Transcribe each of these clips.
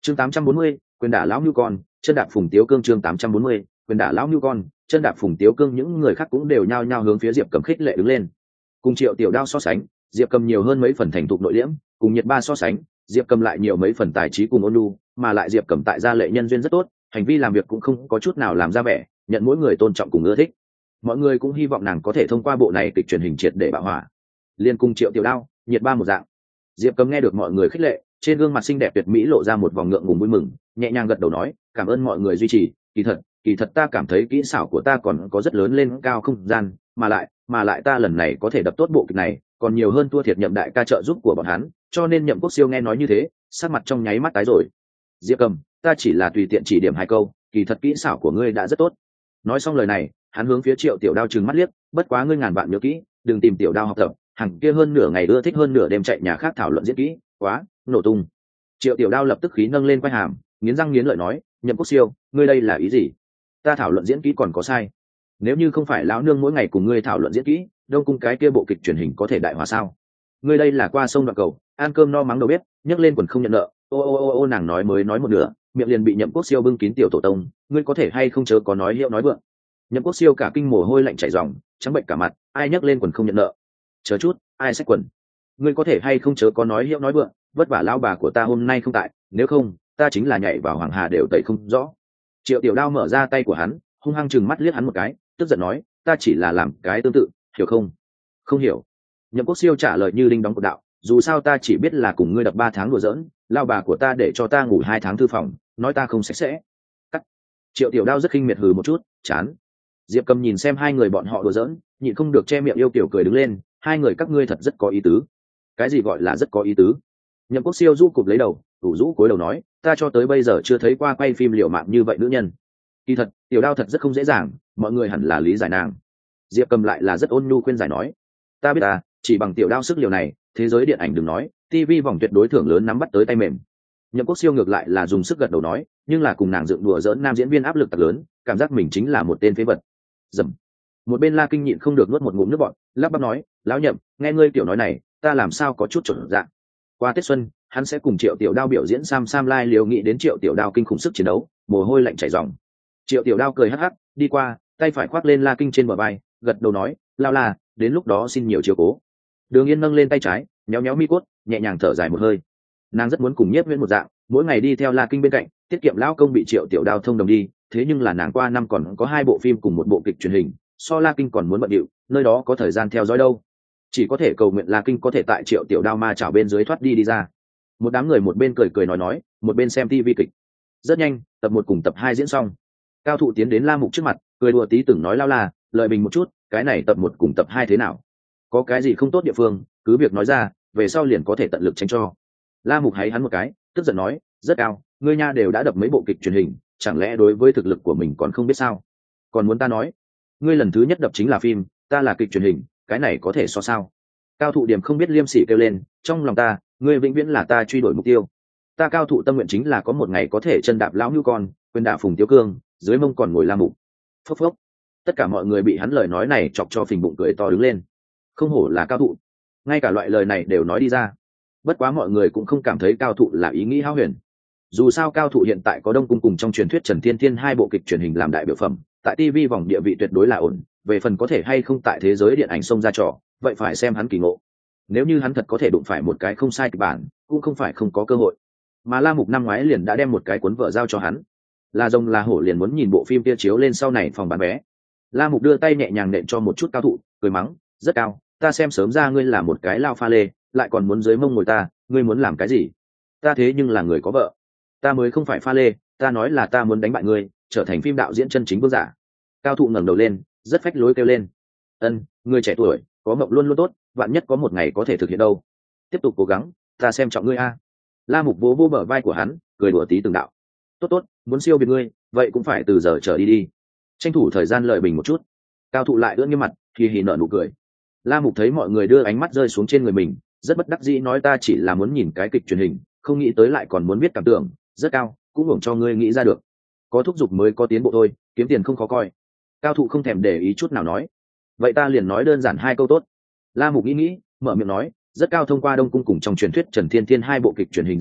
Chương 840, quyền đả lão nhu con, chân đạp Phùng Tiếu Cương. Chương 840, quyền đả lão nhu con, chân đạp Phùng Tiếu Cương. Những người khác cũng đều nhao nhao hướng phía Diệp Cầm khích lệ đứng lên. Cùng Triệu Tiểu Đao so sánh, Diệp Cầm nhiều hơn mấy phần thành thục nội liễm, cùng Nhiệt Ba so sánh, Diệp Cầm lại nhiều mấy phần tài trí cùng ôn nhu, mà lại Diệp Cầm tại gia lệ nhân duyên rất tốt, hành vi làm việc cũng không có chút nào làm ra vẻ, nhận mỗi người tôn trọng cùng ưa thích. Mọi người cũng hy vọng nàng có thể thông qua bộ này kịch truyền hình triệt để bạo hỏa. Liên cùng Triệu Tiểu Đao, Nhiệt Ba một dạng. Diệp Cầm nghe được mọi người khích lệ, trên gương mặt xinh đẹp tuyệt mỹ lộ ra một vòng ngượng ngùng vui mừng, nhẹ nhàng gật đầu nói, cảm ơn mọi người duy trì, kỳ thật ta cảm thấy kỹ xảo của ta còn có rất lớn lên cao không gian, mà lại ta lần này có thể đập tốt bộ kịch này, còn nhiều hơn thua thiệt Nhậm đại ca trợ giúp của bọn hắn, cho nên Nhậm Quốc Siêu nghe nói như thế, sắc mặt trong nháy mắt tái rồi. Diệp Cầm, ta chỉ là tùy tiện chỉ điểm hai câu, kỳ thật kỹ xảo của ngươi đã rất tốt. Nói xong lời này, hắn hướng phía Triệu Tiểu Đao trừng mắt liếc, bất quá ngươi ngàn vạn nhớ kỹ, đừng tìm Tiểu Đao học tập, hằng kia hơn nửa ngày ưa thích hơn nửa đêm chạy nhà khác thảo luận diễn kỹ, quá nổ tung. Triệu Tiểu Đao lập tức khí nâng lên quai hàm, nghiến răng nghiến lợi nói, Nhậm Quốc Siêu, ngươi đây là ý gì? Ta thảo luận diễn kỹ còn có sai? Nếu như không phải lão nương mỗi ngày cùng ngươi thảo luận diễn kỹ, Đông Cung cái kia bộ kịch truyền hình có thể đại hòa sao? Ngươi đây là qua sông đoạn cầu, ăn cơm no mắng đầu bếp, nhấc lên quần không nhận nợ. Ô, nàng nói mới nói một nửa, miệng liền bị Nhậm Quốc Siêu bưng kín tiểu tổ tông, ngươi có thể hay không chớ có nói hiệu nói vượng. Nhậm Quốc Siêu cả kinh mồ hôi lạnh chảy ròng, trắng bệnh cả mặt, ai nhấc lên quần không nhận nợ? Chờ chút, ai xách quần? Ngươi có thể hay không chớ có nói hiệu nói vượng, vất vả lão bà của ta hôm nay không tại, nếu không, ta chính là nhảy vào hoàng hà đều tẩy không rõ. Triệu Tiểu Đao mở ra tay của hắn, hung hăng chừng mắt liếc hắn một cái, tức giận nói, ta chỉ là làm cái tương tự, hiểu không? Không hiểu. Nhậm Quốc Siêu trả lời như đinh đóng cột đạo, dù sao ta chỉ biết là cùng ngươi đập 3 tháng đùa giỡn, lao bà của ta để cho ta ngủ 2 tháng thư phòng, nói ta không sạch sẽ. Cắt. Triệu Tiểu Đao rất khinh miệt hừ một chút, chán. Diệp Cầm nhìn xem hai người bọn họ đùa giỡn, nhịn không được che miệng yêu kiểu cười đứng lên, hai người các ngươi thật rất có ý tứ. Cái gì gọi là rất có ý tứ? Nhậm Quốc Siêu rũ cụp lấy đầu, rũ cúi đầu nói, ta cho tới bây giờ chưa thấy qua quay phim liều mạng như vậy nữ nhân. Kỳ thật, Tiểu Đao thật rất không dễ dàng, mọi người hẳn là lý giải nàng. Diệp Cầm lại là rất ôn nhu khuyên giải nói, ta biết ta, chỉ bằng Tiểu Đao sức liều này, thế giới điện ảnh đừng nói, TV vòng tuyệt đối thưởng lớn nắm bắt tới tay mềm. Nhậm Quốc Siêu ngược lại là dùng sức gật đầu nói, nhưng là cùng nàng dựng đùa giỡn nam diễn viên áp lực thật lớn, cảm giác mình chính là một tên phế vật. Dầm. Một bên La Kinh nhịn không được nuốt một ngụm nước bọt, lắp bắp nói, lão Nhậm, nghe ngươi tiểu nói này, ta làm sao có chút chuẩn dạng. Qua Tết xuân, hắn sẽ cùng Triệu Tiểu Đao biểu diễn Sam Lai liều nghĩ đến Triệu Tiểu Đao kinh khủng sức chiến đấu, mồ hôi lạnh chảy ròng. Triệu Tiểu Đao cười hắc hắc, đi qua, tay phải khoác lên La Kinh trên bờ vai, gật đầu nói, lao la, đến lúc đó xin nhiều chiếu cố. Đường Yên nâng lên tay trái, nhéo nhéo mi cốt, nhẹ nhàng thở dài một hơi. Nàng rất muốn cùng Nhiếp Viễn một dạng, mỗi ngày đi theo La Kinh bên cạnh, tiết kiệm lão công bị Triệu Tiểu Đao thông đồng đi, thế nhưng là nàng qua năm còn có 2 bộ phim cùng 1 bộ kịch truyền hình, so La Kinh còn muốn bận điệu, nơi đó có thời gian theo dõi đâu. Chỉ có thể cầu nguyện La Kinh có thể tại Triệu Tiểu Đao ma chảo bên dưới thoát đi ra. Một đám người một bên cười cười nói, một bên xem TV kịch. Rất nhanh, tập 1 cùng tập 2 diễn xong. Cao Thụ tiến đến La Mục trước mặt, cười đùa tí từng nói lao là, lợi bình một chút, cái này tập 1 cùng tập 2 thế nào? Có cái gì không tốt địa phương, cứ việc nói ra, về sau liền có thể tận lực tránh cho. La Mục háy hắn một cái, tức giận nói, rất cao, ngươi nha đều đã đập mấy bộ kịch truyền hình, chẳng lẽ đối với thực lực của mình còn không biết sao? Còn muốn ta nói, ngươi lần thứ nhất đập chính là phim, ta là kịch truyền hình, cái này có thể so sao? Cao Thụ điểm không biết liêm sỉ kêu lên, trong lòng ta, ngươi vĩnh viễn là ta truy đuổi mục tiêu. Ta Cao Thụ tâm nguyện chính là có một ngày có thể chân đạp lão nhu con, quyền đạp Phùng Tiếu Cương, dưới mông còn ngồi La Mục. Phốc phốc. Tất cả mọi người bị hắn lời nói này chọc cho phình bụng cười to đứng lên. Không hổ là Cao Thụ, ngay cả loại lời này đều nói đi ra. Bất quá mọi người cũng không cảm thấy Cao Thụ là ý nghĩ hão huyền. Dù sao Cao Thụ hiện tại có Đông Cung cùng trong truyền thuyết Trần Thiên Thiên 2 bộ kịch truyền hình làm đại biểu phẩm, tại TV vòng địa vị tuyệt đối là ổn, về phần có thể hay không tại thế giới điện ảnh xông ra trò, vậy phải xem hắn kỳ ngộ. Nếu như hắn thật có thể đụng phải một cái không sai kịch bản, cũng không phải không có cơ hội. Mà La Mục năm ngoái liền đã đem một cái cuốn vở giao cho hắn. Là rồng là hổ liền muốn nhìn bộ phim kia chiếu lên sau này phòng bán vé. La Mục đưa tay nhẹ nhàng nện cho một chút Cao Thụ, cười mắng, rất cao, ta xem sớm ra ngươi là một cái lao pha lê, lại còn muốn dưới mông ngồi ta, ngươi muốn làm cái gì? Ta thế nhưng là người có vợ. Ta mới không phải pha lê, ta nói là ta muốn đánh bại ngươi, trở thành phim đạo diễn chân chính vương giả. Cao Thụ ngẩng đầu lên, rất phách lối kêu lên, người trẻ tuổi, có mộng luôn luôn tốt, vạn nhất có một ngày có thể thực hiện đâu. Tiếp tục cố gắng, ta xem trọng ngươi a. La Mục vỗ bờ vai của hắn, cười đùa tí từng đạo. Tốt, muốn siêu việt ngươi, vậy cũng phải từ giờ trở đi. Tranh thủ thời gian lợi bình một chút. Cao Thụ lại ưỡn nghiêm mặt, hì hì nở nụ cười. La Mục thấy mọi người đưa ánh mắt rơi xuống trên người mình, rất bất đắc dĩ nói, ta chỉ là muốn nhìn cái kịch truyền hình, không nghĩ tới lại còn muốn biết cảm tưởng, rất cao, cũng hưởng cho ngươi nghĩ ra được. Có thúc giục mới có tiến bộ thôi, kiếm tiền không khó coi. Cao Thụ không thèm để ý chút nào nói, vậy ta liền nói đơn giản 2 câu tốt. La Mục nghĩ, mở miệng nói, rất cao thông qua Đông Cung cùng trong truyền thuyết Trần Thiên Thiên 2 bộ kịch truyền hình rèn luyện,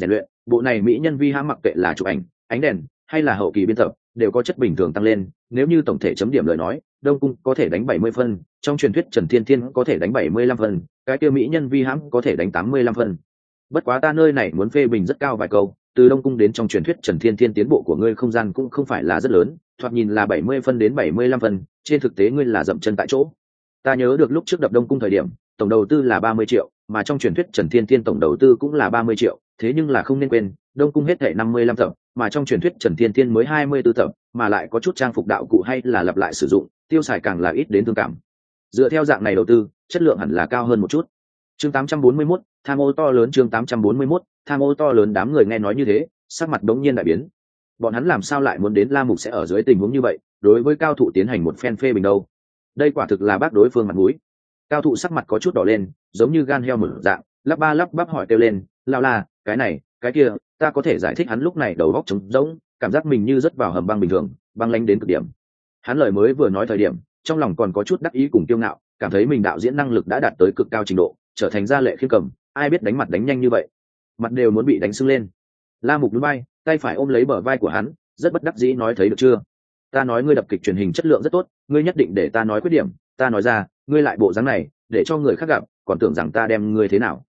bộ này mỹ nhân vi hãm mặc kệ là chụp ảnh, ánh đèn hay là hậu kỳ biên tập đều có chất bình thường tăng lên. Nếu như tổng thể chấm điểm lời nói, Đông Cung có thể đánh 70 phân, trong truyền thuyết Trần Thiên Thiên có thể đánh 75 phân, cái kia mỹ nhân vi hãm có thể đánh 85 phân. Bất quá ta nơi này muốn phê bình rất cao vài câu, từ Đông Cung đến trong truyền thuyết Trần Thiên Thiên tiến bộ của ngươi không gian cũng không phải là rất lớn, thoạt nhìn là 70 phân đến 75 phân, trên thực tế ngươi là dậm chân tại chỗ. Ta nhớ được lúc trước đập Đông Cung thời điểm, tổng đầu tư là 30 triệu, mà trong truyền thuyết Trần Thiên Thiên tổng đầu tư cũng là 30 triệu, thế nhưng là không nên quên, Đông Cung hết thảy 55 tập, mà trong truyền thuyết Trần Thiên Thiên mới 24 tập, mà lại có chút trang phục đạo cụ hay là lặp lại sử dụng, tiêu xài càng là ít đến thương cảm. Dựa theo dạng này đầu tư, chất lượng hẳn là cao hơn một chút. Chương 841, tham ô to lớn. Chương 841, tham ô to lớn. Đám người nghe nói như thế, sắc mặt đống nhiên đại biến. Bọn hắn làm sao lại muốn đến La Mục sẽ ở dưới tình huống như vậy, đối với cao thủ tiến hành một phen phê bình đâu? Đây quả thực là bác đối phương mặt mũi. Cao thủ sắc mặt có chút đỏ lên, giống như gan heo mở dạng, lắp ba lắp bắp hỏi kêu lên, lao la, cái này, cái kia, ta có thể giải thích. Hắn lúc này đầu óc trống rỗng, cảm giác mình như rớt vào hầm băng bình thường, băng lánh đến cực điểm. Hắn lời mới vừa nói thời điểm, trong lòng còn có chút đắc ý cùng kiêu ngạo, cảm thấy mình đạo diễn năng lực đã đạt tới cực cao trình độ, trở thành gia lệ khiêm cầm, ai biết đánh mặt đánh nhanh như vậy, mặt đều muốn bị đánh sưng lên. La Mục núi bay, tay phải ôm lấy bờ vai của hắn, rất bất đắc dĩ nói, thấy được chưa, ta nói ngươi đập kịch truyền hình chất lượng rất tốt, ngươi nhất định để ta nói khuyết điểm, ta nói ra, ngươi lại bộ dáng này, để cho người khác gặp, còn tưởng rằng ta đem ngươi thế nào.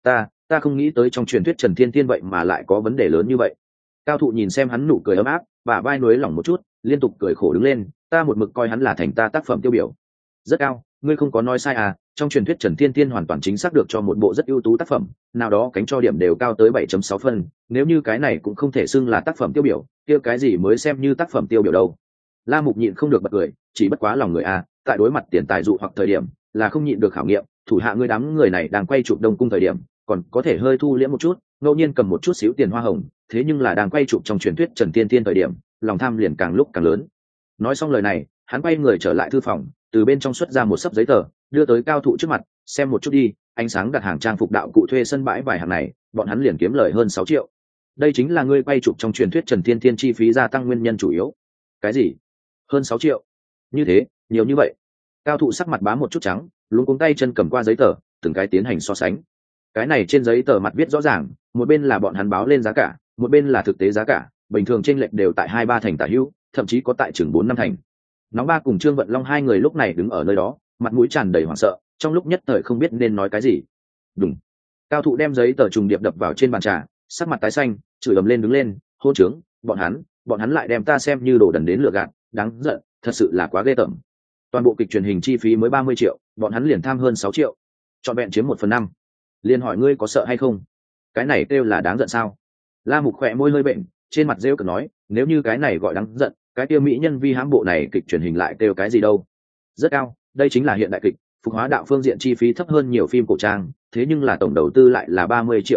Ta không nghĩ tới trong truyền thuyết Trần Thiên Thiên vậy mà lại có vấn đề lớn như vậy. Cao thụ nhìn xem hắn nụ cười ấm áp, bả vai nuối lỏng một chút, liên tục cười khổ đứng lên, ta một mực coi hắn là thành ta tác phẩm tiêu biểu. Rất cao, ngươi không có nói sai à, trong truyền thuyết Trần Thiên Thiên hoàn toàn chính xác được cho một bộ rất ưu tú tác phẩm, nào đó cánh cho điểm đều cao tới 7.6 phân, nếu như cái này cũng không thể xưng là tác phẩm tiêu biểu, kia cái gì mới xem như tác phẩm tiêu biểu đâu. La Mục nhịn không được bật cười, chỉ bất quá lòng người à, tại đối mặt tiền tài dụ hoặc thời điểm, là không nhịn được khảo nghiệm, thủ hạ ngươi đám người này đang quay chụp Đông Cung thời điểm, còn có thể hơi thu liễm một chút, ngẫu nhiên cầm một chút xíu tiền hoa hồng, thế nhưng là đang quay chụp trong truyền thuyết Trần Thiên Thiên thời điểm, lòng tham liền càng lúc càng lớn. Nói xong lời này, hắn quay người trở lại thư phòng, từ bên trong xuất ra một xấp giấy tờ, đưa tới cao thụ trước mặt, xem một chút đi, ánh sáng đặt hàng trang phục đạo cụ thuê sân bãi vài hàng này, bọn hắn liền kiếm lời hơn 6 triệu. Đây chính là ngươi quay chụp trong truyền thuyết Trần Thiên Thiên chi phí gia tăng nguyên nhân chủ yếu. Cái gì? Hơn 6 triệu? Như thế, nhiều như vậy? Cao thụ sắc mặt bám một chút trắng, luống cuống tay chân cầm qua giấy tờ, từng cái tiến hành so sánh. Cái này trên giấy tờ mặt viết rõ ràng, một bên là bọn hắn báo lên giá cả, một bên là thực tế giá cả, bình thường chênh lệch đều tại 2-3 thành tả hữu, thậm chí có tại chừng 4-5 thành. Nóng ba cùng Trương Vận Long hai người lúc này đứng ở nơi đó, mặt mũi tràn đầy hoảng sợ, trong lúc nhất thời không biết nên nói cái gì. Đúng. Cao thụ đem giấy tờ trùng điệp đập vào trên bàn trà, sắc mặt tái xanh, chửi ầm lên đứng lên, hô trướng, bọn hắn lại đem ta xem như đồ đần đến lừa gạt, đáng giận, thật sự là quá ghê tởm. Toàn bộ kịch truyền hình chi phí mới 30 triệu, bọn hắn liền tham hơn 6 triệu, trọn vẹn chiếm 1/5. Liên hỏi ngươi có sợ hay không? Cái này kêu là đáng giận sao? La Mục khỏe môi hơi bệnh, trên mặt rêu cợt nói, nếu như cái này gọi đáng giận, cái tiêu mỹ nhân vi hãm bộ này kịch truyền hình lại kêu cái gì đâu? Rất cao, đây chính là hiện đại kịch, phục hóa đạo phương diện chi phí thấp hơn nhiều phim cổ trang, thế nhưng là tổng đầu tư lại là 30 triệu.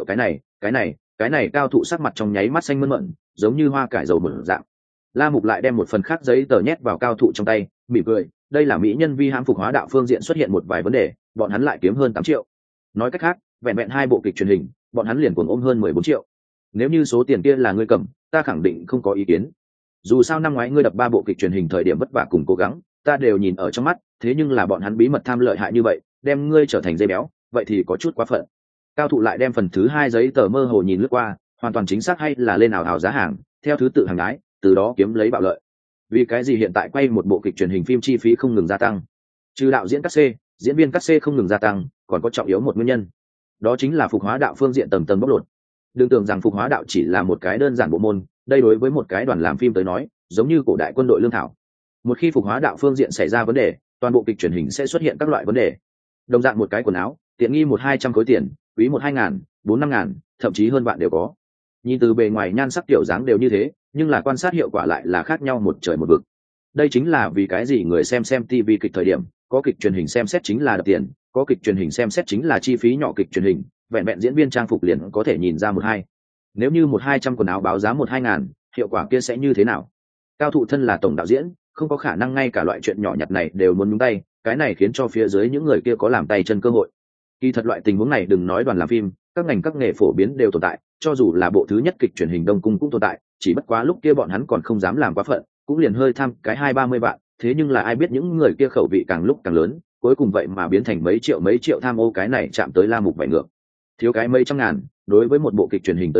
Cái này cao thụ sắc mặt trong nháy mắt xanh mơn mởn, giống như hoa cải dầu mở dạng. La Mục lại đem một phần khác giấy tờ nhét vào cao thụ trong tay, mỉm cười, đây là mỹ nhân vi hãm phục hóa đạo phương diện xuất hiện một vài vấn đề, bọn hắn lại kiếm hơn 8 triệu. Nói cách khác, vẹn vẹn 2 bộ kịch truyền hình, bọn hắn liền cuồng ôm hơn 14 triệu. Nếu như số tiền kia là ngươi cầm, ta khẳng định không có ý kiến. Dù sao năm ngoái ngươi đập 3 bộ kịch truyền hình thời điểm vất vả cùng cố gắng, ta đều nhìn ở trong mắt, thế nhưng là bọn hắn bí mật tham lợi hại như vậy, đem ngươi trở thành dây béo, vậy thì có chút quá phận. Cao thụ lại đem phần thứ 2 giấy tờ mơ hồ nhìn lướt qua, hoàn toàn chính xác hay là lên ảo ảo giá hàng, theo thứ tự hàng ái, từ đó kiếm lấy bạo lợi. Vì cái gì hiện tại quay một bộ kịch truyền hình phim chi phí không ngừng gia tăng? Trừ đạo diễn cắt xê, diễn viên cắt xê không ngừng gia tăng, còn có trọng yếu một nguyên nhân, đó chính là phục hóa đạo phương diện tầng tầng bóc lột. Đừng tưởng rằng phục hóa đạo chỉ là một cái đơn giản bộ môn, đây đối với một cái đoàn làm phim tới nói, giống như cổ đại quân đội lương thảo. Một khi phục hóa đạo phương diện xảy ra vấn đề, toàn bộ kịch truyền hình sẽ xuất hiện các loại vấn đề. Đồng dạng một cái quần áo, tiện nghi 100-200 khối tiền, quý 1-2 ngàn, 4-5 ngàn, thậm chí hơn bạn đều có. Nhìn từ bề ngoài nhan sắc kiểu dáng đều như thế, nhưng là quan sát hiệu quả lại là khác nhau một trời một vực. Đây chính là vì cái gì người xem TV kịch thời điểm, có kịch truyền hình xem xét chính là đập tiền, có kịch truyền hình xem xét chính là chi phí nhỏ kịch truyền hình, vẹn vẹn diễn viên trang phục liền có thể nhìn ra 1-2. Nếu như 100-200 quần áo báo giá 1-2 ngàn, hiệu quả kia sẽ như thế nào? Cao thụ thân là tổng đạo diễn, không có khả năng ngay cả loại chuyện nhỏ nhặt này đều muốn nhúng tay, cái này khiến cho phía dưới những người kia có làm tay chân cơ hội. Kỳ thật loại tình huống này đừng nói đoàn làm phim, các ngành các nghề phổ biến đều tồn tại, cho dù là bộ thứ nhất kịch truyền hình Đông Cung cũng tồn tại, chỉ bất quá lúc kia bọn hắn còn không dám làm quá phận, cũng liền hơi tham cái 20-30 vạn, thế nhưng là ai biết những người kia khẩu vị càng lúc càng lớn, cuối cùng vậy mà biến thành mấy triệu tham ô, cái này chạm tới La Mục vậy ngược. Thiếu cái mấy trăm ngàn, đối với một bộ kịch truyền hình tới nói,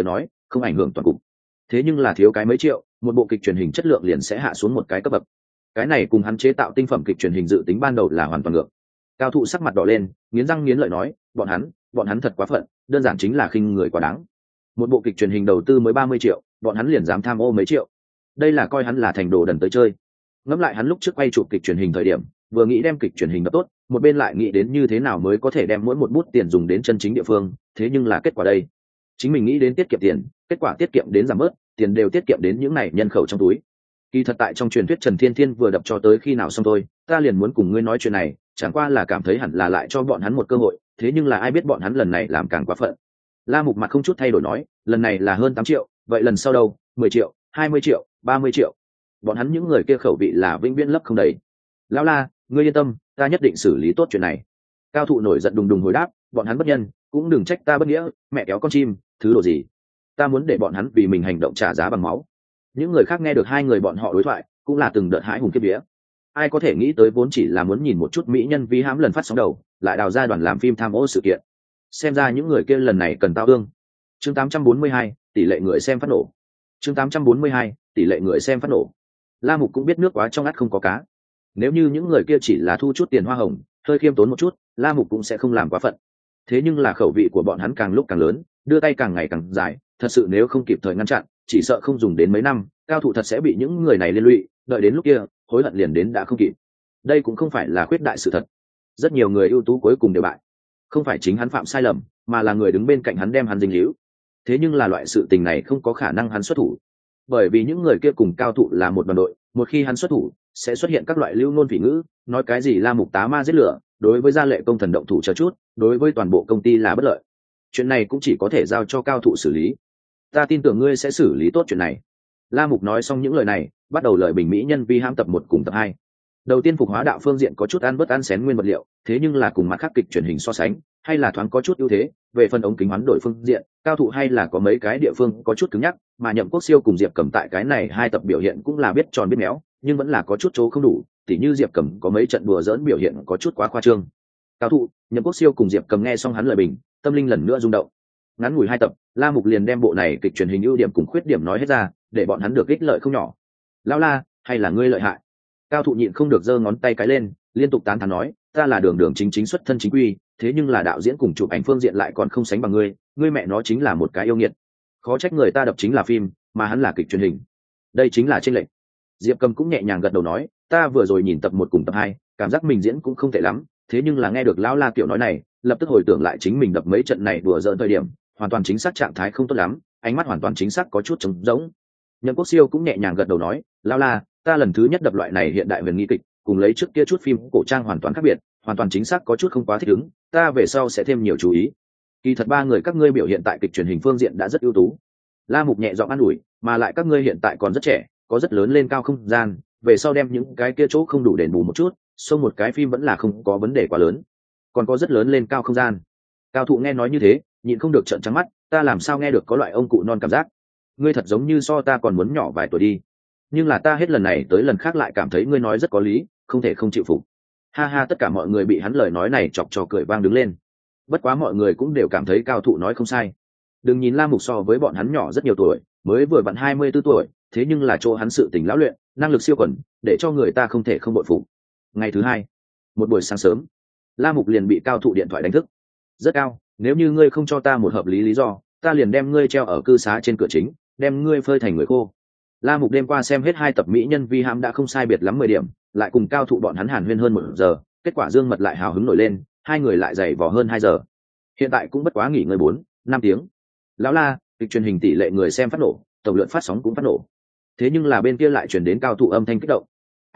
không ảnh hưởng toàn cục. Thế nhưng là thiếu cái mấy triệu, một bộ kịch truyền hình chất lượng liền sẽ hạ xuống một cái cấp bậc. Cái này cùng hắn chế tạo tinh phẩm kịch truyền hình dự tính ban đầu là hoàn toàn ngược. Cao thụ sắc mặt đỏ lên, nghiến răng nghiến lợi nói, bọn hắn thật quá phận, đơn giản chính là khinh người quá đáng. Một bộ kịch truyền hình đầu tư mới 30 triệu, bọn hắn liền dám tham ô mấy triệu. Đây là coi hắn là thành đồ đần tới chơi. Ngẫm lại hắn lúc trước quay chụp kịch truyền hình thời điểm, vừa nghĩ đem kịch truyền hình đập tốt, một bên lại nghĩ đến như thế nào mới có thể đem mỗi một bút tiền dùng đến chân chính địa phương, thế nhưng là kết quả đây. Chính mình nghĩ đến tiết kiệm tiền, kết quả tiết kiệm đến giảm bớt, tiền đều tiết kiệm đến những này nhân khẩu trong túi. Kỳ thật tại trong truyền thuyết Trần Thiên Thiên vừa đập cho tới khi nào xong thôi, ta liền muốn cùng ngươi nói chuyện này, chẳng qua là cảm thấy hẳn là lại cho bọn hắn một cơ hội, thế nhưng là ai biết bọn hắn lần này làm càng quá phận. La Mục mặt không chút thay đổi nói, lần này là hơn 8 triệu, vậy lần sau đâu, 10 triệu, 20 triệu, 30 triệu. Bọn hắn những người kia khẩu vị là vĩnh viễn lấp không đầy. Lão La, ngươi yên tâm, ta nhất định xử lý tốt chuyện này. Cao thụ nổi giận đùng đùng hồi đáp, bọn hắn bất nhân, cũng đừng trách ta bất nghĩa, mẹ kéo con chim, thứ đồ gì. Ta muốn để bọn hắn vì mình hành động trả giá bằng máu. Những người khác nghe được hai người bọn họ đối thoại, cũng là từng đợt hãi hùng kiếp vía. Ai có thể nghĩ tới vốn chỉ là muốn nhìn một chút mỹ nhân vi hãm lần phát sóng đầu, lại đào ra đoàn làm phim tham ô sự kiện. Xem ra những người kia lần này cần tao ương. Chương 842, tỷ lệ người xem phát nổ. Chương 842, tỷ lệ người xem phát nổ. La Mục cũng biết nước quá trong ắt không có cá. Nếu như những người kia chỉ là thu chút tiền hoa hồng, hơi khiêm tốn một chút, La Mục cũng sẽ không làm quá phận. Thế nhưng là khẩu vị của bọn hắn càng lúc càng lớn, đưa tay càng ngày càng dài, thật sự nếu không kịp thời ngăn chặn, chỉ sợ không dùng đến mấy năm, cao thủ thật sẽ bị những người này liên lụy, đợi đến lúc kia, hối hận liền đến đã không kịp. Đây cũng không phải là khuyết đại sự thật. Rất nhiều người ưu tú cuối cùng đều bại. Không phải chính hắn phạm sai lầm, mà là người đứng bên cạnh hắn đem hắn dính líu. Thế nhưng là loại sự tình này không có khả năng hắn xuất thủ, bởi vì những người kia cùng cao thủ là một đoàn đội, một khi hắn xuất thủ, sẽ xuất hiện các loại lưu ngôn phỉ ngữ, nói cái gì La Mục tá ma giết lửa, đối với gia lệ công thần động thủ chờ chút, đối với toàn bộ công ty là bất lợi. Chuyện này cũng chỉ có thể giao cho cao thủ xử lý. Ta tin tưởng ngươi sẽ xử lý tốt chuyện này. La Mục nói xong những lời này, bắt đầu lời bình mỹ nhân vi hãm tập 1 cùng tập 2. Đầu tiên phục hóa đạo phương diện có chút ăn bớt ăn xén nguyên vật liệu, thế nhưng là cùng mặt khác kịch truyền hình so sánh, hay là thoáng có chút ưu thế. Về phần ống kính hoán đổi phương diện, cao thủ hay là có mấy cái địa phương có chút cứng nhắc, mà Nhậm Quốc Siêu cùng Diệp Cẩm tại cái này hai tập biểu hiện cũng là biết tròn biết méo, nhưng vẫn là có chút chỗ không đủ, tỉ như Diệp Cẩm có mấy trận đùa giỡn biểu hiện có chút quá khoa trương. Cao thủ, Nhậm Quốc Siêu cùng Diệp Cẩm nghe xong hắn lời bình, tâm linh lần nữa rung động. Ngắn ngủi 2 tập, La Mục liền đem bộ này kịch truyền hình ưu điểm cùng khuyết điểm nói hết ra, để bọn hắn được ích lợi không nhỏ. Lão La, hay là ngươi lợi hại? Cao thụ nhịn không được giơ ngón tay cái lên, liên tục tán thán nói, ta là đường đường chính chính xuất thân chính quy, thế nhưng là đạo diễn cùng chụp ảnh phương diện lại còn không sánh bằng ngươi, ngươi mẹ nó chính là một cái yêu nghiệt. Khó trách người ta đập chính là phim, mà hắn là kịch truyền hình. Đây chính là chênh lệch. Diệp Cầm cũng nhẹ nhàng gật đầu nói, ta vừa rồi nhìn tập 1 cùng tập 2, cảm giác mình diễn cũng không tệ lắm, thế nhưng là nghe được lão La kiểu nói này, lập tức hồi tưởng lại chính mình đập mấy trận này đùa giỡn thời điểm, hoàn toàn chính xác trạng thái không tốt lắm, ánh mắt hoàn toàn chính xác có chút trống rỗng. Nhậm Quốc Siêu cũng nhẹ nhàng gật đầu nói, lão La, ta lần thứ nhất đập loại này hiện đại huyền nghi kịch, cùng lấy trước kia chút phim cổ trang hoàn toàn khác biệt, hoàn toàn chính xác có chút không quá thích ứng, ta về sau sẽ thêm nhiều chú ý. Kỳ thật ba người các ngươi biểu hiện tại kịch truyền hình phương diện đã rất ưu tú. La Mục nhẹ giọng an ủi, mà lại các ngươi hiện tại còn rất trẻ, có rất lớn lên cao không gian, về sau đem những cái kia chỗ không đủ đền bù một chút, xông một cái phim vẫn là không có vấn đề quá lớn. Còn có rất lớn lên cao không gian. Cao thụ nghe nói như thế, nhịn không được trợn trắng mắt, ta làm sao nghe được có loại ông cụ non cảm giác. Ngươi thật giống như so ta còn muốn nhỏ vài tuổi đi. Nhưng là ta hết lần này tới lần khác lại cảm thấy ngươi nói rất có lý, không thể không chịu phục. Ha ha, tất cả mọi người bị hắn lời nói này chọc cho cười vang đứng lên. Bất quá mọi người cũng đều cảm thấy cao thụ nói không sai. Đừng nhìn La Mục so với bọn hắn nhỏ rất nhiều tuổi, mới vừa vặn 24 tuổi, thế nhưng là chỗ hắn sự tình lão luyện, năng lực siêu quần, để cho người ta không thể không bội phục. Ngày thứ hai, một buổi sáng sớm, La Mục liền bị cao thụ điện thoại đánh thức. Rất cao, nếu như ngươi không cho ta một hợp lý lý do, ta liền đem ngươi treo ở cư xá trên cửa chính, đem ngươi phơi thành người khô. La Mục đêm qua xem hết 2 tập mỹ nhân vi hãm đã không sai biệt lắm 10 điểm, lại cùng cao thụ bọn hắn hàn huyên hơn 1 giờ, kết quả Dương Mật lại hào hứng nổi lên, hai người lại dày vò hơn 2 giờ. Hiện tại cũng bất quá nghỉ ngơi 4-5 tiếng. Lão La, kịch truyền hình tỷ lệ người xem phát nổ, tổng lượng phát sóng cũng phát nổ. Thế nhưng là bên kia lại truyền đến cao thụ âm thanh kích động.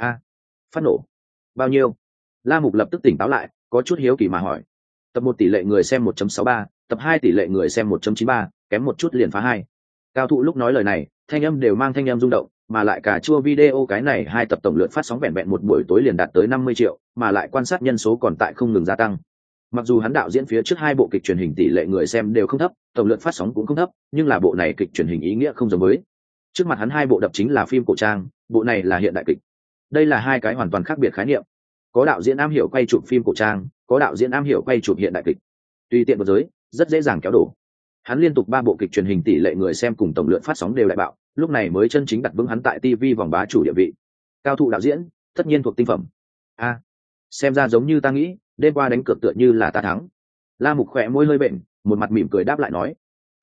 Phát nổ. Bao nhiêu? La Mục lập tức tỉnh táo lại, có chút hiếu kỳ mà hỏi. Tập 1 tỷ lệ người xem 1.63, tập 2 tỷ lệ người xem 1.93, kém một chút liền phá 2. Cao thụ lúc nói lời này, thanh âm đều mang thanh âm rung động, mà lại cả chua video cái này 2 tập tổng lượng phát sóng vẹn vẹn một buổi tối liền đạt tới 50 triệu, mà lại quan sát nhân số còn tại không ngừng gia tăng. Mặc dù hắn đạo diễn phía trước 2 bộ kịch truyền hình tỷ lệ người xem đều không thấp, tổng lượng phát sóng cũng không thấp, nhưng là bộ này kịch truyền hình ý nghĩa không giống với. Trước mặt hắn 2 bộ đập chính là phim cổ trang, bộ này là hiện đại kịch. Đây là 2 cái hoàn toàn khác biệt khái niệm. Có đạo diễn am hiểu quay chụp phim cổ trang, có đạo diễn am hiểu quay chụp hiện đại kịch. Tùy tiện một giới, rất dễ dàng kéo đổ. Hắn liên tục 3 bộ kịch truyền hình tỷ lệ người xem cùng tổng lượng phát sóng đều đại bạo, lúc này mới chân chính đặt vững hắn tại TV vòng bá chủ địa vị. Cao thủ đạo diễn, tất nhiên thuộc tinh phẩm. Xem ra giống như ta nghĩ, đêm qua đánh cược tựa như là ta thắng. La Mục khỏe môi hơi bệnh, một mặt mỉm cười đáp lại nói: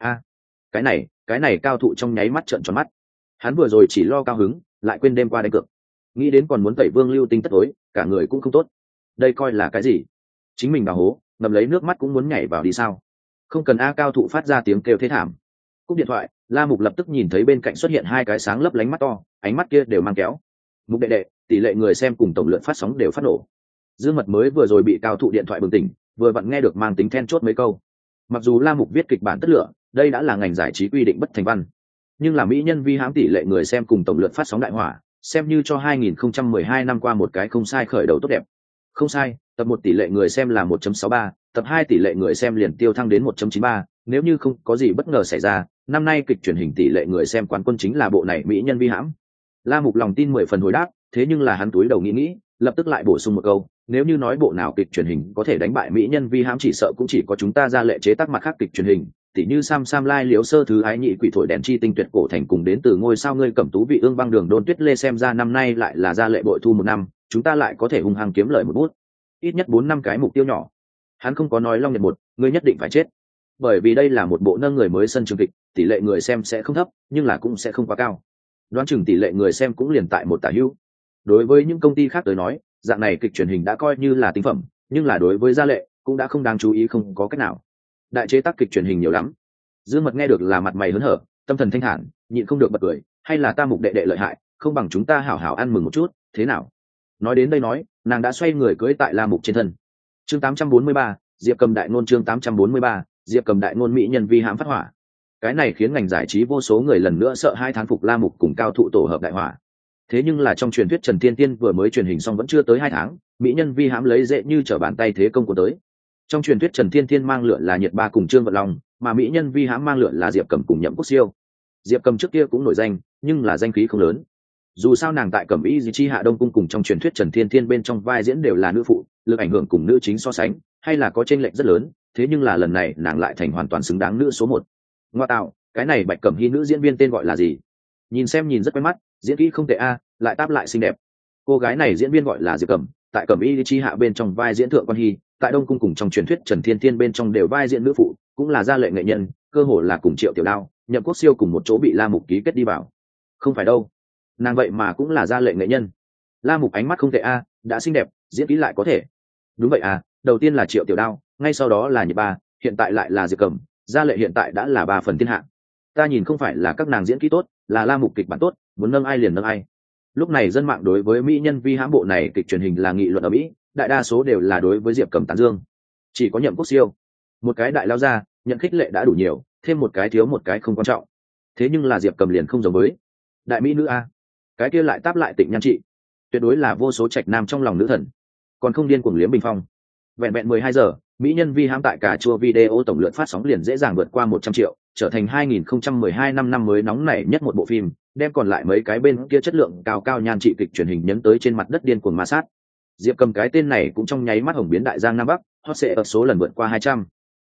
cái này cao thủ trong nháy mắt trợn tròn mắt. Hắn vừa rồi chỉ lo cao hứng, lại quên đêm qua đánh cược, nghĩ đến còn muốn tẩy Vương Lưu Tinh tất tối, cả người cũng không tốt. Đây coi là cái gì? Chính mình vào hố, ngậm lấy nước mắt cũng muốn nhảy vào đi sao? Không cần. Cao thủ phát ra tiếng kêu thế thảm. Cúp điện thoại, La Mục lập tức nhìn thấy bên cạnh xuất hiện 2 cái sáng lấp lánh mắt to, ánh mắt kia đều mang kéo. Mục đệ đệ, tỷ lệ người xem cùng tổng lượng phát sóng đều phát nổ. Dương Mật mới vừa rồi bị cao thủ điện thoại bừng tỉnh, vừa vặn nghe được mang tính then chốt mấy câu. Mặc dù La Mục viết kịch bản tất lửa, đây đã là ngành giải trí quy định bất thành văn, nhưng là mỹ nhân vi hãm tỷ lệ người xem cùng tổng lượng phát sóng đại hỏa, xem như cho 2012 năm qua một cái không sai khởi đầu tốt đẹp. Không sai, tập 1 tỷ lệ người xem là 1.63, tập 2 tỷ lệ người xem liền tiêu thăng đến 1.93, nếu như không có gì bất ngờ xảy ra, năm nay kịch truyền hình tỷ lệ người xem quán quân chính là bộ này mỹ nhân vi hãm. La Mục lòng tin 10 phần hồi đáp, thế nhưng là hắn túi đầu nghĩ, lập tức lại bổ sung một câu, nếu như nói bộ nào kịch truyền hình có thể đánh bại mỹ nhân vi hãm chỉ sợ cũng chỉ có chúng ta ra lệ chế tác mặt khác kịch truyền hình, tỉ như Sam Lai Liếu Sơ Thứ Ái Nhị Quỷ Thổi Đèn Chi Tinh Tuyệt Cổ Thành cùng đến từ ngôi sao ngươi Cẩm Tú Vị Ương Băng Đường Đôn Tuyết Lê, xem ra năm nay lại là ra lệ bội thu 1 năm, chúng ta lại có thể hung hăng kiếm lời một bút. Ít nhất 4 năm cái mục tiêu nhỏ. Hắn không có nói Long Nhật 1, ngươi nhất định phải chết. Bởi vì đây là một bộ nâng người mới sân trường kịch, tỷ lệ người xem sẽ không thấp, nhưng là cũng sẽ không quá cao. Đoán chừng tỷ lệ người xem cũng liền tại 1 tả hữu. Đối với những công ty khác tới nói, dạng này kịch truyền hình đã coi như là tinh phẩm, nhưng là đối với gia lệ cũng đã không đáng chú ý, không có cách nào. Đại chế tác kịch truyền hình nhiều lắm. Dương Mật nghe được là mặt mày hớn hở, tâm thần thanh thản, nhịn không được bật cười, hay là ta Mục đệ đệ lợi hại, không bằng chúng ta hảo hảo ăn mừng một chút, thế nào? Nói đến đây nói, nàng đã xoay người cưỡi tại La Mục trên thân. Chương 843, Diệp Cầm đại ngôn. Chương 843, Diệp Cầm đại ngôn mỹ nhân vi hãm phát hỏa. Cái này khiến ngành giải trí vô số người lần nữa sợ hai thán phục La Mục cùng cao thủ tổ hợp đại hỏa. Thế nhưng là trong truyền thuyết Trần Tiên Tiên vừa mới truyền hình xong vẫn chưa tới 2 tháng, mỹ nhân vi hãm lấy dễ như trở bàn tay thế công của tới. Trong truyền thuyết Trần Tiên Tiên mang lượn là Nhiệt Ba cùng Trương Vận Long, mà mỹ nhân vi hãm mang lượn là Diệp Cầm cùng Nhậm Quốc Siêu. Diệp Cầm trước kia cũng nổi danh, nhưng là danh khí không lớn. Dù sao nàng tại Cẩm Y Di Chi Hạ Đông cung cùng trong truyền thuyết Trần Thiên Thiên bên trong vai diễn đều là nữ phụ, lực ảnh hưởng cùng nữ chính so sánh, hay là có chênh lệch rất lớn, thế nhưng là lần này nàng lại thành hoàn toàn xứng đáng nữ số 1. Ngoa tạo, cái này Bạch Cẩm Hy nữ diễn viên tên gọi là gì? Nhìn xem nhìn rất quen mắt, diễn kỹ không tệ lại táp lại xinh đẹp. Cô gái này diễn viên gọi là Diệp Cẩm, tại Cẩm Y Di Chi Hạ bên trong vai diễn Thượng Quan Hy, tại Đông cung cùng trong truyền thuyết Trần Thiên Thiên bên trong đều vai diễn nữ phụ, cũng là gia lệ nghệ nhân, cơ hồ là cùng Triệu Tiểu Đao, Nhậm Quốc Siêu cùng một chỗ bị La Mục ký kết đi vào. Không phải đâu, nàng vậy mà cũng là gia lệ nghệ nhân. La Mục ánh mắt không tệ đã xinh đẹp, diễn kỹ lại có thể. Đúng vậy đầu tiên là Triệu Tiểu Đao, ngay sau đó là Nhiệt Ba, hiện tại lại là Diệp Cẩm, gia lệ hiện tại đã là 3 phần thiên hạ. Ta nhìn không phải là các nàng diễn kỹ tốt, là La Mục kịch bản tốt, muốn nâng ai liền nâng ai. Lúc này dân mạng đối với mỹ nhân vi hãm bộ này kịch truyền hình là nghị luận ở Mỹ, đại đa số đều là đối với Diệp Cẩm tán dương. Chỉ có Nhậm Quốc Siêu, một cái đại lao ra, nhận khích lệ đã đủ nhiều, thêm một cái thiếu một cái không quan trọng. Thế nhưng là Diệp Cầm liền không giống với đại mỹ nữ cái kia lại táp lại Tịnh Nhan Trị, tuyệt đối là vô số trạch nam trong lòng nữ thần, còn không điên cuồng liếm bình phong. Vẹn 12 giờ, mỹ nhân vi hãm tại cả chua video tổng lượt phát sóng liền dễ dàng vượt qua 100 triệu, trở thành 2012 năm mới nóng nảy nhất một bộ phim, đem còn lại mấy cái bên kia chất lượng cao nhan trị kịch truyền hình nhấn tới trên mặt đất điên cuồng ma sát. Diệp Cầm cái tên này cũng trong nháy mắt hồng biến đại giang nam bắc, hot sẽ ở số lần vượt qua 200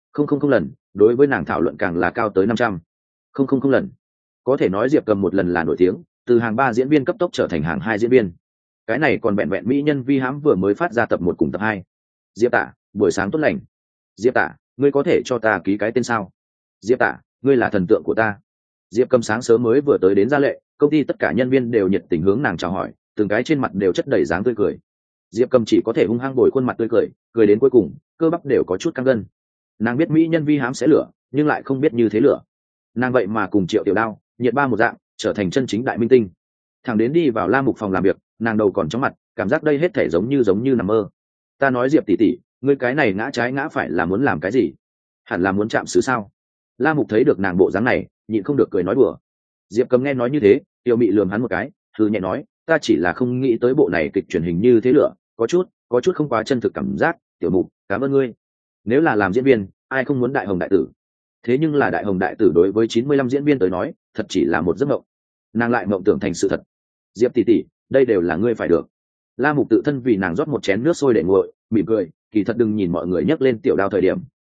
lần, đối với nàng thảo luận càng là cao tới 500 lần. Có thể nói Diệp Cầm một lần là nổi tiếng, từ hàng 3 diễn viên cấp tốc trở thành hàng 2 diễn viên. Cái này còn vẹn mỹ nhân vi hãm vừa mới phát ra tập 1 cùng tập 2. Diệp Tả, buổi sáng tốt lành. Diệp Tả, ngươi có thể cho ta ký cái tên sao? Diệp Tả, ngươi là thần tượng của ta. Diệp Cầm sáng sớm mới vừa tới đến gia lệ, công ty tất cả nhân viên đều nhiệt tình hướng nàng chào hỏi, từng cái trên mặt đều chất đầy dáng tươi cười. Diệp Cầm chỉ có thể hung hăng bồi khuôn mặt tươi cười đến cuối cùng cơ bắp đều có chút căng gân. Nàng biết mỹ nhân vi hãm sẽ lửa, nhưng lại không biết như thế lửa. Nàng vậy mà cùng Triệu Tiểu Đao, Nhiệt Ba một dạng, trở thành chân chính đại minh tinh. Thằng đến đi vào La Mục phòng làm việc, nàng đầu còn chóng mặt, cảm giác đây hết thể giống như nằm mơ. Ta nói Diệp tỷ tỷ, ngươi cái này ngã trái ngã phải là muốn làm cái gì? Hẳn là muốn chạm xứ sao? La Mục thấy được nàng bộ dáng này, nhịn không được cười nói đùa. Diệp Cầm nghe nói như thế, Tiểu Mị lườm hắn một cái, hừ nhẹ nói, ta chỉ là không nghĩ tới bộ này kịch truyền hình như thế lửa, có chút không quá chân thực cảm giác. Tiểu Mục, cảm ơn ngươi. Nếu là làm diễn viên, ai không muốn đại hồng đại tử? Thế nhưng là đại hồng đại tử đối với 95 diễn viên tới nói, thật chỉ là một giấc mộng. Nàng lại mộng tưởng thành sự thật. Diệp tỷ tỷ, đây đều là ngươi phải được. La Mục tự thân vì nàng rót một chén nước sôi để nguội, mỉm cười, kỳ thật đừng nhìn mọi người nhắc lên Tiểu Đao thời điểm,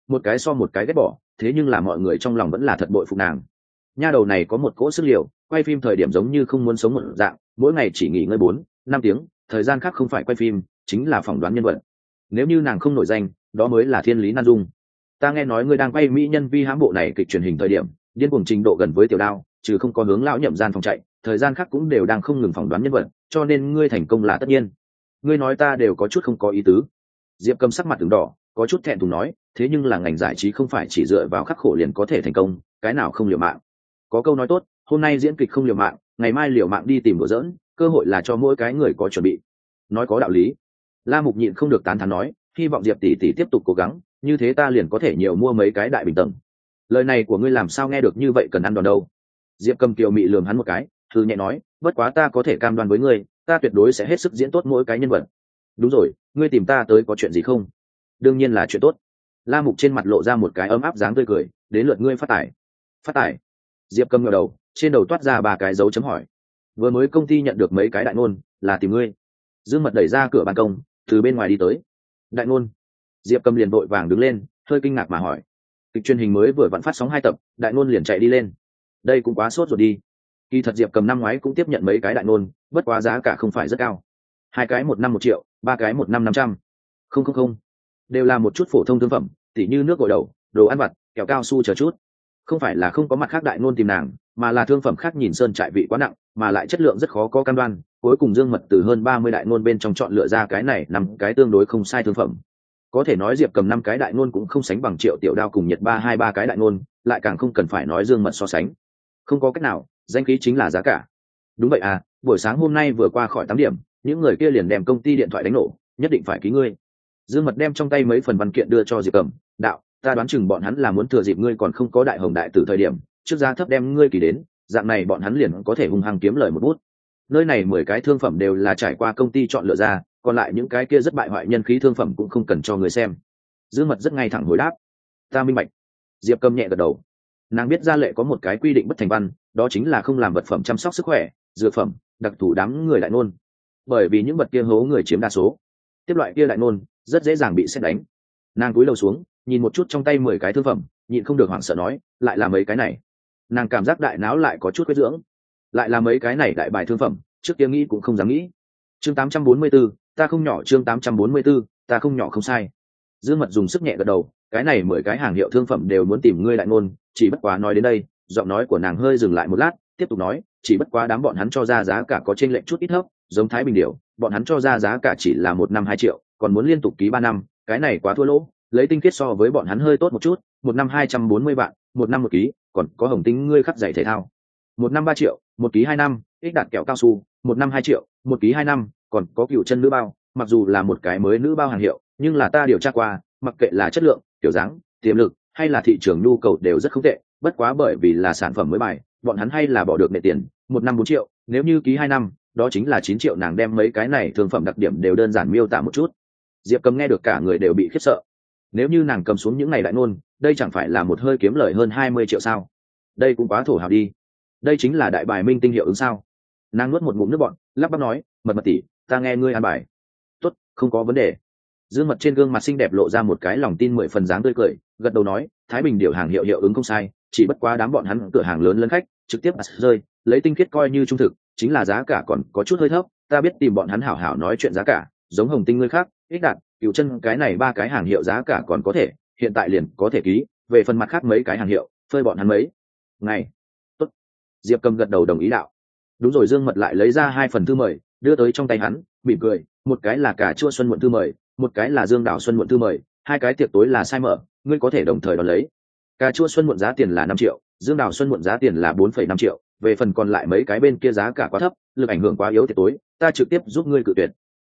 một cái so một cái ghét bỏ, thế nhưng là mọi người trong lòng vẫn là thật bội phục nàng. Nha đầu này có một cỗ sức liều, quay phim thời điểm giống như không muốn sống một dạng, mỗi ngày chỉ nghỉ ngơi 4-5 tiếng, thời gian khác không phải quay phim chính là phỏng đoán nhân vật. Nếu như nàng không nổi danh, đó mới là thiên lý nan dung. Ta nghe nói ngươi đang quay mỹ nhân vi hãm bộ này kịch truyền hình thời điểm điên cuồng trình độ gần với Tiểu Đao, trừ không có hướng lão nhậm gian phòng chạy, thời gian khác cũng đều đang không ngừng phỏng đoán nhân vật, cho nên ngươi thành công là tất nhiên. Ngươi nói ta đều có chút không có ý tứ. Diệp Cầm sắc mặt ửng đỏ, có chút thẹn thùng nói, thế nhưng là ngành giải trí không phải chỉ dựa vào khắc khổ liền có thể thành công, cái nào không liều mạng. Có câu nói tốt, hôm nay diễn kịch không liều mạng, ngày mai liều mạng đi tìm đùa giỡn, cơ hội là cho mỗi cái người có chuẩn bị. Nói có đạo lý. La Mục nhịn không được tán thán nói, hy vọng Diệp tỷ tỷ tiếp tục cố gắng, như thế ta liền có thể nhiều mua mấy cái đại bình tầng. Lời này của ngươi làm sao nghe được như vậy cần ăn đòn đâu? Diệp Cầm kiều mị lườm hắn một cái, thư nhẹ nói, bất quá ta có thể cam đoan với ngươi, ta tuyệt đối sẽ hết sức diễn tốt mỗi cái nhân vật. Đúng rồi, ngươi tìm ta tới có chuyện gì không? Đương nhiên là chuyện tốt. La Mục trên mặt lộ ra một cái ấm áp dáng tươi cười, đến lượt ngươi phát tài. Phát tài? Diệp Cầm ngẩng đầu, trên đầu toát ra 3 cái dấu chấm hỏi. Vừa mới công ty nhận được mấy cái đại ngôn, là tìm ngươi. Dương Mật đẩy ra cửa ban công, từ bên ngoài đi tới. Đại ngôn? Diệp Cầm liền vội vàng đứng lên, hơi kinh ngạc mà hỏi. Kịch truyền hình mới vừa vặn phát sóng 2 tập, đại ngôn liền chạy đi lên. Đây cũng quá sốt rồi đi. Kỳ thật Diệp Cầm năm ngoái cũng tiếp nhận mấy cái đại ngôn, bất quá giá cả không phải rất cao. 2 cái 1 năm 1 triệu, 3 cái 1 năm 500. Không, đều là một chút phổ thông thương phẩm, tỉ như nước gội đầu, đồ ăn vặt, kẹo cao su chờ chút. Không phải là không có mặt khác đại ngôn tìm nàng, mà là thương phẩm khác nhìn sơn trại vị quá nặng, mà lại chất lượng rất khó có cam đoan. Cuối cùng Dương Mật từ hơn 30 đại ngôn bên trong chọn lựa ra cái này 5 cái tương đối không sai thương phẩm. Có thể nói Diệp Cầm 5 cái đại ngôn cũng không sánh bằng Triệu Tiểu Đao cùng Nhiệt 323 cái đại ngôn, lại càng không cần phải nói Dương Mật so sánh. Không có cách nào, danh khí chính là giá cả. Đúng vậy à, buổi sáng hôm nay vừa qua khỏi 8 điểm, những người kia liền đem công ty điện thoại đánh nổ, nhất định phải ký ngươi. Dương Mật đem trong tay mấy phần văn kiện đưa cho Diệp Cầm, đạo, ta đoán chừng bọn hắn là muốn thừa dịp ngươi còn không có đại hồng đại tử thời điểm, trước giá thấp đem ngươi kỳ đến, dạng này bọn hắn liền có thể hung hăng kiếm lời một bút. Nơi này 10 cái thương phẩm đều là trải qua công ty chọn lựa ra, còn lại những cái kia rất bại hoại nhân khí thương phẩm cũng không cần cho người xem. Dương Mật rất ngay thẳng hồi đáp, ta minh bạch. Diệp Cầm nhẹ gật đầu. Nàng biết gia lệ có một cái quy định bất thành văn, đó chính là không làm vật phẩm chăm sóc sức khỏe, dược phẩm, đặc thù đám người đại ngôn. Bởi vì những vật kia hố người chiếm đa số, tiếp loại kia đại ngôn rất dễ dàng bị xét đánh. Nàng cúi đầu xuống, nhìn một chút trong tay 10 cái thương phẩm, nhịn không được hoảng sợ nói, lại là mấy cái này. Nàng cảm giác đại não lại có chút huyết dưỡng. Lại là mấy cái này đại bài thương phẩm, trước kia nghĩ cũng không dám nghĩ. Chương 844, ta không nhỏ, chương 844, ta không nhỏ không sai. Dương Mật dùng sức nhẹ gật đầu, cái này 10 cái hàng hiệu thương phẩm đều muốn tìm ngươi đại ngôn, chỉ bất quá nói đến đây, giọng nói của nàng hơi dừng lại một lát, tiếp tục nói, chỉ bất quá đám bọn hắn cho ra giá cả có chênh lệch chút ít thấp, giống Thái Bình Điểu, bọn hắn cho ra giá cả chỉ là 1 năm 2 triệu, còn muốn liên tục ký 3 năm, cái này quá thua lỗ, lấy tinh khiết so với bọn hắn hơi tốt một chút, 1 năm 240 vạn, 1 năm 1 ký, còn có Hồng Tinh ngươi khắc giày thể thao. 1 năm 3 triệu, 1 ký 2 năm, ích đạt kẹo cao su, 1 năm 2 triệu, 1 ký 2 năm, còn có Cựu Chân nữ bao, mặc dù là một cái mới nữ bao hàng hiệu, nhưng là ta điều tra qua, mặc kệ là chất lượng, kiểu dáng, tiềm lực hay là thị trường nhu cầu đều rất không tệ, bất quá bởi vì là sản phẩm mới bài, bọn hắn hay là bỏ được nệ tiền, 1 năm 4 triệu, nếu như ký 2 năm, đó chính là 9 triệu. Nàng đem mấy cái này thương phẩm đặc điểm đều đơn giản miêu tả một chút. Diệp Cầm nghe được cả người đều bị khiếp sợ. Nếu như nàng cầm xuống những ngày đại ngôn, đây chẳng phải là một hơi kiếm lời hơn 20 triệu sao? Đây cũng quá thổ hào đi. Đây chính là đại bài minh tinh hiệu ứng sao? Nàng nuốt một ngụm nước bọt, lắp bắp nói, Mật tỷ, ta nghe ngươi an bài. Tốt, không có vấn đề. Dương Mật trên gương mặt xinh đẹp lộ ra một cái lòng tin 10 phần dáng tươi cười, gật đầu nói, Thái Bình Điểu hàng hiệu hiệu ứng không sai, chỉ bất quá đám bọn hắn cửa hàng lớn lớn khách, trực tiếp rơi, lấy tinh khiết coi như trung thực, chính là giá cả còn có chút hơi thấp, ta biết tìm bọn hắn hảo hảo nói chuyện giá cả, giống Hồng Tinh ngươi khác, ích đạt, Cựu Chân cái này 3 cái hàng hiệu giá cả còn có thể, hiện tại liền có thể ký, về phần mặt khác mấy cái hàng hiệu, phơi bọn hắn mấy ngày. Tốt. Diệp Cầm gật đầu đồng ý đạo. Đúng rồi, Dương Mật lại lấy ra 2 phần thư mời, đưa tới trong tay hắn, mỉm cười, một cái là cà chua xuân muộn thư mời, một cái là Dương Đào xuân muộn thư mời, 2 cái tiệc tối là sai mở, ngươi có thể đồng thời đón lấy. Cà chua xuân muộn giá tiền là 5 triệu, Dương Đào xuân muộn giá tiền là 4,5 triệu, về phần còn lại mấy cái bên kia giá cả quá thấp, lực ảnh hưởng quá yếu tiệc tối, ta trực tiếp giúp ngươi cự tuyệt.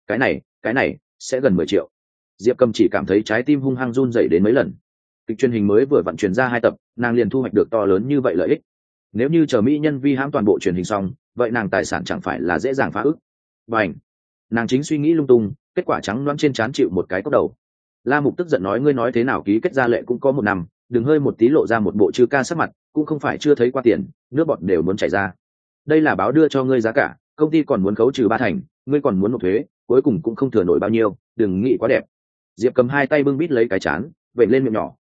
Cái này sẽ gần 10 triệu. Diệp Cầm chỉ cảm thấy trái tim hung hăng run rẩy đến mấy lần. Kịch truyền hình mới vừa vận chuyển ra 2 tập, nàng liền thu hoạch được to lớn như vậy lợi ích. Nếu như chờ mỹ nhân vi hãm toàn bộ truyền hình xong, vậy nàng tài sản chẳng phải là dễ dàng phá ức. Bành! Nàng chính suy nghĩ lung tung, kết quả trắng loãng trên trán chịu một cái cốc đầu. La Mục tức giận nói, ngươi nói thế nào ký kết gia lệ cũng có 1 năm, đừng hơi một tí lộ ra một bộ chư ca sắc mặt, cũng không phải chưa thấy qua tiền, nước bọt đều muốn chảy ra. Đây là báo đưa cho ngươi giá cả, công ty còn muốn khấu trừ 3 thành, ngươi còn muốn nộp thuế, cuối cùng cũng không thừa nổi bao nhiêu, đừng nghĩ quá đẹp. Diệp Cầm 2 tay bưng bít lấy cái chán, vểnh lên miệng nhỏ,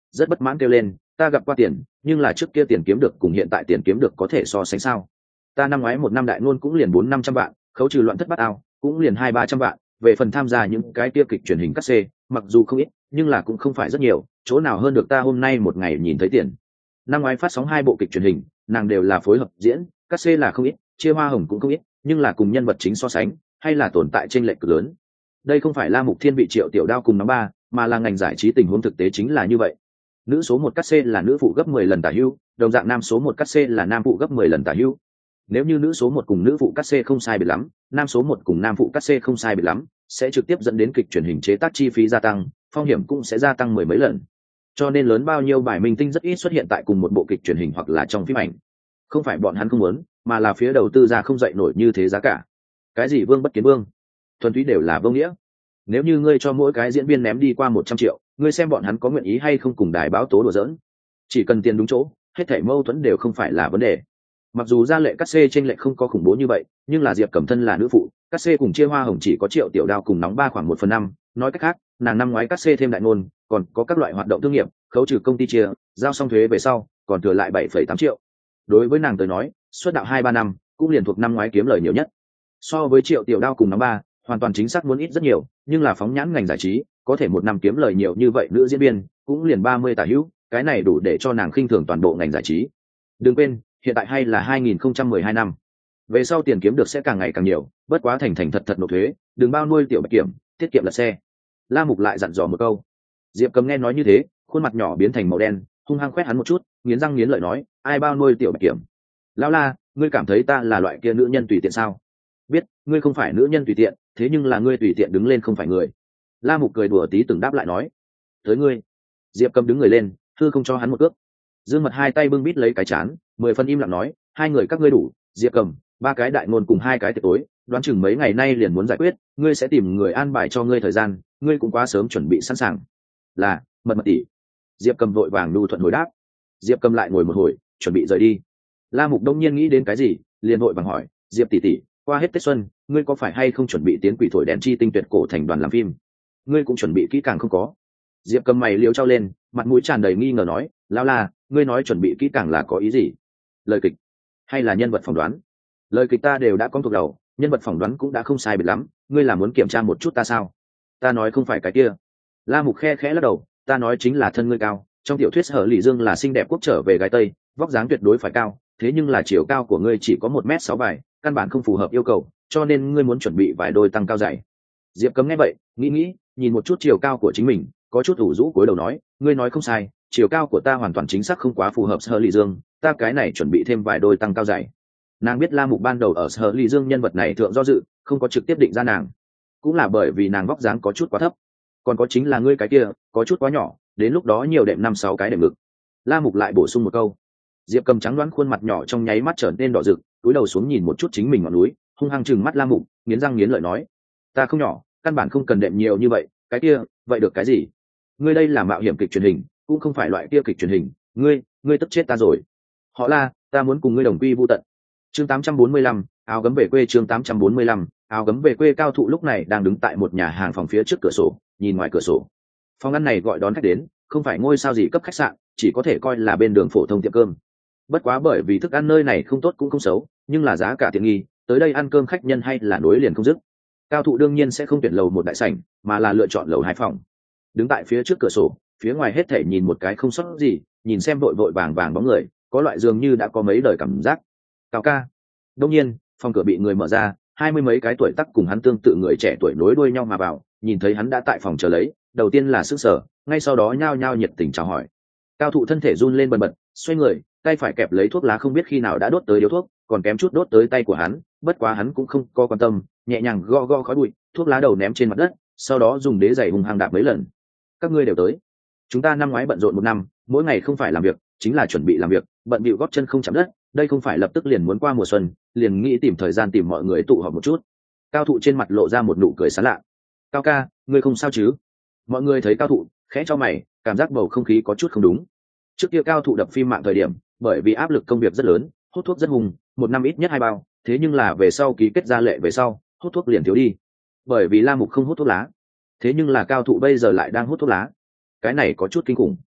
rất bất mãn kêu lên, ta gặp qua tiền, nhưng là trước kia tiền kiếm được cùng hiện tại tiền kiếm được có thể so sánh sao? Ta năm ngoái một năm đại ngôn cũng liền 400-500 vạn, khấu trừ loạn thất bát ao cũng liền 200-300 vạn. Về phần tham gia những cái tiêu kịch truyền hình cắt xê, mặc dù không ít nhưng là cũng không phải rất nhiều, chỗ nào hơn được ta hôm nay một ngày nhìn thấy tiền. Năm ngoái phát sóng 2 bộ kịch truyền hình, nàng đều là phối hợp diễn, cắt xê là không ít, chia hoa hồng cũng không ít, nhưng là cùng nhân vật chính so sánh hay là tồn tại chênh lệch cực lớn. Đây không phải La Mục Thiên bị Triệu Tiểu Đao cùng nóng ba, mà là ngành giải trí tình huống thực tế chính là như vậy. Nữ số 1 cắt xê là nữ phụ gấp 10 lần tả hữu, đồng dạng nam số 1 cắt xê là nam phụ gấp 10 lần tả hữu. Nếu như nữ số 1 cùng nữ phụ cắt xê không sai biệt lắm, nam số 1 cùng nam phụ cắt xê không sai biệt lắm, sẽ trực tiếp dẫn đến kịch truyền hình chế tác chi phí gia tăng, phong hiểm cũng sẽ gia tăng mười mấy lần. Cho nên lớn bao nhiêu bài minh tinh rất ít xuất hiện tại cùng một bộ kịch truyền hình hoặc là trong phim ảnh. Không phải bọn hắn không muốn, mà là phía đầu tư ra không dậy nổi như thế giá cả. Cái gì vương bất kiến vương, thuần túy đều là vô nghĩa. Nếu như ngươi cho mỗi cái diễn viên ném đi qua 100 triệu, ngươi xem bọn hắn có nguyện ý hay không cùng đài báo tố đùa giỡn. Chỉ cần tiền đúng chỗ, hết thảy mâu thuẫn đều không phải là vấn đề. Mặc dù gia lệ cắt xê trên lệ không có khủng bố như vậy, nhưng là Diệp Cẩm Thân là nữ phụ, cắt xê cùng chia hoa hồng chỉ có Triệu Tiểu Đao cùng nóng ba khoảng 1/5. Nói cách khác, nàng năm ngoái cắt xê thêm đại ngôn, còn có các loại hoạt động thương nghiệp, khấu trừ công ty chia, giao xong thuế về sau, còn thừa lại 7,8 triệu. Đối với nàng tới nói, xuất đạo 2-3 năm, cũng liền thuộc năm ngoái kiếm lời nhiều nhất. So với Triệu Tiểu Đao cùng nóng ba, hoàn toàn chính xác muốn ít rất nhiều, nhưng là phóng nhãn ngành giải trí, có thể một năm kiếm lời nhiều như vậy nữ diễn viên, cũng liền 30 tả hữu, cái này đủ để cho nàng khinh thường toàn bộ ngành giải trí. Đừng quên, hiện tại hay là 2012 năm. Về sau tiền kiếm được sẽ càng ngày càng nhiều, bất quá thành thành thật thật nộp thuế, đừng bao nuôi tiểu bạch kiểm, tiết kiệm lật xe. La Mục lại dặn dò một câu. Diệp Cầm nghe nói như thế, khuôn mặt nhỏ biến thành màu đen, hung hăng quét hắn một chút, nghiến răng nghiến lợi nói, ai bao nuôi tiểu bạch kiểm? Lão La, ngươi cảm thấy ta là loại kia nữ nhân tùy tiện sao? Biết, ngươi không phải nữ nhân tùy tiện, thế nhưng là ngươi tùy tiện đứng lên không phải người. La Mục cười đùa tí từng đáp lại nói, tới ngươi. Diệp Cầm đứng người lên, hư không cho hắn một cước. Dương Mật hai tay bưng bít lấy cái chán, 10 phân im lặng nói, hai người các ngươi đủ. Diệp Cầm, 3 cái đại ngôn cùng 2 cái tiệc tối, đoán chừng mấy ngày nay liền muốn giải quyết, ngươi sẽ tìm người an bài cho ngươi thời gian, ngươi cũng quá sớm chuẩn bị sẵn sàng. Là, Mật tỷ. Diệp Cầm vội vàng nhu thuận hồi đáp. Diệp Cầm lại ngồi một hồi, chuẩn bị rời đi. La Mục đông nhiên nghĩ đến cái gì, liền vội vàng hỏi, Diệp tỷ, qua hết Tết xuân, ngươi có phải hay không chuẩn bị tiến quỷ thổi đèn chi tinh tuyệt cổ thành đoàn làm phim? Ngươi cũng chuẩn bị kỹ càng không có? Diệp Cầm mày liếu trao lên, mặt mũi tràn đầy nghi ngờ nói, lão La, ngươi nói chuẩn bị kỹ càng là có ý gì? Lời kịch hay là nhân vật phỏng đoán? Lời kịch ta đều đã có thuộc đầu, nhân vật phỏng đoán cũng đã không sai biệt lắm, ngươi là muốn kiểm tra một chút ta sao? Ta nói không phải cái kia. La Mục khe khẽ lắc đầu, ta nói chính là thân ngươi cao, trong tiểu thuyết Sở Lỷ Dương là xinh đẹp quốc trở về gái Tây, vóc dáng tuyệt đối phải cao, thế nhưng là chiều cao của ngươi chỉ có 1m6 vài, căn bản không phù hợp yêu cầu, cho nên ngươi muốn chuẩn bị vài đôi tăng cao dày. Diệp Cấm nghe vậy, nghĩ, nhìn một chút chiều cao của chính mình, có chút ủ rũ cúi đầu nói, ngươi nói không sai, chiều cao của ta hoàn toàn chính xác không quá phù hợp Sở Lỷ Dương, ta cái này chuẩn bị thêm vài đôi tăng cao dày. Nàng biết La Mục ban đầu ở Sở Lỷ Dương nhân vật này thượng do dự, không có trực tiếp định ra nàng, cũng là bởi vì nàng vóc dáng có chút quá thấp, còn có chính là ngươi cái kia có chút quá nhỏ, đến lúc đó nhiều đệm 5-6 cái đệm ngực. La Mục lại bổ sung một câu. Diệp Cầm trắng đoán khuôn mặt nhỏ trong nháy mắt trở nên đỏ rực, cúi đầu xuống nhìn một chút chính mình ngọn núi, hung hăng chừng mắt La Mục, nghiến răng nghiến lợi nói, ta không nhỏ, căn bản không cần đệm nhiều như vậy, cái kia vậy được cái gì? Ngươi đây là mạo hiểm kịch truyền hình, cũng không phải loại kia kịch truyền hình, ngươi tức chết ta rồi. Họ La, ta muốn cùng ngươi đồng quy vu tận. Chương 845, áo gấm về quê. Chương 845, áo gấm về quê. Cao Thụ lúc này đang đứng tại một nhà hàng phòng phía trước cửa sổ, nhìn ngoài cửa sổ. Phòng ăn này gọi đón khách đến, không phải ngôi sao gì cấp khách sạn, chỉ có thể coi là bên đường phổ thông tiệm cơm. Bất quá bởi vì thức ăn nơi này không tốt cũng không xấu, nhưng là giá cả tiện nghi, tới đây ăn cơm khách nhân hay là nối liền không dứt. Cao Thụ đương nhiên sẽ không tuyển lầu một đại sảnh, mà là lựa chọn lầu 2 phòng. Đứng tại phía trước cửa sổ, phía ngoài hết thể nhìn một cái không sót gì, nhìn xem vội vội vàng vàng bóng người, có loại dường như đã có mấy đời cảm giác. Cao ca. Đương nhiên, phòng cửa bị người mở ra, 20 mấy cái tuổi tác cùng hắn tương tự người trẻ tuổi nối đuôi nhau mà vào, nhìn thấy hắn đã tại phòng chờ lấy, đầu tiên là sửng sở, ngay sau đó nhao nhao nhiệt tình chào hỏi. Cao Thụ thân thể run lên bần bật, xoay người, tay phải kẹp lấy thuốc lá không biết khi nào đã đốt tới điếu thuốc, còn kém chút đốt tới tay của hắn, bất quá hắn cũng không có quan tâm, nhẹ nhàng gõ gõ khói bụi, thuốc lá đầu ném trên mặt đất, sau đó dùng đế giày hung hăng đạp mấy lần. Các ngươi đều tới. Chúng ta năm ngoái bận rộn một năm, mỗi ngày không phải làm việc, chính là chuẩn bị làm việc, bận bịu gót chân không chạm đất, đây không phải lập tức liền muốn qua mùa xuân, liền nghĩ tìm thời gian tìm mọi người tụ họp một chút. Cao Thụ trên mặt lộ ra một nụ cười sảng lạ. Cao ca, ngươi không sao chứ? Mọi người thấy Cao Thụ, khẽ cho mày, cảm giác bầu không khí có chút không đúng. Trước kia Cao Thụ đập phim mạng thời điểm, bởi vì áp lực công việc rất lớn, hút thuốc rất hùng, một năm ít nhất 2 bao, thế nhưng là về sau ký kết gia lệ về sau, hút thuốc liền thiếu đi. Bởi vì La Mục không hút thuốc lá, thế nhưng là Cao Thụ bây giờ lại đang hút thuốc lá, cái này có chút kinh khủng.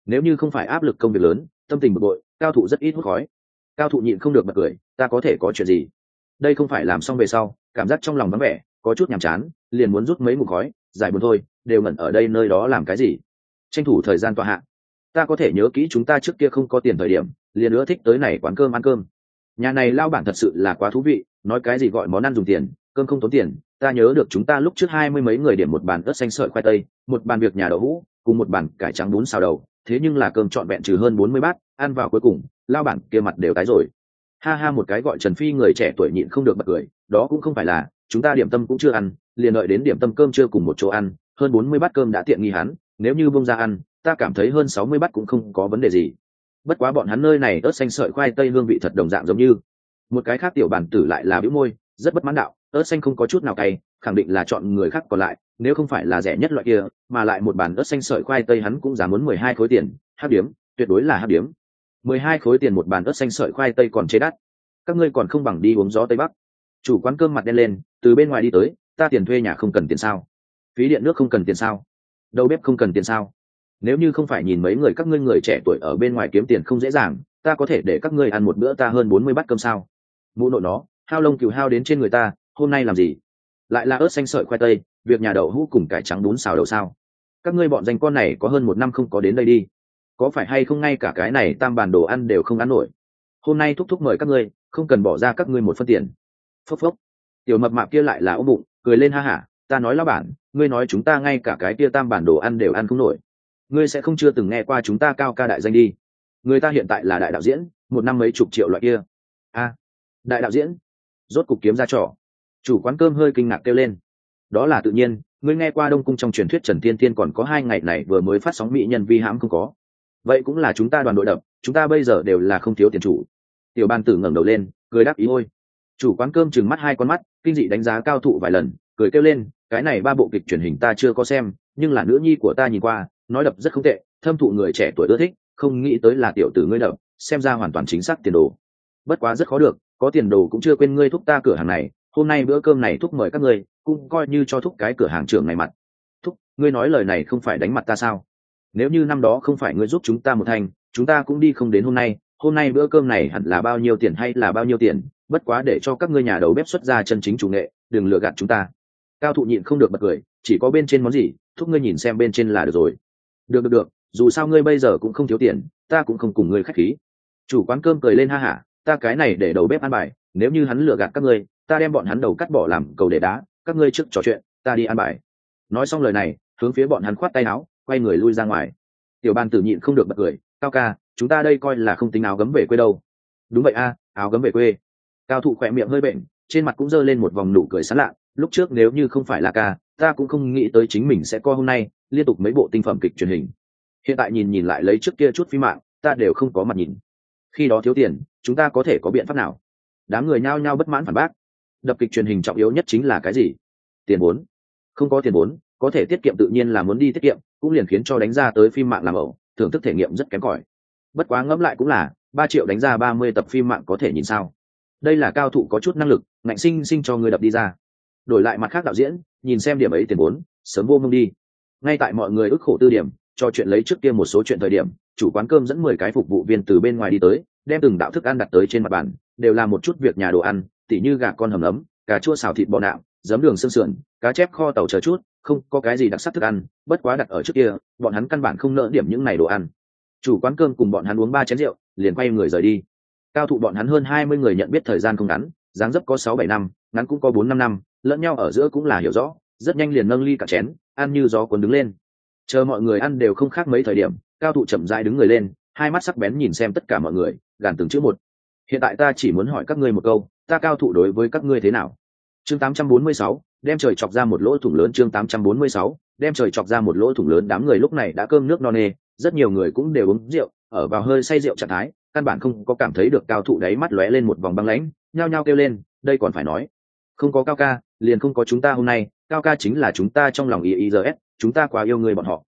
nếu như không phải áp lực công việc lớn, tâm tình bực bội, cao thụ rất ít hút khói. Cao thụ nhịn không được bật cười, ta có thể có chuyện gì? Đây không phải làm xong về sau, cảm giác trong lòng vắng vẻ, có chút nhàm chán, liền muốn rút mấy ngụm khói, giải buồn thôi, đều ngẩn ở đây nơi đó làm cái gì? Tranh thủ thời gian tọa hạ. Ta có thể nhớ kỹ chúng ta trước kia không có tiền thời điểm, liền ưa thích tới này quán cơm ăn cơm. Nhà này lao bản thật sự là quá thú vị, nói cái gì gọi món ăn dùng tiền, cơm không tốn tiền. Ta nhớ được chúng ta lúc trước 20 mấy người điểm một bàn ớt xanh sợi khoai tây, một bàn việc nhà đậu hũ, cùng một bàn cải trắng bún xào đầu, thế nhưng là cơm trọn vẹn trừ hơn 40 bát, ăn vào cuối cùng, lao bản kia mặt đều tái rồi. Ha ha, một cái gọi Trần Phi người trẻ tuổi nhịn không được bật cười, đó cũng không phải là, chúng ta điểm tâm cũng chưa ăn, liền đợi đến điểm tâm cơm chưa cùng một chỗ ăn, hơn 40 bát cơm đã tiện nghi hắn, nếu như bông ra ăn, ta cảm thấy hơn 60 bát cũng không có vấn đề gì. Bất quá bọn hắn nơi này ớt xanh sợi khoai tây hương vị thật đồng dạng giống như. Một cái khác tiểu bản tử lại là bĩu môi, rất bất mãn đạo, ớt xanh không có chút nào cay, khẳng định là chọn người khác còn lại, nếu không phải là rẻ nhất loại kia, mà lại một bàn ớt xanh sợi khoai tây hắn cũng dám muốn 12 khối tiền, hắc điếm, tuyệt đối là hắc điếm. 12 khối tiền một bàn ớt xanh sợi khoai tây còn chế đắt. Các ngươi còn không bằng đi uống gió tây bắc. Chủ quán cơm mặt đen lên, từ bên ngoài đi tới, ta tiền thuê nhà không cần tiền sao? Phí điện nước không cần tiền sao? Đầu bếp không cần tiền sao? Nếu như không phải nhìn mấy người các ngươi người trẻ tuổi ở bên ngoài kiếm tiền không dễ dàng, ta có thể để các ngươi ăn một bữa ta hơn 40 bát cơm sao? Mụ nội nó, hao lông cừu hao đến trên người ta, hôm nay làm gì? Lại là ớt xanh sợi khoai tây, việc nhà đậu hũ cùng cải trắng bún xào đầu sao? Các ngươi bọn danh con này có hơn 1 năm không có đến đây đi, có phải hay không ngay cả cái này tam bàn đồ ăn đều không ăn nổi? Hôm nay thúc thúc mời các ngươi, không cần bỏ ra các ngươi một phân tiền. Phốc phốc, tiểu mập mạp kia lại là ôm bụng cười lên ha hả, ta nói lão bản, ngươi nói chúng ta ngay cả cái kia tam bản đồ ăn đều ăn không nổi, ngươi sẽ không chưa từng nghe qua chúng ta cao ca đại danh đi. Người ta hiện tại là đại đạo diễn, một năm mấy chục triệu loại kia. A, đại đạo diễn, rốt cục kiếm ra trò. Chủ quán cơm hơi kinh ngạc kêu lên. Đó là tự nhiên, ngươi nghe qua Đông Cung trong truyền thuyết Trần Tiên Tiên còn có 2 ngày này vừa mới phát sóng mỹ nhân vi hãm không có? Vậy cũng là chúng ta đoàn đội đập, chúng ta bây giờ đều là không thiếu tiền chủ. Tiểu ban tử ngẩng đầu lên, cười đáp ý ôi. Chủ quán cơm trừng mắt 2 con mắt, kinh dị đánh giá cao thụ vài lần, cười kêu lên, cái này 3 bộ kịch truyền hình ta chưa có xem, nhưng là nữ nhi của ta nhìn qua, nói đập rất không tệ, thâm thụ người trẻ tuổi ưa thích, không nghĩ tới là tiểu tử ngươi đập, xem ra hoàn toàn chính xác tiền đồ. Bất quá rất khó được, có tiền đồ cũng chưa quên ngươi thúc ta cửa hàng này, hôm nay bữa cơm này thúc mời các ngươi, cũng coi như cho thúc cái cửa hàng trưởng này mặt. Thúc, ngươi nói lời này không phải đánh mặt ta sao? Nếu như năm đó không phải ngươi giúp chúng ta một thành, chúng ta cũng đi không đến hôm nay bữa cơm này hẳn là bao nhiêu tiền hay là bao nhiêu tiền, bất quá để cho các ngươi nhà đầu bếp xuất ra chân chính chủ nghệ, đừng lừa gạt chúng ta. Cao thụ nhịn không được bật cười, chỉ có bên trên món gì, thúc ngươi nhìn xem bên trên là được rồi. Được, dù sao ngươi bây giờ cũng không thiếu tiền, ta cũng không cùng ngươi khách khí. Chủ quán cơm cười lên ha hả, ta cái này để đầu bếp ăn bài, nếu như hắn lừa gạt các ngươi, ta đem bọn hắn đầu cắt bỏ làm cầu để đá, các ngươi trước trò chuyện, ta đi ăn bài. Nói xong lời này, hướng phía bọn hắn khoát tay áo, quay người lui ra ngoài. Tiểu ban tử nhịn không được bật cười, cao ca, chúng ta đây coi là không tính áo gấm về quê đâu. Đúng vậy a, áo gấm về quê. Cao thụ khỏe miệng hơi bệnh, trên mặt cũng giơ lên một vòng nụ cười sán lạ, lúc trước nếu như không phải là ca, ta cũng không nghĩ tới chính mình sẽ co hôm nay, liên tục mấy bộ tinh phẩm kịch truyền hình. Hiện tại nhìn lại lấy trước kia chút phim mạng, ta đều không có mặt nhìn. Khi đó thiếu tiền, chúng ta có thể có biện pháp nào? Đám người nhao nhao bất mãn phản bác. Đập kịch truyền hình trọng yếu nhất chính là cái gì? Tiền vốn. Không có tiền vốn, có thể tiết kiệm tự nhiên là muốn đi tiết kiệm, cũng liền khiến cho đánh ra tới phim mạng làm ẩu, thưởng thức thể nghiệm rất kém cỏi. Bất quá ngẫm lại cũng là, 3 triệu đánh ra 30 tập phim mạng có thể nhìn sao? Đây là cao thụ có chút năng lực, ngạnh sinh cho người đập đi ra. Đổi lại mặt khác đạo diễn, nhìn xem điểm ấy tiền vốn, sớm vô mông đi. Ngay tại mọi người ức khổ tư điểm, cho chuyện lấy trước kia một số chuyện thời điểm, chủ quán cơm dẫn 10 cái phục vụ viên từ bên ngoài đi tới, đem từng đạo thức ăn đặt tới trên mặt bàn, đều là một chút việc nhà đồ ăn, tỉ như gà con hầm ấm, cà chua xào thịt bò nạm, giấm đường xương sườn, cá chép kho tàu chờ chút, không có cái gì đặc sắc thức ăn, bất quá đặt ở trước kia, bọn hắn căn bản không nỡ điểm những này đồ ăn. Chủ quán cơm cùng bọn hắn uống 3 chén rượu, liền quay người rời đi. Cao thụ bọn hắn hơn 20 người nhận biết thời gian không ngắn, dáng dấp có 6-7 năm, ngắn cũng có 4-5 năm, lẫn nhau ở giữa cũng là hiểu rõ, rất nhanh liền nâng ly cả chén, ăn như gió cuốn đứng lên. Chờ mọi người ăn đều không khác mấy thời điểm, cao thụ chậm rãi đứng người lên, hai mắt sắc bén nhìn xem tất cả mọi người, gàn từng chữ một. Hiện tại ta chỉ muốn hỏi các ngươi một câu, ta cao thụ đối với các ngươi thế nào? Chương 846, đem trời chọc ra một lỗ thủng lớn. Chương 846, đem trời chọc ra một lỗ thủng lớn. Đám người lúc này đã cơm nước no nê, rất nhiều người cũng đều uống rượu, ở vào hơi say rượu trạng thái, căn bản không có cảm thấy được cao thụ đáy mắt lóe lên một vòng băng lãnh, nhao nhao kêu lên, đây còn phải nói, không có cao ca, liền không có chúng ta hôm nay, cao ca chính là chúng ta trong lòng IIRS, chúng ta quá yêu người bọn họ.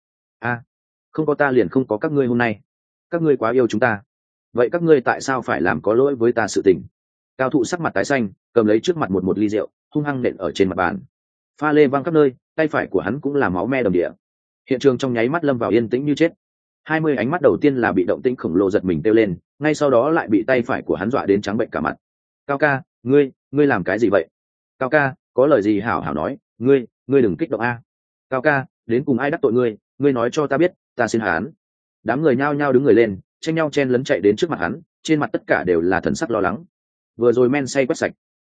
Không có ta liền không có các ngươi hôm nay, các ngươi quá yêu chúng ta, vậy các ngươi tại sao phải làm có lỗi với ta sự tình? Cao thụ sắc mặt tái xanh, cầm lấy trước mặt một ly rượu, hung hăng nện ở trên mặt bàn, pha lê văng khắp nơi, tay phải của hắn cũng là máu me đầm địa. Hiện trường trong nháy mắt lâm vào yên tĩnh như chết. 20 ánh mắt đầu tiên là bị động tĩnh khổng lồ giật mình kêu lên, ngay sau đó lại bị tay phải của hắn dọa đến trắng bệnh cả mặt. Cao ca, ngươi làm cái gì vậy? Cao ca, có lời gì hảo hảo nói, ngươi đừng kích động a. Cao ca, đến cùng ai đắc tội ngươi nói cho ta biết, ta xin hắn. Đám người nhao nhao đứng người lên, tranh nhau chen lấn chạy đến trước mặt hắn, trên mặt tất cả đều là thần sắc lo lắng. Vừa rồi men say quét sạch.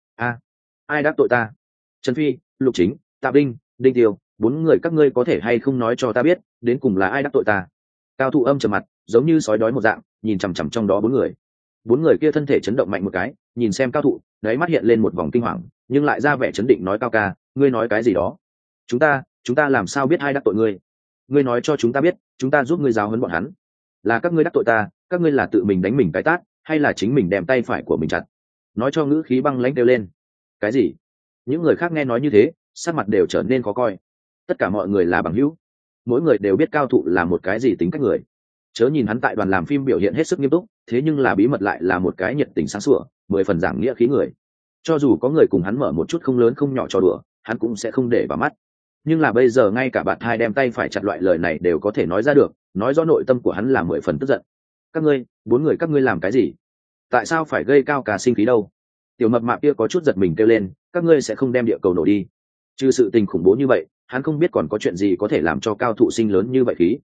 Ai đắc tội ta? Trần Phi, Lục Chính, Tạ Vinh, Đinh Tiêu, 4 người các ngươi có thể hay không nói cho ta biết, đến cùng là ai đắc tội ta? Cao Thụ âm trầm mặt, giống như sói đói một dạng, nhìn chằm chằm trong đó 4 người. 4 người kia thân thể chấn động mạnh một cái, nhìn xem Cao Thụ, đáy mắt hiện lên một vòng kinh hoàng, nhưng lại ra vẻ chấn định nói Cao ca, ngươi nói cái gì đó? Chúng ta làm sao biết ai đắc tội ngươi? Ngươi nói cho chúng ta biết, chúng ta giúp ngươi giáo huấn bọn hắn. Là các ngươi đắc tội ta, các ngươi là tự mình đánh mình cái tát, hay là chính mình đem tay phải của mình chặt? Nói cho ngữ khí băng lãnh kêu lên. Cái gì? Những người khác nghe nói như thế, sắc mặt đều trở nên khó coi. Tất cả mọi người là bằng hữu, mỗi người đều biết Cao Thụ là một cái gì tính cách người. Chớ nhìn hắn tại đoàn làm phim biểu hiện hết sức nghiêm túc, thế nhưng là bí mật lại là một cái nhiệt tình sáng sủa, 10 phần giảng nghĩa khí người. Cho dù có người cùng hắn mở một chút không lớn không nhỏ trò đùa, hắn cũng sẽ không để vào mắt. Nhưng là bây giờ ngay cả bạn hai đem tay phải chặt loại lời này đều có thể nói ra được, nói rõ nội tâm của hắn là 10 phần tức giận. Các ngươi, 4 người các ngươi làm cái gì? Tại sao phải gây Cao ca sinh khí đâu? Tiểu mập mạp kia có chút giật mình kêu lên, các ngươi sẽ không đem địa cầu nổ đi? Trừ sự tình khủng bố như vậy, hắn không biết còn có chuyện gì có thể làm cho Cao Thụ sinh lớn như vậy khí.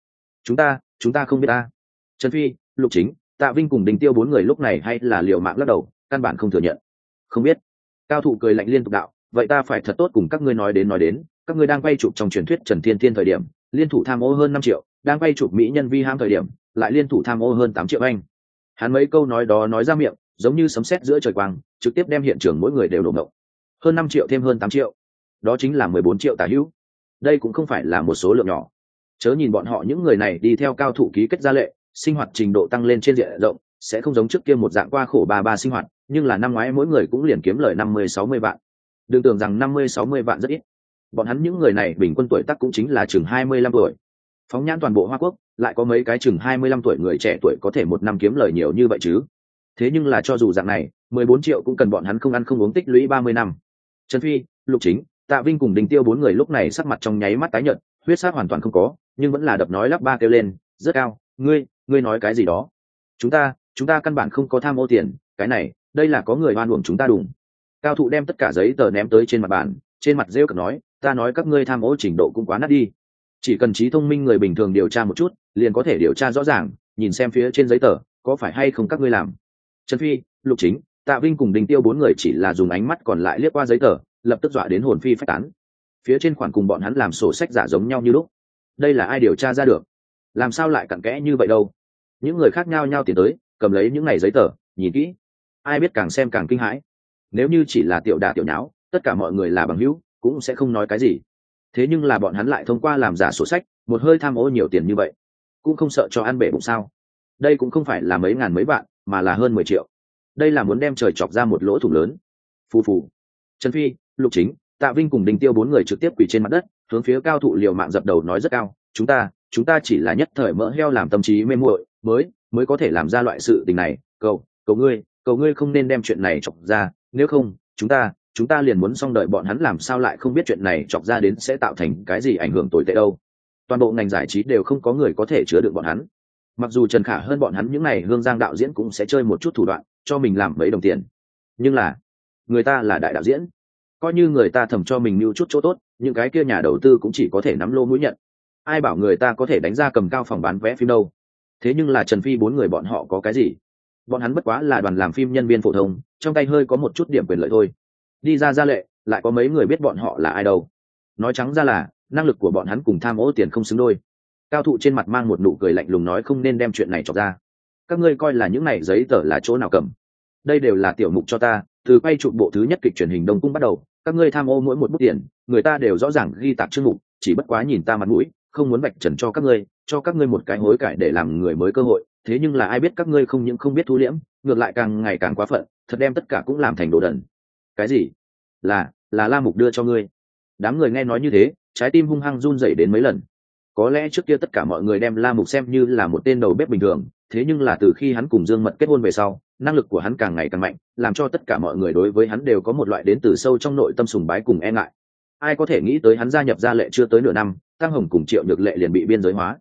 Chúng ta không biết ta. Trần Phi, Lục Chính, Tạ Vinh cùng Đình Tiêu 4 người lúc này hay là liều mạng lắc đầu, căn bản không thừa nhận. Không biết. Cao Thụ cười lạnh liên tục đạo, vậy ta phải thật tốt cùng các ngươi nói đến, các ngươi đang quay chụp trong truyền thuyết Trần Thiên Thiên thời điểm, liên thủ tham ô hơn 5 triệu, đang quay chụp mỹ nhân vi ham thời điểm, lại liên thủ tham ô hơn 8 triệu anh. Hắn mấy câu nói đó nói ra miệng, giống như sấm sét giữa trời quang, trực tiếp đem hiện trường mỗi người đều đổ ngộng. Hơn 5 triệu thêm hơn 8 triệu, đó chính là 14 triệu tả hữu. Đây cũng không phải là một số lượng nhỏ. Chớ nhìn bọn họ những người này đi theo Cao Thụ ký kết gia lệ, sinh hoạt trình độ tăng lên trên diện rộng, sẽ không giống trước kia một dạng qua khổ ba sinh hoạt, nhưng là năm ngoái mỗi người cũng liền kiếm lời 50-60 vạn. Đừng tưởng rằng 50-60 vạn rất ít. Bọn hắn những người này bình quân tuổi tác cũng chính là chừng 25 tuổi. Phóng nhãn toàn bộ Hoa Quốc, lại có mấy cái chừng 25 tuổi người trẻ tuổi có thể một năm kiếm lời nhiều như vậy chứ? Thế nhưng là cho dù dạng này, 14 triệu cũng cần bọn hắn không ăn không uống tích lũy 30 năm. Trần Phi, Lục Chính, Tạ Vinh cùng Đình Tiêu 4 người lúc này sắc mặt trong nháy mắt tái nhợt, huyết sắc hoàn toàn không có, nhưng vẫn là đập nói lắp ba kêu lên, rất cao, ngươi nói cái gì đó? Chúng ta căn bản không có tham ô tiền, cái này, đây là có người oan uổng chúng ta đùng. Cao Thụ đem tất cả giấy tờ ném tới trên mặt bàn, trên mặt rêu cợt nói, ta nói các ngươi tham ô trình độ cũng quá nát đi. Chỉ cần trí thông minh người bình thường điều tra một chút, liền có thể điều tra rõ ràng, nhìn xem phía trên giấy tờ, có phải hay không các ngươi làm. Trần Phi, Lục Chính, Tạ Vinh cùng Đình Tiêu 4 người chỉ là dùng ánh mắt còn lại liếc qua giấy tờ, lập tức dọa đến hồn phi phách tán. Phía trên khoản cùng bọn hắn làm sổ sách giả giống nhau như lúc. Đây là ai điều tra ra được? Làm sao lại cặn kẽ như vậy đâu? Những người khác nhao nhao tiến tới, cầm lấy những này giấy tờ, nhìn kỹ. Ai biết càng xem càng kinh hãi. Nếu như chỉ là tiểu đả tiểu nháo, tất cả mọi người là bằng hữu, cũng sẽ không nói cái gì. Thế nhưng là bọn hắn lại thông qua làm giả sổ sách, một hơi tham ô nhiều tiền như vậy, cũng không sợ cho ăn bể bụng sao? Đây cũng không phải là mấy ngàn mấy vạn, mà là hơn 10 triệu. Đây là muốn đem trời chọc ra một lỗ thủng lớn. Phù phù. Trần Phi, Lục Chính, Tạ Vinh cùng Đình Tiêu 4 người trực tiếp quỳ trên mặt đất, hướng phía Cao Thụ liều mạng dập đầu nói rất cao, chúng ta chỉ là nhất thời mỡ heo làm tâm trí mê muội, mới có thể làm ra loại sự tình này, cầu ngươi không nên đem chuyện này chọc ra, nếu không, chúng ta liền muốn xong đợi bọn hắn làm sao lại không biết chuyện này chọc ra đến sẽ tạo thành cái gì ảnh hưởng tồi tệ đâu. Toàn bộ ngành giải trí đều không có người có thể chứa đựng bọn hắn. Mặc dù Trần Khả hơn bọn hắn những này hương giang đạo diễn cũng sẽ chơi một chút thủ đoạn, cho mình làm mấy đồng tiền. Nhưng là, người ta là đại đạo diễn, coi như người ta thầm cho mình mưu chút chỗ tốt, những cái kia nhà đầu tư cũng chỉ có thể nắm lô mũi nhận. Ai bảo người ta có thể đánh ra cầm cao phòng bán vé phim đâu. Thế nhưng là Trần Phi 4 người bọn họ có cái gì? Bọn hắn bất quá là đoàn làm phim nhân viên phổ thông, trong tay hơi có một chút điểm quyền lợi thôi. Đi ra lệ, lại có mấy người biết bọn họ là ai đâu. Nói trắng ra là, năng lực của bọn hắn cùng tham ô tiền không xứng đôi. Cao Thụ trên mặt mang một nụ cười lạnh lùng nói không nên đem chuyện này chọc ra. Các ngươi coi là những này giấy tờ là chỗ nào cầm? Đây đều là tiểu mục cho ta, từ quay chụp bộ thứ nhất kịch truyền hình Đông Cung bắt đầu, các ngươi tham ô mỗi một bút tiền, người ta đều rõ ràng ghi tạc chương mục, chỉ bất quá nhìn ta mặt mũi, không muốn vạch trần cho các ngươi một cái hối cải để làm người mới cơ hội. Thế nhưng là ai biết các ngươi không những không biết thu liễm, ngược lại càng ngày càng quá phận, thật đem tất cả cũng làm thành đồ đần. Cái gì? Là La Mục đưa cho ngươi? Đám người nghe nói như thế, trái tim hung hăng run rẩy đến mấy lần. Có lẽ trước kia tất cả mọi người đem La Mục xem như là một tên đầu bếp bình thường, thế nhưng là từ khi hắn cùng Dương Mật kết hôn về sau, năng lực của hắn càng ngày càng mạnh, làm cho tất cả mọi người đối với hắn đều có một loại đến từ sâu trong nội tâm sùng bái cùng e ngại. Ai có thể nghĩ tới hắn gia nhập gia lệ chưa tới nửa năm, Tăng Hồng cùng Triệu Nhược Lệ liền bị biên giới hóa.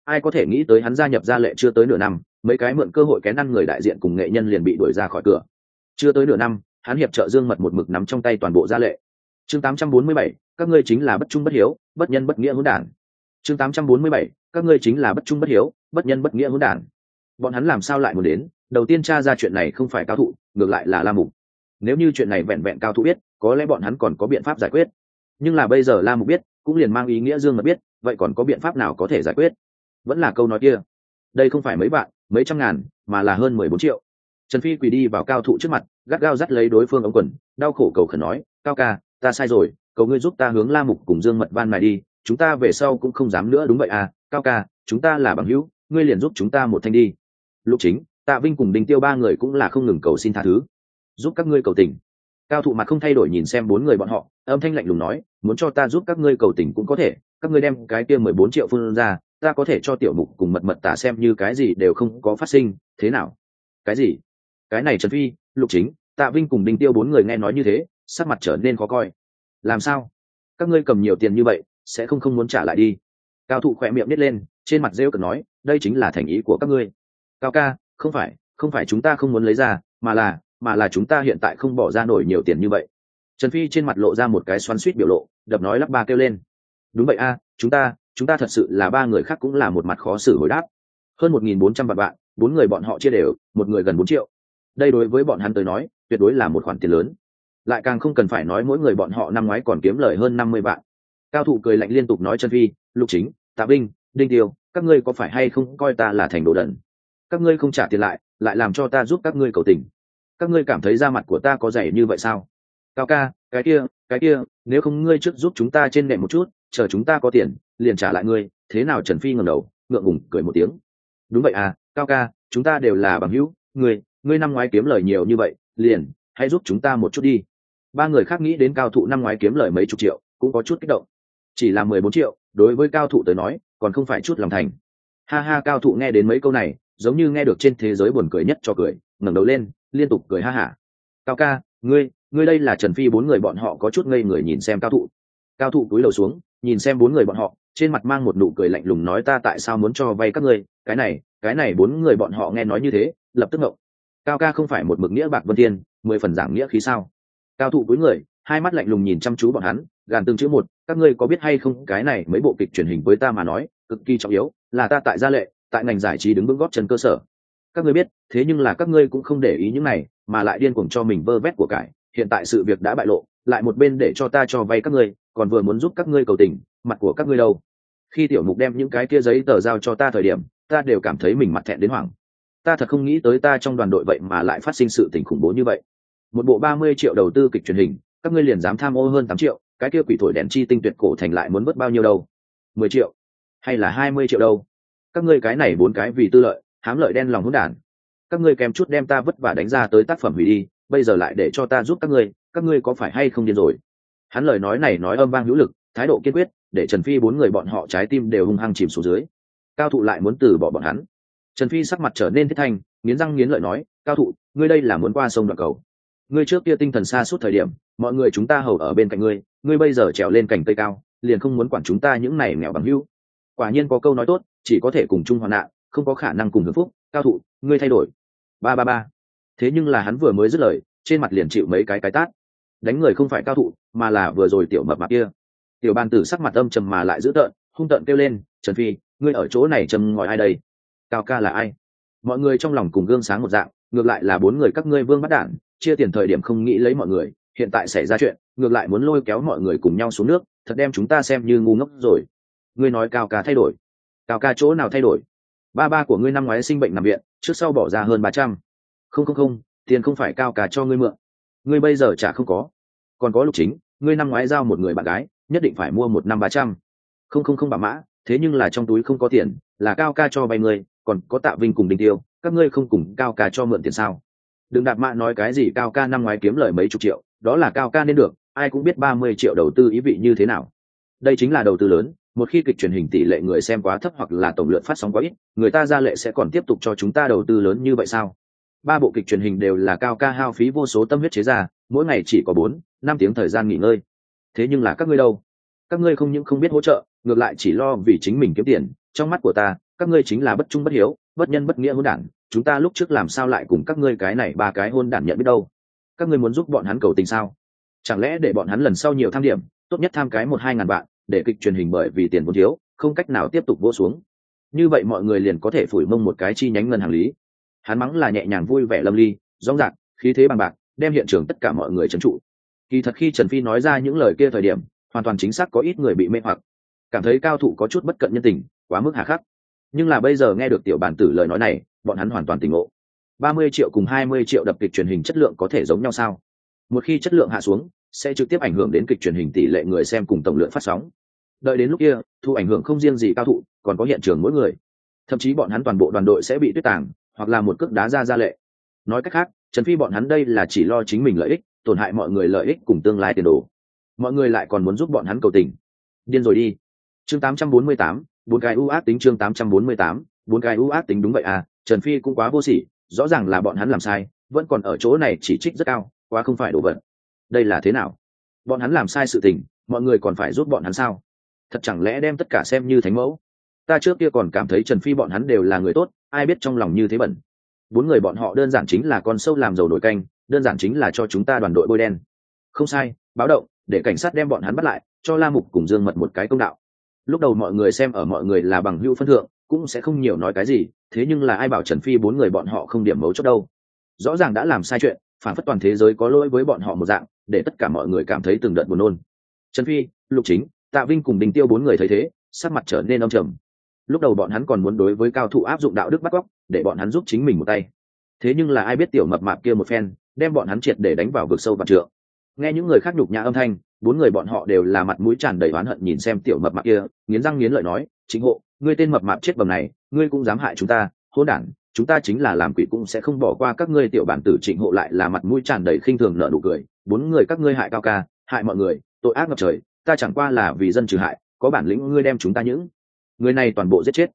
ai có thể nghĩ tới hắn gia nhập gia lệ chưa tới nửa năm, mấy cái mượn cơ hội kén ăn người đại diện cùng nghệ nhân liền bị đuổi ra khỏi cửa. Chưa tới nửa năm, hắn hiệp trợ Dương Mật một mực nắm trong tay toàn bộ gia lệ. Chương 847, các ngươi chính là bất trung bất hiếu, bất nhân bất nghĩa hỗn đản. Chương 847, các ngươi chính là bất trung bất hiếu, bất nhân bất nghĩa hỗn đản. Bọn hắn làm sao lại muốn đến? Đầu tiên tra ra chuyện này không phải Cao Thụ, ngược lại là La Mục. Nếu như chuyện này vẹn vẹn Cao Thụ biết, có lẽ bọn hắn còn có biện pháp giải quyết. Nhưng là bây giờ La Mục biết, cũng liền mang ý nghĩa Dương Mật biết, vậy còn có biện pháp nào có thể giải quyết? Vẫn là câu nói kia, đây không phải mấy vạn, mấy trăm ngàn, mà là hơn 14 triệu. Trần Phi quỳ đi vào Cao Thụ trước mặt, gắt gao dắt lấy đối phương ống quần, đau khổ cầu khẩn nói, Cao ca, ta sai rồi, cầu ngươi giúp ta hướng La Mục cùng Dương Mật van này đi, chúng ta về sau cũng không dám nữa. Đúng vậy à, Cao ca, chúng ta là bằng hữu, ngươi liền giúp chúng ta một thanh đi. Lục Chính, Tạ Vinh cùng Đinh Tiêu ba người cũng là không ngừng cầu xin tha thứ, giúp các ngươi cầu tình. Cao Thụ mặt không thay đổi nhìn xem bốn người bọn họ, âm thanh lạnh lùng nói, muốn cho ta giúp các ngươi cầu tình cũng có thể, các ngươi đem cái kia 14 triệu phương ra, ta có thể cho Tiểu Mục cùng Mật Mật tả xem như cái gì đều không có phát sinh, thế nào? Cái gì? Cái này Trần Phi, Lục Chính, Tạ Vinh cùng Đinh Tiêu bốn người nghe nói như thế, sắc mặt trở nên khó coi. Làm sao? Các ngươi cầm nhiều tiền như vậy, sẽ không muốn trả lại đi? Cao Thụ khỏe miệng nít lên, trên mặt rêu cợt nói, đây chính là thành ý của các ngươi. Cao ca, không phải chúng ta không muốn lấy ra, mà là chúng ta hiện tại không bỏ ra nổi nhiều tiền như vậy. Trần Phi trên mặt lộ ra một cái xoắn xuýt biểu lộ, đập nói lắp ba kêu lên. Đúng vậy a, chúng ta thật sự là ba người khác cũng là một mặt khó xử hồi đáp. Hơn 1.400 vạn, bốn người bọn họ chia đều, một người gần 4 triệu. Đây đối với bọn hắn tới nói, tuyệt đối là một khoản tiền lớn. Lại càng không cần phải nói mỗi người bọn họ năm ngoái còn kiếm lời hơn 50 vạn. Cao Thụ cười lạnh liên tục nói Trần Phi, Lục Chính, Tạ Vinh, Đinh Tiêu, các ngươi có phải hay không coi ta là thành đồ đần? Các ngươi không trả tiền lại làm cho ta giúp các ngươi cầu tình. Các ngươi cảm thấy da mặt của ta có dày như vậy sao? Cao ca, cái kia, nếu không ngươi trước giúp chúng ta trên nệm một chút, chờ chúng ta có tiền, liền trả lại ngươi, thế nào? Trần Phi ngẩng đầu, ngượng ngùng cười một tiếng. Đúng vậy à, Cao ca, chúng ta đều là bằng hữu, ngươi năm ngoái kiếm lời nhiều như vậy, liền hãy giúp chúng ta một chút đi. Ba người khác nghĩ đến Cao Thụ năm ngoái kiếm lời mấy chục triệu, cũng có chút kích động. Chỉ là 14 triệu, đối với Cao Thụ tới nói, còn không phải chút lòng thành. Ha ha, Cao Thụ nghe đến mấy câu này, giống như nghe được trên thế giới buồn cười nhất cho cười, ngẩng đầu lên, liên tục cười ha hả. Cao ca, ngươi đây là Trần Phi bốn người bọn họ có chút ngây người nhìn xem Cao Thụ. Cao Thụ cúi đầu xuống, nhìn xem bốn người bọn họ, trên mặt mang một nụ cười lạnh lùng nói ta tại sao muốn cho vay các ngươi, cái này bốn người bọn họ nghe nói như thế, lập tức ngộng. Cao ca không phải một mực nghĩa bạc vân thiên, 10 phần giảng nghĩa khí sao? Cao Thụ cúi người, hai mắt lạnh lùng nhìn chăm chú bọn hắn, gàn từng chữ một, các ngươi có biết hay không, cái này mấy bộ kịch truyền hình với ta mà nói, cực kỳ trọng yếu, là ta tại gia lệ, tại ngành giải trí đứng vững gót chân cơ sở. Các ngươi biết, thế nhưng là các ngươi cũng không để ý những này, mà lại điên cuồng cho mình vơ vét của cải, hiện tại sự việc đã bại lộ, lại một bên để cho ta cho vay các ngươi, còn vừa muốn giúp các ngươi cầu tình, mặt của các ngươi đâu? Khi Tiểu Mục đem những cái kia giấy tờ giao cho ta thời điểm, ta đều cảm thấy mình mặt thẹn đến hoảng. Ta thật không nghĩ tới ta trong đoàn đội vậy mà lại phát sinh sự tình khủng bố như vậy. Một bộ 30 triệu đầu tư kịch truyền hình, các ngươi liền dám tham ô hơn 8 triệu, cái kia quỷ thổi đèn chi tinh tuyệt cổ thành lại muốn mất bao nhiêu đâu? 10 triệu hay là 20 triệu đâu? Các ngươi cái này bốn cái vì tư lợi, hám lợi đen lòng hỗn đản. Các ngươi kèm chút đem ta vất vả đánh ra tới tác phẩm hủy đi, bây giờ lại để cho ta giúp các ngươi có phải hay không điên rồi? Hắn lời nói này nói âm vang hữu lực, thái độ kiên quyết, để Trần Phi bốn người bọn họ trái tim đều hung hăng chìm xuống dưới. Cao Thụ lại muốn từ bỏ bọn hắn. Trần Phi sắc mặt trở nên thiết thanh, nghiến răng nghiến lợi nói, Cao Thụ, ngươi đây là muốn qua sông đoạn cầu. Ngươi trước kia tinh thần xa suốt thời điểm, mọi người chúng ta hầu ở bên cạnh ngươi bây giờ trèo lên cành cây cao, liền không muốn quản chúng ta những này nghèo bằng hữu. Quả nhiên có câu nói tốt, chỉ có thể cùng chung hoạn nạn, không có khả năng cùng hưởng phúc. Cao Thụ, ngươi thay đổi. Ba. Thế nhưng là hắn vừa mới dứt lời, trên mặt liền chịu mấy cái tát. Đánh người không phải Cao Thụ, mà là vừa rồi tiểu mập mạp kia. Tiểu Ban Tử sắc mặt âm trầm mà lại dữ tợn, hung tợn kêu lên, Trần Phi, ngươi ở chỗ này châm ngòi ai đây? Cao ca là ai? Mọi người trong lòng cùng gương sáng một dạng, ngược lại là bốn người các ngươi vương bắt đản, chia tiền thời điểm không nghĩ lấy mọi người, hiện tại xảy ra chuyện, ngược lại muốn lôi kéo mọi người cùng nhau xuống nước, thật đem chúng ta xem như ngu ngốc rồi. Ngươi nói Cao ca thay đổi? Cao ca chỗ nào thay đổi? Ba của ngươi năm ngoái sinh bệnh nằm viện, trước sau bỏ ra hơn 300. Không, tiền không phải Cao ca cho ngươi mượn, ngươi bây giờ trả không có. Còn có Lục Chính, ngươi năm ngoái giao một người bạn gái, nhất định phải mua 1 năm 300. Không bà mã, thế nhưng là trong túi không có tiền, là Cao ca cho vay ngươi, còn có Tạ Vinh cùng Đinh Tiêu, các ngươi không cùng Cao ca cho mượn tiền sao? Đừng đạp mạ nói cái gì Cao ca năm ngoái kiếm lời mấy chục triệu, đó là Cao ca nên được, ai cũng biết 30 triệu đầu tư ý vị như thế nào. Đây chính là đầu tư lớn, một khi kịch truyền hình tỷ lệ người xem quá thấp hoặc là tổng lượng phát sóng quá ít, người ta ra lệ sẽ còn tiếp tục cho chúng ta đầu tư lớn như vậy sao? 3 bộ kịch truyền hình đều là Cao ca hao phí vô số tâm huyết chế ra, mỗi ngày chỉ có 4-5 tiếng thời gian nghỉ ngơi. Thế nhưng là các ngươi đâu? Các ngươi không những không biết hỗ trợ, ngược lại chỉ lo vì chính mình kiếm tiền, trong mắt của ta, các ngươi chính là bất trung bất hiếu, bất nhân bất nghĩa hôn đản, chúng ta lúc trước làm sao lại cùng các ngươi cái này ba cái hôn đản nhận biết đâu? Các ngươi muốn giúp bọn hắn cầu tình sao? Chẳng lẽ để bọn hắn lần sau nhiều tham điểm, tốt nhất tham cái 1-2 ngàn vạn, để kịch truyền hình bởi vì tiền vốn thiếu không cách nào tiếp tục vô xuống, như vậy mọi người liền có thể phủi mông một cái chi nhánh ngân hàng lý. Hắn mắng là nhẹ nhàng vui vẻ lâm ly, rõ ràng khí thế bằng bạc, đem hiện trường tất cả mọi người trấn trụ. Kỳ thật khi Trần Phi nói ra những lời kia thời điểm, hoàn toàn chính xác có ít người bị mê hoặc, cảm thấy cao thủ có chút bất cận nhân tình, quá mức hà khắc. Nhưng là bây giờ nghe được tiểu bản tử lời nói này, bọn hắn hoàn toàn tỉnh ngộ. 30 triệu cùng 20 triệu đập kịch truyền hình chất lượng có thể giống nhau sao? Một khi chất lượng hạ xuống, sẽ trực tiếp ảnh hưởng đến kịch truyền hình tỷ lệ người xem cùng tổng lượng phát sóng. Đợi đến lúc kia, thu ảnh hưởng không riêng gì cao thủ, còn có hiện trường mỗi người. Thậm chí bọn hắn toàn bộ đoàn đội sẽ bị tuyết tàng, hoặc là một cước đá ra lệ. Nói cách khác, Trần Phi bọn hắn đây là chỉ lo chính mình lợi ích, tổn hại mọi người lợi ích cùng tương lai tiền đồ. Mọi người lại còn muốn giúp bọn hắn cầu tình. Điên rồi đi. Chương 848, bốn cái ưu ác tính. Chương 848, bốn cái ưu ác tính. Đúng vậy à, Trần Phi cũng quá vô sỉ, rõ ràng là bọn hắn làm sai, vẫn còn ở chỗ này chỉ trích rất cao, quá không phải đổ vật. Đây là thế nào? Bọn hắn làm sai sự tình, mọi người còn phải giúp bọn hắn sao? Thật chẳng lẽ đem tất cả xem như thánh mẫu? Ta trước kia còn cảm thấy Trần Phi bọn hắn đều là người tốt, ai biết trong lòng như thế bẩn. Bốn người bọn họ đơn giản chính là con sâu làm dầu nổi canh, đơn giản chính là cho chúng ta đoàn đội bôi đen. Không sai, báo động, để cảnh sát đem bọn hắn bắt lại, cho La Mục cùng Dương Mật một cái công đạo. Lúc đầu mọi người xem ở mọi người là bằng hữu phân thượng, cũng sẽ không nhiều nói cái gì, thế nhưng là ai bảo Trần Phi bốn người bọn họ không điểm mấu chốt đâu. Rõ ràng đã làm sai chuyện, phản phất toàn thế giới có lỗi với bọn họ một dạng, để tất cả mọi người cảm thấy từng đợt buồn nôn. Trần Phi, Lục Chính, Tạ Vinh cùng Đình Tiêu bốn người thấy thế, sắc mặt trở nên âm trầm. Lúc đầu bọn hắn còn muốn đối với cao thủ áp dụng đạo đức bắt cóc, để bọn hắn giúp chính mình một tay. Thế nhưng là ai biết tiểu mập mạp kia một phen, đem bọn hắn triệt để đánh vào vực sâu vạn trượng. Nghe những người khác nhục nhã âm thanh, bốn người bọn họ đều là mặt mũi tràn đầy oán hận nhìn xem tiểu mập mạp kia, nghiến răng nghiến lợi nói, "Chính hộ, ngươi tên mập mạp chết bầm này, ngươi cũng dám hại chúng ta, hỗn đản, chúng ta chính là làm quỷ cũng sẽ không bỏ qua các ngươi." Tiểu bản tử Trịnh Hộ lại là mặt mũi tràn đầy khinh thường nở nụ cười, "Bốn người các ngươi hại Cao ca, hại mọi người, tội ác ngập trời, ta chẳng qua là vì dân trừ hại, có bản lĩnh ngươi đem chúng ta những người này toàn bộ giết chết."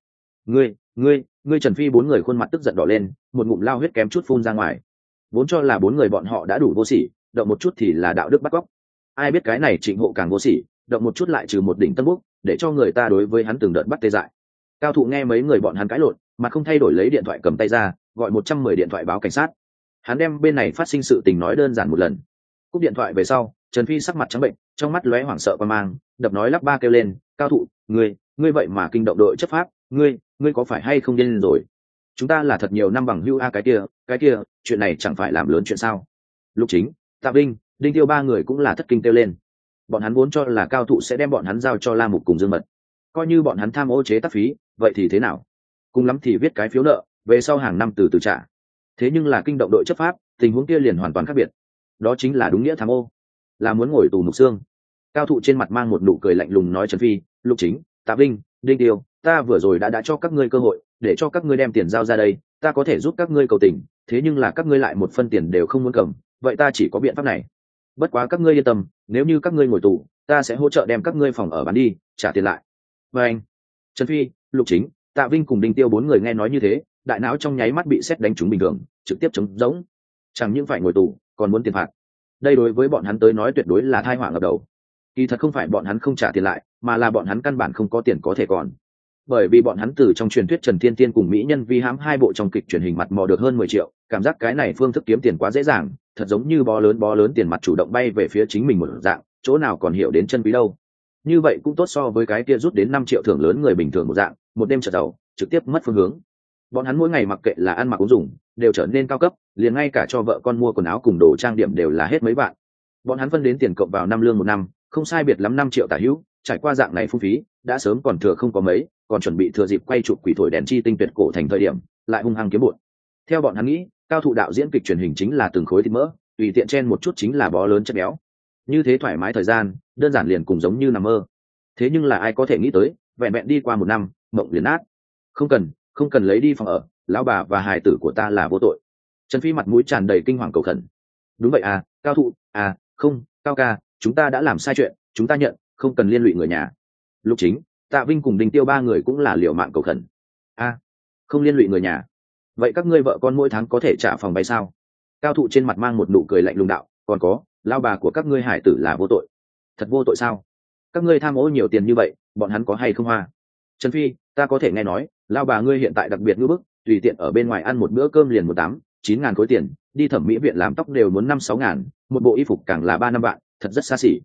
Ngươi Trần Phi bốn người khuôn mặt tức giận đỏ lên, một ngụm lao huyết kém chút phun ra ngoài. Vốn cho là bốn người bọn họ đã đủ vô sỉ, động một chút thì là đạo đức bắt cóc. Ai biết cái này Trịnh Hộ càng vô sỉ, động một chút lại trừ một đỉnh tân búc, để cho người ta đối với hắn từng đợt bắt tê dại. Cao Thụ nghe mấy người bọn hắn cãi lộn, mà không thay đổi lấy điện thoại cầm tay ra, gọi 110 điện thoại báo cảnh sát. Hắn đem bên này phát sinh sự tình nói đơn giản một lần. Cúp điện thoại về sau, Trần Phi sắc mặt trắng bệnh, trong mắt lóe hoảng sợ qua mang, đập nói lắp ba kêu lên, "Cao Thụ, ngươi vậy mà kinh động đội chấp pháp, ngươi có phải hay không điên rồi? Chúng ta là thật nhiều năm bằng hữu a, cái kia, chuyện này chẳng phải làm lớn chuyện sao?" Lục Chính, Tạ Vinh, Đinh Tiêu ba người cũng là thất kinh kêu lên. Bọn hắn vốn cho là Cao Thụ sẽ đem bọn hắn giao cho La Mục cùng Dương Mật, coi như bọn hắn tham ô chế tác phí, vậy thì thế nào? Cùng lắm thì viết cái phiếu nợ, về sau hàng năm từ từ trả. Thế nhưng là kinh động đội chấp pháp, tình huống kia liền hoàn toàn khác biệt. Đó chính là đúng nghĩa tham ô, là muốn ngồi tù mục xương. Cao Thụ trên mặt mang một nụ cười lạnh lùng nói, "Trần Phi, Lục Chính, Tạ Vinh, Đinh Tiêu, ta vừa rồi đã cho các ngươi cơ hội, để cho các ngươi đem tiền giao ra đây, ta có thể giúp các ngươi cầu tình, thế nhưng là các ngươi lại một phân tiền đều không muốn cầm, vậy ta chỉ có biện pháp này. Bất quá các ngươi yên tâm, nếu như các ngươi ngồi tù, ta sẽ hỗ trợ đem các ngươi phòng ở bán đi, trả tiền lại." Và anh, Trần Phi, Lục Chính, Tạ Vinh cùng Đinh Tiêu bốn người nghe nói như thế, đại não trong nháy mắt bị sét đánh trúng bình thường, trực tiếp trống rỗng. Chẳng những phải ngồi tù, còn muốn tiền phạt. Đây đối với bọn hắn tới nói tuyệt đối là tai họa ngập đầu. Kỳ thật không phải bọn hắn không trả tiền lại, mà là bọn hắn căn bản không có tiền có thể còn. Bởi vì bọn hắn từ trong truyền thuyết Trần Thiên Tiên cùng mỹ nhân vi hãm hai bộ trong kịch truyền hình mặt mò được hơn 10 triệu, cảm giác cái này phương thức kiếm tiền quá dễ dàng, thật giống như bó lớn tiền mặt chủ động bay về phía chính mình một dạng, chỗ nào còn hiểu đến chân quý đâu. Như vậy cũng tốt so với cái kia rút đến 5 triệu thưởng lớn người bình thường một dạng, một đêm chợt giàu, trực tiếp mất phương hướng. Bọn hắn mỗi ngày mặc kệ là ăn mặc uống dùng, đều trở nên cao cấp, liền ngay cả cho vợ con mua quần áo cùng đồ trang điểm đều là hết mấy vạn. Bọn hắn phân đến tiền cộng vào năm lương một năm, không sai biệt lắm 5 triệu tả hữu, trải qua dạng này phung phí, đã sớm còn thừa không có mấy, còn chuẩn bị thừa dịp quay chụp Quỷ thổi đèn chi tinh tuyệt cổ thành thời điểm, lại hung hăng kiếm bội. Theo bọn hắn nghĩ, Cao Thụ đạo diễn kịch truyền hình chính là từng khối thịt mỡ, tùy tiện chen một chút chính là bó lớn chất béo. Như thế thoải mái thời gian, đơn giản liền cùng giống như nằm mơ. Thế nhưng là ai có thể nghĩ tới, vẹn vẹn đi qua một năm, mộng liền nát. Không cần lấy đi phòng ở, lão bà và hài tử của ta là vô tội. Trần Phi mặt mũi tràn đầy kinh hoàng cầu khẩn. Đúng vậy à, Cao Thụ, à, không, Cao ca, chúng ta đã làm sai chuyện, chúng ta nhận, không cần liên lụy người nhà. Lục Chính, Tạ Vinh cùng Đinh Tiêu ba người cũng là liều mạng cầu khẩn. A, không liên lụy người nhà. Vậy các ngươi vợ con mỗi tháng có thể trả phòng bay sao? Cao Thụ trên mặt mang một nụ cười lạnh lùng đạo, còn có, lao bà của các ngươi hải tử là vô tội. Thật vô tội sao? Các ngươi tham ô nhiều tiền như vậy, bọn hắn có hay không hoa? Trần Phi, ta có thể nghe nói, Lao bà ngươi hiện tại đặc biệt ngưỡng bức, tùy tiện ở bên ngoài ăn một bữa cơm liền 18-9 ngàn khối tiền, đi thẩm mỹ viện làm tóc đều muốn 5-6 ngàn, một bộ y phục càng là 3-5 vạn, thật rất xa xỉ.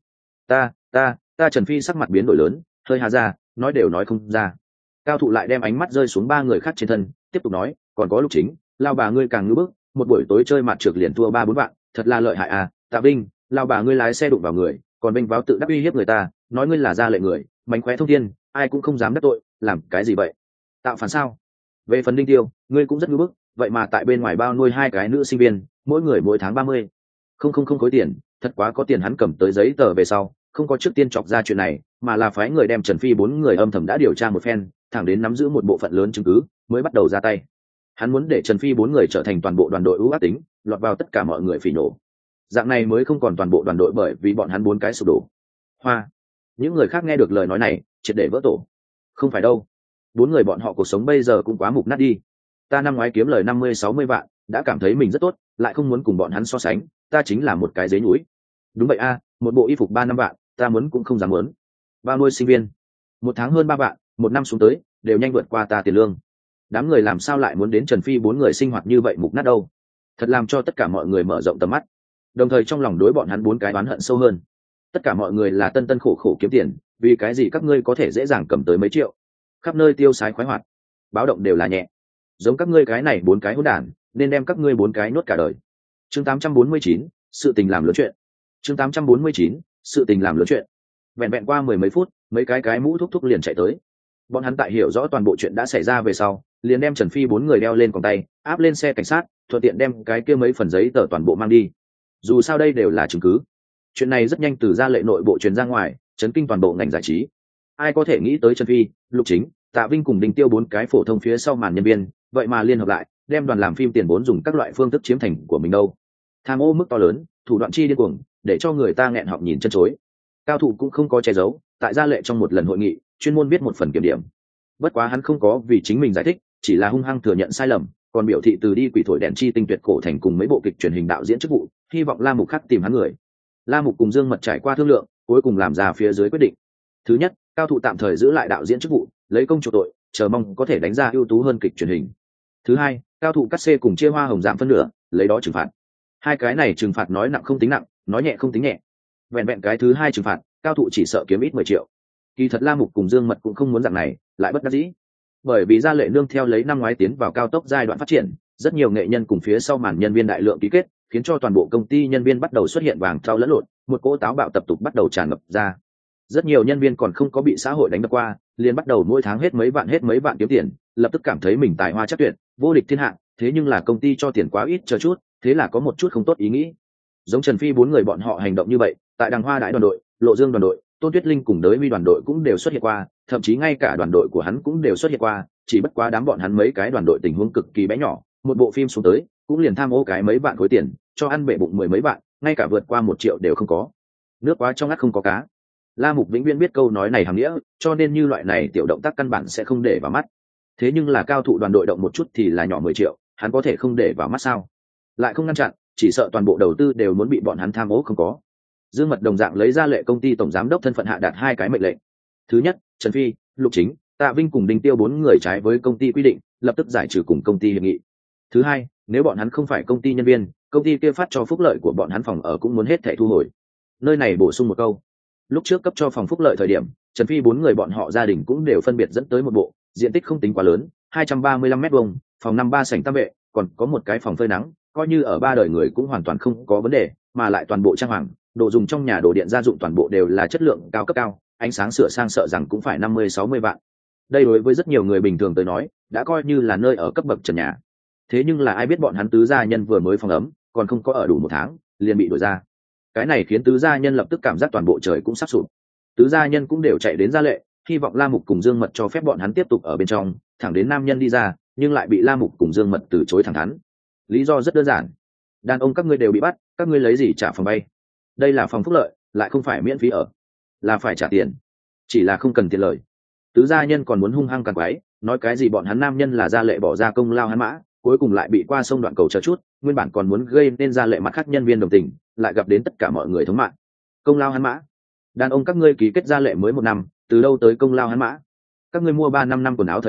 Ta Trần Phi sắc mặt biến đổi lớn, hơi hà ra, nói đều nói không ra. Cao Thụ lại đem ánh mắt rơi xuống ba người khác trên thân, tiếp tục nói, còn có Lục Chính, Lao bà ngươi càng ngưỡng bức, một buổi tối chơi mặt trược liền thua 3-4 vạn, thật là lợi hại à. Tạ Vinh, Lao bà ngươi lái xe đụng vào người, còn bênh váo tự đắc uy hiếp người ta, nói ngươi là gia lệ người, mánh khóe thông thiên, ai cũng không dám đắc tội, làm cái gì vậy? Tạo phản sao? Về phần Đinh Tiêu, ngươi cũng rất ngưỡng bức, vậy mà tại bên ngoài bao nuôi 2 cái nữ sinh viên, mỗi người mỗi tháng 30. Không khối tiền, thật quá có tiền. Hắn cầm tới giấy tờ về sau, không có trước tiên chọc ra chuyện này, mà là phái người đem Trần Phi 4 người âm thầm đã điều tra một phen, thẳng đến nắm giữ một bộ phận lớn chứng cứ, mới bắt đầu ra tay. Hắn muốn để Trần Phi 4 người trở thành toàn bộ đoàn đội ưu ác tính, lọt vào tất cả mọi người phỉ nổ. Dạng này mới không còn toàn bộ đoàn đội bởi vì bọn hắn 4 cái sụp đổ. Hoa. Những người khác nghe được lời nói này, triệt để vỡ tổ. Không phải đâu, 4 người bọn họ cuộc sống bây giờ cũng quá mục nát đi. Ta năm ngoái kiếm lời 50-60 vạn, đã cảm thấy mình rất tốt, lại không muốn cùng bọn hắn so sánh, ta chính là một cái giấy núi. Đúng vậy a, một bộ y phục 3-5 vạn, ta muốn cũng không dám muốn. Bao nuôi sinh viên, một tháng hơn 3 vạn, một năm xuống tới, đều nhanh vượt qua ta tiền lương. Đám người làm sao lại muốn đến Trần Phi 4 người sinh hoạt như vậy mục nát đâu? Thật làm cho tất cả mọi người mở rộng tầm mắt, đồng thời trong lòng đối bọn hắn 4 cái oán hận sâu hơn. Tất cả mọi người là tân khổ khổ kiếm tiền, vì cái gì các ngươi có thể dễ dàng cầm tới mấy triệu, khắp nơi tiêu sái khoái hoạt, báo động đều là nhẹ. Giống các ngươi cái này 4 cái hỗn đản, nên đem các ngươi 4 cái nuốt cả đời. Chương 849, sự tình làm lớn chuyện. Chương 849, sự tình làm lớn chuyện. Vẹn qua 10 mấy phút, mấy cái mũ thúc liền chạy tới. Bọn hắn tại hiểu rõ toàn bộ chuyện đã xảy ra về sau, liền đem Trần Phi 4 người đeo lên còng tay, áp lên xe cảnh sát, thuận tiện đem cái kia mấy phần giấy tờ toàn bộ mang đi. Dù sao đây đều là chứng cứ. Chuyện này rất nhanh từ gia lệ nội bộ truyền ra ngoài, chấn kinh toàn bộ ngành giải trí. Ai có thể nghĩ tới Trần Phi, Lục Chính, Tạ Vinh cùng Đinh Tiêu 4 cái phổ thông phía sau màn nhân viên, vậy mà liên hợp lại, đem đoàn làm phim tiền vốn dùng các loại phương thức chiếm thành của mình đâu. Tham ô mức to lớn, thủ đoạn chi điên cuồng, để cho người ta nghẹn họng nhìn chân chối. Cao Thụ cũng không có che giấu, tại gia lệ trong một lần hội nghị, chuyên môn viết một phần kiểm điểm. Bất quá hắn không có vì chính mình giải thích, chỉ là hung hăng thừa nhận sai lầm, còn biểu thị từ đi quỷ thổi đèn chi tinh tuyệt cổ thành cùng mấy bộ kịch truyền hình đạo diễn chức vụ, hy vọng La Mục khắc tìm hắn người. La Mục cùng Dương Mật trải qua thương lượng, cuối cùng làm ra phía dưới quyết định. Thứ nhất, Cao Thụ tạm thời giữ lại đạo diễn chức vụ, lấy công chuộc tội, chờ mong có thể đánh ra ưu tú hơn kịch truyền hình. Thứ hai, Cao Thụ cắt xê cùng chia hoa hồng giảm phân nửa, lấy đó trừng phạt. Hai cái này trừng phạt nói nặng không tính nặng, nói nhẹ không tính nhẹ. Vẹn cái thứ hai trừng phạt, Cao Thụ chỉ sợ kiếm ít 10 triệu. Kỳ thật La Mục cùng Dương Mật cũng không muốn dạng này, lại bất đắc dĩ. Bởi vì gia lệ nương theo lấy năm ngoái tiến vào cao tốc giai đoạn phát triển, rất nhiều nghệ nhân cùng phía sau màn nhân viên đại lượng ký kết, khiến cho toàn bộ công ty nhân viên bắt đầu xuất hiện vàng thau lẫn lộn, một cỗ táo bạo tập tục bắt đầu tràn ngập ra. Rất nhiều nhân viên còn không có bị xã hội đánh đập qua, liền bắt đầu mỗi tháng hết mấy vạn kiếm tiền, lập tức cảm thấy mình tài hoa chắc tuyệt, vô địch thiên hạ. Thế nhưng là công ty cho tiền quá ít chờ chút, thế là có một chút không tốt ý nghĩ. Giống Trần Phi 4 người bọn họ hành động như vậy, tại Đằng Hoa đại đoàn đội, Lộ Dương đoàn đội, Tôn Tuyết Linh cùng Đới Huy đoàn đội cũng đều xuất hiện qua, thậm chí ngay cả đoàn đội của hắn cũng đều xuất hiện qua, chỉ bất quá đám bọn hắn mấy cái đoàn đội tình huống cực kỳ bé nhỏ, một bộ phim xuống tới, cũng liền tham ô cái mấy vạn khối tiền, cho ăn bể bụng 10 mấy vạn, ngay cả vượt qua 1 triệu đều không có. Nước quá trong ngắt không có cá. La Mục vĩnh viễn biết câu nói này hàm nghĩa, cho nên như loại này tiểu động tác căn bản sẽ không để vào mắt. Thế nhưng là Cao Thụ đoàn đội động một chút thì là nhỏ 10 triệu, hắn có thể không để vào mắt sao? Lại không ngăn chặn, chỉ sợ toàn bộ đầu tư đều muốn bị bọn hắn tham ô không có. Dương Mật đồng dạng lấy ra lệ công ty tổng giám đốc thân phận hạ đạt 2 cái mệnh lệnh. Thứ nhất, Trần Phi, Lục Chính, Tạ Vinh cùng Đinh Tiêu 4 người trái với công ty quy định, lập tức giải trừ cùng công ty hiệp nghị. Thứ hai, nếu bọn hắn không phải công ty nhân viên, công ty kia phát cho phúc lợi của bọn hắn phòng ở cũng muốn hết thảy thu hồi. Nơi này bổ sung một câu, lúc trước cấp cho phòng phúc lợi thời điểm, Trần Phi 4 người bọn họ gia đình cũng đều phân biệt dẫn tới một bộ, diện tích không tính quá lớn, 235 mét vuông, phòng 5-3 sảnh tam vệ, còn có một cái phòng phơi nắng, coi như ở 3 đời người cũng hoàn toàn không có vấn đề, mà lại toàn bộ trang hoàng, đồ dùng trong nhà đồ điện gia dụng toàn bộ đều là chất lượng cao cấp cao, ánh sáng sửa sang sợ rằng cũng phải 50-60 vạn. Đây đối với rất nhiều người bình thường tới nói, đã coi như là nơi ở cấp bậc trần nhà. Thế nhưng là ai biết bọn hắn tứ gia nhân vừa mới phòng ấm, còn không có ở đủ 1 tháng, liền bị đuổi ra. Cái này khiến tứ gia nhân lập tức cảm giác toàn bộ trời cũng sắp sụp. Tứ gia nhân cũng đều chạy đến gia lệ, hy vọng La Mục cùng Dương Mật cho phép bọn hắn tiếp tục ở bên trong, thẳng đến nam nhân đi ra, nhưng lại bị La Mục cùng Dương Mật từ chối thẳng thắn. Lý do rất đơn giản, đàn ông các ngươi đều bị bắt, các ngươi lấy gì trả phòng bay? Đây là phòng phúc lợi, lại không phải miễn phí ở, là phải trả tiền, chỉ là không cần tiền lời. Tứ gia nhân còn muốn hung hăng càng quái, nói cái gì bọn hắn nam nhân là gia lệ bỏ ra công lao hắn mã, cuối cùng lại bị qua sông đoạn cầu chờ chút, nguyên bản còn muốn gây nên gia lệ mặt khác nhân viên đồng tình, lại gặp đến tất cả mọi người thống mạng. Công lao hắn mã? Đàn ông các ngươi ký kết gia lệ mới 1 năm, từ đâu tới công lao hắn mã? Các ngươi mua 3-5 năm quần áo thời điểm,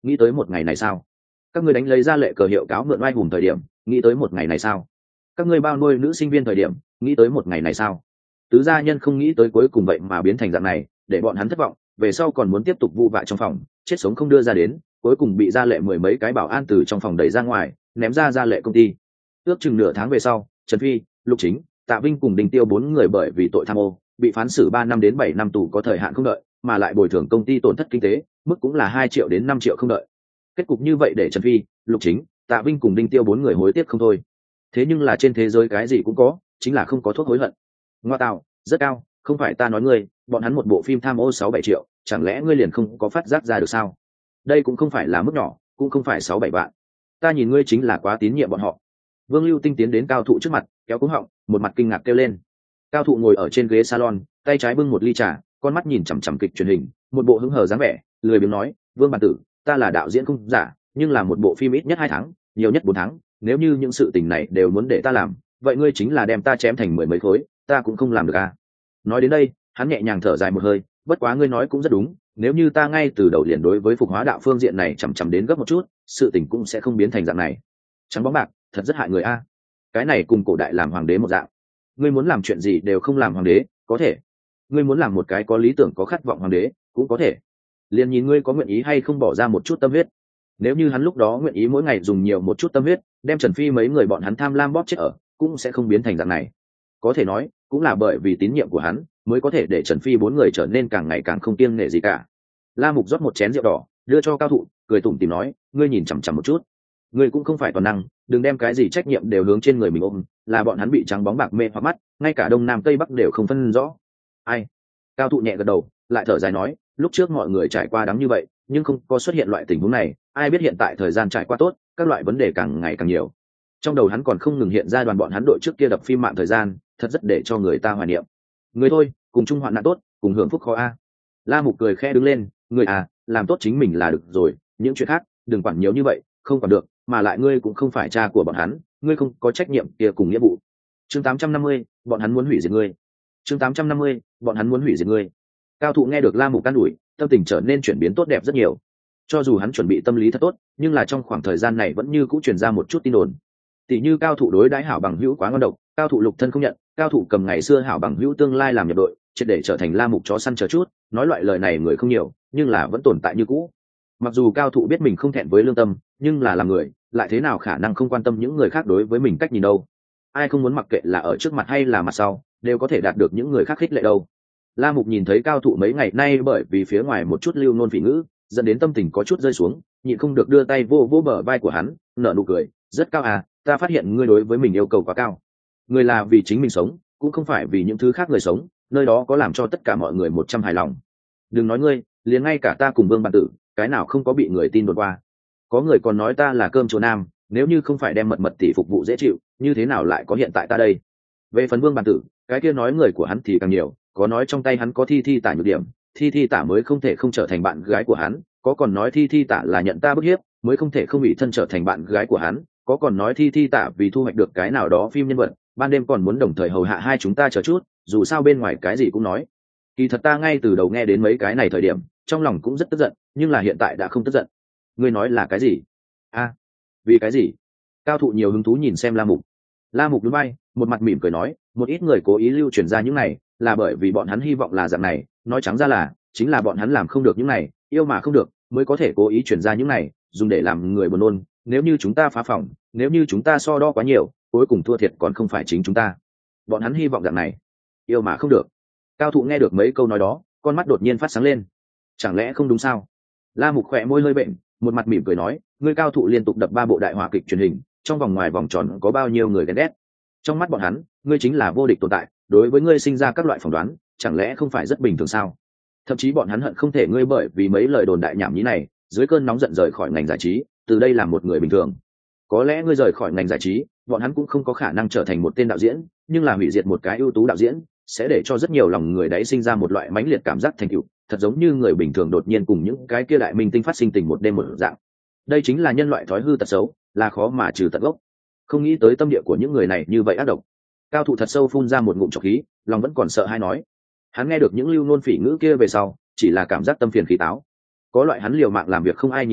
nghĩ tới một ngày này sao? Các ngươi đánh lấy ra lệ cờ hiệu cáo mượn oai hùng thời điểm, nghĩ tới một ngày này sao? Các ngươi bao nuôi nữ sinh viên thời điểm, nghĩ tới một ngày này sao? Tứ gia nhân không nghĩ tới cuối cùng vậy mà biến thành dạng này, để bọn hắn thất vọng, về sau còn muốn tiếp tục vu vạ trong phòng, chết sống không đưa ra đến, cuối cùng bị gia lệ mười mấy cái bảo an từ trong phòng đẩy ra ngoài, ném ra gia lệ công ty. Ước chừng nửa tháng về sau, Trần Phi, Lục Chính, Tạ Vinh cùng Đinh Tiêu bốn người bởi vì tội tham ô, bị phán xử 3 năm đến 7 năm tù có thời hạn không đợi, mà lại bồi thường công ty tổn thất kinh tế, mức cũng là 2 triệu đến 5 triệu không đợi. Kết cục như vậy để Trần Phi, Lục Chính, Tạ Vinh cùng Đinh Tiêu bốn người hối tiếc không thôi. Thế nhưng là trên thế giới cái gì cũng có, chính là không có thuốc hối hận. Ngoa tạo, rất cao, không phải ta nói ngươi, bọn hắn một bộ phim tham ô 6-7 triệu, chẳng lẽ ngươi liền không có phát giác ra được sao? Đây cũng không phải là mức nhỏ, cũng không phải 6-7 vạn. Ta nhìn ngươi chính là quá tín nhiệm bọn họ. Vương Lưu Tinh tiến đến Cao Thụ trước mặt, kéo cúng họng, một mặt kinh ngạc kêu lên. Cao Thụ ngồi ở trên ghế salon, tay trái bưng một ly trà, con mắt nhìn chằm chằm kịch truyền hình, một bộ hứng hờ dáng vẻ, lười biếng nói, Vương bản tử, ta là đạo diễn không giả, nhưng là một bộ phim ít nhất 2 tháng, nhiều nhất 4 tháng, nếu như những sự tình này đều muốn để ta làm, vậy ngươi chính là đem ta chém thành 10 mấy khối, ta cũng không làm được à. Nói đến đây, hắn nhẹ nhàng thở dài một hơi, bất quá ngươi nói cũng rất đúng, nếu như ta ngay từ đầu liền đối với phục hóa đạo phương diện này chằm đến gấp một chút, sự tình cũng sẽ không biến thành dạng này. Trắng bóng bạc, thật rất hại người a. Cái này cùng cổ đại làm hoàng đế một dạng. Ngươi muốn làm chuyện gì đều không làm hoàng đế, có thể. Ngươi muốn làm một cái có lý tưởng có khát vọng hoàng đế, cũng có thể. Liền nhìn ngươi có nguyện ý hay không bỏ ra một chút tâm huyết. Nếu như hắn lúc đó nguyện ý mỗi ngày dùng nhiều một chút tâm huyết, đem Trần Phi mấy người bọn hắn tham lam bóp chết ở, cũng sẽ không biến thành dạng này. Có thể nói, cũng là bởi vì tín nhiệm của hắn, mới có thể để Trần Phi bốn người trở nên càng ngày càng không kiêng nể gì cả. La Mục rót một chén rượu đỏ, đưa cho Cao Thụ, cười tủm tỉm nói, ngươi nhìn chằm chằm một chút. Ngươi cũng không phải toàn năng, đừng đem cái gì trách nhiệm đều hướng trên người mình ôm, là bọn hắn bị trắng bóng bạc mê hoặc mắt, ngay cả đông nam tây bắc đều không phân rõ. Ai? Cao Thụ nhẹ gật đầu, lại thở dài nói, lúc trước mọi người trải qua đắng như vậy, nhưng không có xuất hiện loại tình huống này, ai biết hiện tại thời gian trải qua tốt, các loại vấn đề càng ngày càng nhiều. Trong đầu hắn còn không ngừng hiện ra đoàn bọn hắn đội trước kia đập phim mạng thời gian, thật rất để cho người ta hoài niệm. Người thôi, cùng chung hoạn nạn tốt, cùng hưởng phúc khó a. La Mục cười khẽ đứng lên, người à, làm tốt chính mình là được rồi, những chuyện khác đừng quản nhiều như vậy, không quản được, mà lại ngươi cũng không phải cha của bọn hắn, ngươi không có trách nhiệm kia cùng nghĩa vụ. Chương 850, bọn hắn muốn hủy diệt ngươi. Chương 850, bọn hắn muốn hủy diệt ngươi. Cao Thụ nghe được La Mục can đuổi, tâm tình trở nên chuyển biến tốt đẹp rất nhiều. Cho dù hắn chuẩn bị tâm lý thật tốt, nhưng là trong khoảng thời gian này vẫn như cũ truyền ra một chút tin đồn. Tỷ như Cao Thụ đối đãi hảo bằng hữu quá ngon độc, Cao Thụ lục thân không nhận, Cao Thụ cầm ngày xưa hảo bằng hữu tương lai làm nhập đội, triệt để trở thành La Mục chó săn chờ chút, nói loại lời này người không nhiều, nhưng là vẫn tồn tại như cũ. Mặc dù Cao Thụ biết mình không thẹn với lương tâm, nhưng là làm người, lại thế nào khả năng không quan tâm những người khác đối với mình cách nhìn đâu. Ai không muốn mặc kệ là ở trước mặt hay là mặt sau, đều có thể đạt được những người khác khích lệ đâu. La Mục nhìn thấy Cao Thụ mấy ngày nay bởi vì phía ngoài một chút lưu nôn phỉ ngữ, dẫn đến tâm tình có chút rơi xuống, nhịn không được đưa tay vô vô bờ vai của hắn, nở nụ cười, rất cao à, ta phát hiện ngươi đối với mình yêu cầu quá cao. Người là vì chính mình sống, cũng không phải vì những thứ khác người sống, nơi đó có làm cho tất cả mọi người 100 hài lòng. Đừng nói ngươi, liền ngay cả ta cùng Vương Bản Tử, cái nào không có bị người tin đồn qua. Có người còn nói ta là cơm chùa nam, nếu như không phải đem mật mật tỷ phục vụ dễ chịu, như thế nào lại có hiện tại ta đây. Về phần Vương Bản Tử, cái kia nói người của hắn thì càng nhiều, có nói trong tay hắn có thi thi tả nhược điểm, thi thi tả mới không thể không trở thành bạn gái của hắn, có còn nói thi thi tả là nhận ta bức hiếp mới không thể không bị thân trở thành bạn gái của hắn, có còn nói thi thi tả vì thu hoạch được cái nào đó phim nhân vật, ban đêm còn muốn đồng thời hầu hạ hai chúng ta chờ chút, dù sao bên ngoài cái gì cũng nói. Kỳ thật ta ngay từ đầu nghe đến mấy cái này thời điểm, trong lòng cũng rất tức giận, nhưng là hiện tại đã không tức giận. Ngươi nói là cái gì? A, vì cái gì? Cao Thụ nhiều hứng thú nhìn xem La Mục. La Mục nhún vai, một mặt mỉm cười nói, một ít người cố ý lưu truyền ra những này, là bởi vì bọn hắn hy vọng là dạng này, nói trắng ra là, chính là bọn hắn làm không được những này, yêu mà không được, mới có thể cố ý truyền ra những này, dùng để làm người buồn nôn. Nếu như chúng ta phá phỏng, nếu như chúng ta so đo quá nhiều, cuối cùng thua thiệt còn không phải chính chúng ta. Bọn hắn hy vọng dạng này, yêu mà không được. Cao Thụ nghe được mấy câu nói đó, con mắt đột nhiên phát sáng lên. Chẳng lẽ không đúng sao? La Mục khỏe môi hơi bệnh, một mặt mỉm cười nói, ngươi Cao Thụ liên tục đập 3 bộ đại hỏa kịch truyền hình, trong vòng ngoài vòng tròn có bao nhiêu người ghen ghét. Trong mắt bọn hắn, ngươi chính là vô địch tồn tại, đối với ngươi sinh ra các loại phỏng đoán, chẳng lẽ không phải rất bình thường sao? Thậm chí bọn hắn hận không thể ngươi bởi vì mấy lời đồn đại nhảm nhí này, dưới cơn nóng giận rời khỏi ngành giải trí, từ đây làm một người bình thường. Có lẽ ngươi rời khỏi ngành giải trí, bọn hắn cũng không có khả năng trở thành một tên đạo diễn, nhưng là hủy diệt một cái ưu tú đạo diễn, sẽ để cho rất nhiều lòng người đấy sinh ra một loại mãnh liệt cảm giác thành tựu, thật giống như người bình thường đột nhiên cùng những cái kia đại minh tinh phát sinh tình một đêm một dạng. Đây chính là nhân loại thói hư tật xấu, là khó mà trừ tận gốc. Không nghĩ tới tâm địa của những người này như vậy ác độc. Cao Thụ thật sâu phun ra một ngụm trọc khí, lòng vẫn còn sợ hãi nói. Hắn nghe được những lưu nôn phỉ ngữ kia về sau, chỉ là cảm giác tâm phiền khí táo. Có loại hắn liều mạng làm việc không ai nhìn thấy,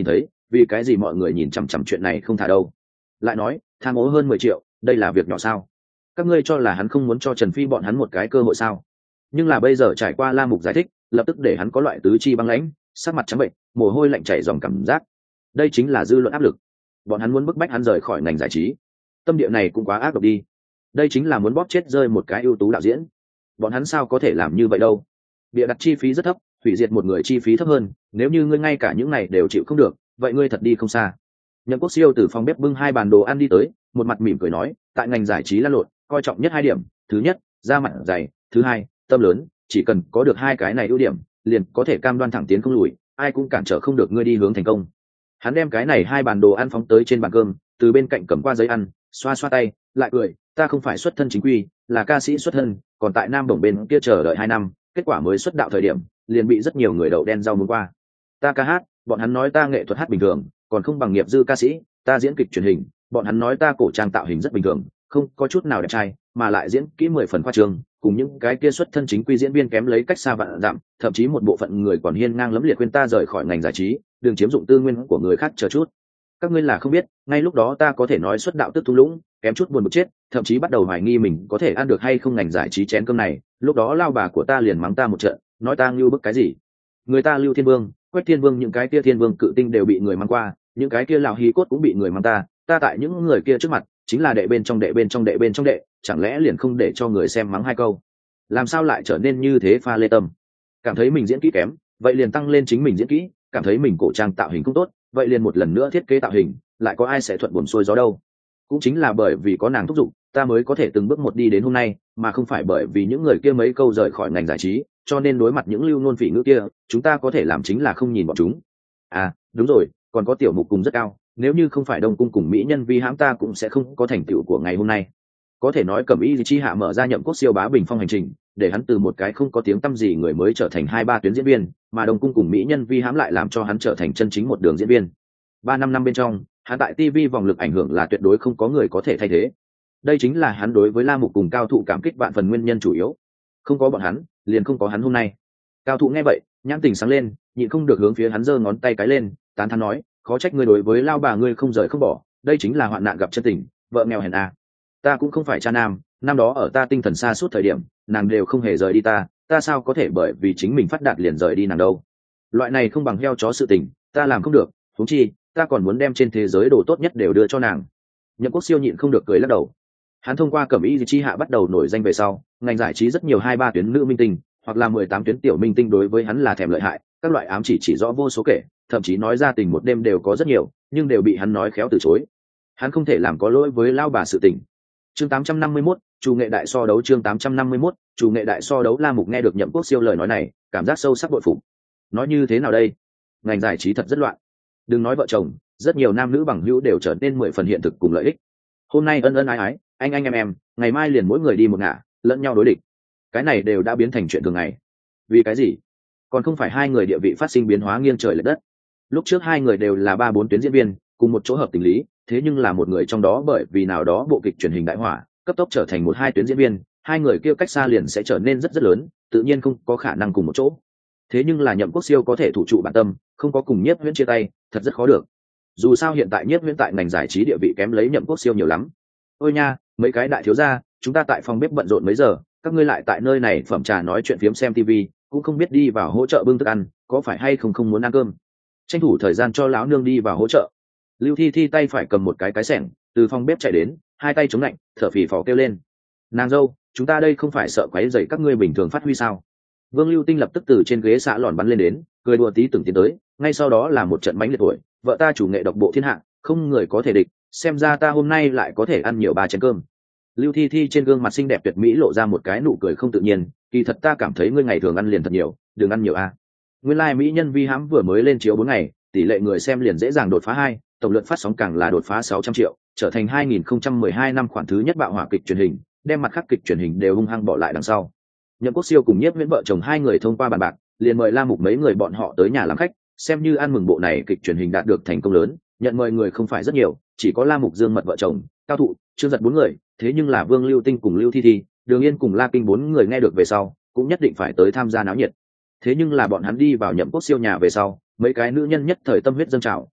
vì cái gì mọi người nhìn chằm chằm chuyện này không thả đâu? Lại nói tham ô hơn 10 triệu, đây là việc nhỏ sao? Các ngươi cho là hắn không muốn cho Trần Phi bọn hắn một cái cơ hội sao? Nhưng là bây giờ trải qua La Mục giải thích, lập tức để hắn có loại tứ chi băng lãnh, sắc mặt trắng bệnh, mồ hôi lạnh chảy dòng cảm giác. Đây chính là dư luận áp lực. Bọn hắn muốn bức bách hắn rời khỏi ngành giải trí. Tâm địa này cũng quá ác độc đi. Đây chính là muốn bóp chết rơi một cái ưu tú đạo diễn. Bọn hắn sao có thể làm như vậy đâu? Bịa đặt chi phí rất thấp, hủy diệt một người chi phí thấp hơn, nếu như ngươi ngay cả những này đều chịu không được, vậy ngươi thật đi không xa. Nhậm Quốc Siêu từ phòng bếp bưng 2 bàn đồ ăn đi tới, một mặt mỉm cười nói, tại ngành giải trí lăn lộn, coi trọng nhất 2 điểm, thứ nhất, da mặt dày, thứ hai, tâm lớn, chỉ cần có được 2 cái này ưu điểm, liền có thể cam đoan thẳng tiến không lùi, ai cũng cản trở không được ngươi đi hướng thành công. Hắn đem cái này 2 bàn đồ ăn phóng tới trên bàn cơm, từ bên cạnh cầm qua giấy ăn, xoa xoa tay, lại cười, ta không phải xuất thân chính quy, là ca sĩ xuất thân, còn tại Nam Đồng bên kia chờ đợi 2 năm, kết quả mới xuất đạo thời điểm, liền bị rất nhiều người đậu đen rau muống qua. Ta ca hát, bọn hắn nói ta nghệ thuật hát bình thường, còn không bằng nghiệp dư ca sĩ, ta diễn kịch truyền hình, bọn hắn nói ta cổ trang tạo hình rất bình thường, không có chút nào đẹp trai, mà lại diễn kỹ 10 phần khoa trương, cùng những cái kia xuất thân chính quy diễn viên kém lấy cách xa vạn dặm, thậm chí một bộ phận người còn hiên ngang lẫm liệt khuyên ta rời khỏi ngành giải trí, đừng chiếm dụng tư nguyên của người khác chờ chút. Các ngươi là không biết, ngay lúc đó ta có thể nói xuất đạo tức thung lũng, kém chút buồn bực chết, thậm chí bắt đầu hoài nghi mình có thể ăn được hay không ngành giải trí chén cơm này, lúc đó lao bà của ta liền mắng ta một trận, nói ta ngưu bức cái gì. Người ta Lưu Thiên Vương, Quách Thiên Vương, những cái kia thiên vương cự tinh đều bị người mắng qua, những cái kia lão hí cốt cũng bị người mắng ta tại những người kia trước mặt chính là đệ bên trong đệ bên trong đệ bên trong đệ, chẳng lẽ liền không để cho người xem mắng 2 câu? Làm sao lại trở nên như thế pha lê tâm? Cảm thấy mình diễn kỹ kém, vậy liền tăng lên chính mình diễn kỹ, cảm thấy mình cổ trang tạo hình không tốt, vậy liền một lần nữa thiết kế tạo hình, lại có ai sẽ thuận buồm xuôi gió đâu. Cũng chính là bởi vì có nàng thúc giục, ta mới có thể từng bước một đi đến hôm nay, mà không phải bởi vì những người kia mấy câu rời khỏi ngành giải trí, cho nên đối mặt những lưu ngôn phỉ ngữ kia, chúng ta có thể làm chính là không nhìn bọn chúng. À, đúng rồi, còn có tiểu mục cùng rất cao, nếu như không phải Đông Cung cùng mỹ nhân vi hãm ta cũng sẽ không có thành tựu của ngày hôm nay. Có thể nói Cẩm Y Chi Hạ mở ra Nhậm Quốc Siêu bá bình phong hành trình, để hắn từ một cái không có tiếng tăm gì người mới trở thành 2-3 tuyến diễn viên, mà Đông Cung cùng mỹ nhân vi hãm lại làm cho hắn trở thành chân chính một đường diễn viên. 3-5 năm bên trong, hắn tại TV vòng lực ảnh hưởng là tuyệt đối không có người có thể thay thế. Đây chính là hắn đối với La Mục cùng Cao Thụ cảm kích vạn phần nguyên nhân chủ yếu. Không có bọn hắn, liền không có hắn hôm nay. Cao Thụ nghe vậy, nhãn tình sáng lên, nhịn không được hướng phía hắn giơ ngón tay cái lên, tán thán nói, khó trách ngươi đối với lao bà ngươi không rời không bỏ, đây chính là hoạn nạn gặp chân tình, vợ nghèo hèn à. Ta cũng không phải cha nam, năm đó ở ta tinh thần xa suốt thời điểm, nàng đều không hề rời đi ta sao có thể bởi vì chính mình phát đạt liền rời đi nàng đâu. Loại này không bằng heo chó sự tình, ta làm không được, huống chi, ta còn muốn đem trên thế giới đồ tốt nhất đều đưa cho nàng. Nhậm Quốc Siêu nhịn không được cười lắc đầu. Hắn thông qua Cẩm Y Chi Hạ bắt đầu nổi danh về sau, ngành giải trí rất nhiều 2-3 tuyến nữ minh tinh, hoặc là 18 tuyến tiểu minh tinh đối với hắn là thèm lợi hại, các loại ám chỉ rõ vô số kể, thậm chí nói ra tình một đêm đều có rất nhiều, nhưng đều bị hắn nói khéo từ chối. Hắn không thể làm có lỗi với lao bà sự tình. Chương 851, chủ nghệ đại so đấu. Chương 851, chủ nghệ đại so đấu. La Mục nghe được Nhậm Quốc Siêu lời nói này, cảm giác sâu sắc bội phục. Nói như thế nào đây? Ngành giải trí thật rất loạn. Đừng nói vợ chồng, rất nhiều nam nữ bằng hữu đều trở nên 10 phần hiện thực cùng lợi ích. Hôm nay ân ân ái ái, anh em, ngày mai liền mỗi người đi một ngả, lẫn nhau đối địch. Cái này đều đã biến thành chuyện thường ngày. Vì cái gì? Còn không phải 2 người địa vị phát sinh biến hóa nghiêng trời lệch đất. Lúc trước 2 người đều là 3-4 tuyến diễn viên, cùng một chỗ hợp tình lý, thế nhưng là một người trong đó bởi vì nào đó bộ kịch truyền hình đại hỏa, cấp tốc trở thành 1-2 tuyến diễn viên, 2 người kia cách xa liền sẽ trở nên rất lớn, tự nhiên không có khả năng cùng một chỗ. Thế nhưng là Nhậm Quốc Siêu có thể thủ trụ bản tâm, không có cùng Nhiếp Huyễn chia tay, thật rất khó được. Dù sao hiện tại Nhiếp Huyễn tại ngành giải trí địa vị kém lấy Nhậm Quốc Siêu nhiều lắm. Ôi nha, mấy cái đại thiếu gia, chúng ta tại phòng bếp bận rộn mấy giờ, các ngươi lại tại nơi này phẩm trà nói chuyện phiếm xem tivi, cũng không biết đi vào hỗ trợ bưng thức ăn, có phải hay không muốn ăn cơm? Tranh thủ thời gian cho lão nương đi vào hỗ trợ. Lưu Thi Thi tay phải cầm một cái xẻng, từ phòng bếp chạy đến, 2 tay chống lạnh, thở phì phò kêu lên, nàng dâu, chúng ta đây không phải sợ quấy rầy các ngươi bình thường phát huy sao? Vương Lưu Tinh lập tức từ trên ghế xạ lòn bắn lên đến, cười đùa tí từng tiến tới, ngay sau đó là một trận mãnh liệt tuổi, vợ ta chủ nghệ độc bộ thiên hạ, không người có thể địch, xem ra ta hôm nay lại có thể ăn nhiều 3 chén cơm. Lưu Thi Thi trên gương mặt xinh đẹp tuyệt mỹ lộ ra một cái nụ cười không tự nhiên, kỳ thật ta cảm thấy ngươi ngày thường ăn liền thật nhiều, đừng ăn nhiều a. Nguyên lai mỹ nhân vi hãm vừa mới lên chiếu 4 ngày, tỷ lệ người xem liền dễ dàng đột phá 2, tổng lượng phát sóng càng là đột phá 600 triệu, trở thành 2012 năm khoản thứ nhất bạo hỏa kịch truyền hình, đem mặt khác kịch truyền hình đều hung hăng bỏ lại đằng sau. Nhậm Quốc Siêu cùng Nhiếp Huyễn vợ chồng 2 người thông qua bàn bạc, liền mời La Mục mấy người bọn họ tới nhà làm khách, xem như ăn mừng bộ này kịch truyền hình đạt được thành công lớn. Nhận mời người không phải rất nhiều, chỉ có La Mục Dương Mật vợ chồng, Cao Thụ, Trương Giật 4 người, thế nhưng là Vương Lưu Tinh cùng Lưu Thi Thi, Đường Yên cùng La Kinh 4 người nghe được về sau, cũng nhất định phải tới tham gia náo nhiệt. Thế nhưng là bọn hắn đi vào Nhậm Quốc Siêu nhà về sau, mấy cái nữ nhân nhất thời tâm huyết dâng trào,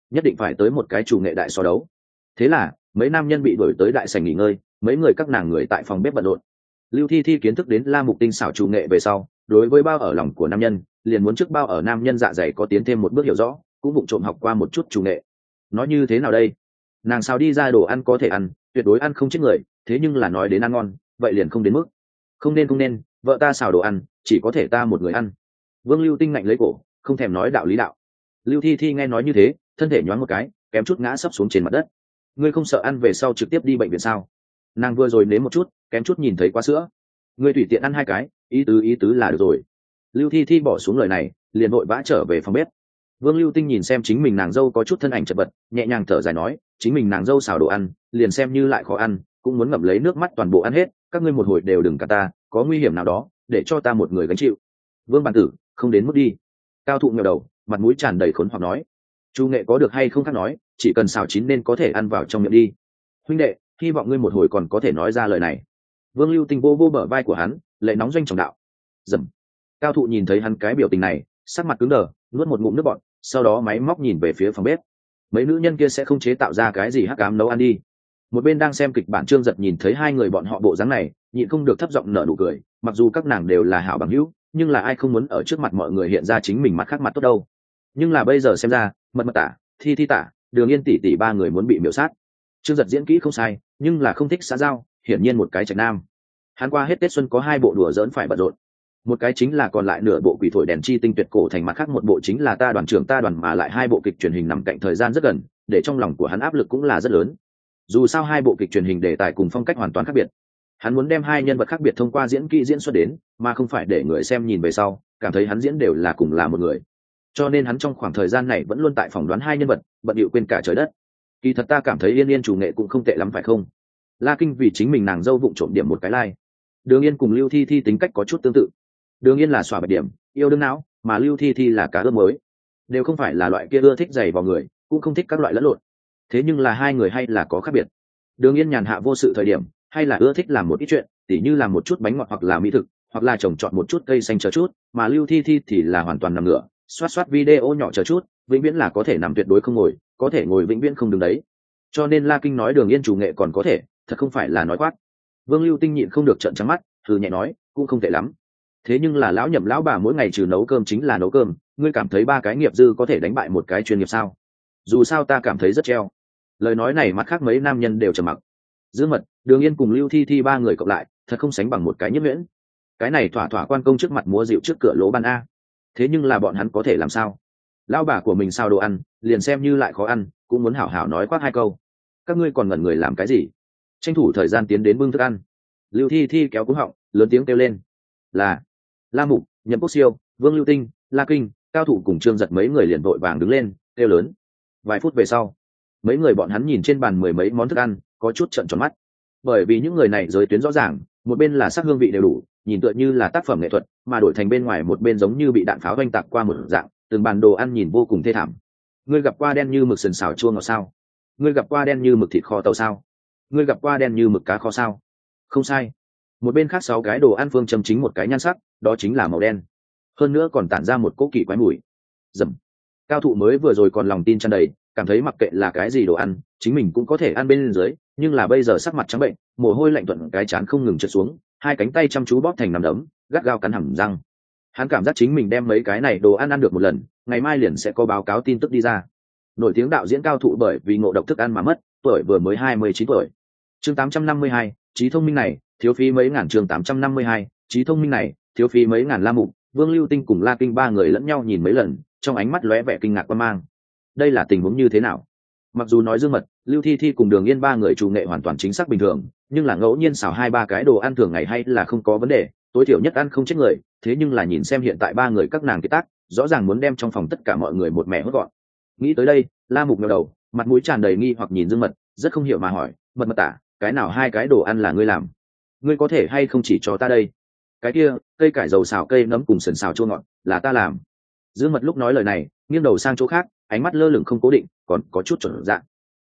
nhất định phải tới một cái chủ nghệ đại so đấu. Thế là mấy nam nhân bị đuổi tới đại sảnh nghỉ ngơi, mấy người các nàng người tại phòng bếp bận rộn. Lưu Thi Thi kiến thức đến La Mục tinh xảo chủ nghệ về sau, đối với bao ở lòng của nam nhân, liền muốn trước bao ở nam nhân dạ dày có tiến thêm một bước hiểu rõ, cũng vụng trộm học qua một chút chủ nghệ. Nói như thế nào đây? Nàng sao đi ra đồ ăn có thể ăn, tuyệt đối ăn không chết người, thế nhưng là nói đến ăn ngon, vậy liền không đến mức. Không nên, vợ ta xào đồ ăn, chỉ có thể ta một người ăn. Vương Lưu Tinh ngạnh lấy cổ, không thèm nói đạo lý đạo. Lưu Thi Thi nghe nói như thế, thân thể nhoáng một cái, kém chút ngã sấp xuống trên mặt đất. Ngươi không sợ ăn về sau trực tiếp đi bệnh viện sao? Nàng vừa rồi nếm một chút, kém chút nhìn thấy quá sữa. Ngươi tùy tiện ăn hai cái, ý tứ là được rồi. Lưu Thi Thi bỏ xuống lời này, liền vội vã trở về phòng bếp. Vương Lưu Tinh nhìn xem chính mình nàng dâu có chút thân ảnh chật vật, nhẹ nhàng thở dài nói, chính mình nàng dâu xào đồ ăn, liền xem như lại khó ăn, cũng muốn ngậm lấy nước mắt toàn bộ ăn hết, các ngươi một hồi đều đừng cả ta, có nguy hiểm nào đó, để cho ta một người gánh chịu. Vương Bản Tử, không đến mức đi. Cao Thụ nghèo đầu, mặt mũi tràn đầy khốn hoặc nói, chu nghệ có được hay không khác nói, chỉ cần xào chín nên có thể ăn vào trong miệng đi. Huynh đệ, hy vọng ngươi một hồi còn có thể nói ra lời này. Vương Lưu Tinh vô vô bờ vai của hắn, lệ nóng doanh trọng đạo. Dầm. Cao Thụ nhìn thấy hắn cái biểu tình này, sắc mặt cứng đờ, nuốt một ngụm nước bọt, sau đó máy móc nhìn về phía phòng bếp. Mấy nữ nhân kia sẽ không chế tạo ra cái gì hắc ám nấu ăn đi. Một bên đang xem kịch bản Trương Giật nhìn thấy hai người bọn họ bộ dáng này, nhịn không được thấp giọng nở nụ cười, mặc dù các nàng đều là hảo bằng hữu, nhưng là ai không muốn ở trước mặt mọi người hiện ra chính mình mặt khác mặt tốt đâu. Nhưng là bây giờ xem ra, Mật Tả, Thi Thi Tả, Đường Yên tỷ tỷ ba người muốn bị miểu sát. Trương Giật diễn kỹ không sai, nhưng là không thích xã giao, hiển nhiên một cái trạch nam. Hắn qua hết Tết xuân có hai bộ đùa giỡn phải bận rộn. Một cái chính là còn lại nửa bộ Quỷ thổi đèn chi tinh tuyệt cổ thành, mặt khác một bộ chính là ta đoàn trưởng ta đoàn, mà lại hai bộ kịch truyền hình nằm cạnh thời gian rất gần, để trong lòng của hắn áp lực cũng là rất lớn. Dù sao hai bộ kịch truyền hình đề tài cùng phong cách hoàn toàn khác biệt, hắn muốn đem hai nhân vật khác biệt thông qua diễn kỹ diễn xuất đến, mà không phải để người xem nhìn về sau cảm thấy hắn diễn đều là cùng là một người. Cho nên hắn trong khoảng thời gian này vẫn luôn tại phỏng đoán hai nhân vật, bận điệu quên cả trời đất. Kỳ thật ta cảm thấy Yên Yên chủ nghệ cũng không tệ lắm phải không? La Kinh vì chính mình nàng dâu vụng trộm điểm một cái like. Đường Yên cùng Lưu Thi Thi tính cách có chút tương tự. Đường Yên là xòa bạch điểm, yêu đương não, mà Lưu Thi Thi là cá ướp mới, đều không phải là loại kia ưa thích giày vào người, cũng không thích các loại lẫn lộn. Thế nhưng là hai người hay là có khác biệt. Đường Yên nhàn hạ vô sự thời điểm, hay là ưa thích làm một ít chuyện, tỉ như làm một chút bánh ngọt hoặc là mỹ thực, hoặc là trồng trọt một chút cây xanh chờ chút, mà Lưu Thi Thi thì là hoàn toàn nằm ngửa, soát video nhỏ chờ chút, vĩnh viễn là có thể nằm tuyệt đối không ngồi, có thể ngồi vĩnh viễn không đứng đấy. Cho nên La Kinh nói Đường Yên chủ nghệ còn có thể, thật không phải là nói quát. Vương Lưu Tinh nhịn không được trợn trắng mắt, thử nhẹ nói, cũng không tệ lắm. Thế nhưng là lão nhậm lão bà mỗi ngày trừ nấu cơm chính là nấu cơm, ngươi cảm thấy ba cái nghiệp dư có thể đánh bại một cái chuyên nghiệp sao? Dù sao ta cảm thấy rất treo. Lời nói này mặt khác mấy nam nhân đều trầm mặc. Dương Mật, Đường Yên cùng Lưu Thi Thi ba người cộng lại, thật không sánh bằng một cái Nhiếp Viễn. Cái này thỏa thỏa quan công trước mặt múa dịu trước cửa lỗ ban a. Thế nhưng là bọn hắn có thể làm sao? Lão bà của mình sao đồ ăn, liền xem như lại khó ăn, cũng muốn hảo hảo nói quát hai câu. Các ngươi còn ngẩn người làm cái gì? Tranh thủ thời gian tiến đến bưng thức ăn. Lưu Thi Thi kéo cúng họng, lớn tiếng kêu lên. Là La Mục, Nhậm Quốc Siêu, Vương Lưu Tinh, La Kinh, Cao Thủ cùng Trương Giật mấy người liền vội vàng đứng lên, kêu lớn. Vài phút về sau, mấy người bọn hắn nhìn trên bàn mười mấy món thức ăn, có chút trợn tròn mắt. Bởi vì những người này giới tuyến rõ ràng, một bên là sắc hương vị đều đủ, nhìn tựa như là tác phẩm nghệ thuật, mà đổi thành bên ngoài một bên giống như bị đạn pháo oanh tạc qua một dạng, từng bàn đồ ăn nhìn vô cùng thê thảm. Ngươi gặp qua đen như mực sườn xào chua ngọt sao? Ngươi gặp qua đen như mực thịt kho tàu sao? Ngươi gặp qua đen như mực cá kho sao? Không sai. Một bên khác 6 cái đồ ăn phương châm chính một cái nhan sắc, đó chính là màu đen. Hơn nữa còn tản ra một cỗ kỳ quái mùi. Dầm. Cao Thụ mới vừa rồi còn lòng tin tràn đầy, cảm thấy mặc kệ là cái gì đồ ăn, chính mình cũng có thể ăn bên dưới, nhưng là bây giờ sắc mặt trắng bệnh, mồ hôi lạnh thuận cái trán không ngừng trượt xuống, hai cánh tay chăm chú bóp thành nắm đấm, gắt gao cắn hàm răng. Hắn cảm giác chính mình đem mấy cái này đồ ăn được một lần, ngày mai liền sẽ có báo cáo tin tức đi ra. Nổi tiếng đạo diễn Cao Thụ bởi vì ngộ độc thức ăn mà mất, tuổi vừa mới 29 tuổi. Chương 852, trí thông minh này, thiếu phí mấy ngàn. Chương 852, trí thông minh này, thiếu phí mấy ngàn. La Mục, Vương Lưu Tinh cùng La Kinh ba người lẫn nhau nhìn mấy lần, trong ánh mắt lóe vẻ kinh ngạc quan mang. Đây là tình huống như thế nào? Mặc dù nói Dương Mật, Lưu Thi Thi cùng Đường Yên ba người chủ nghệ hoàn toàn chính xác bình thường, nhưng là ngẫu nhiên xào 2-3 cái đồ ăn thường ngày hay là không có vấn đề, tối thiểu nhất ăn không chết người. Thế nhưng là nhìn xem hiện tại ba người các nàng kiệt tác, rõ ràng muốn đem trong phòng tất cả mọi người một mẻ hốt gọn. Nghĩ tới đây, La Mục ngẩng đầu, mặt mũi tràn đầy nghi hoặc nhìn Dương Mật, rất không hiểu mà hỏi, Mật Tả, cái nào 2 cái đồ ăn là ngươi làm? Ngươi có thể hay không chỉ cho ta đây? Cái kia, cây cải dầu xào cây nấm cùng sườn xào chua ngọt, là ta làm. Dương Mật lúc nói lời này, nghiêng đầu sang chỗ khác, ánh mắt lơ lửng không cố định, còn có chút chuẩn dạng.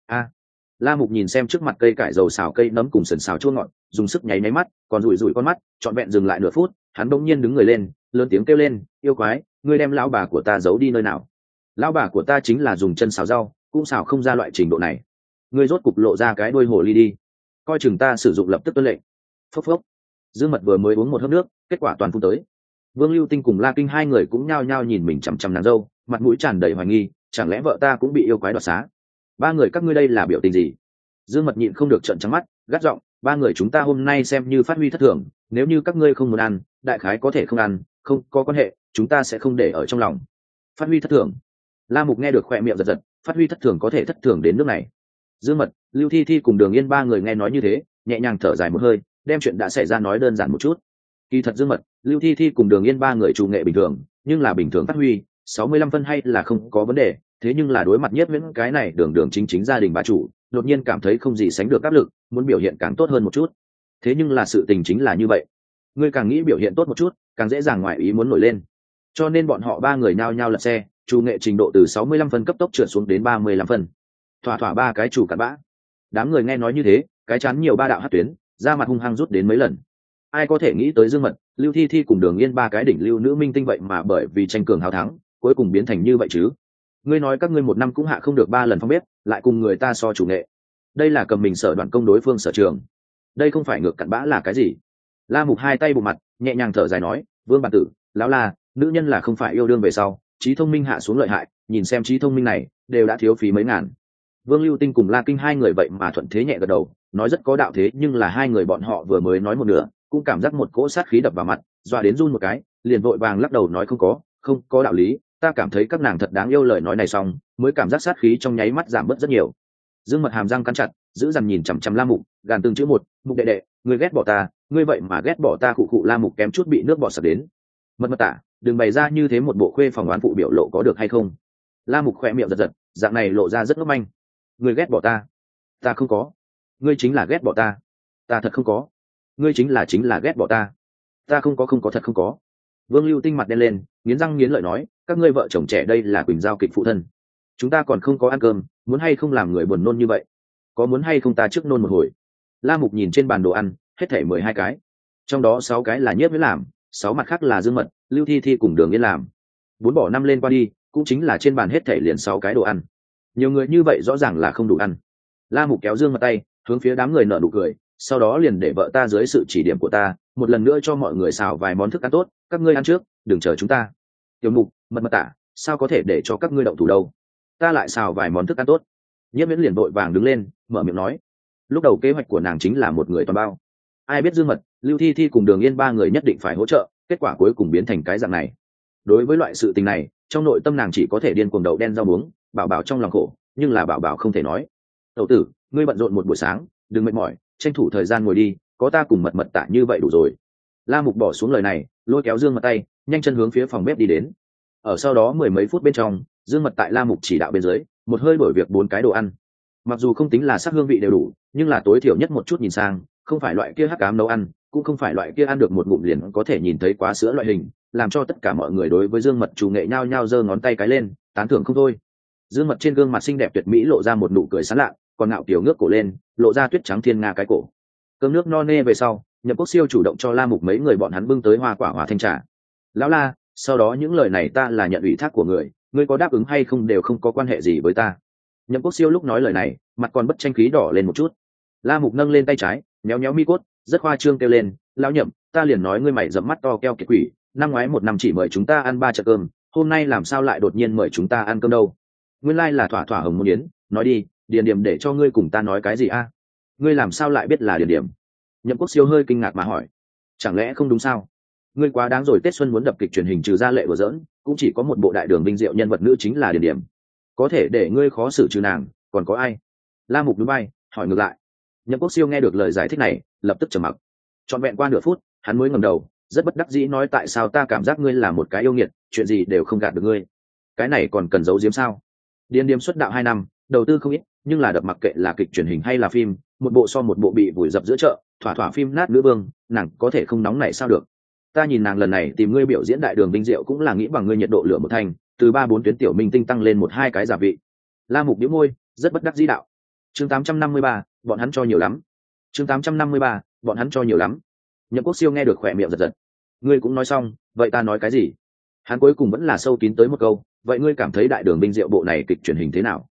La Mục nhìn xem trước mặt cây cải dầu xào cây nấm cùng sườn xào chua ngọt, dùng sức nháy mắt, còn rủi rủi con mắt, trọn vẹn dừng lại nửa phút, hắn bỗng nhiên đứng người lên, lớn tiếng kêu lên, yêu quái, ngươi đem lão bà của ta giấu đi nơi nào? Lão bà của ta chính là dùng chân xào rau, cũng xào không ra loại trình độ này. Ngươi rốt cục lộ ra cái đuôi hồ ly đi, coi chừng ta sử dụng lập tức tuân lệnh. Phốc phốc. Dương Mật vừa mới uống một hớp nước, kết quả toàn phun tới. Vương Lưu Tinh cùng La Kinh hai người cũng nhao nhao nhìn mình chằm chằm nàng dâu, mặt mũi tràn đầy hoài nghi, chẳng lẽ vợ ta cũng bị yêu quái đoạt xá? Ba người các ngươi đây là biểu tình gì? Dương Mật nhịn không được trợn trắng mắt, gắt giọng, ba người chúng ta hôm nay xem như phát huy thất thường, nếu như các ngươi không muốn ăn, đại khái có thể không ăn, không có quan hệ, chúng ta sẽ không để ở trong lòng. Phát huy thất thường. La Mục nghe được khỏe miệng giật giật, phát huy thất thường có thể thất thường đến nước này. Dương Mật, Lưu Thi Thi cùng Đường Yên ba người nghe nói như thế, nhẹ nhàng thở dài một hơi, đem chuyện đã xảy ra nói đơn giản một chút. Kỳ thật Dương Mật, Lưu Thi Thi cùng Đường Yên ba người chủ nghệ bình thường, nhưng là bình thường phát huy 65 phân hay là không có vấn đề, thế nhưng là đối mặt Nhiếp Viễn cái này đường đường chính chính gia đình bà chủ, đột nhiên cảm thấy không gì sánh được áp lực, muốn biểu hiện càng tốt hơn một chút. Thế nhưng là sự tình chính là như vậy, ngươi càng nghĩ biểu hiện tốt một chút, càng dễ dàng ngoài ý muốn nổi lên. Cho nên bọn họ ba người nhao nhao lật xe, chủ nghệ trình độ từ 65 phân cấp tốc trượt xuống đến 35 phân. Thỏa thỏa ba cái chủ cặn bã. Đám người nghe nói như thế, cái chán nhiều ba đạo hất tuyến, da mặt hung hăng rút đến mấy lần. Ai có thể nghĩ tới Dương Mật, Lưu Thi Thi cùng Đường Yên ba cái đỉnh lưu nữ minh tinh vậy mà bởi vì tranh cường hào thắng, cuối cùng biến thành như vậy chứ? Ngươi nói các ngươi một năm cũng hạ không được 3 lần phong bếp, lại cùng người ta so chủ nghệ. Đây là cầm mình sở đoàn công đối phương sở trường. Đây không phải ngược cặn bã là cái gì? La Mục hai tay bụng mặt, nhẹ nhàng thở dài nói, Vương bản tử, lão la, nữ nhân là không phải yêu đương về sau, trí thông minh hạ xuống lợi hại, nhìn xem trí thông minh này, đều đã thiếu phí mấy ngàn. Vương Lưu Tinh cùng La Kinh hai người vậy mà thuận thế nhẹ gật đầu, nói rất có đạo thế, nhưng là hai người bọn họ vừa mới nói một nửa, cũng cảm giác một cỗ sát khí đập vào mặt, dọa đến run một cái, liền vội vàng lắc đầu nói không có đạo lý, ta cảm thấy các nàng thật đáng yêu. Lời nói này xong, mới cảm giác sát khí trong nháy mắt giảm bớt rất nhiều. Dương Mật hàm răng cắn chặt, giữ dằn nhìn chằm chằm La Mục, gàn từng chữ một, Mục đệ đệ, ngươi ghét bỏ ta, ngươi vậy mà ghét bỏ ta. Khụ khụ. La Mục kém chút bị nước bọt sặc đến. Mật tả, đừng bày ra như thế một bộ khuê phòng oán phụ biểu lộ có được hay không? La Mục khỏe miệng giật giật, dạng này lộ ra rất ngốc manh. Ngươi ghét bỏ ta? Ta không có. Ngươi chính là ghét bỏ ta. Ta thật không có. Ngươi chính là ghét bỏ ta. Ta không có thật không có. Vương Lưu Tinh mặt đen lên, nghiến răng nghiến lợi nói, các ngươi vợ chồng trẻ đây là Quỳnh Giao kịch phụ thân, chúng ta còn không có ăn cơm, muốn hay không làm người buồn nôn như vậy? Có muốn hay không ta trước nôn một hồi? La Mục nhìn trên bàn đồ ăn, hết thảy 12 cái, trong đó 6 cái là Nhiếp Viễn làm, 6 mặt khác là Dương Mật, Lưu Thi Thi cùng Đường Yên làm. 4 bỏ 5 lên qua đi, cũng chính là trên bàn hết thảy liền 6 cái đồ ăn. Nhiều người như vậy rõ ràng là không đủ ăn. La Mục kéo Dương Mật tay, hướng phía đám người nở nụ cười, sau đó liền để vợ ta dưới sự chỉ điểm của ta, một lần nữa cho mọi người xào vài món thức ăn tốt, các ngươi ăn trước, đừng chờ chúng ta. Tiểu Mục, Mật tả, sao có thể để cho các ngươi động thủ đâu? Ta lại xào vài món thức ăn tốt. Nhiếp Viễn liền vội vàng đứng lên, mở miệng nói. Lúc đầu kế hoạch của nàng chính là một người toàn bao. Ai biết Dương Mật, Lưu Thi Thi cùng Đường Yên ba người nhất định phải hỗ trợ, kết quả cuối cùng biến thành cái dạng này. Đối với loại sự tình này, trong nội tâm nàng chỉ có thể điên cuồng đậu đen rau muống, bảo bảo trong lòng khổ, nhưng là bảo bảo không thể nói. Tẩu tử, ngươi bận rộn một buổi sáng, đừng mệt mỏi, tranh thủ thời gian ngồi đi, có ta cùng Mật tả như vậy đủ rồi. La Mục bỏ xuống lời này, lôi kéo Dương Mật tay, nhanh chân hướng phía phòng bếp đi đến. Ở sau đó 10 mấy phút bên trong, Dương Mật tại La Mục chỉ đạo bên dưới, một hơi đổi việc 4 cái đồ ăn. Mặc dù không tính là sắc hương vị đều đủ, nhưng là tối thiểu nhất một chút nhìn sang, không phải loại kia hắc ám nấu ăn, cũng không phải loại kia ăn được một ngụm liền có thể nhìn thấy quá sữa loại hình, làm cho tất cả mọi người đối với Dương Mật chủ nghệ nhao nhao giơ ngón tay cái lên, tán thưởng không thôi. Dương Mật trên gương mặt xinh đẹp tuyệt mỹ lộ ra một nụ cười sán lạ, còn ngạo kiều ngước cổ lên, lộ ra tuyết trắng thiên nga cái cổ. Cơm nước no nê về sau, Nhậm Quốc Siêu chủ động cho La Mục mấy người bọn hắn bưng tới hoa quả hòa thanh trà. Lão La, sau đó những lời này ta là nhận ủy thác của người, ngươi có đáp ứng hay không đều không có quan hệ gì với ta. Nhậm Quốc Siêu lúc nói lời này, mặt còn bất tranh khí đỏ lên một chút. La Mục nâng lên tay trái, méo méo mi cốt, rất khoa trương kêu lên, lão Nhậm, ta liền nói ngươi mày dẫm mắt to keo kiệt quỷ, năm ngoái một năm chỉ mời chúng ta ăn 3 trận cơm, hôm nay làm sao lại đột nhiên mời chúng ta ăn cơm đâu? Nguyên lai là thỏa thỏa hồng môn yến, nói đi, Điền Điểm để cho ngươi cùng ta nói cái gì a? Ngươi làm sao lại biết là Điền Điểm? Nhậm Quốc Siêu hơi kinh ngạc mà hỏi, chẳng lẽ không đúng sao? Ngươi quá đáng rồi, Tết Xuân muốn đập kịch truyền hình trừ ra lệ của giỡn, cũng chỉ có một bộ đại đường vinh diệu nhân vật nữ chính là Điền Điểm, có thể để ngươi khó xử trừ nàng, còn có ai? La Mục núi bay, hỏi ngược lại. Nhậm Quốc Siêu nghe được lời giải thích này, lập tức trầm mặc. Trọn vẹn qua nửa phút, hắn mới ngẩng đầu, rất bất đắc dĩ nói, tại sao ta cảm giác ngươi là một cái yêu nghiệt, chuyện gì đều không gạt được ngươi. Cái này còn cần giấu giếm sao? Điền Điểm xuất đạo 2 năm, đầu tư không ít, nhưng là đập mặc kệ là kịch truyền hình hay là phim, một bộ so một bộ bị vùi dập giữa chợ, thỏa thỏa phim nát nữ vương, nàng có thể không nóng này sao được? Ta nhìn nàng lần này tìm ngươi biểu diễn đại đường vinh diệu cũng là nghĩ bằng ngươi nhiệt độ lửa một thành, từ 3-4 tuyến tiểu minh tinh tăng lên 1-2 cái giả vị. La Mục nhíu môi, rất bất đắc dĩ đạo. Chương 853, bọn hắn cho nhiều lắm. Chương 853, bọn hắn cho nhiều lắm. Nhậm Quốc Siêu nghe được khỏe miệng giật giật. Ngươi cũng nói xong, vậy ta nói cái gì? Hắn cuối cùng vẫn là sâu kín tới một câu, vậy ngươi cảm thấy đại đường vinh diệu bộ này kịch truyền hình thế nào?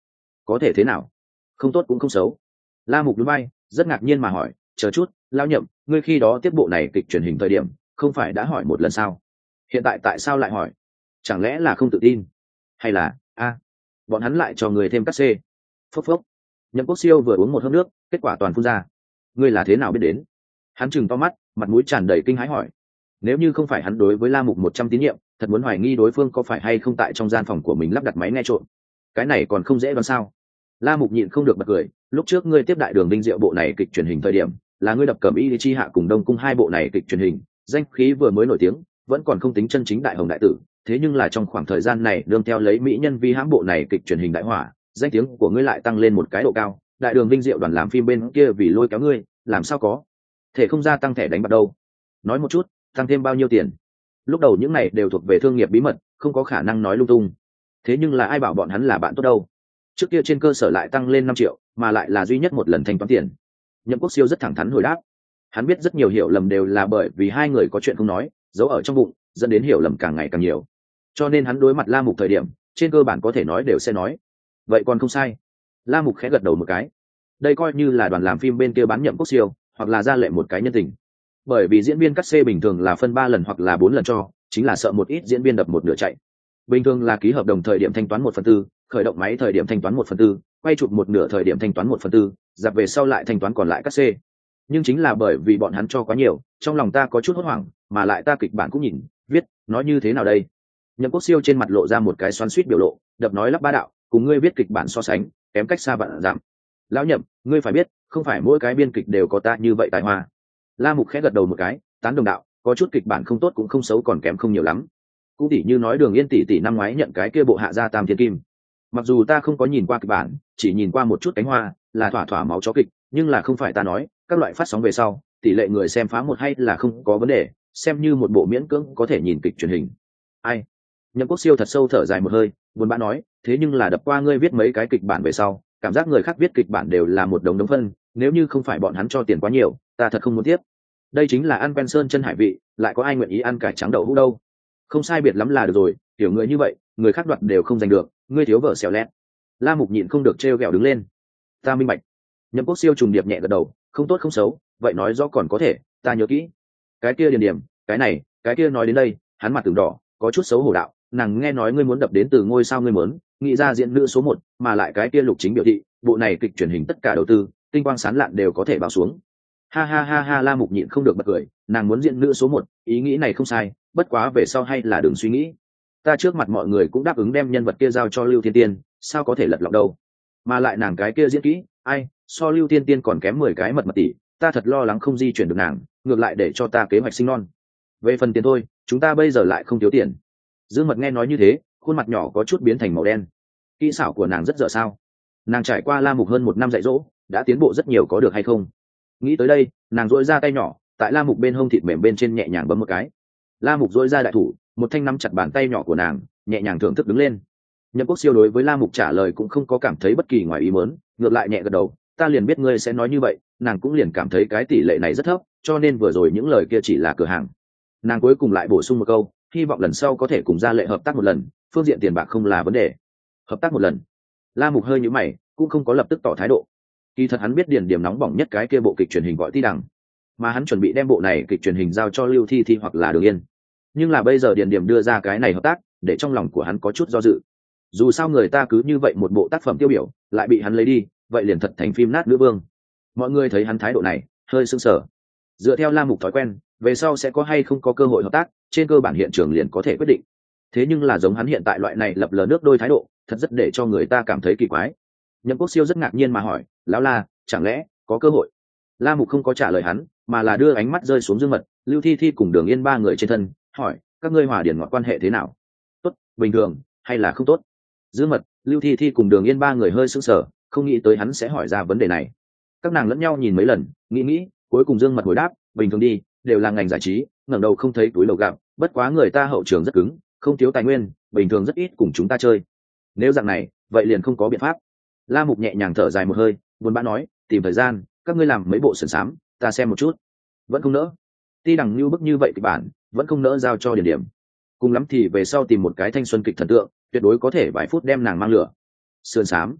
có thể thế nào? Không tốt cũng không xấu. La Mục nhún vai, rất ngạc nhiên mà hỏi, chờ chút, lão Nhậm, ngươi khi đó tiếp bộ này kịch truyền hình thời điểm không phải đã hỏi một lần sao? Hiện tại tại sao lại hỏi? Chẳng lẽ là không tự tin, hay là bọn hắn lại cho người thêm cát xê? Phốc phốc. Nhậm Quốc Siêu vừa uống một hớp nước, kết quả toàn phun ra. Ngươi là thế nào biết đến? Hắn trừng to mắt, mặt mũi tràn đầy kinh hãi hỏi. Nếu như không phải hắn đối với La Mục 100 tín nhiệm, thật muốn hoài nghi đối phương có phải hay không tại trong gian phòng của mình lắp đặt máy nghe trộm. Cái này còn không dễ đoán sao? La Mục nhịn không được bật cười, lúc trước ngươi tiếp đại đường Vinh Diệu bộ này kịch truyền hình thời điểm, là ngươi đập Cẩm Y Chi Hạ cùng Đông Cung hai bộ này kịch truyền hình, danh khí vừa mới nổi tiếng, vẫn còn không tính chân chính đại hồng đại tử, thế nhưng là trong khoảng thời gian này đương theo lấy mỹ nhân vi hãm bộ này kịch truyền hình đại hỏa, danh tiếng của ngươi lại tăng lên một cái độ cao, đại đường Vinh Diệu đoàn làm phim bên kia vì lôi kéo ngươi, làm sao có thể không gia tăng thẻ đánh bạc đâu? Nói một chút, tăng thêm bao nhiêu tiền? Lúc đầu những này đều thuộc về thương nghiệp bí mật, không có khả năng nói lung tung. Thế nhưng là ai bảo bọn hắn là bạn tốt đâu? Trước kia trên cơ sở lại tăng lên 5 triệu, mà lại là duy nhất một lần thanh toán tiền. Nhậm Quốc Siêu rất thẳng thắn hồi đáp. Hắn biết rất nhiều hiểu lầm đều là bởi vì hai người có chuyện không nói, giấu ở trong bụng, dẫn đến hiểu lầm càng ngày càng nhiều. Cho nên hắn đối mặt La Mục thời điểm, trên cơ bản có thể nói đều sẽ nói. Vậy còn không sai. La Mục khẽ gật đầu một cái. Đây coi như là đoàn làm phim bên kia bán Nhậm Quốc Siêu, hoặc là ra lệ một cái nhân tình. Bởi vì diễn viên cắt xê bình thường là phân 3 lần hoặc là 4 lần cho, chính là sợ một ít diễn viên đập một nửa chạy. Bình thường là ký hợp đồng thời điểm thanh toán 1/4, khởi động máy thời điểm thanh toán 1/4, quay chụp một nửa thời điểm thanh toán 1/4, dạp về sau lại thanh toán còn lại cắt xê. Nhưng chính là bởi vì bọn hắn cho quá nhiều, trong lòng ta có chút hốt hoảng, mà lại ta kịch bản cũng nhìn, viết, nói như thế nào đây? Nhậm Quốc Siêu trên mặt lộ ra một cái xoắn xuýt biểu lộ, đập nói lắp ba đạo, cùng ngươi viết kịch bản so sánh, kém cách xa vạn dặm. Lão Nhậm, ngươi phải biết, không phải mỗi cái biên kịch đều có ta như vậy tài hoa. La Mục khẽ gật đầu một cái, tán đồng đạo, có chút kịch bản không tốt cũng không xấu còn kém không nhiều lắm. Cũng tỉ như nói Đường Yên tỷ năm ngoái nhận cái kia bộ Hạ Gia Tam Thiên Kim. Mặc dù ta không có nhìn qua kịch bản, chỉ nhìn qua một chút cánh hoa, là thỏa thỏa máu chó kịch, nhưng là không phải ta nói, các loại phát sóng về sau, tỷ lệ người xem phá một hay là không có vấn đề, xem như một bộ miễn cưỡng có thể nhìn kịch truyền hình. Ai? Nhậm Quốc Siêu thật sâu thở dài một hơi, buồn bã nói, thế nhưng là đập qua ngươi viết mấy cái kịch bản về sau, cảm giác người khác viết kịch bản đều là một đống phân, nếu như không phải bọn hắn cho tiền quá nhiều, ta thật không muốn tiếp. Đây chính là ăn quen sơn chân hải vị, lại có ai nguyện ý ăn cải trắng đậu hũ đâu? Không sai biệt lắm là được rồi, tiểu người như vậy, người khác đoạt đều không giành được, ngươi thiếu vợ xẻo lét. La Mục nhịn không được trêu ghẹo đứng lên. Ta minh bạch. Nhậm Quốc Siêu trùng điệp nhẹ gật đầu, không tốt không xấu, vậy nói rõ còn có thể, ta nhớ kỹ. Cái kia Điền Điểm, cái này, cái kia nói đến đây, hắn mặt từng đỏ, có chút xấu hổ đạo, nàng nghe nói ngươi muốn đập đến từ ngôi sao ngươi muốn, nghĩ ra diễn nữ số 1, mà lại cái kia Lục Chính biểu thị, bộ này kịch truyền hình tất cả đầu tư, tinh quang sáng lạn đều có thể bao xuống. Ha ha ha ha, La Mục nhịn không được bật cười, nàng muốn diễn nữ số 1, ý nghĩ này không sai, bất quá về sau hay là đừng suy nghĩ. Ta trước mặt mọi người cũng đáp ứng đem nhân vật kia giao cho Lưu Thiên Tiên, sao có thể lật lọng đâu? Mà lại nàng cái kia diễn kỹ, ai, so Lưu Thiên Tiên còn kém 10 cái mật tỷ, ta thật lo lắng không di chuyển được nàng, ngược lại để cho ta kế hoạch sinh non. Về phần tiền thôi, chúng ta bây giờ lại không thiếu tiền. Dương Mật nghe nói như thế, khuôn mặt nhỏ có chút biến thành màu đen. Kỹ xảo của nàng rất dở sao? Nàng trải qua La Mục hơn 1 năm dạy dỗ, đã tiến bộ rất nhiều có được hay không? Nghĩ tới đây, nàng duỗi ra tay nhỏ, tại La Mục bên hông thịt mềm bên trên nhẹ nhàng bấm một cái. La Mục duỗi ra đại thủ, một thanh nắm chặt bàn tay nhỏ của nàng, nhẹ nhàng thưởng thức đứng lên. Nhậm Quốc Siêu đối với La Mục trả lời cũng không có cảm thấy bất kỳ ngoài ý muốn, ngược lại nhẹ gật đầu, ta liền biết ngươi sẽ nói như vậy, nàng cũng liền cảm thấy cái tỷ lệ này rất thấp, cho nên vừa rồi những lời kia chỉ là cửa hàng. Nàng cuối cùng lại bổ sung một câu, hy vọng lần sau có thể cùng Gia Lệ hợp tác một lần, phương diện tiền bạc không là vấn đề. Hợp tác một lần? La Mục hơi nhíu mày, cũng không có lập tức tỏ thái độ. Kỳ thật hắn biết điển điểm nóng bỏng nhất cái kia bộ kịch truyền hình gọi Ti Đằng, mà hắn chuẩn bị đem bộ này kịch truyền hình giao cho Lưu Thi Thi hoặc là Đường Yên. Nhưng là bây giờ điển điểm đưa ra cái này hợp tác, để trong lòng của hắn có chút do dự. Dù sao người ta cứ như vậy một bộ tác phẩm tiêu biểu, lại bị hắn lấy đi, vậy liền thật thành phim nát nữ vương. Mọi người thấy hắn thái độ này, hơi sững sờ. Dựa theo La Mục thói quen, về sau sẽ có hay không có cơ hội hợp tác, trên cơ bản hiện trường liền có thể quyết định. Thế nhưng là giống hắn hiện tại loại này lập lờ nước đôi thái độ, thật rất để cho người ta cảm thấy kỳ quái. Nhậm Quốc Siêu rất ngạc nhiên mà hỏi, lão La, chẳng lẽ có cơ hội? La Mục không có trả lời hắn, mà là đưa ánh mắt rơi xuống Dương Mật, Lưu Thi Thi cùng Đường Yên ba người trên thân, hỏi, các ngươi hòa điển ngọt quan hệ thế nào? Tốt, bình thường, hay là không tốt? Dương Mật, Lưu Thi Thi cùng Đường Yên ba người hơi sững sờ, không nghĩ tới hắn sẽ hỏi ra vấn đề này. Các nàng lẫn nhau nhìn mấy lần, nghĩ, cuối cùng Dương Mật hồi đáp, bình thường đi, đều là ngành giải trí, ngẩng đầu không thấy túi lầu gạo, bất quá người ta hậu trường rất cứng, không thiếu tài nguyên, bình thường rất ít cùng chúng ta chơi. Nếu dạng này, vậy liền không có biện pháp. La Mục nhẹ nhàng thở dài một hơi, buồn bã nói, tìm thời gian, các ngươi làm mấy bộ sườn xám, ta xem một chút. Vẫn không nỡ. Ti Đằng như bức như vậy kịch bản, vẫn không nỡ giao cho Điển Điểm. Cùng lắm thì về sau tìm một cái thanh xuân kịch thần tượng, tuyệt đối có thể vài phút đem nàng mang lửa. Sườn xám.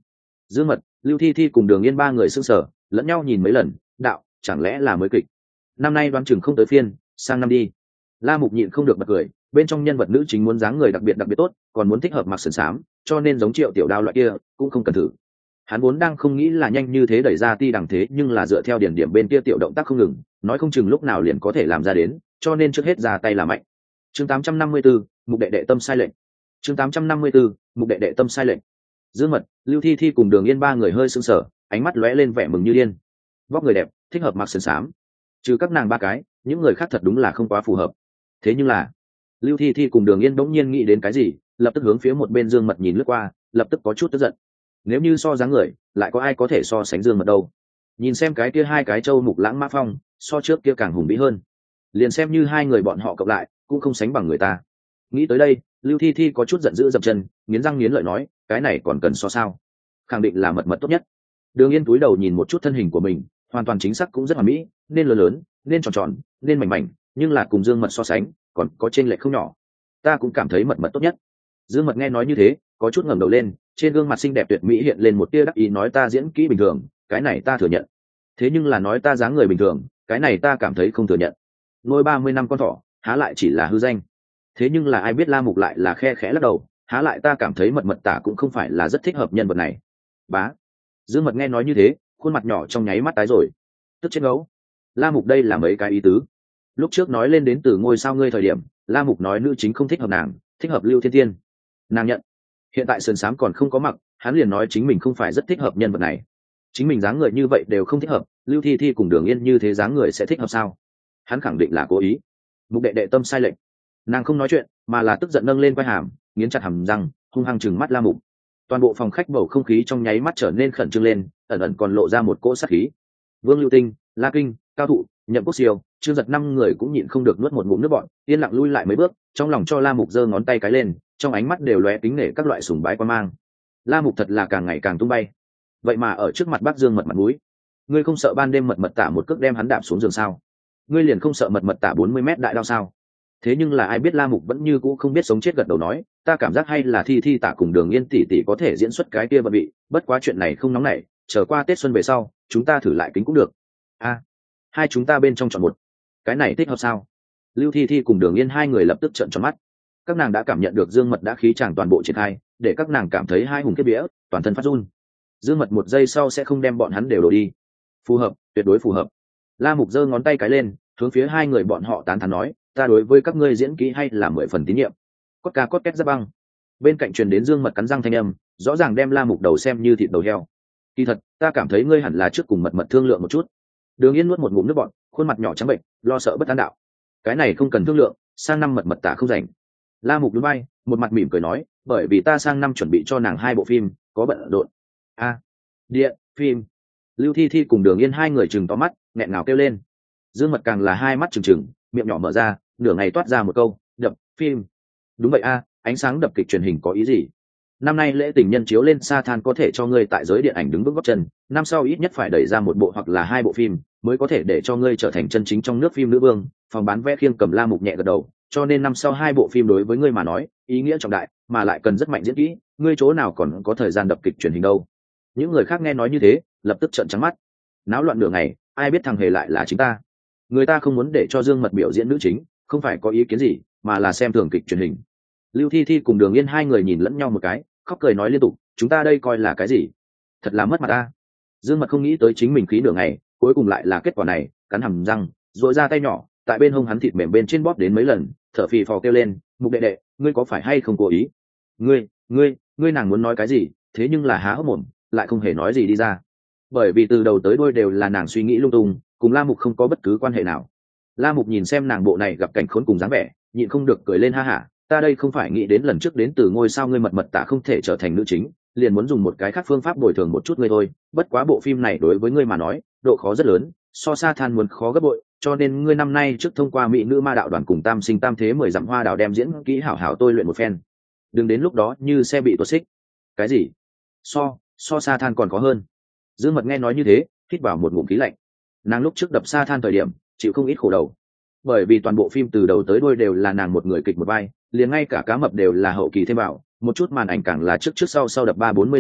Dương Mật, Lưu Thi Thi cùng Đường Yên ba người sững sờ, lẫn nhau nhìn mấy lần, đạo, chẳng lẽ là mới kịch? Năm nay đoán chừng không tới phiên, sang năm đi. La Mục nhịn không được bật cười, bên trong nhân vật nữ chính muốn dáng người đặc biệt tốt, còn muốn thích hợp mặc sườn xám, cho nên giống Triệu Tiểu Đao loại kia, cũng không cần thử. Hắn vốn đang không nghĩ là nhanh như thế đẩy ra ti đằng thế, nhưng là dựa theo điển điểm bên kia tiểu động tác không ngừng, nói không chừng lúc nào liền có thể làm ra đến, cho nên trước hết ra tay là mạnh. Chương 854, mục đệ đệ tâm sai lệnh. Chương 854, mục đệ đệ tâm sai lệnh. Dương Mật, Lưu Thi Thi cùng Đường Yên ba người hơi sững sờ, ánh mắt lóe lên vẻ mừng như điên. Vóc người đẹp, thích hợp mặc sườn xám. Trừ các nàng ba cái, những người khác thật đúng là không quá phù hợp. Thế nhưng là, Lưu Thi Thi cùng Đường Yên bỗng nhiên nghĩ đến cái gì, lập tức hướng phía một bên Dương Mật nhìn lướt qua, lập tức có chút tức giận. Nếu như so dáng người, lại có ai có thể so sánh Dương Mật đâu? Nhìn xem cái kia hai cái trâu mục lãng mã phong, so trước kia càng hùng vĩ hơn. Liền xem như hai người bọn họ cộng lại, cũng không sánh bằng người ta. Nghĩ tới đây, Lưu Thi Thi có chút giận dữ dậm chân, nghiến răng nghiến lợi nói, cái này còn cần so sao? Khẳng định là mật mật tốt nhất. Đường Yên cúi đầu nhìn một chút thân hình của mình, hoàn toàn chính xác cũng rất hoàn mỹ, nên lớn lớn, nên tròn tròn, nên mảnh mảnh, nhưng là cùng Dương Mật so sánh, còn có chênh lệch không nhỏ. Ta cũng cảm thấy mật mật tốt nhất. Dương Mật nghe nói như thế, có chút ngẩng đầu lên, trên gương mặt xinh đẹp tuyệt mỹ hiện lên một tia đắc ý, nói ta diễn kỹ bình thường, cái này ta thừa nhận. Thế nhưng là nói ta dáng người bình thường, cái này ta cảm thấy không thừa nhận. Nuôi 30 năm con thỏ, há lại chỉ là hư danh. Thế nhưng là ai biết La Mục lại là khe khẽ lắc đầu, há lại ta cảm thấy mật mật tả cũng không phải là rất thích hợp nhân vật này. Bá. Dương Mật nghe nói như thế, khuôn mặt nhỏ trong nháy mắt tái rồi. Tức chết gấu. La Mục đây là mấy cái ý tứ. Lúc trước nói lên đến từ ngôi sao ngươi thời điểm, La Mục nói nữ chính không thích hợp nàng, thích hợp Lưu Thiên Thiên. Nàng nhận. Hiện tại sườn xám còn không có mặc, hắn liền nói chính mình không phải rất thích hợp nhân vật này. Chính mình dáng người như vậy đều không thích hợp, Lưu Thi Thi cùng Đường Yên như thế dáng người sẽ thích hợp sao? Hắn khẳng định là cố ý. Mục đệ đệ tâm sai lệnh. Nàng không nói chuyện, mà là tức giận nâng lên quai hàm, nghiến chặt hàm răng, hung hăng trừng mắt La Mục. Toàn bộ phòng khách bầu không khí trong nháy mắt trở nên khẩn trương lên, ẩn ẩn còn lộ ra một cỗ sát khí. Vương Lưu Tinh, La Kinh, Cao Thụ, Nhậm Quốc Siêu, Trương Giật năm người cũng nhịn không được nuốt một ngụm nước bọt, yên lặng lui lại mấy bước, trong lòng cho La Mục giơ ngón tay cái lên, trong ánh mắt đều lóe kính nể các loại sùng bái quan mang. La Mục thật là càng ngày càng tung bay. Vậy mà ở trước mặt Bác Dương Mật mặt mũi, ngươi không sợ ban đêm mật mật tả một cước đem hắn đạp xuống giường sao? Ngươi liền không sợ mật mật tả 40 mét đại đao sao? Thế nhưng là ai biết La Mục vẫn như cũ không biết sống chết, gật đầu nói, ta cảm giác hay là Thi Thi tả cùng Đường Yên tỷ tỷ có thể diễn xuất cái kia vận bị, bất quá chuyện này không nóng nảy, chờ qua Tết xuân về sau, chúng ta thử lại kính cũng được. Hai chúng ta bên trong chọn một, cái này thích hợp sao? Lưu Thi Thi cùng Đường Yên hai người lập tức trợn tròn mắt. Các nàng đã cảm nhận được Dương Mật đã khí tràng toàn bộ triển khai, để các nàng cảm thấy hai hùng kết bĩa, toàn thân phát run. Dương Mật một giây sau sẽ không đem bọn hắn đều đổ đi. Phù hợp, tuyệt đối phù hợp. La Mục giơ ngón tay cái lên, hướng phía hai người bọn họ tán thán nói, ta đối với các ngươi diễn kỹ hay là 10 phần tín nhiệm. Cốt ca cốt két giáp băng. Bên cạnh truyền đến Dương Mật cắn răng thanh âm, rõ ràng đem La Mục đầu xem như thịt đầu heo. Kỳ thật, ta cảm thấy ngươi hẳn là trước cùng mật mật thương lượng một chút. Đường Yên nuốt một ngụm nước bọt, khuôn mặt nhỏ trắng bệnh, lo sợ bất an đạo. Cái này không cần thương lượng, sang năm mật mật tả không rảnh. La Mục nhún vai, một mặt mỉm cười nói, bởi vì ta sang năm chuẩn bị cho nàng 2 bộ phim, có bận rộn. Điện, phim. Lưu Thi Thi cùng Đường Yên hai người trừng to mắt, nghẹn ngào kêu lên. Dương Mật càng là hai mắt trừng trừng, miệng nhỏ mở ra, nửa ngày toát ra một câu, đập phim. Đúng vậy ánh sáng đập kịch truyền hình có ý gì? Năm nay lễ tình nhân chiếu lên sa than có thể cho ngươi tại giới điện ảnh đứng vững gót chân, năm sau ít nhất phải đẩy ra 1 bộ hoặc là 2 bộ phim, mới có thể để cho ngươi trở thành chân chính trong nước phim nữ vương. Phòng bán vé khiêng cầm La Mục nhẹ gật đầu, cho nên năm sau 2 bộ phim đối với ngươi mà nói, ý nghĩa trọng đại, mà lại cần rất mạnh diễn kỹ, ngươi chỗ nào còn có thời gian đập kịch truyền hình đâu. Những người khác nghe nói như thế, lập tức trợn trắng mắt. Náo loạn nửa ngày, ai biết thằng hề lại là chính ta. Người ta không muốn để cho Dương Mật biểu diễn nữ chính, không phải có ý kiến gì, mà là xem thường kịch truyền hình. Lưu Thi Thi cùng Đường Yên hai người nhìn lẫn nhau một cái, khóc cười nói liên tục, chúng ta đây coi là cái gì? Thật là mất mặt ta. Dương Mật không nghĩ tới chính mình khí nửa ngày, cuối cùng lại là kết quả này, cắn hàm răng, rồi ra tay nhỏ, tại bên hông hắn thịt mềm bên trên bóp đến mấy lần, thở phì phò kêu lên, Mục đệ đệ, ngươi có phải hay không cố ý? Ngươi nàng muốn nói cái gì, thế nhưng là há hốc mồm, lại không hề nói gì đi ra. Bởi vì từ đầu tới đuôi đều là nàng suy nghĩ lung tung, cùng La Mục không có bất cứ quan hệ nào. La Mục nhìn xem nàng bộ này gặp cảnh khốn cùng dáng vẻ, nhịn không được cười lên ha hả, ta đây không phải nghĩ đến lần trước đến từ ngôi sao ngươi mật mật tả không thể trở thành nữ chính, liền muốn dùng một cái khác phương pháp bồi thường một chút ngươi thôi, bất quá bộ phim này đối với ngươi mà nói, độ khó rất lớn, so sa than muốn khó gấp bội, cho nên ngươi năm nay trước thông qua mỹ nữ ma đạo đoàn cùng tam sinh tam thế 10 dặm hoa đào đem diễn kỹ hảo hảo tôi luyện một phen. Đừng đến lúc đó như xe bị tuột xích. Cái gì? So sa than còn khó hơn. Dương Mật nghe nói như thế, hít vào một ngụm khí lạnh. Nàng lúc trước đập sa than thời điểm, chịu không ít khổ đầu. Bởi vì toàn bộ phim từ đầu tới đuôi đều là nàng một người kịch một vai, liền ngay cả cá mập đều là hậu kỳ thêm vào, một chút màn ảnh càng là trước sau đập 30-40 lần,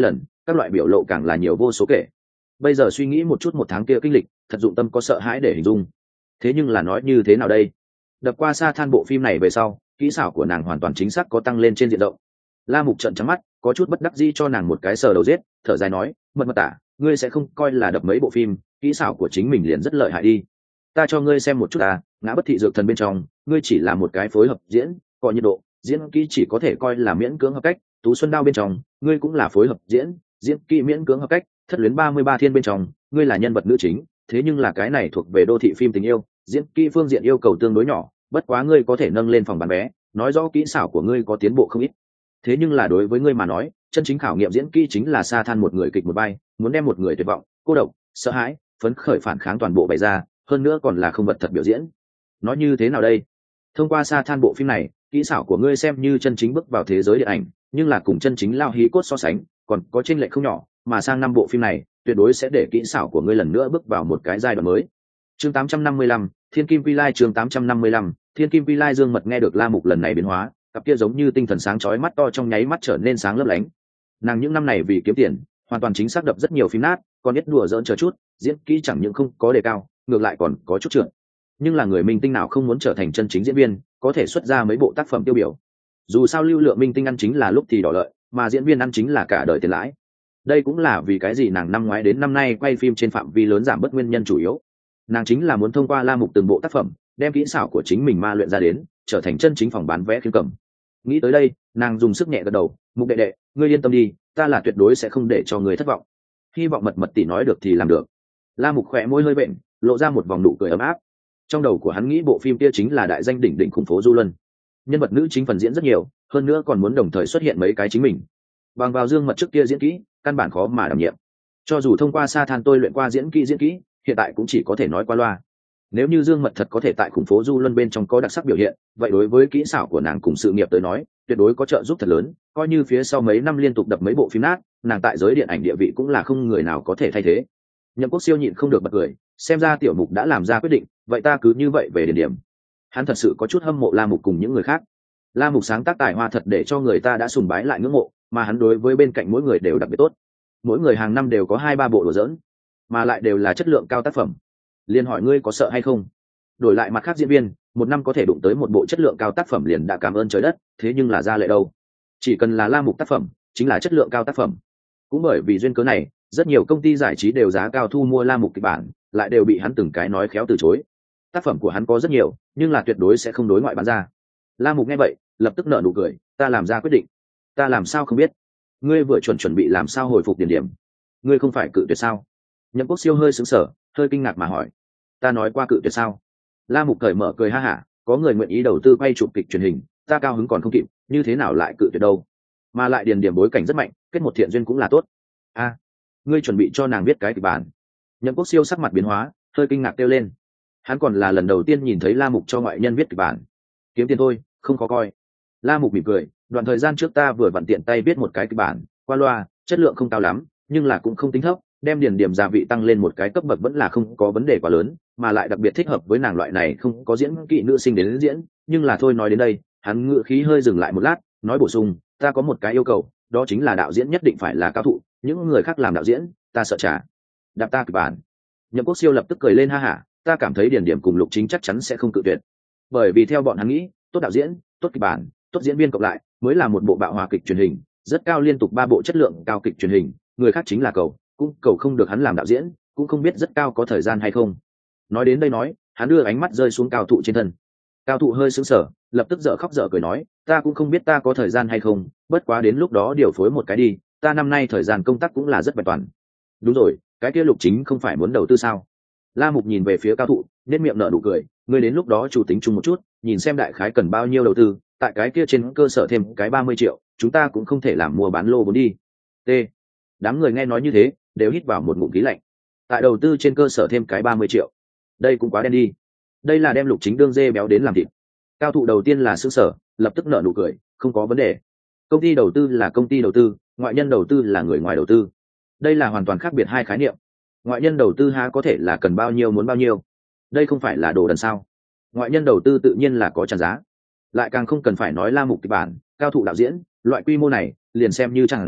các loại biểu lộ càng là nhiều vô số kể. Bây giờ suy nghĩ một chút một tháng kia kinh lịch, thật dụng tâm có sợ hãi để hình dung. Thế nhưng là nói như thế nào đây? Đập qua Sa Than bộ phim này về sau, kỹ xảo của nàng hoàn toàn chính xác có tăng lên trên diện rộng. La Mục trợn trắng mắt, có chút bất đắc dĩ cho nàng một cái sờ đầu giết, thở dài nói, mật mật tả, ngươi sẽ không coi là đập mấy bộ phim, kỹ xảo của chính mình liền rất lợi hại đi. Ta cho ngươi xem một chút à, ngã bất thị dược thần bên trong, ngươi chỉ là một cái phối hợp diễn, coi nhiệt độ, diễn kỹ chỉ có thể coi là miễn cưỡng hợp cách. Tú Xuân Đao bên trong, ngươi cũng là phối hợp diễn, diễn kỹ miễn cưỡng hợp cách. Thất luyến 33 thiên bên trong, ngươi là nhân vật nữ chính, thế nhưng là cái này thuộc về đô thị phim tình yêu, diễn kỹ phương diện yêu cầu tương đối nhỏ, bất quá ngươi có thể nâng lên phòng bán vé, nói rõ kỹ xảo của ngươi có tiến bộ không ít. Thế nhưng là đối với ngươi mà nói, chân chính khảo nghiệm diễn kỹ chính là Sa Than một người kịch một vai, muốn đem một người tuyệt vọng, cô độc, sợ hãi, phấn khởi phản kháng toàn bộ bày ra, hơn nữa còn là không vật thật biểu diễn. Nói như thế nào đây? Thông qua Sa Than bộ phim này, kỹ xảo của ngươi xem như chân chính bước vào thế giới điện ảnh, nhưng là cùng chân chính lao hí cốt so sánh, còn có chênh lệch không nhỏ, mà sang năm bộ phim này, tuyệt đối sẽ để kỹ xảo của ngươi lần nữa bước vào một cái giai đoạn mới. Chương 855, Thiên Kim Vi Lai. Chương 855, Thiên Kim Vi Lai. Dương Mật nghe được La Mục lần này biến hóa, cặp kia giống như tinh thần sáng chói mắt to trong nháy mắt trở nên sáng lấp lánh. Nàng những năm này vì kiếm tiền, hoàn toàn chính xác đập rất nhiều phim nát, còn biết đùa giỡn chờ chút, diễn kỹ chẳng những không có đề cao, ngược lại còn có chút trượt. Nhưng là người minh tinh nào không muốn trở thành chân chính diễn viên, có thể xuất ra mấy bộ tác phẩm tiêu biểu. Dù sao lưu lượng minh tinh ăn chính là lúc thì đỏ lợi, mà diễn viên ăn chính là cả đời tiền lãi. Đây cũng là vì cái gì nàng năm ngoái đến năm nay quay phim trên phạm vi lớn giảm bớt nguyên nhân chủ yếu. Nàng chính là muốn thông qua La Mục từng bộ tác phẩm, đem kỹ xảo của chính mình ma luyện ra đến, trở thành chân chính phòng bán vé khiếm cầm. Nghĩ tới đây, nàng dùng sức nhẹ gật đầu, Mục đệ đệ, ngươi yên tâm đi, ta là tuyệt đối sẽ không để cho ngươi thất vọng. Hy vọng Mật Mật tỷ nói được thì làm được. La Mục khỏe môi hơi bệnh, lộ ra một vòng nụ cười ấm áp. Trong đầu của hắn nghĩ bộ phim kia chính là đại danh đỉnh đỉnh khủng phố Du Luân. Nhân vật nữ chính phần diễn rất nhiều, hơn nữa còn muốn đồng thời xuất hiện mấy cái chính mình. Bằng vào Dương Mật trước kia diễn kỹ, căn bản khó mà đảm nhiệm. Cho dù thông qua Sa Than tôi luyện qua diễn kỹ, hiện tại cũng chỉ có thể nói qua loa. Nếu như Dương Mật thật có thể tại khủng phố Du Luân bên trong có đặc sắc biểu hiện, vậy đối với kỹ xảo của nàng cùng sự nghiệp tới nói, tuyệt đối có trợ giúp thật lớn, coi như phía sau mấy năm liên tục đập mấy bộ phim nát, nàng tại giới điện ảnh địa vị cũng là không người nào có thể thay thế. Nhậm Quốc Siêu nhịn không được bật cười, xem ra tiểu Mục đã làm ra quyết định, vậy ta cứ như vậy về điểm. Hắn thật sự có chút hâm mộ La Mục cùng những người khác. La Mục sáng tác tài hoa thật để cho người ta đã sùng bái lại ngưỡng mộ, mà hắn đối với bên cạnh mỗi người đều đặc biệt tốt. Mỗi người hàng năm đều có 2-3 bộ đùa giỡn, mà lại đều là chất lượng cao tác phẩm. Liên hỏi ngươi có sợ hay không? Đổi lại mặt khác diễn viên, một năm có thể đụng tới một bộ chất lượng cao tác phẩm liền đã cảm ơn trời đất, thế nhưng là ra lệ đâu. Chỉ cần là La Mục tác phẩm, chính là chất lượng cao tác phẩm. Cũng bởi vì duyên cớ này, rất nhiều công ty giải trí đều giá cao thu mua La Mục kịch bản, lại đều bị hắn từng cái nói khéo từ chối. Tác phẩm của hắn có rất nhiều, nhưng là tuyệt đối sẽ không đối ngoại bán ra. La Mục nghe vậy, lập tức nở nụ cười, ta làm ra quyết định. Ta làm sao không biết? Ngươi vừa chuẩn bị làm sao hồi phục điểm điểm? Ngươi không phải cự tuyệt sao? Nhậm Quốc Siêu hơi sững sờ, hơi kinh ngạc mà hỏi, ta nói qua cự tuyệt sao? La Mục cởi mở cười ha hả, có người nguyện ý đầu tư quay chụp kịch truyền hình, ta cao hứng còn không kịp, như thế nào lại cự tuyệt đâu? Mà lại điền điểm bối cảnh rất mạnh, kết một thiện duyên cũng là tốt. A, ngươi chuẩn bị cho nàng viết cái kịch bản? Nhậm Quốc Siêu sắc mặt biến hóa, hơi kinh ngạc kêu lên. Hắn còn là lần đầu tiên nhìn thấy La Mục cho ngoại nhân viết kịch bản. Kiếm tiền thôi, không có coi. La Mục mỉm cười, đoạn thời gian trước ta vừa vặn tiện tay viết một cái kịch bản, qua loa, chất lượng không cao lắm, nhưng là cũng không tính thấp, đem điển điểm gia vị tăng lên một cái cấp bậc vẫn là không có vấn đề quá lớn, mà lại đặc biệt thích hợp với nàng loại này không có diễn kỹ nữ sinh đến diễn. Nhưng là thôi nói đến đây, hắn ngựa khí hơi dừng lại một lát, nói bổ sung, ta có một cái yêu cầu, đó chính là đạo diễn nhất định phải là cao thủ, những người khác làm đạo diễn, ta sợ trả. Đạp ta kịch bản. Nhậm Quốc Siêu lập tức cười lên ha hả, ta cảm thấy điển điểm cùng Lục Chính chắc chắn sẽ không cự tuyệt, bởi vì theo bọn hắn nghĩ, tốt đạo diễn, tốt kịch bản, tốt diễn viên cộng lại mới là một bộ bạo hòa kịch truyền hình, rất cao, liên tục 3 bộ chất lượng cao kịch truyền hình, người khác chính là cũng cầu không được hắn làm đạo diễn, cũng không biết rất cao có thời gian hay không. Nói đến đây nói, hắn đưa ánh mắt rơi xuống Cao Thụ trên thân. Cao Thụ hơi sững sờ, lập tức dở khóc dở cười nói, ta cũng không biết ta có thời gian hay không, bất quá đến lúc đó điều phối một cái đi, ta năm nay thời gian công tác cũng là rất bận toàn. Đúng rồi, cái kia Lục Chính không phải muốn đầu tư sao? La Mục nhìn về phía Cao Thụ, nét miệng nở nụ cười, ngươi đến lúc đó chủ tính chung một chút, nhìn xem đại khái cần bao nhiêu đầu tư, tại cái kia trên cơ sở thêm cái 30 triệu, chúng ta cũng không thể làm mua bán lô vốn đi. T. Đám người nghe nói như thế, đều hít vào một ngụm khí lạnh. Tại đầu tư trên cơ sở thêm cái 30 triệu, đây cũng quá đen đi. Đây là đem Lục Chính đương dê béo đến làm thịt. Cao Thụ đầu tiên là sững sờ, lập tức nở nụ cười, không có vấn đề. Công ty đầu tư là công ty đầu tư, ngoại nhân đầu tư là người ngoài đầu tư. Đây là hoàn toàn khác biệt hai khái niệm. Ngoại nhân đầu tư há có thể là cần bao nhiêu muốn bao nhiêu? Đây không phải là đồ đần sao? Ngoại nhân đầu tư tự nhiên là có tràn giá, lại càng không cần phải nói La Mục kịch bản, Cao Thụ đạo diễn, loại quy mô này liền xem như tràn giá,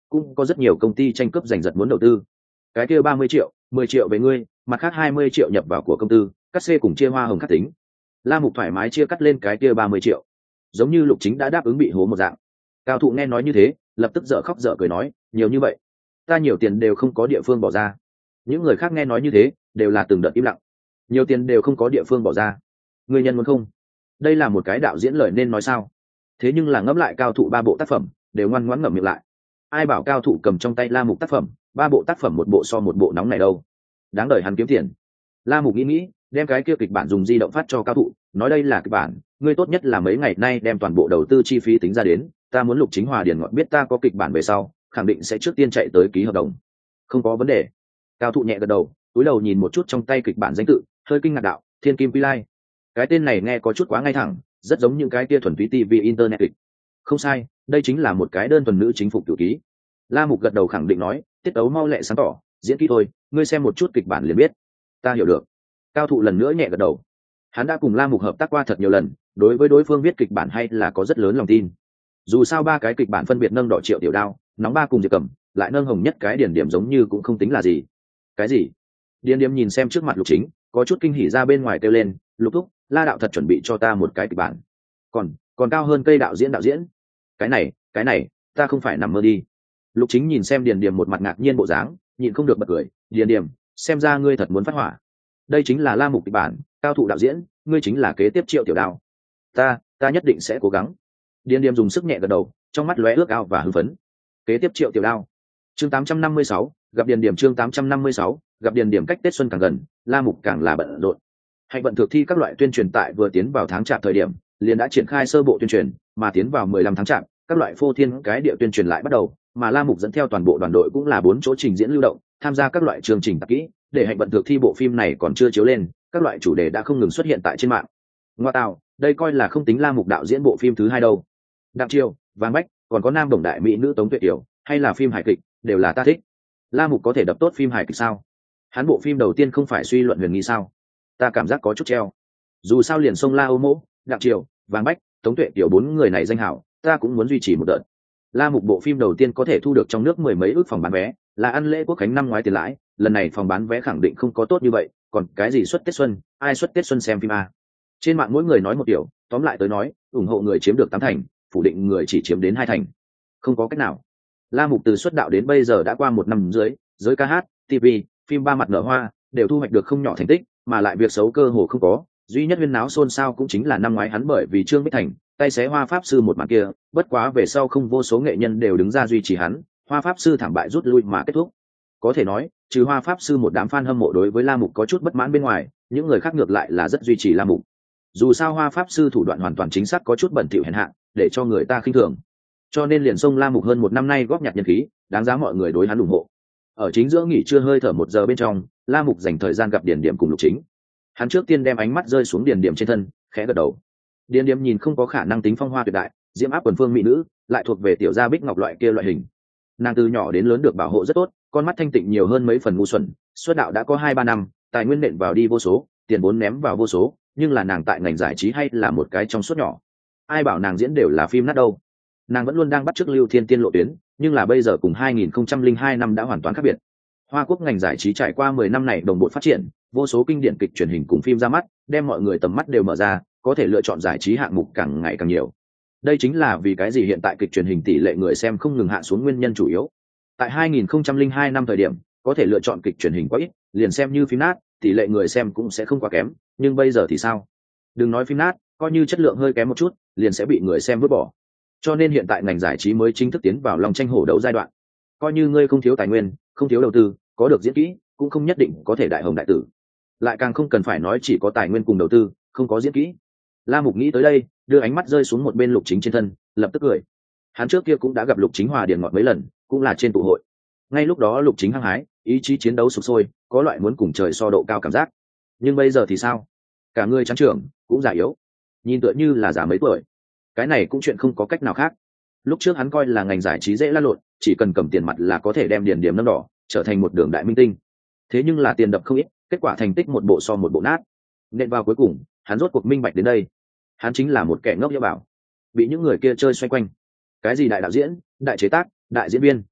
cũng có rất nhiều công ty tranh cướp giành giật muốn đầu tư. Cái kia 30 triệu, 10 triệu về ngươi, mặt khác 20 triệu nhập vào của công tư, cắt xê cùng chia hoa hồng cắt tính. La Mục thoải mái chia cắt lên cái kia 30 triệu, giống như Lục Chính đã đáp ứng bị hố một dạng. Cao Thụ nghe nói như thế, lập tức dở khóc dở cười nói, nhiều như vậy, ta nhiều tiền đều không có địa phương bỏ ra. Những người khác nghe nói như thế, đều là từng đợt im lặng. Nhiều tiền đều không có địa phương bỏ ra, người nhân muốn không? Đây là một cái đạo diễn lời nên nói sao? Thế nhưng là ngẫm lại Cao Thụ 3 bộ tác phẩm, đều ngoan ngoãn ngậm miệng lại. Ai bảo Cao Thụ cầm trong tay La Mục tác phẩm, 3 bộ tác phẩm một bộ so một bộ nóng này đâu? Đáng đời hắn kiếm tiền. La Mục nghĩ, đem cái kia kịch bản dùng di động phát cho Cao Thụ, nói đây là kịch bản, ngươi tốt nhất là mấy ngày nay đem toàn bộ đầu tư chi phí tính ra đến, ta muốn Lục Chính Hòa điền ngọn biết ta có kịch bản về sau, khẳng định sẽ trước tiên chạy tới ký hợp đồng. Không có vấn đề. Cao Thụ nhẹ gật đầu, cúi đầu nhìn một chút trong tay kịch bản danh tự, hơi kinh ngạc đạo, Thiên Kim Quy Lai. Cái tên này nghe có chút quá ngay thẳng, rất giống những cái kia thuần túy TV internet kịch. Không sai, đây chính là một cái đơn thuần nữ chính phục tiểu ký. La Mục gật đầu khẳng định nói, tiết tấu mau lẹ sáng tỏ, diễn kỹ thôi, ngươi xem một chút kịch bản liền biết. Ta hiểu được. Cao Thụ lần nữa nhẹ gật đầu. Hắn đã cùng La Mục hợp tác qua thật nhiều lần, đối với đối phương viết kịch bản hay là có rất lớn lòng tin. Dù sao 3 cái kịch bản phân biệt nâng đỏ Triệu Tiểu Đao, nóng 3 cùng Diệp Cẩm, lại nâng hồng nhất cái điển điểm giống như cũng không tính là gì. Cái gì? Điển điểm nhìn xem trước mặt Lục Chính, có chút kinh hỉ ra bên ngoài kêu lên, Lục thúc, La đạo thật chuẩn bị cho ta một cái kịch bản. Còn cao hơn cây đạo diễn. Cái này, ta không phải nằm mơ đi. Lục Chính nhìn xem Điền Điềm một mặt ngạc nhiên bộ dáng, nhịn không được bật cười, Điền Điềm, xem ra ngươi thật muốn phát hỏa. Đây chính là La Mục kịch bản, Cao Thụ đạo diễn, ngươi chính là kế tiếp Triệu Tiểu Đao. Ta nhất định sẽ cố gắng. Điền Điềm dùng sức nhẹ gật đầu, trong mắt lóe ước ao và hưng phấn. Kế tiếp Triệu Tiểu Đao. Chương 856, gặp Điền Điềm chương 856, gặp Điền Điềm cách Tết xuân càng gần, La Mục càng là bận rộn. Hạnh vận thực thi các loại tuyên truyền tại vừa tiến vào tháng chạp thời điểm, liền đã triển khai sơ bộ tuyên truyền, mà tiến vào 15 tháng chạp, các loại phô thiên cái địa tuyên truyền lại bắt đầu, mà La Mục dẫn theo toàn bộ đoàn đội cũng là 4 chỗ trình diễn lưu động, tham gia các loại chương trình tập kỹ, để hạnh vận thực thi bộ phim này còn chưa chiếu lên, các loại chủ đề đã không ngừng xuất hiện tại trên mạng. Ngoa tạo, đây coi là không tính La Mục đạo diễn bộ phim thứ 2 đâu. Đặng Chiêu, Vàng Bách, còn có nam đồng đại mỹ nữ Tống Tuyệt Tiểu, hay là phim hài kịch, đều là ta thích. La Mục có thể đập tốt phim hài kịch sao? Hắn bộ phim đầu tiên không phải suy luận huyền nghi sao? Ta cảm giác có chút treo. Dù sao liền sông La Ô Mỗ, Đặng Triều, Vàng Bách, Tống Tuệ Tiểu 4 người này danh hảo, ta cũng muốn duy trì một đợt. La Mục bộ phim đầu tiên có thể thu được trong nước 10 mấy ước phòng bán vé, là ăn lễ quốc khánh năm ngoái tiền lãi, lần này phòng bán vé khẳng định không có tốt như vậy, còn cái gì xuất Tết xuân, ai xuất Tết xuân xem phim a. Trên mạng mỗi người nói một kiểu, tóm lại tới nói, ủng hộ người chiếm được 8 thành, phủ định người chỉ chiếm đến 2 thành. Không có cách nào. La Mục từ xuất đạo đến bây giờ đã qua 1 năm dưới, giới ca hát, TV, phim ba mặt nở hoa, đều thu hoạch được không nhỏ thành tích, mà lại việc xấu cơ hồ không có, duy nhất huyên náo xôn xao cũng chính là năm ngoái hắn bởi vì Trương Bích Thành tay xé Hoa Pháp Sư một màn kia, bất quá về sau không vô số nghệ nhân đều đứng ra duy trì hắn, Hoa Pháp Sư thảm bại rút lui mà kết thúc. Có thể nói, trừ Hoa Pháp Sư một đám fan hâm mộ đối với La Mục có chút bất mãn bên ngoài, những người khác ngược lại là rất duy trì La Mục. Dù sao Hoa Pháp Sư thủ đoạn hoàn toàn chính xác có chút bẩn thỉu hèn hạ, để cho người ta khinh thường. Cho nên liền xông La Mục hơn 1 năm nay góp nhặt nhân khí, đáng giá mọi người đối hắn ủng hộ. Ở chính giữa nghỉ trưa hơi thở 1 giờ bên trong, La Mục dành thời gian gặp Điền Điểm cùng Lục Chính. Hắn trước tiên đem ánh mắt rơi xuống Điền Điểm trên thân, khẽ gật đầu. Điền Điểm nhìn không có khả năng tính phong hoa tuyệt đại, diễm áp quần phương mỹ nữ, lại thuộc về tiểu gia bích ngọc loại kia loại hình. Nàng từ nhỏ đến lớn được bảo hộ rất tốt, con mắt thanh tịnh nhiều hơn mấy phần ngu xuẩn, xuất đạo đã có 2-3 năm, tài nguyên nện vào đi vô số, tiền vốn ném vào vô số, nhưng là nàng tại ngành giải trí hay là một cái trong suốt nhỏ. Ai bảo nàng diễn đều là phim nát đâu. Nàng vẫn luôn đang bắt chước Lưu Thiên Tiên lộ tuyến, nhưng là bây giờ cùng 2002 năm đã hoàn toàn khác biệt. Hoa Quốc ngành giải trí trải qua 10 năm này đồng bộ phát triển, vô số kinh điển kịch truyền hình cùng phim ra mắt, đem mọi người tầm mắt đều mở ra, có thể lựa chọn giải trí hạng mục càng ngày càng nhiều. Đây chính là vì cái gì hiện tại kịch truyền hình tỷ lệ người xem không ngừng hạ xuống nguyên nhân chủ yếu. Tại 2002 năm thời điểm, có thể lựa chọn kịch truyền hình quá ít, liền xem như phim nát, tỷ lệ người xem cũng sẽ không quá kém, nhưng bây giờ thì sao? Đừng nói phim nát, coi như chất lượng hơi kém một chút, liền sẽ bị người xem vứt bỏ. Cho nên hiện tại ngành giải trí mới chính thức tiến vào lòng tranh hổ đấu giai đoạn. Coi như ngươi không thiếu tài nguyên, không thiếu đầu tư, có được diễn kỹ, cũng không nhất định có thể đại hồng đại tử. Lại càng không cần phải nói chỉ có tài nguyên cùng đầu tư, không có diễn kỹ. La Mục nghĩ tới đây, đưa ánh mắt rơi xuống một bên Lục Chính trên thân, lập tức cười. Hắn trước kia cũng đã gặp Lục Chính hòa điền ngọt mấy lần, cũng là trên tụ hội. Ngay lúc đó Lục Chính hăng hái, ý chí chiến đấu sục sôi, có loại muốn cùng trời so độ cao cảm giác. Nhưng bây giờ thì sao? Cả người trắng trưởng, cũng già yếu, nhìn tựa như là già mấy tuổi. Cái này cũng chuyện không có cách nào khác. Lúc trước hắn coi là ngành giải trí dễ lăn lộn, chỉ cần cầm tiền mặt là có thể đem điền điểm nâng đỏ, trở thành một đường đại minh tinh. Thế nhưng là tiền đập không ít, kết quả thành tích một bộ so một bộ nát. Nên vào cuối cùng, hắn rốt cuộc minh bạch đến đây. Hắn chính là một kẻ ngốc như bảo, bị những người kia chơi xoay quanh. Cái gì đại đạo diễn, đại chế tác, đại diễn viên,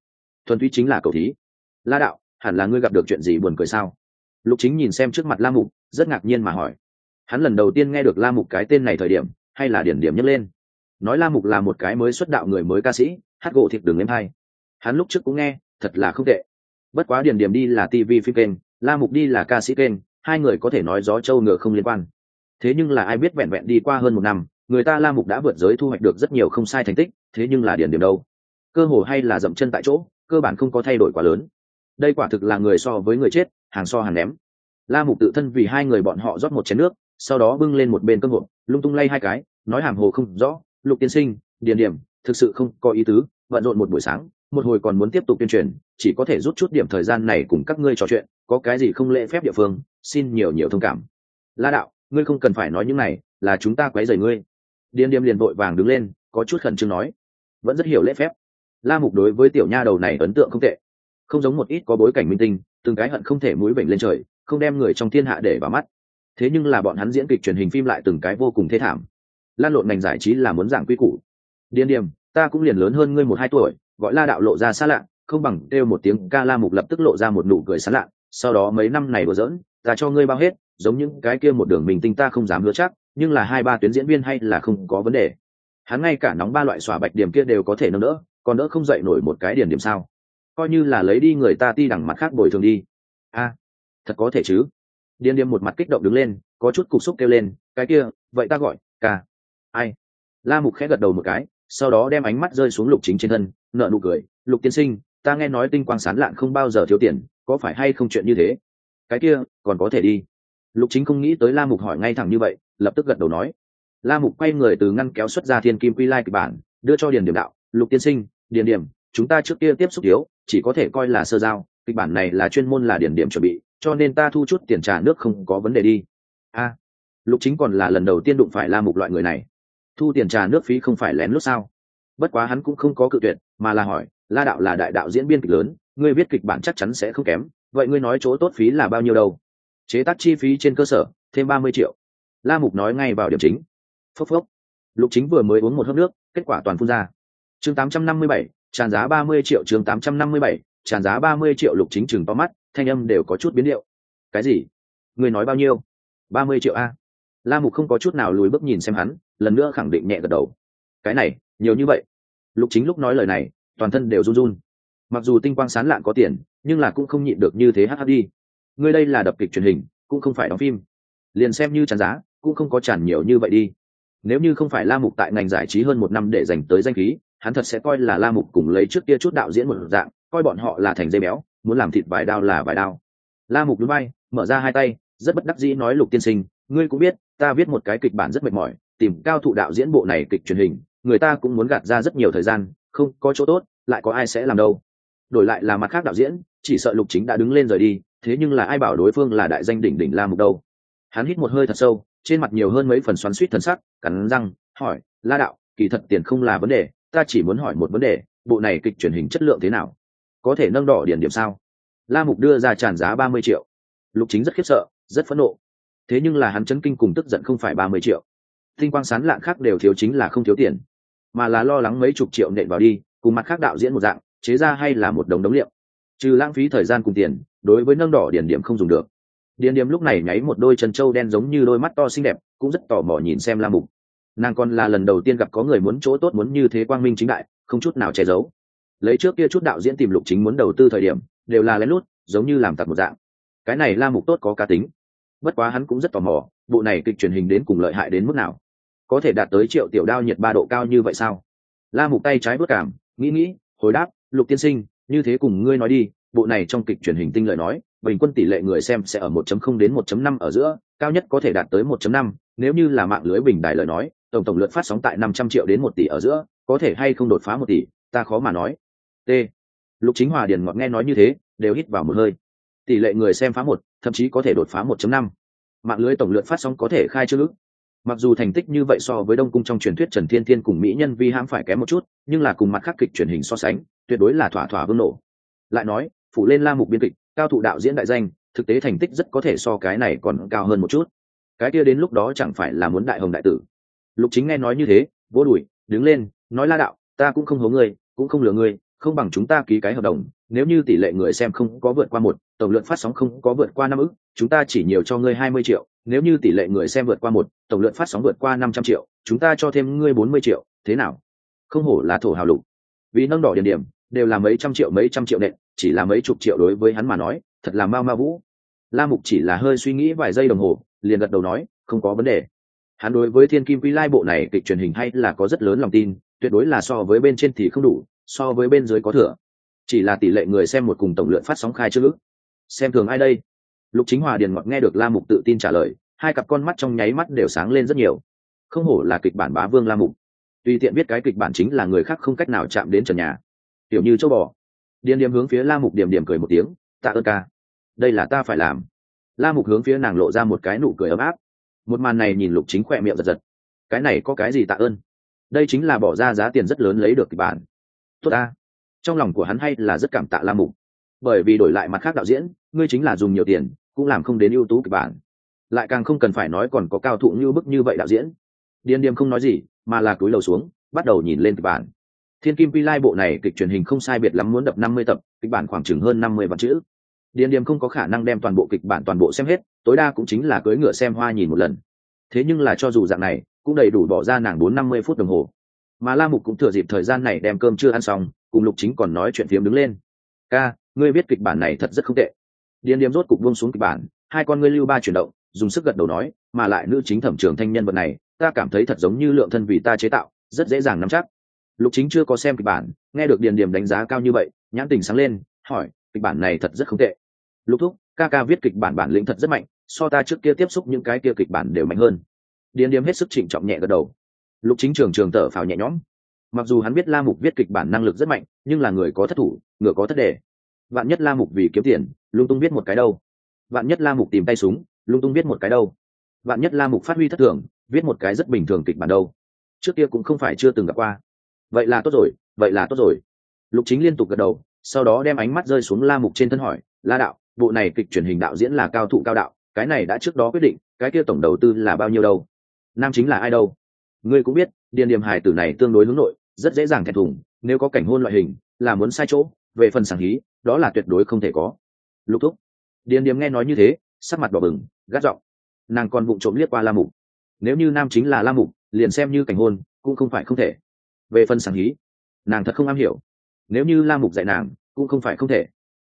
thuần túy chính là cầu thí. La đạo, hẳn là ngươi gặp được chuyện gì buồn cười sao? Lục Chính nhìn xem trước mặt La Mục, rất ngạc nhiên mà hỏi. Hắn lần đầu tiên nghe được La Mục cái tên này thời điểm, hay là điển điểm nhấc lên. Nói La Mục là một cái mới xuất đạo người mới ca sĩ, hát gỗ thịt đường êm hay. Hắn lúc trước cũng nghe, thật là không tệ. Bất quá điển điểm đi là TV phim kênh, La Mục đi là ca sĩ kênh, hai người có thể nói gió trâu ngựa không liên quan. Thế nhưng là ai biết vẹn vẹn đi qua hơn một năm, người ta La Mục đã vượt giới thu hoạch được rất nhiều không sai thành tích, thế nhưng là điển điểm đâu? Cơ hồ hay là dậm chân tại chỗ, cơ bản không có thay đổi quá lớn. Đây quả thực là người so với người chết, hàng so hàng ném. La Mục tự thân vì hai người bọn họ rót một chén nước, sau đó bưng lên một bên cơm hộp, lung tung lay hai cái, nói hàm hồ không rõ. Lục tiên sinh, điền điểm, thực sự không có ý tứ, bận rộn một buổi sáng, một hồi còn muốn tiếp tục tuyên truyền, chỉ có thể rút chút điểm thời gian này cùng các ngươi trò chuyện, có cái gì không lễ phép địa phương, xin nhiều nhiều thông cảm. La đạo, ngươi không cần phải nói những này, là chúng ta quấy rầy ngươi. Điền điểm liền vội vàng đứng lên, có chút khẩn trương nói, vẫn rất hiểu lễ phép. La Mục đối với tiểu nha đầu này ấn tượng không tệ, không giống một ít có bối cảnh minh tinh, từng cái hận không thể mũi vểnh lên trời, không đem người trong thiên hạ để vào mắt. Thế nhưng là bọn hắn diễn kịch truyền hình phim lại từng cái vô cùng thê thảm. Lan lộn ngành giải trí là muốn giảng quy củ. Điên điềm, ta cũng liền lớn hơn ngươi 1-2 tuổi, gọi La đạo lộ ra xa lạ, không bằng kêu một tiếng ca. La Mục lập tức lộ ra một nụ cười sán lạ. Sau đó mấy năm này đùa giỡn, ta cho ngươi bao hết, giống những cái kia một đường mình tinh ta không dám hứa chắc, nhưng là 2-3 tuyến diễn viên hay là không có vấn đề. Hắn ngay cả nóng 3 loại xòa bạch điểm kia đều có thể nâng đỡ, còn đỡ không dậy nổi một cái điển điểm sao? Coi như là lấy đi người ta ti đẳng mặt khác bồi thường đi. A, thật có thể chứ? Điền điềm một mặt kích động đứng lên, có chút cục xúc kêu lên, cái kia, vậy ta gọi ca. Ai? La Mục khẽ gật đầu một cái, sau đó đem ánh mắt rơi xuống Lục Chính trên thân, nở nụ cười, Lục tiên sinh, ta nghe nói tinh quang sán lạn không bao giờ thiếu tiền, có phải hay không chuyện như thế? Cái kia, còn có thể đi. Lục Chính không nghĩ tới La Mục hỏi ngay thẳng như vậy, lập tức gật đầu nói. La Mục quay người từ ngăn kéo xuất ra Thiên Kim Quy Lai kịch bản, đưa cho Điền Điểm đạo, Lục tiên sinh, Điền Điểm, chúng ta trước kia tiếp xúc yếu, chỉ có thể coi là sơ giao, kịch bản này là chuyên môn là Điền Điểm chuẩn bị, cho nên ta thu chút tiền trà nước không có vấn đề đi. A, Lục Chính còn là lần đầu tiên đụng phải La Mục loại người này. Thu tiền trà nước phí không phải lén lút sao? Bất quá hắn cũng không có cự tuyệt, mà là hỏi, La đạo là đại đạo diễn biên kịch lớn, ngươi viết kịch bản chắc chắn sẽ không kém, vậy ngươi nói chỗ tốt phí là bao nhiêu đâu? Chế tác chi phí trên cơ sở, thêm 30 triệu. La Mục nói ngay vào điểm chính. Phốc phốc. Lục Chính vừa mới uống một hớp nước, kết quả toàn phun ra. Chương 857, tràn giá 30 triệu. Chương 857, tràn giá 30 triệu. Lục Chính chừng to mắt, thanh âm đều có chút biến điệu. Cái gì? Ngươi nói bao nhiêu? 30 triệu a? La Mục không có chút nào lùi bước nhìn xem hắn, lần nữa khẳng định nhẹ gật đầu. Cái này, nhiều như vậy. Lục Chính lúc nói lời này, toàn thân đều run run. Mặc dù tinh quang sán lạn có tiền, nhưng là cũng không nhịn được như thế hh đi. Ngươi đây là đập kịch truyền hình, cũng không phải đóng phim. Liền xem như tràn giá, cũng không có tràn nhiều như vậy đi. Nếu như không phải La Mục tại ngành giải trí hơn 1 năm để dành tới danh khí, hắn thật sẽ coi là La Mục cùng lấy trước kia chút đạo diễn một dạng, coi bọn họ là thành dây béo, muốn làm thịt vài đao là vài đao. La Mục nhún vai, mở ra hai tay, rất bất đắc dĩ nói, Lục tiên sinh, ngươi cũng biết, ta viết một cái kịch bản rất mệt mỏi, tìm cao thủ đạo diễn bộ này kịch truyền hình, người ta cũng muốn gạt ra rất nhiều thời gian, không có chỗ tốt, lại có ai sẽ làm đâu. Đổi lại là mặt khác đạo diễn, chỉ sợ Lục Chính đã đứng lên rời đi, thế nhưng là ai bảo đối phương là đại danh đỉnh đỉnh La Mục đâu. Hắn hít một hơi thật sâu, trên mặt nhiều hơn mấy phần xoắn xuýt thần sắc, cắn răng hỏi, La đạo, kỳ thật tiền không là vấn đề, ta chỉ muốn hỏi một vấn đề, bộ này kịch truyền hình chất lượng thế nào, có thể nâng đỏ điển điểm sao? La Mục đưa ra tràn giá 30 triệu. Lục Chính rất khiếp sợ, rất phẫn nộ. Thế nhưng là hắn chấn kinh cùng tức giận không phải 30 triệu. Tinh quang sán lạn khác đều thiếu, chính là không thiếu tiền, mà là lo lắng mấy chục triệu nện vào đi, cùng mặt khác đạo diễn một dạng, chế ra hay là một đống đống liệu. Trừ lãng phí thời gian cùng tiền, đối với nâng đỏ điển điểm không dùng được. Điển điểm lúc này nháy một đôi chân trâu đen giống như đôi mắt to xinh đẹp, cũng rất tò mò nhìn xem La Mục. Nàng còn là lần đầu tiên gặp có người muốn chỗ tốt, muốn như thế quang minh chính đại, không chút nào che giấu. Lấy trước kia chút đạo diễn tìm Lục Chính muốn đầu tư thời điểm, đều là lén lút, giống như làm tặc một dạng. Cái này La Mục tốt có cá tính. Bất quá hắn cũng rất tò mò, bộ này kịch truyền hình đến cùng lợi hại đến mức nào, có thể đạt tới triệu tiểu đao nhiệt 3 độ cao như vậy sao? La Mục tay trái bước cảm, nghĩ, hồi đáp, Lục tiên sinh, như thế cùng ngươi nói đi, bộ này trong kịch truyền hình tinh lợi nói, bình quân tỷ lệ người xem sẽ ở 1.0 đến 1.5 ở giữa, cao nhất có thể đạt tới 1.5, nếu như là mạng lưới bình đài lời nói, tổng lượt phát sóng tại 500 triệu đến 1 tỷ ở giữa, có thể hay không đột phá 1 tỷ, ta khó mà nói. T. Lục Chính Hòa Điền ngọt nghe nói như thế, đều hít vào một hơi. Tỷ lệ người xem phá 1, thậm chí có thể đột phá 1.5. Mạng lưới tổng lượt phát sóng có thể khai trương ức. Mặc dù thành tích như vậy so với Đông Cung trong truyền thuyết Trần Thiên Thiên cùng mỹ nhân Vi hãm phải kém một chút, nhưng là cùng mặt khác kịch truyền hình so sánh, tuyệt đối là thỏa thỏa vương nổ. Lại nói, phủ lên La Mục biên kịch, cao thủ đạo diễn đại danh, thực tế thành tích rất có thể so cái này còn cao hơn một chút. Cái kia đến lúc đó chẳng phải là muốn đại hồng đại tử. Lục Chính nghe nói như thế, vỗ đùi, đứng lên, nói, La đạo, ta cũng không hố ngươi, cũng không lừa ngươi, không bằng chúng ta ký cái hợp đồng, nếu như tỷ lệ người xem không có vượt qua 1, tổng lượng phát sóng không có vượt qua 5 ức, chúng ta chỉ nhiều cho ngươi 20 triệu, nếu như tỷ lệ người xem vượt qua 1, tổng lượng phát sóng vượt qua 500 triệu, chúng ta cho thêm ngươi 40 triệu, thế nào? Không hổ là thổ hào lục. Vì nâng đỏ điền điểm, đều là mấy trăm triệu nện, chỉ là mấy chục triệu đối với hắn mà nói, thật là ma vũ. La Mục chỉ là hơi suy nghĩ vài giây đồng hồ, liền gật đầu nói, không có vấn đề. Hắn đối với Thiên Kim Quy Lai bộ này kịch truyền hình hay là có rất lớn lòng tin, tuyệt đối là so với bên trên thì không đủ, so với bên dưới có thừa. Chỉ là tỷ lệ người xem một cùng tổng lượng phát sóng khai chưa ức. Xem thường ai đây? Lục Chính Hòa điền ngọt nghe được La Mục tự tin trả lời, hai cặp con mắt trong nháy mắt đều sáng lên rất nhiều. Không hổ là kịch bản bá vương La Mục. Tùy tiện biết cái kịch bản chính là người khác không cách nào chạm đến trần nhà. Tiểu như châu bò. Điền Điềm hướng phía La Mục điểm cười một tiếng, tạ ơn ca. Đây là ta phải làm. La Mục hướng phía nàng lộ ra một cái nụ cười ấm áp. Một màn này nhìn Lục Chính khỏe miệng giật giật. Cái này có cái gì tạ ơn? Đây chính là bỏ ra giá tiền rất lớn lấy được kịch bản. Tốt ta. Trong lòng của hắn hay là rất cảm tạ La Mục. Bởi vì đổi lại mặt khác đạo diễn, ngươi chính là dùng nhiều tiền, cũng làm không đến ưu tú kịch bản. Lại càng không cần phải nói còn có cao thụ như bức như vậy đạo diễn. Điền Điềm không nói gì, mà là cúi đầu xuống, bắt đầu nhìn lên kịch bản. Thiên Kim Quy Lai bộ này kịch truyền hình không sai biệt lắm muốn đập 50 tập, kịch bản khoảng chừng hơn 50 vạn chữ. Điền Điềm không có khả năng đem toàn bộ kịch bản toàn bộ xem hết, tối đa cũng chính là cưỡi ngựa xem hoa nhìn một lần. Thế nhưng là cho dù dạng này, cũng đầy đủ bỏ ra nàng 4-50 phút đồng hồ. Mà La Mục cũng thừa dịp thời gian này đem cơm chưa ăn xong, cùng Lục Chính còn nói chuyện phiếm đứng lên. Ca, ngươi viết kịch bản này thật rất không tệ. Điền Điềm rốt cục buông xuống kịch bản, hai con ngươi lưu ba chuyển động, dùng sức gật đầu nói, mà lại nữ chính Thẩm Trường Thanh nhân vật này, ta cảm thấy thật giống như lượng thân vì ta chế tạo, rất dễ dàng nắm chắc. Lục Chính chưa có xem kịch bản, nghe được Điền Điềm đánh giá cao như vậy, nhãn tình sáng lên, hỏi, kịch bản này thật rất không tệ. Lục thúc, ca viết kịch bản bản lĩnh thật rất mạnh, so ta trước kia tiếp xúc những cái kia kịch bản đều mạnh hơn. Điền Điềm hết sức trịnh trọng nhẹ gật đầu. Lục Chính trường thở phào nhẹ nhõm. Mặc dù hắn biết La Mục viết kịch bản năng lực rất mạnh, nhưng là người có thất thủ, ngựa có thất đề. Vạn nhất La Mục vì kiếm tiền, lung tung viết một cái đâu. Vạn nhất La Mục tìm tay súng, lung tung viết một cái đâu. Vạn nhất La Mục phát huy thất thường, viết một cái rất bình thường kịch bản đâu. Trước kia cũng không phải chưa từng gặp qua. Vậy là tốt rồi. Lục Chính liên tục gật đầu, sau đó đem ánh mắt rơi xuống La Mục trên thân hỏi, La đạo, bộ này kịch truyền hình đạo diễn là cao thụ cao đạo, cái này đã trước đó quyết định, cái kia tổng đầu tư là bao nhiêu đâu? Nam chính là ai đâu? Ngươi cũng biết, Điền Điềm hài tử này tương đối hướng nội, rất dễ dàng thẹn thùng, nếu có cảnh hôn loại hình, là muốn sai chỗ, về phần sảng hí, đó là tuyệt đối không thể có. Lục thúc. Điền Điềm nghe nói như thế, sắc mặt đỏ bừng, gắt giọng. Nàng còn vụng trộm liếc qua La Mục. Nếu như nam chính là La Mục, liền xem như cảnh hôn, cũng không phải không thể. Về phần sảng hí, nàng thật không am hiểu. Nếu như La Mục dạy nàng, cũng không phải không thể.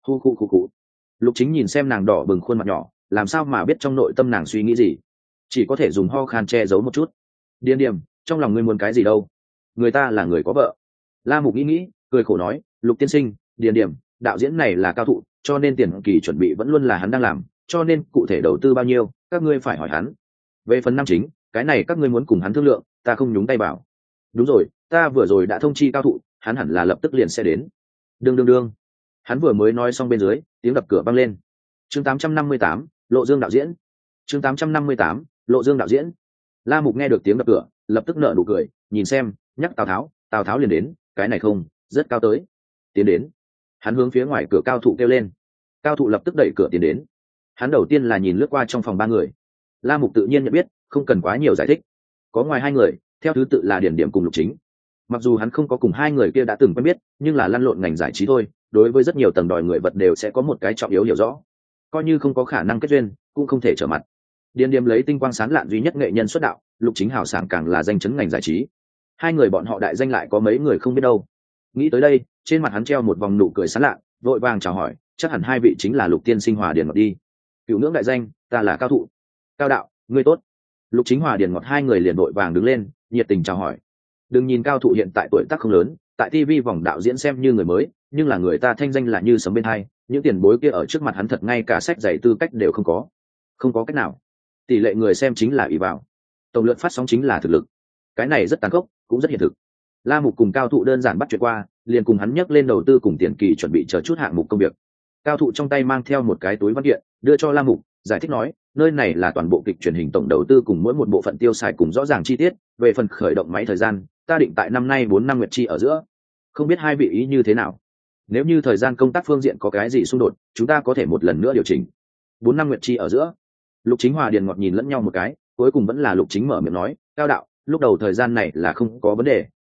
Khu. Lục Chính nhìn xem nàng đỏ bừng khuôn mặt nhỏ, làm sao mà biết trong nội tâm nàng suy nghĩ gì, chỉ có thể dùng ho khan che giấu một chút. Điền Điềm, trong lòng ngươi muốn cái gì đâu? Người ta là người có vợ. La Mục nghĩ, cười khổ nói, Lục tiên sinh, Điền Điềm, đạo diễn này là cao thụ, cho nên tiền kỳ chuẩn bị vẫn luôn là hắn đang làm, cho nên cụ thể đầu tư bao nhiêu, các ngươi phải hỏi hắn. Về phần nam chính, cái này các ngươi muốn cùng hắn thương lượng, ta không nhúng tay vào. Đúng rồi, ta vừa rồi đã thông chi cao thụ, hắn hẳn là lập tức liền sẽ đến. Đương. Hắn vừa mới nói xong bên dưới, tiếng đập cửa vang lên. Chương 858, Lộ Dương đạo diễn. Chương 858, Lộ Dương đạo diễn. La Mục nghe được tiếng đập cửa, lập tức nở nụ cười, nhìn xem, nhắc Tào Tháo liền đến, cái này không, rất cao tới. Tiến đến. Hắn hướng phía ngoài cửa cao thụ kêu lên. Cao thụ lập tức đẩy cửa tiến đến. Hắn đầu tiên là nhìn lướt qua trong phòng ba người. La Mục tự nhiên nhận biết, không cần quá nhiều giải thích. Có ngoài hai người, theo thứ tự là Điền Điềm cùng Lục Chính. Mặc dù hắn không có cùng hai người kia đã từng quen biết, nhưng là lăn lộn ngành giải trí thôi, đối với rất nhiều tầng đòi người vật đều sẽ có một cái trọng yếu hiểu rõ. Coi như không có khả năng kết duyên, cũng không thể trở mặt. Điền Điềm lấy tinh quang sáng lạn duy nhất nghệ nhân xuất đạo, Lục Chính hào sảng càng là danh chấn ngành giải trí. Hai người bọn họ đại danh lại có mấy người không biết đâu. Nghĩ tới đây, trên mặt hắn treo một vòng nụ cười sán lạ, vội vàng chào hỏi, chắc hẳn hai vị chính là Lục tiên sinh Hòa Điền Ngọt đi. Cựu ngưỡng đại danh, ta là Cao thụ. Cao đạo, ngươi tốt. Lục Chính Hòa Điền Ngọt hai người liền vội vàng đứng lên, nhiệt tình chào hỏi. Đừng nhìn Cao thụ hiện tại tuổi tác không lớn, tại TV vòng đạo diễn xem như người mới, nhưng là người ta thanh danh là như sấm bên hai, những tiền bối kia ở trước mặt hắn thật ngay cả sách giày tư cách đều không có. Không có cách nào. Tỷ lệ người xem chính là ỷ vào, tổng lượng phát sóng chính là thực lực. Cái này rất tàn khốc, cũng rất hiện thực. La Mục cùng Cao thụ đơn giản bắt chuyện qua, liền cùng hắn nhắc lên đầu tư cùng tiền kỳ chuẩn bị chờ chút hạng mục công việc. Cao thụ trong tay mang theo một cái túi văn kiện, đưa cho La Mục, giải thích nói, nơi này là toàn bộ kịch truyền hình tổng đầu tư cùng mỗi một bộ phận tiêu xài cùng rõ ràng chi tiết, về phần khởi động máy thời gian, ta định tại năm nay 4 năm nguyệt chi ở giữa. Không biết hai vị ý như thế nào? Nếu như thời gian công tác phương diện có cái gì xung đột, chúng ta có thể một lần nữa điều chỉnh. 4 năm nguyệt chi ở giữa. Lục Chính Hòa Điền Ngọt nhìn lẫn nhau một cái, cuối cùng vẫn là Lục Chính mở miệng nói, Cao đạo, lúc đầu thời gian này là không có vấn đề,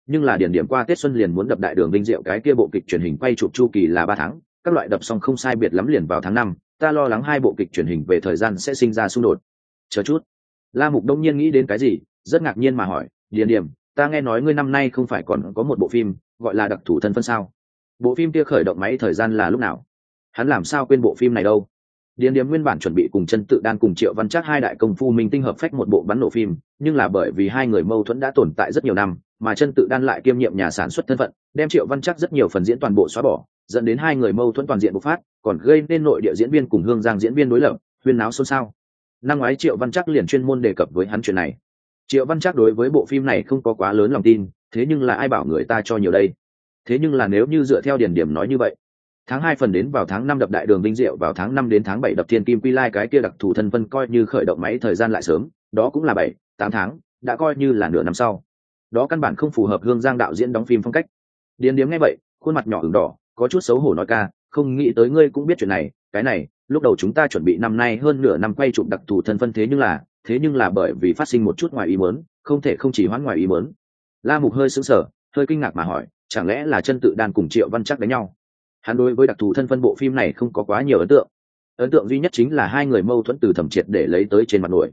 nhưng là điển điểm qua Tết Xuân liền muốn đập Đại Đường Vinh Diệu cái kia bộ kịch truyền hình quay chụp chu kỳ là 3 tháng, các loại đập xong không sai biệt lắm liền vào tháng 5, ta lo lắng hai bộ kịch truyền hình về thời gian sẽ sinh ra xung đột. Chờ chút. La Mục đông nhiên nghĩ đến cái gì, rất ngạc nhiên mà hỏi, Điền Điểm, ta nghe nói ngươi năm nay không phải còn có một bộ phim gọi là Đặc Thủ Thân Phân sao? Bộ phim kia khởi động máy thời gian là lúc nào? Hắn làm sao quên bộ phim này đâu? Điền Điểm nguyên bản chuẩn bị cùng Chân Tự Đan cùng Triệu Văn Trác hai đại công phu minh tinh hợp phách một bộ bắn nổ phim, nhưng là bởi vì hai người mâu thuẫn đã tồn tại rất nhiều năm, mà Chân Tự Đan lại kiêm nhiệm nhà sản xuất thân phận, đem Triệu Văn Trác rất nhiều phần diễn toàn bộ xóa bỏ, dẫn đến hai người mâu thuẫn toàn diện bộc phát, còn gây nên nội địa diễn viên cùng Hương Giang diễn viên đối lập, huyên náo xôn xao. Năm ngoái Triệu Văn Trác liền chuyên môn đề cập với hắn chuyện này. Triệu Văn Trác đối với bộ phim này không có quá lớn lòng tin, thế nhưng là ai bảo người ta cho nhiều đây? Thế nhưng là nếu như dựa theo Điền Điểm nói như vậy, tháng 2 phần đến vào tháng 5 đập Đại Đường Vinh Diệu, vào tháng 5 đến tháng 7 đập Thiên Kim Quy Lai, cái kia Đặc Thù Thân Phân coi như khởi động máy thời gian lại sớm, đó cũng là 7-8 tháng, đã coi như là nửa năm sau. Đó căn bản không phù hợp Hương Giang đạo diễn đóng phim phong cách. Điền Điểm nghe vậy, khuôn mặt nhỏ ửng đỏ, có chút xấu hổ nói, ca, không nghĩ tới ngươi cũng biết chuyện này, cái này, lúc đầu chúng ta chuẩn bị năm nay hơn nửa năm quay chụp Đặc Thù Thân Phân, thế nhưng là bởi vì phát sinh một chút ngoài ý muốn, không thể không chỉ hoãn ngoài ý muốn. La Mục hơi sững sờ, hơi kinh ngạc mà hỏi, chẳng lẽ là Chân Tự Đan cùng Triệu Văn Trác đánh nhau? Hắn đối với Đặc Thù Thân Phân bộ phim này không có quá nhiều ấn tượng duy nhất chính là hai người mâu thuẫn từ Thẩm Triệt để lấy tới trên mặt nổi.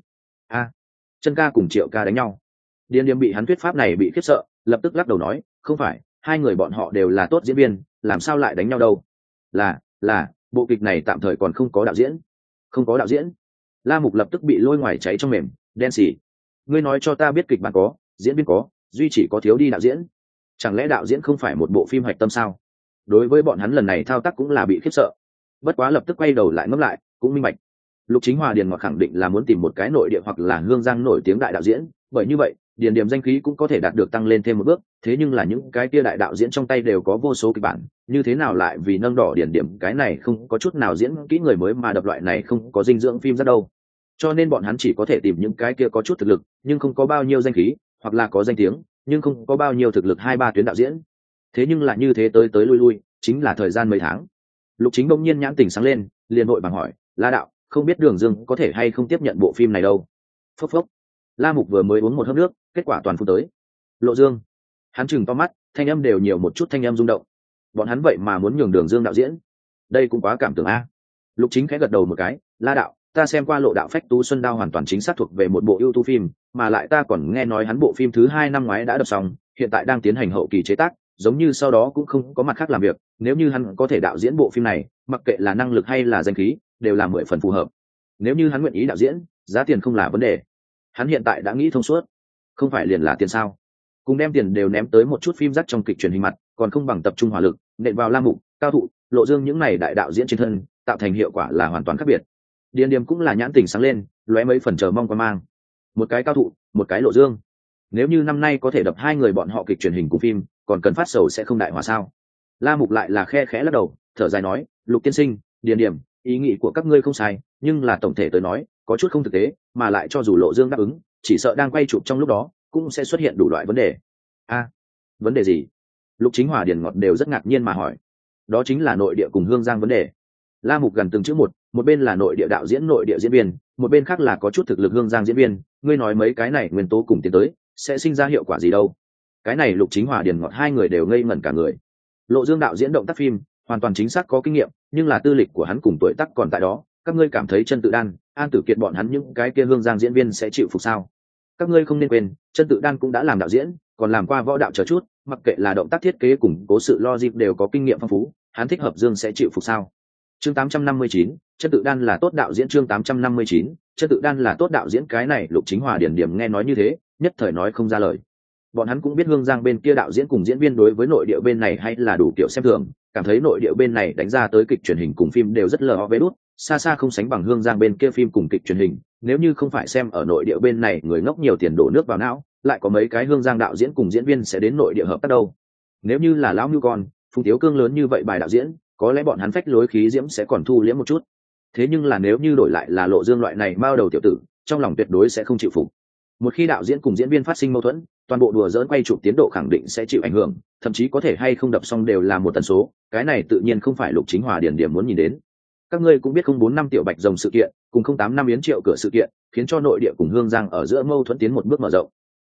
Chân ca cùng Triệu ca đánh nhau. Điền Điểm bị hắn thuyết pháp này bị khiếp sợ, lập tức lắc đầu nói, không phải, hai người bọn họ đều là tốt diễn viên, làm sao lại đánh nhau đâu? Là bộ kịch này tạm thời còn không có đạo diễn. Không có đạo diễn? La Mục lập tức bị lôi ngoài cháy trong mềm, đen xỉ. Ngươi nói cho ta biết kịch bản có, diễn viên có, duy chỉ có thiếu đi đạo diễn. Chẳng lẽ đạo diễn không phải một bộ phim hoạch tâm sao? Đối với bọn hắn lần này thao tác cũng là bị khiếp sợ. Bất quá lập tức quay đầu lại ngẫm lại, cũng minh bạch. Lục Chính Hòa Điền Ngọt khẳng định là muốn tìm một cái nội địa hoặc là Hương Giang nổi tiếng đại đạo diễn, bởi như vậy, Điền Điểm danh khí cũng có thể đạt được tăng lên thêm một bước, thế nhưng là những cái kia đại đạo diễn trong tay đều có vô số kịch bản, như thế nào lại vì nâng đỏ Điền Điểm cái này không có chút nào diễn kỹ người mới mà đập loại này không có dinh dưỡng phim ra đâu. Cho nên bọn hắn chỉ có thể tìm những cái kia có chút thực lực, nhưng không có bao nhiêu danh khí, hoặc là có danh tiếng, nhưng không có bao nhiêu thực lực 2-3 tuyến đạo diễn. Thế nhưng là như thế tới tới lui lui, chính là thời gian mấy tháng. Lục Chính bỗng nhiên nhãn tỉnh sáng lên, liền vội bằng hỏi, La đạo, không biết Đường Dương có thể hay không tiếp nhận bộ phim này đâu? Phốc phốc. La Mục vừa mới uống một hớp nước, kết quả toàn phun tới. Lộ Dương. Hắn chừng to mắt, thanh âm đều nhiều một chút thanh âm rung động. Bọn hắn vậy mà muốn nhường Đường Dương đạo diễn, đây cũng quá cảm tưởng a. Lục Chính khẽ gật đầu một cái, La đạo, ta xem qua Lộ đạo Phách Tú Xuân Đao hoàn toàn chính xác thuộc về một bộ ưu tú phim, mà lại ta còn nghe nói hắn bộ phim thứ 2 năm ngoái đã đập xong, hiện tại đang tiến hành hậu kỳ chế tác, giống như sau đó cũng không có mặt khác làm việc, nếu như hắn có thể đạo diễn bộ phim này, mặc kệ là năng lực hay là danh khí, đều là 10 phần phù hợp. Nếu như hắn nguyện ý đạo diễn, giá tiền không là vấn đề. Hắn hiện tại đã nghĩ thông suốt, không phải liền là tiền sao? Cùng đem tiền đều ném tới một chút phim dắt trong kịch truyền hình mặt, còn không bằng tập trung hỏa lực, nện vào La Mục, Cao Thụ, Lộ Dương những này đại đạo diễn trên thân, tạo thành hiệu quả là hoàn toàn khác biệt. Điền Điểm cũng là nhãn tỉnh sáng lên, lóe mấy phần chờ mong quan mang. Một cái Cao Thụ, một cái Lộ Dương. Nếu như năm nay có thể đập hai người bọn họ kịch truyền hình cùng phim, còn cần phát sầu sẽ không đại hòa sao? La Mục lại là khe khẽ lắc đầu, thở dài nói, Lục tiên sinh, Điền Điểm, ý nghĩ của các ngươi không sai, nhưng là tổng thể tới nói, có chút không thực tế, mà lại cho dù Lộ Dương đáp ứng, chỉ sợ đang quay chụp trong lúc đó, cũng sẽ xuất hiện đủ loại vấn đề. Vấn đề gì? Lục Chính Hòa Điền Ngọt đều rất ngạc nhiên mà hỏi. Đó chính là nội địa cùng Hương Giang vấn đề. La Mục gần từng chữ một bên là nội địa đạo diễn, nội địa diễn viên, một bên khác là có chút thực lực Hương Giang diễn viên, ngươi nói mấy cái này nguyên tố cùng tiến tới, sẽ sinh ra hiệu quả gì đâu? Cái này Lục Chính Hòa Điền Ngọt hai người đều ngây ngẩn cả người. Lộ Dương đạo diễn động tác phim, hoàn toàn chính xác có kinh nghiệm, nhưng là tư lịch của hắn cùng tuổi tác còn tại đó, các ngươi cảm thấy Chân Tự Đan, An Tử Kiệt bọn hắn những cái kia Hương Giang diễn viên sẽ chịu phục sao? Các ngươi không nên quên, Chân Tự Đan cũng đã làm đạo diễn, còn làm qua võ đạo chờ chút, mặc kệ là động tác thiết kế cùng cố sự logic đều có kinh nghiệm phong phú, hắn thích hợp Dương sẽ chịu phục sao? Chương 859, Chân Tự Đan là tốt đạo diễn. Chương 859, Chân Tự Đan là tốt đạo diễn. Cái này Lục Chính Hòa Điền Điểm nghe nói như thế, nhất thời nói không ra lời. Bọn hắn cũng biết Hương Giang bên kia đạo diễn cùng diễn viên đối với nội địa bên này hay là đủ kiểu xem thường, cảm thấy nội địa bên này đánh ra tới kịch truyền hình cùng phim đều rất lờ vé đút, xa xa không sánh bằng Hương Giang bên kia phim cùng kịch truyền hình. Nếu như không phải xem ở nội địa bên này người ngốc nhiều tiền đổ nước vào não, lại có mấy cái Hương Giang đạo diễn cùng diễn viên sẽ đến nội địa hợp tác đâu. Nếu như là lão Nưu Con, Phùng Tiếu Cương lớn như vậy bài đạo diễn, có lẽ bọn hắn phách lối khí diễm sẽ còn thu liễm một chút. Thế nhưng là nếu như đổi lại là Lộ Dương loại này mao đầu tiểu tử, trong lòng tuyệt đối sẽ không chịu phục. Một khi đạo diễn cùng diễn viên phát sinh mâu thuẫn, toàn bộ đùa giỡn quay chụp tiến độ khẳng định sẽ chịu ảnh hưởng, thậm chí có thể hay không đập xong đều là một tần số, cái này tự nhiên không phải Lục Chính Hòa Điền Điểm muốn nhìn đến. Các ngươi cũng biết 04 năm Tiểu Bạch Rồng sự kiện, cùng 08 năm Yến Triệu Cửa sự kiện, khiến cho nội địa cùng Hương Giang ở giữa mâu thuẫn tiến một bước mở rộng.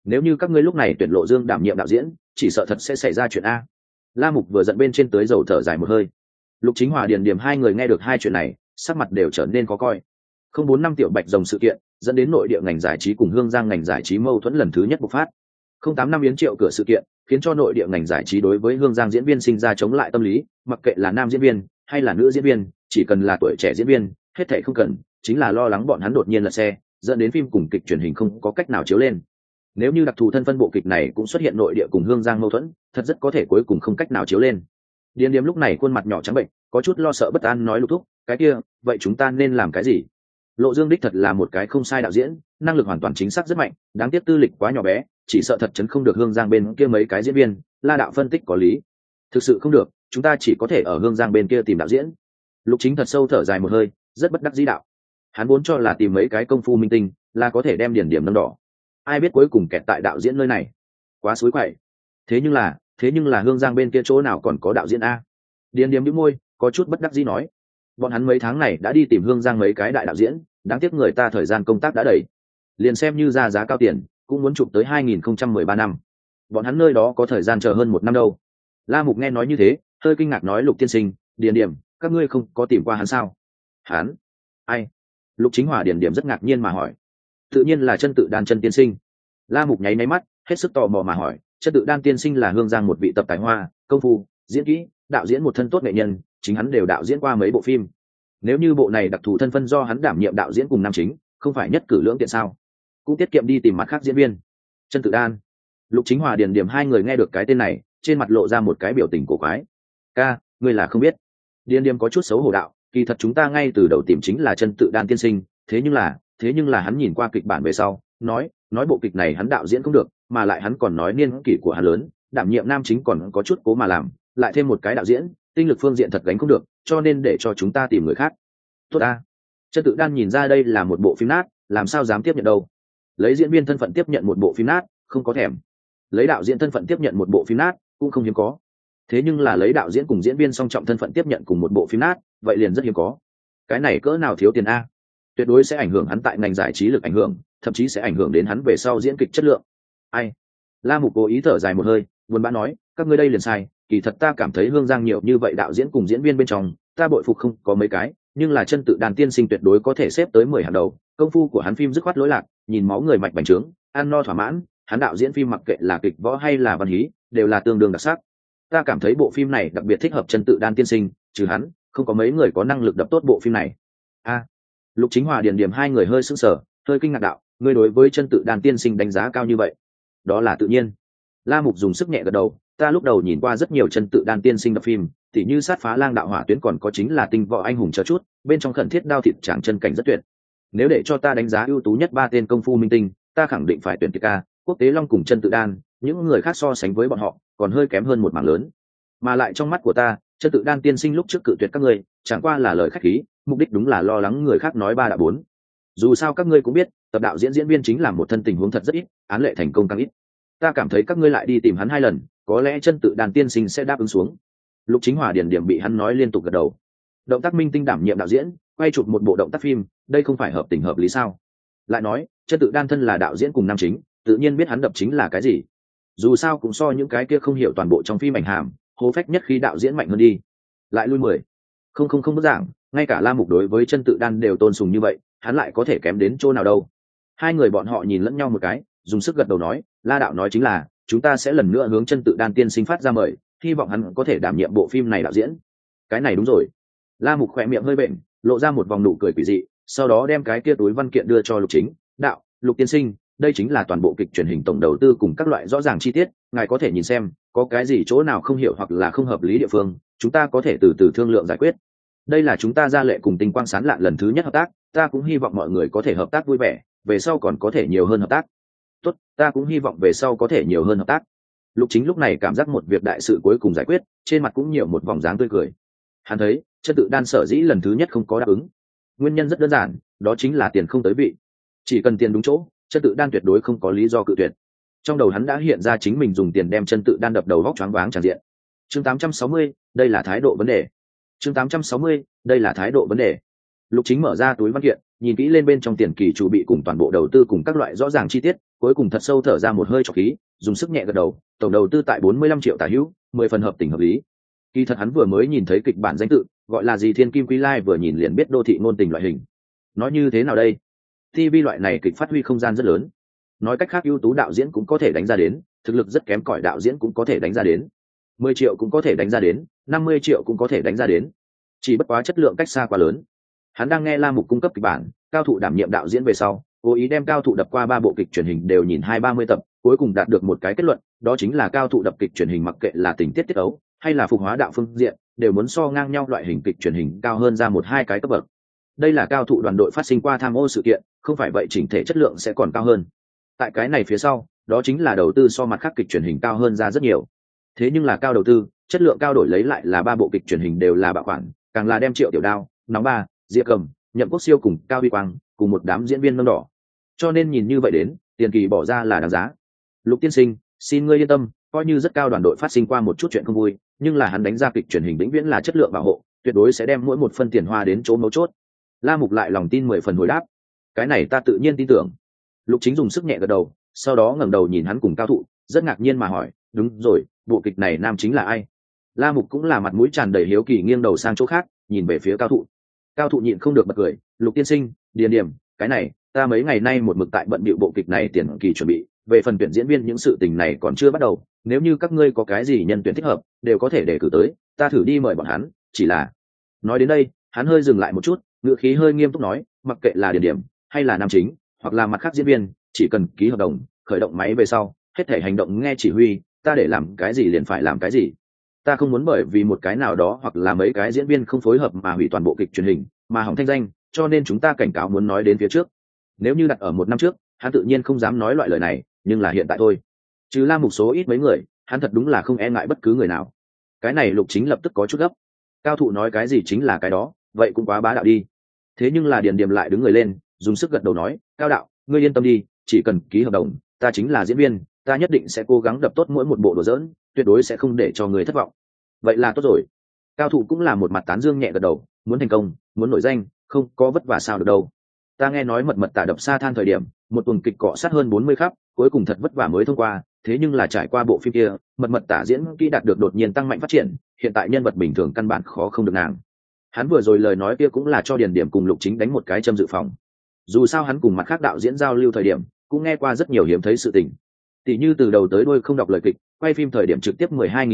nếu như các ngươi lúc này tuyển Lộ Dương đảm nhiệm đạo diễn, chỉ sợ thật sẽ xảy ra chuyện a. La Mục vừa giận bên trên tới dầu thở dài một hơi. Lục Chính Hòa, Điền Điềm hai người nghe được hai chuyện này, sắc mặt đều trở nên khó coi. 045 Tiểu Bạch Rồng sự kiện dẫn đến nội địa ngành giải trí cùng Hương Giang ngành giải trí mâu thuẫn lần thứ nhất bộc phát. 085 Yến Triệu Cửa sự kiện khiến cho nội địa ngành giải trí đối với Hương Giang diễn viên sinh ra chống lại tâm lý, mặc kệ là nam diễn viên hay là nữ diễn viên, chỉ cần là tuổi trẻ diễn viên, hết thảy không cần, chính là lo lắng bọn hắn đột nhiên lật xe, dẫn đến phim cùng kịch truyền hình không có cách nào chiếu lên. Nếu như đặc thù thân phân bộ kịch này cũng xuất hiện nội địa cùng Hương Giang mâu thuẫn, thật rất có thể cuối cùng không cách nào chiếu lên. Điền Điềm lúc này khuôn mặt nhỏ trắng bệnh, có chút lo sợ bất an nói Lục thúc, cái kia, vậy chúng ta nên làm cái gì? Lộ Dương đích thật là một cái không sai đạo diễn, năng lực hoàn toàn chính xác rất mạnh, đáng tiếc tư lịch quá nhỏ bé, chỉ sợ thật chấn không được Hương Giang bên kia mấy cái diễn viên. La đạo phân tích có lý, thực sự không được, chúng ta chỉ có thể ở Hương Giang bên kia tìm đạo diễn. Lục Chính thật sâu thở dài một hơi, rất bất đắc dĩ đạo. Hắn vốn cho là tìm mấy cái công phu minh tinh là có thể đem Điền Điềm nâng đỏ, ai biết cuối cùng kẹt tại đạo diễn nơi này, quá xối quậy. Thế nhưng là Hương Giang bên kia chỗ nào còn có đạo diễn a? Điền Điềm nhíu môi, có chút bất đắc dĩ nói, bọn hắn mấy tháng này đã đi tìm Hương Giang mấy cái đại đạo diễn, đáng tiếc người ta thời gian công tác đã đầy, liền xem như ra giá cao tiền cũng muốn chụp tới 2013 năm, bọn hắn nơi đó có thời gian chờ hơn 1 năm đâu. La Mục nghe nói như thế, hơi kinh ngạc nói Lục tiên sinh, Điền Điềm, các ngươi không có tìm qua hắn sao? Hắn? Ai? Lục Chính Hòa, Điền Điềm rất ngạc nhiên mà hỏi. Tự nhiên là Chân Tự Đan Chân tiên sinh. La Mục nháy máy mắt, hết sức tò mò mà hỏi, Chân Tự Đan tiên sinh là Hương Giang một vị tập tài hoa, công phu, diễn kỹ, đạo diễn một thân tốt nghệ nhân, chính hắn đều đạo diễn qua mấy bộ phim. Nếu như bộ này đặc thù thân phân do hắn đảm nhiệm đạo diễn cùng nam chính, không phải nhất cử lưỡng tiện sao? Cũng tiết kiệm đi tìm mặt khác diễn viên. Chân Tự Đan. Lục Chính Hòa, Điền Điềm hai người nghe được cái tên này, trên mặt lộ ra một cái biểu tình cổ quái. Ca, ngươi là không biết. Điền Điềm có chút xấu hổ đạo, kỳ thật chúng ta ngay từ đầu tìm chính là Chân Tự Đan tiên sinh, thế nhưng là hắn nhìn qua kịch bản về sau, nói bộ kịch này hắn đạo diễn không được, mà lại hắn còn nói niên kỷ của hắn lớn, đảm nhiệm nam chính còn có chút cố mà làm, lại thêm một cái đạo diễn, tinh lực phương diện thật gánh không được, cho nên để cho chúng ta tìm người khác. Tốt a. Chân Tự Đan nhìn ra đây là một bộ phim nát, làm sao dám tiếp nhận đâu. Lấy diễn viên thân phận tiếp nhận một bộ phim nát, không có thèm. Lấy đạo diễn thân phận tiếp nhận một bộ phim nát, cũng không hiếm có. Thế nhưng là lấy đạo diễn cùng diễn viên song trọng thân phận tiếp nhận cùng một bộ phim nát, vậy liền rất hiếm có. Cái này cỡ nào thiếu tiền a? Tuyệt đối sẽ ảnh hưởng hắn tại ngành giải trí lực ảnh hưởng, thậm chí sẽ ảnh hưởng đến hắn về sau diễn kịch chất lượng. Ai? La Mục cố ý thở dài một hơi, buồn bã nói, các ngươi đây liền sai, kỳ thật ta cảm thấy Hương Giang nhiều như vậy đạo diễn cùng diễn viên bên trong, ta bội phục không có mấy cái, nhưng là Chân Tự Đan tiên sinh tuyệt đối có thể xếp tới 10 hàng đầu, công phu của hắn phim dứt khoát lỗi lạc, nhìn máu người mạch bành trướng, ăn no thỏa mãn, hắn đạo diễn phim mặc kệ là kịch võ hay là văn hí, đều là tương đương đặc sắc. Ta cảm thấy bộ phim này đặc biệt thích hợp Chân Tự Đan tiên sinh, trừ hắn, không có mấy người có năng lực đập tốt bộ phim này. A. Lục Chính Hòa, Điền Điềm hai người hơi sững sờ, hơi kinh ngạc đạo, ngươi đối với Chân Tự Đan tiên sinh đánh giá cao như vậy? Đó là tự nhiên. La Mục dùng sức nhẹ gật đầu, ta lúc đầu nhìn qua rất nhiều Chân Tự Đan tiên sinh đập phim, tỉ như Sát Phá Lang Đạo Hỏa Tuyến, còn có chính là Tinh Võ Anh Hùng chờ chút, bên trong khẩn thiết đao thịt tráng chân cảnh rất tuyệt. Nếu để cho ta đánh giá ưu tú nhất 3 tên công phu minh tinh, ta khẳng định phải tuyển Kiệt Ca, Quốc Tế Long cùng Chân Tự Đan, những người khác so sánh với bọn họ, còn hơi kém hơn một mảng lớn. Mà lại trong mắt của ta, Chân Tự Đan tiên sinh lúc trước cự tuyệt các ngươi, chẳng qua là lời khách khí, mục đích đúng là lo lắng người khác nói ba đã bốn. Dù sao các ngươi cũng biết, tập đạo diễn diễn viên chính là một thân tình huống thật rất ít, án lệ thành công càng ít. Ta cảm thấy các ngươi lại đi tìm hắn 2 lần, có lẽ Chân Tự Đan tiên sinh sẽ đáp ứng xuống. Lục Chính Hòa, Điền Điềm bị hắn nói liên tục gật đầu. Động tác minh tinh đảm nhiệm đạo diễn, quay chụp một bộ động tác phim, đây không phải hợp tình hợp lý sao? Lại nói, Chân Tự Đan thân là đạo diễn cùng nam chính, tự nhiên biết hắn đập chính là cái gì. Dù sao cũng so những cái kia không hiểu toàn bộ trong phim ảnh hàm, hô phách nhất khi đạo diễn mạnh hơn đi. Lại lui 10. Không bức giảng, ngay cả La Mục đối với Chân Tự Đan đều tôn sùng như vậy, hắn lại có thể kém đến chỗ nào đâu. Hai người bọn họ nhìn lẫn nhau một cái, dùng sức gật đầu nói, La đạo nói chính là, chúng ta sẽ lần nữa hướng Chân Tự Đan tiên sinh phát ra mời, hy vọng hắn có thể đảm nhiệm bộ phim này đạo diễn. Cái này đúng rồi. La Mục khỏe miệng hơi bệnh, lộ ra một vòng nụ cười quỷ dị, sau đó đem cái kia túi văn kiện đưa cho Lục Chính, đạo, Lục tiên sinh, đây chính là toàn bộ kịch truyền hình tổng đầu tư cùng các loại rõ ràng chi tiết, ngài có thể nhìn xem, có cái gì chỗ nào không hiểu hoặc là không hợp lý địa phương, chúng ta có thể từ từ thương lượng giải quyết. Đây là chúng ta Gia Lệ cùng Tinh Quang Sán Lạn lần thứ nhất hợp tác, ta cũng hy vọng mọi người có thể hợp tác vui vẻ, về sau còn có thể nhiều hơn hợp tác. Tốt, ta cũng hy vọng về sau có thể nhiều hơn hợp tác. Lục Chính lúc này cảm giác một việc đại sự cuối cùng giải quyết, trên mặt cũng nhiều một vòng dáng tươi cười. Hắn thấy, Chân Tự Đan sở dĩ lần thứ nhất không có đáp ứng, nguyên nhân rất đơn giản, đó chính là tiền không tới vị. Chỉ cần tiền đúng chỗ, Chân Tự Đan tuyệt đối không có lý do cự tuyệt. Trong đầu hắn đã hiện ra chính mình dùng tiền đem Chân Tự Đan đập đầu vóc choáng váng tràn diện. Chương 860, đây là thái độ vấn đề. Chương 860, đây là thái độ vấn đề. Lục Chính mở ra túi văn kiện, nhìn kỹ lên bên trong tiền kỳ chủ bị cùng toàn bộ đầu tư cùng các loại rõ ràng chi tiết, cuối cùng thật sâu thở ra một hơi trọc khí, dùng sức nhẹ gật đầu. Tổng đầu tư tại 45 triệu tả hữu, 10 phần hợp tình hợp lý. Kỳ thật hắn vừa mới nhìn thấy kịch bản danh tự, gọi là gì Thiên Kim Quý Lai, vừa nhìn liền biết đô thị ngôn tình loại hình. Nói như thế nào đây? TV loại này kịch phát huy không gian rất lớn. Nói cách khác ưu tú đạo diễn cũng có thể đánh ra đến, thực lực rất kém cỏi đạo diễn cũng có thể đánh ra đến. 10 triệu cũng có thể đánh ra đến, 50 triệu cũng có thể đánh ra đến. Chỉ bất quá chất lượng cách xa quá lớn. Hắn đang nghe La Mục cung cấp kịch bản, Cao Thụ đảm nhiệm đạo diễn về sau, cố ý đem Cao Thụ đập qua 3 bộ kịch truyền hình đều nhìn 20-30 tập, cuối cùng đạt được một cái kết luận, đó chính là Cao Thụ đập kịch truyền hình mặc kệ là tình tiết tiết ấu hay là phục hóa đạo phương diện, đều muốn so ngang nhau loại hình kịch truyền hình cao hơn ra 1-2 cái cấp bậc. Đây là Cao Thụ đoàn đội phát sinh qua tham ô sự kiện, không phải vậy chỉnh thể chất lượng sẽ còn cao hơn. Tại cái này phía sau, đó chính là đầu tư so mặt khác kịch truyền hình cao hơn ra rất nhiều. Thế nhưng là cao đầu tư, chất lượng cao đổi lấy lại là 3 bộ kịch truyền hình đều là bạo khoản, càng là đem Triệu Tiểu Đao, Nóng Ba, Diệp Cầm, Nhậm Quốc Siêu cùng Cao Huy Quang cùng một đám diễn viên nâng đỏ. Cho nên nhìn như vậy đến, tiền kỳ bỏ ra là đáng giá. Lục tiên sinh, xin ngươi yên tâm, coi như rất cao đoàn đội phát sinh qua một chút chuyện không vui, nhưng là hắn đánh ra kịch truyền hình vĩnh viễn là chất lượng bảo hộ, tuyệt đối sẽ đem mỗi một phân tiền hoa đến chỗ mấu chốt. La Mục lại lòng tin 10 phần hồi đáp. Cái này ta tự nhiên tin tưởng. Lục Chính dùng sức nhẹ gật đầu, sau đó ngẩng đầu nhìn hắn cùng Cao Thụ, rất ngạc nhiên mà hỏi, đúng rồi, bộ kịch này nam chính là ai? La Mục cũng là mặt mũi tràn đầy hiếu kỳ nghiêng đầu sang chỗ khác, nhìn về phía Cao Thụ. Cao Thụ nhịn không được bật cười, Lục tiên sinh, Điền Điểm, cái này, ta mấy ngày nay một mực tại bận bịu bộ kịch này tiền kỳ chuẩn bị, về phần tuyển diễn viên những sự tình này còn chưa bắt đầu, nếu như các ngươi có cái gì nhân tuyển thích hợp, đều có thể đề cử tới, ta thử đi mời bọn hắn, chỉ là. Nói đến đây, hắn hơi dừng lại một chút, ngữ khí hơi nghiêm túc nói, mặc kệ là Điền Điểm hay là nam chính, hoặc là mặt khác diễn viên, chỉ cần ký hợp đồng, khởi động máy về sau, hết thể hành động nghe chỉ huy, ta để làm cái gì liền phải làm cái gì. Ta không muốn bởi vì một cái nào đó hoặc là mấy cái diễn viên không phối hợp mà hủy toàn bộ kịch truyền hình, mà hỏng thanh danh, cho nên chúng ta cảnh cáo muốn nói đến phía trước. Nếu như đặt ở 1 năm trước, hắn tự nhiên không dám nói loại lời này, nhưng là hiện tại thôi. Trừ La Mục số ít mấy người, hắn thật đúng là không e ngại bất cứ người nào. Cái này Lục Chính lập tức có chút gấp. Cao Thụ nói cái gì chính là cái đó, vậy cũng quá bá đạo đi. Thế nhưng là Điền Điềm lại đứng người lên, dùng sức gật đầu nói, Cao đạo, ngươi yên tâm đi, chỉ cần ký hợp đồng, ta chính là diễn viên, ta nhất định sẽ cố gắng đập tốt mỗi một bộ đùa giỡn, tuyệt đối sẽ không để cho người thất vọng. Vậy là tốt rồi. Cao Thụ cũng là một mặt tán dương nhẹ gật đầu, muốn thành công, muốn nổi danh, không có vất vả sao được đâu. Ta nghe nói Mật Mật Tả đập Sa Than thời điểm, một tuần kịch cọ sát hơn 40 khắp, cuối cùng thật vất vả mới thông qua, thế nhưng là trải qua bộ phim kia, Mật Mật Tả diễn kỹ đạt được đột nhiên tăng mạnh phát triển, hiện tại nhân vật bình thường căn bản khó không được nàng. Hắn vừa rồi lời nói kia cũng là cho Điền Điểm cùng Lục Chính đánh một cái châm dự phòng. Dù sao hắn cùng mặt khác đạo diễn giao lưu thời điểm, cũng nghe qua rất nhiều hiếm thấy sự tình. Tỷ như từ đầu tới đuôi không đọc lời kịch, quay phim thời điểm trực tiếp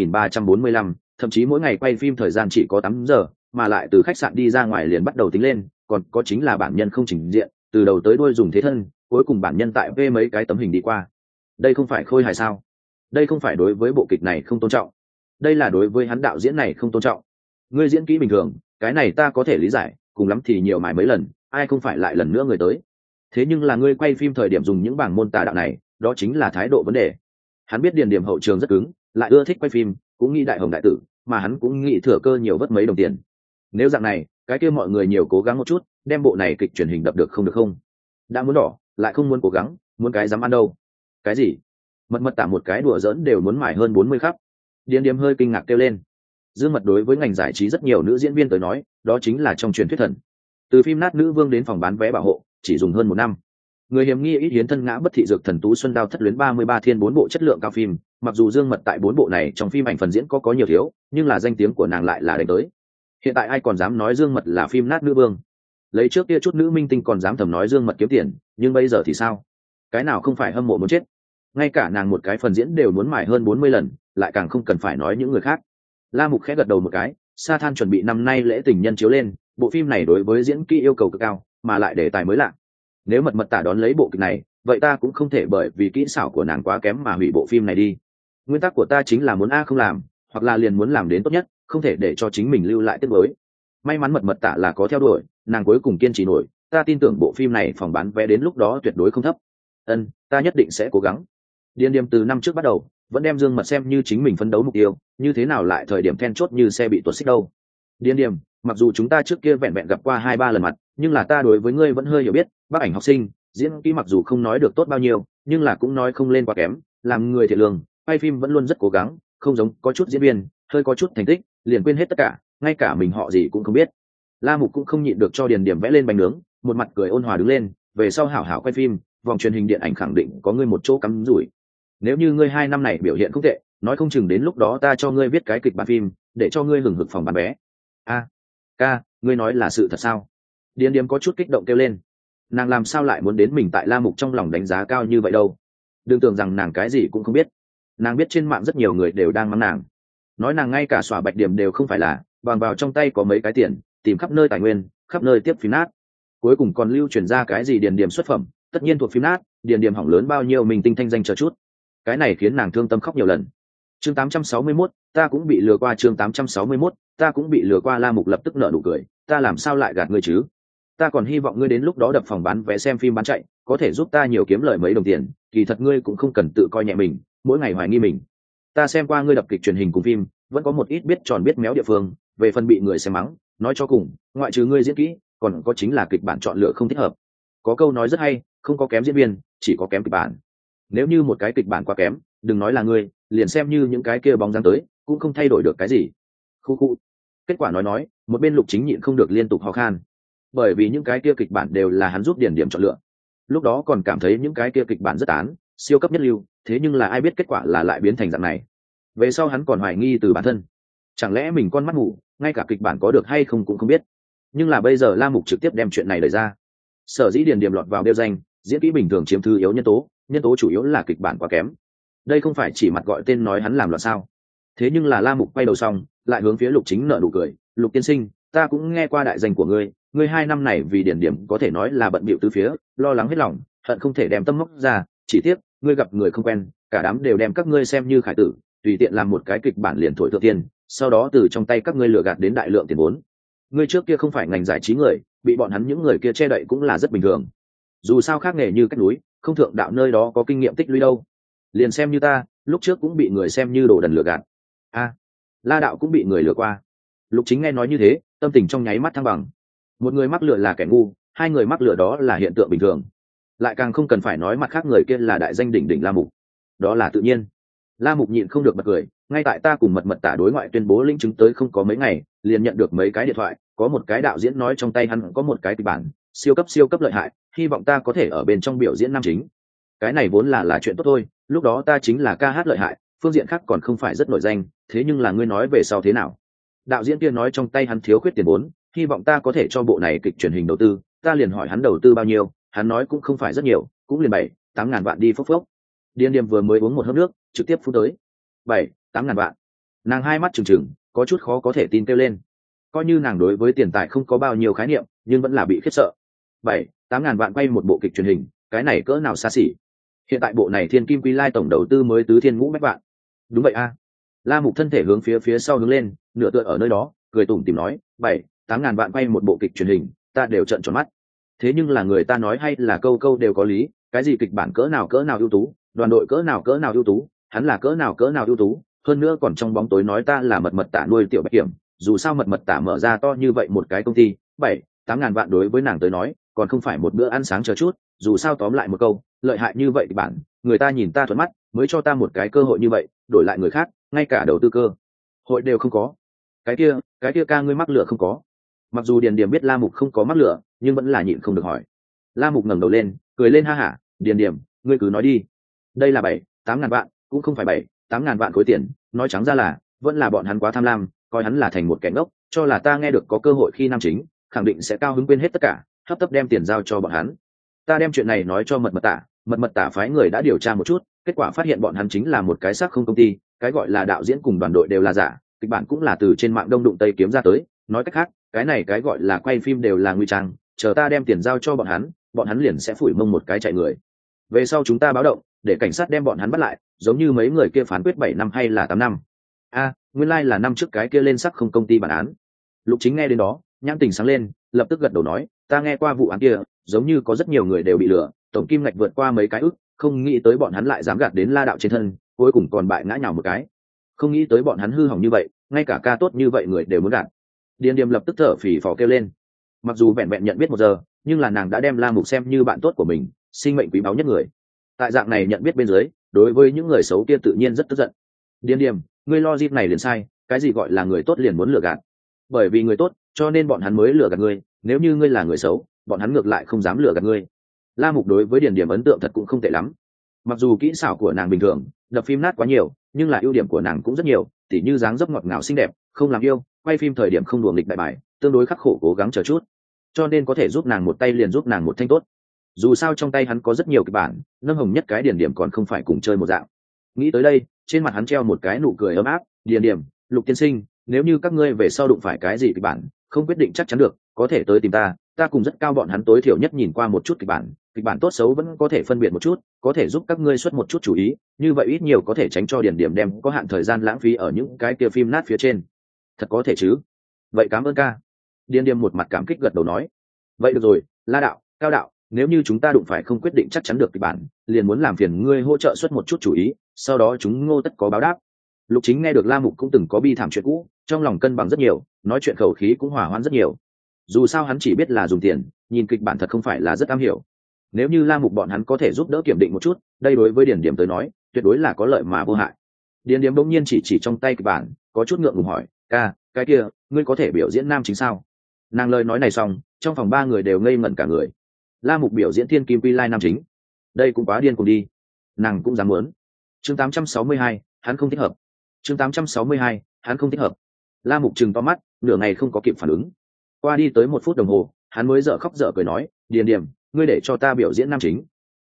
12.345, thậm chí mỗi ngày quay phim thời gian chỉ có 8 giờ, mà lại từ khách sạn đi ra ngoài liền bắt đầu tính lên, còn có chính là bản nhân không trình diện, từ đầu tới đuôi dùng thế thân, cuối cùng bản nhân tại vê mấy cái tấm hình đi qua. Đây không phải khôi hài sao? Đây không phải đối với bộ kịch này không tôn trọng, đây là đối với hắn đạo diễn này không tôn trọng. Ngươi diễn kỹ bình thường, cái này ta có thể lý giải, cùng lắm thì nhiều mài mấy lần, ai không phải lại lần nữa người tới. Thế nhưng là ngươi quay phim thời điểm dùng những bảng môn tà đạo này, đó chính là thái độ vấn đề. Hắn biết Điền Điểm hậu trường rất cứng, lại ưa thích quay phim, cũng nghĩ đại hồng đại tử, mà hắn cũng nghĩ thừa cơ nhiều vất mấy đồng tiền. Nếu dạng này, cái kia mọi người nhiều cố gắng một chút, đem bộ này kịch truyền hình đập được không được không? Đã muốn đỏ, lại không muốn cố gắng, muốn cái dám ăn đâu? Cái gì? Mật Mật Tả một cái đùa giỡn đều muốn mải hơn 40 khắp. Điền Điểm hơi kinh ngạc kêu lên. Dương Mật đối với ngành giải trí rất nhiều nữ diễn viên tới nói, đó chính là trong truyền thuyết thần. Từ phim Nát Nữ Vương đến phòng bán vé bảo hộ, chỉ dùng hơn 1 năm. Người hiểm nghi ít hiến thân ngã bất thị dược thần Tú Xuân Đao thất luyến 33 thiên 4 bộ chất lượng cao phim, mặc dù Dương Mật tại 4 bộ này trong phim ảnh phần diễn có nhiều thiếu, nhưng là danh tiếng của nàng lại là đánh tới. Hiện tại ai còn dám nói Dương Mật là phim Nát Nữ Vương? Lấy trước kia chút nữ minh tinh còn dám thầm nói Dương Mật kiếm tiền, nhưng bây giờ thì sao? Cái nào không phải hâm mộ muốn chết? Ngay cả nàng một cái phần diễn đều muốn mải hơn 40 lần, lại càng không cần phải nói những người khác. La Mục khẽ gật đầu một cái, Sa Than chuẩn bị năm nay lễ tình nhân chiếu lên, bộ phim này đối với diễn kỹ yêu cầu cực cao, mà lại đề tài mới lạ. Nếu Mật Mật Tả đón lấy bộ kịch này, vậy ta cũng không thể bởi vì kỹ xảo của nàng quá kém mà hủy bộ phim này đi. Nguyên tắc của ta chính là muốn A không làm, hoặc là liền muốn làm đến tốt nhất, không thể để cho chính mình lưu lại tiếc nuối. May mắn Mật Mật Tả là có theo đuổi, nàng cuối cùng kiên trì nổi, ta tin tưởng bộ phim này phòng bán vé đến lúc đó tuyệt đối không thấp. Ta nhất định sẽ cố gắng. Điền Điềm từ năm trước bắt đầu, vẫn đem Dương Mật xem như chính mình phấn đấu mục tiêu, như thế nào lại thời điểm then chốt như xe bị tuột xích đâu. Điền Điềm, mặc dù chúng ta trước kia vẹn vẹn gặp qua 2-3 lần mặt, nhưng là ta đối với ngươi vẫn hơi hiểu biết, bác ảnh học sinh, diễn kỹ mặc dù không nói được tốt bao nhiêu, nhưng là cũng nói không lên quá kém, làm người thiện lương, quay phim vẫn luôn rất cố gắng, không giống có chút diễn viên, hơi có chút thành tích, liền quên hết tất cả, ngay cả mình họ gì cũng không biết. La Mục cũng không nhịn được cho Điền Điềm vẽ lên bánh nướng, một mặt cười ôn hòa đứng lên, về sau hảo hảo quay phim, vòng truyền hình điện ảnh khẳng định có ngươi một chỗ cắm rủi. Nếu như ngươi 2 năm này biểu hiện không tệ, nói không chừng đến lúc đó ta cho ngươi viết cái kịch bản phim, để cho ngươi hừng hực phòng bán vé. A, ca, ngươi nói là sự thật sao? Điền Điềm có chút kích động kêu lên. Nàng làm sao lại muốn đến mình tại La Mục trong lòng đánh giá cao như vậy đâu? Đừng tưởng rằng nàng cái gì cũng không biết. Nàng biết trên mạng rất nhiều người đều đang mắng nàng, nói nàng ngay cả xóa bạch điểm đều không phải là, bằng vào trong tay có mấy cái tiền, tìm khắp nơi tài nguyên, khắp nơi tiếp phim nát. Cuối cùng còn lưu truyền ra cái gì Điền Điềm xuất phẩm, tất nhiên thuộc phim nát, Điền Điềm hỏng lớn bao nhiêu mình tinh thanh danh chờ chút. Cái này khiến nàng thương tâm khóc nhiều lần. Chương 861, ta cũng bị lừa qua. Chương 861, ta cũng bị lừa qua. La Mục lập tức nở nụ cười, ta làm sao lại gạt ngươi chứ? Ta còn hy vọng ngươi đến lúc đó đập phòng bán vé xem phim bán chạy, có thể giúp ta nhiều kiếm lời mấy đồng tiền. Kỳ thật ngươi cũng không cần tự coi nhẹ mình, mỗi ngày hoài nghi mình. Ta xem qua ngươi đập kịch truyền hình cùng phim, vẫn có một ít biết tròn biết méo địa phương, về phần bị người xem mắng, nói cho cùng, ngoại trừ ngươi diễn kỹ, còn có chính là kịch bản chọn lựa không thích hợp. Có câu nói rất hay, không có kém diễn viên, chỉ có kém kịch bản. Nếu như một cái kịch bản quá kém, đừng nói là ngươi, liền xem như những cái kia bóng dáng tới, cũng không thay đổi được cái gì. Khu khu. Kết quả nói, một bên Lục Chính nhịn không được liên tục ho khan, bởi vì những cái kia kịch bản đều là hắn giúp Điền Điềm chọn lựa. Lúc đó còn cảm thấy những cái kia kịch bản rất án, siêu cấp nhất lưu, thế nhưng là ai biết kết quả là lại biến thành dạng này. Về sau hắn còn hoài nghi từ bản thân, chẳng lẽ mình con mắt mù, ngay cả kịch bản có được hay không cũng không biết. Nhưng là bây giờ La Mục trực tiếp đem chuyện này đẩy ra. Sở dĩ Điền Điềm lọt vào đeo danh, diễn kỹ bình thường chiếm thứ yếu nhân tố chủ yếu là kịch bản quá kém. Đây không phải chỉ mặt gọi tên nói hắn làm loạn sao? Thế nhưng là La Mục quay đầu xong, lại hướng phía Lục Chính nở nụ cười, Lục tiên sinh, ta cũng nghe qua đại danh của ngươi 2 năm này vì Điền Điềm có thể nói là bận bịu tứ phía, lo lắng hết lòng, hận không thể đem tâm móc ra, chỉ tiếc ngươi gặp người không quen, cả đám đều đem các ngươi xem như khải tử, tùy tiện làm một cái kịch bản liền thổi thượng tiền, sau đó từ trong tay các ngươi lừa gạt đến đại lượng tiền vốn. Ngươi trước kia không phải ngành giải trí người, bị bọn hắn những người kia che đậy cũng là rất bình thường. Dù sao khác nghề như cách núi, không thượng đạo nơi đó có kinh nghiệm tích lũy đâu. Liền xem như ta, lúc trước cũng bị người xem như đồ đần lừa gạt. La đạo cũng bị người lừa qua. Lục Chính nghe nói như thế, tâm tình trong nháy mắt thăng bằng. Một người mắc lừa là kẻ ngu, 2 người mắc lừa đó là hiện tượng bình thường. Lại càng không cần phải nói mặt khác người kia là đại danh đỉnh đỉnh La Mục. Đó là tự nhiên. La Mục nhịn không được bật cười, ngay tại ta cùng mật tả đối ngoại tuyên bố linh chứng tới không có mấy ngày, liền nhận được mấy cái điện thoại, có một cái đạo diễn nói trong tay hắn có một cái kịch bản, siêu cấp lợi hại, hy vọng ta có thể ở bên trong biểu diễn nam chính. Cái này vốn là chuyện tốt thôi, lúc đó ta chính là ca hát lợi hại, phương diện khác còn không phải rất nổi danh, thế nhưng là ngươi nói về sau thế nào? Đạo diễn kia nói trong tay hắn thiếu khuyết tiền vốn, hy vọng ta có thể cho bộ này kịch truyền hình đầu tư, ta liền hỏi hắn đầu tư bao nhiêu, hắn nói cũng không phải rất nhiều, cũng liền 7-8 ngàn vạn đi phốc phốc. Điền Điềm vừa mới uống một hớp nước, trực tiếp phun tới 7-8 ngàn vạn. Nàng hai mắt trừng trừng, có chút khó có thể tin kêu lên. Coi như nàng đối với tiền tài không có bao nhiêu khái niệm, nhưng vẫn là bị khiếp sợ. 7-8 ngàn vạn quay một bộ kịch truyền hình, cái này cỡ nào xa xỉ. Hiện tại bộ này Thiên Kim Quy Lai tổng đầu tư mới tứ thiên ngũ bách vạn. Đúng vậy a. La Mục thân thể hướng phía sau hướng lên, nửa tựa ở nơi đó, cười tủm tỉm nói, 7-8 ngàn vạn quay một bộ kịch truyền hình, ta đều trợn tròn mắt. Thế nhưng là người ta nói hay là câu câu đều có lý, cái gì kịch bản cỡ nào ưu tú, đoàn đội cỡ nào ưu tú, hắn là cỡ nào ưu tú, hơn nữa còn trong bóng tối nói ta là mật tả nuôi tiểu bạch kiểm, dù sao mật tả mở ra to như vậy một cái công ty, 7-8 ngàn vạn đối với nàng tới nói, còn không phải một bữa ăn sáng chờ chút, dù sao tóm lại một câu, lợi hại như vậy kịch bản, người ta nhìn ta thuận mắt, mới cho ta một cái cơ hội như vậy, đổi lại người khác, ngay cả đầu tư cơ hội đều không có. Cái kia ca ngươi mắc lửa không có? Mặc dù Điền Điềm biết La Mục không có mắc lửa, nhưng vẫn là nhịn không được hỏi. La Mục ngẩng đầu lên, cười lên ha hả, Điền Điềm, ngươi cứ nói đi. Đây là 7-8 ngàn vạn, cũng không phải 7-8 ngàn vạn khối tiền, nói trắng ra là, vẫn là bọn hắn quá tham lam, coi hắn là thành một kẻ ngốc, cho là ta nghe được có cơ hội khi nam chính, khẳng định sẽ cao hứng quên hết tất cả, hấp tấp đem tiền giao cho bọn hắn. Ta đem chuyện này nói cho mật tả phái người đã điều tra một chút, kết quả phát hiện bọn hắn chính là một cái xác không công ty, cái gọi là đạo diễn cùng đoàn đội đều là giả, kịch bản cũng là từ trên mạng đông đụng tây kiếm ra tới, nói cách khác, cái gọi là quay phim đều là nguy trang, chờ ta đem tiền giao cho bọn hắn liền sẽ phủi mông một cái chạy người. Về sau chúng ta báo động, để cảnh sát đem bọn hắn bắt lại, giống như mấy người kia phán quyết 7 năm hay là 8 năm. Nguyên lai là năm trước cái kia lên sắc không công ty bản án. Lục Chính nghe đến đó, nhãn tình sáng lên, lập tức gật đầu nói, ta nghe qua vụ án kia, giống như có rất nhiều người đều bị lừa, tổng kim ngạch vượt qua mấy cái ức, không nghĩ tới bọn hắn lại dám gạt đến La đạo trên thân, cuối cùng còn bại ngã nhào một cái. Không nghĩ tới bọn hắn hư hỏng như vậy, ngay cả ca tốt như vậy người đều muốn gạt. Điền Điềm lập tức thở phì phò kêu lên. Mặc dù vẹn vẹn nhận biết 1 giờ, nhưng là nàng đã đem La Mục xem như bạn tốt của mình, sinh mệnh quý báu nhất người. Tại dạng này nhận biết bên dưới, đối với những người xấu kia tự nhiên rất tức giận. Điền Điềm, ngươi logic này liền sai, cái gì gọi là người tốt liền muốn lừa gạt? Bởi vì người tốt, cho nên bọn hắn mới lừa gạt ngươi, nếu như ngươi là người xấu, bọn hắn ngược lại không dám lừa gạt ngươi. La Mục đối với Điền Điềm ấn tượng thật cũng không tệ lắm. Mặc dù kỹ xảo của nàng bình thường, đập phim nát quá nhiều, nhưng là ưu điểm của nàng cũng rất nhiều, tỉ như dáng dấp ngọt ngào xinh đẹp, không làm yêu, quay phim thời điểm không đùa nghịch đại bài, tương đối khắc khổ cố gắng chờ chút, cho nên có thể giúp nàng một tay liền giúp nàng một thanh tốt. Dù sao trong tay hắn có rất nhiều kịch bản, nâng hồng nhất cái Điền Điềm còn không phải cùng chơi một dạng. Nghĩ tới đây, trên mặt hắn treo một cái nụ cười ấm áp. Điền Điềm, Lục tiên sinh, nếu như các ngươi về sau đụng phải cái gì kịch bản không quyết định chắc chắn được, có thể tới tìm ta cùng rất cao bọn hắn tối thiểu nhất nhìn qua một chút kịch bản tốt xấu vẫn có thể phân biệt một chút, có thể giúp các ngươi xuất một chút chú ý, như vậy ít nhiều có thể tránh cho Điền Điềm đem có hạn thời gian lãng phí ở những cái kia phim nát phía trên. Thật có thể chứ? Vậy cảm ơn ca. Điền Điềm một mặt cảm kích gật đầu nói. Vậy được rồi, La đạo, Cao đạo, nếu như chúng ta đụng phải không quyết định chắc chắn được kịch bản, liền muốn làm phiền ngươi hỗ trợ xuất một chút chú ý, sau đó chúng Ngô tất có báo đáp. Lục Chính nghe được La Mục cũng từng có bi thảm chuyện cũ, trong lòng cân bằng rất nhiều, nói chuyện khẩu khí cũng hòa hoãn rất nhiều. Dù sao hắn chỉ biết là dùng tiền, nhìn kịch bản thật không phải là rất am hiểu. Nếu như La Mục bọn hắn có thể giúp đỡ kiểm định một chút, đây đối với Điền Điềm tới nói, tuyệt đối là có lợi mà vô hại. Điền Điềm bỗng nhiên chỉ trong tay kịch bản, có chút ngượng ngùng hỏi, ca, cái kia, ngươi có thể biểu diễn nam chính sao? Nàng lời nói này xong, trong phòng ba người đều ngây ngẩn cả người. La Mục biểu diễn Thiên Kim Quy Lai nam chính, đây cũng quá điên cùng đi. Nàng cũng dám muốn. Chương 862, hắn không thích hợp. Chương 862, hắn không thích hợp. La Mục trừng to mắt, nửa ngày không có kịp phản ứng. Qua đi tới 1 phút đồng hồ, hắn mới dở khóc dở cười nói, Điền Điềm, ngươi để cho ta biểu diễn nam chính.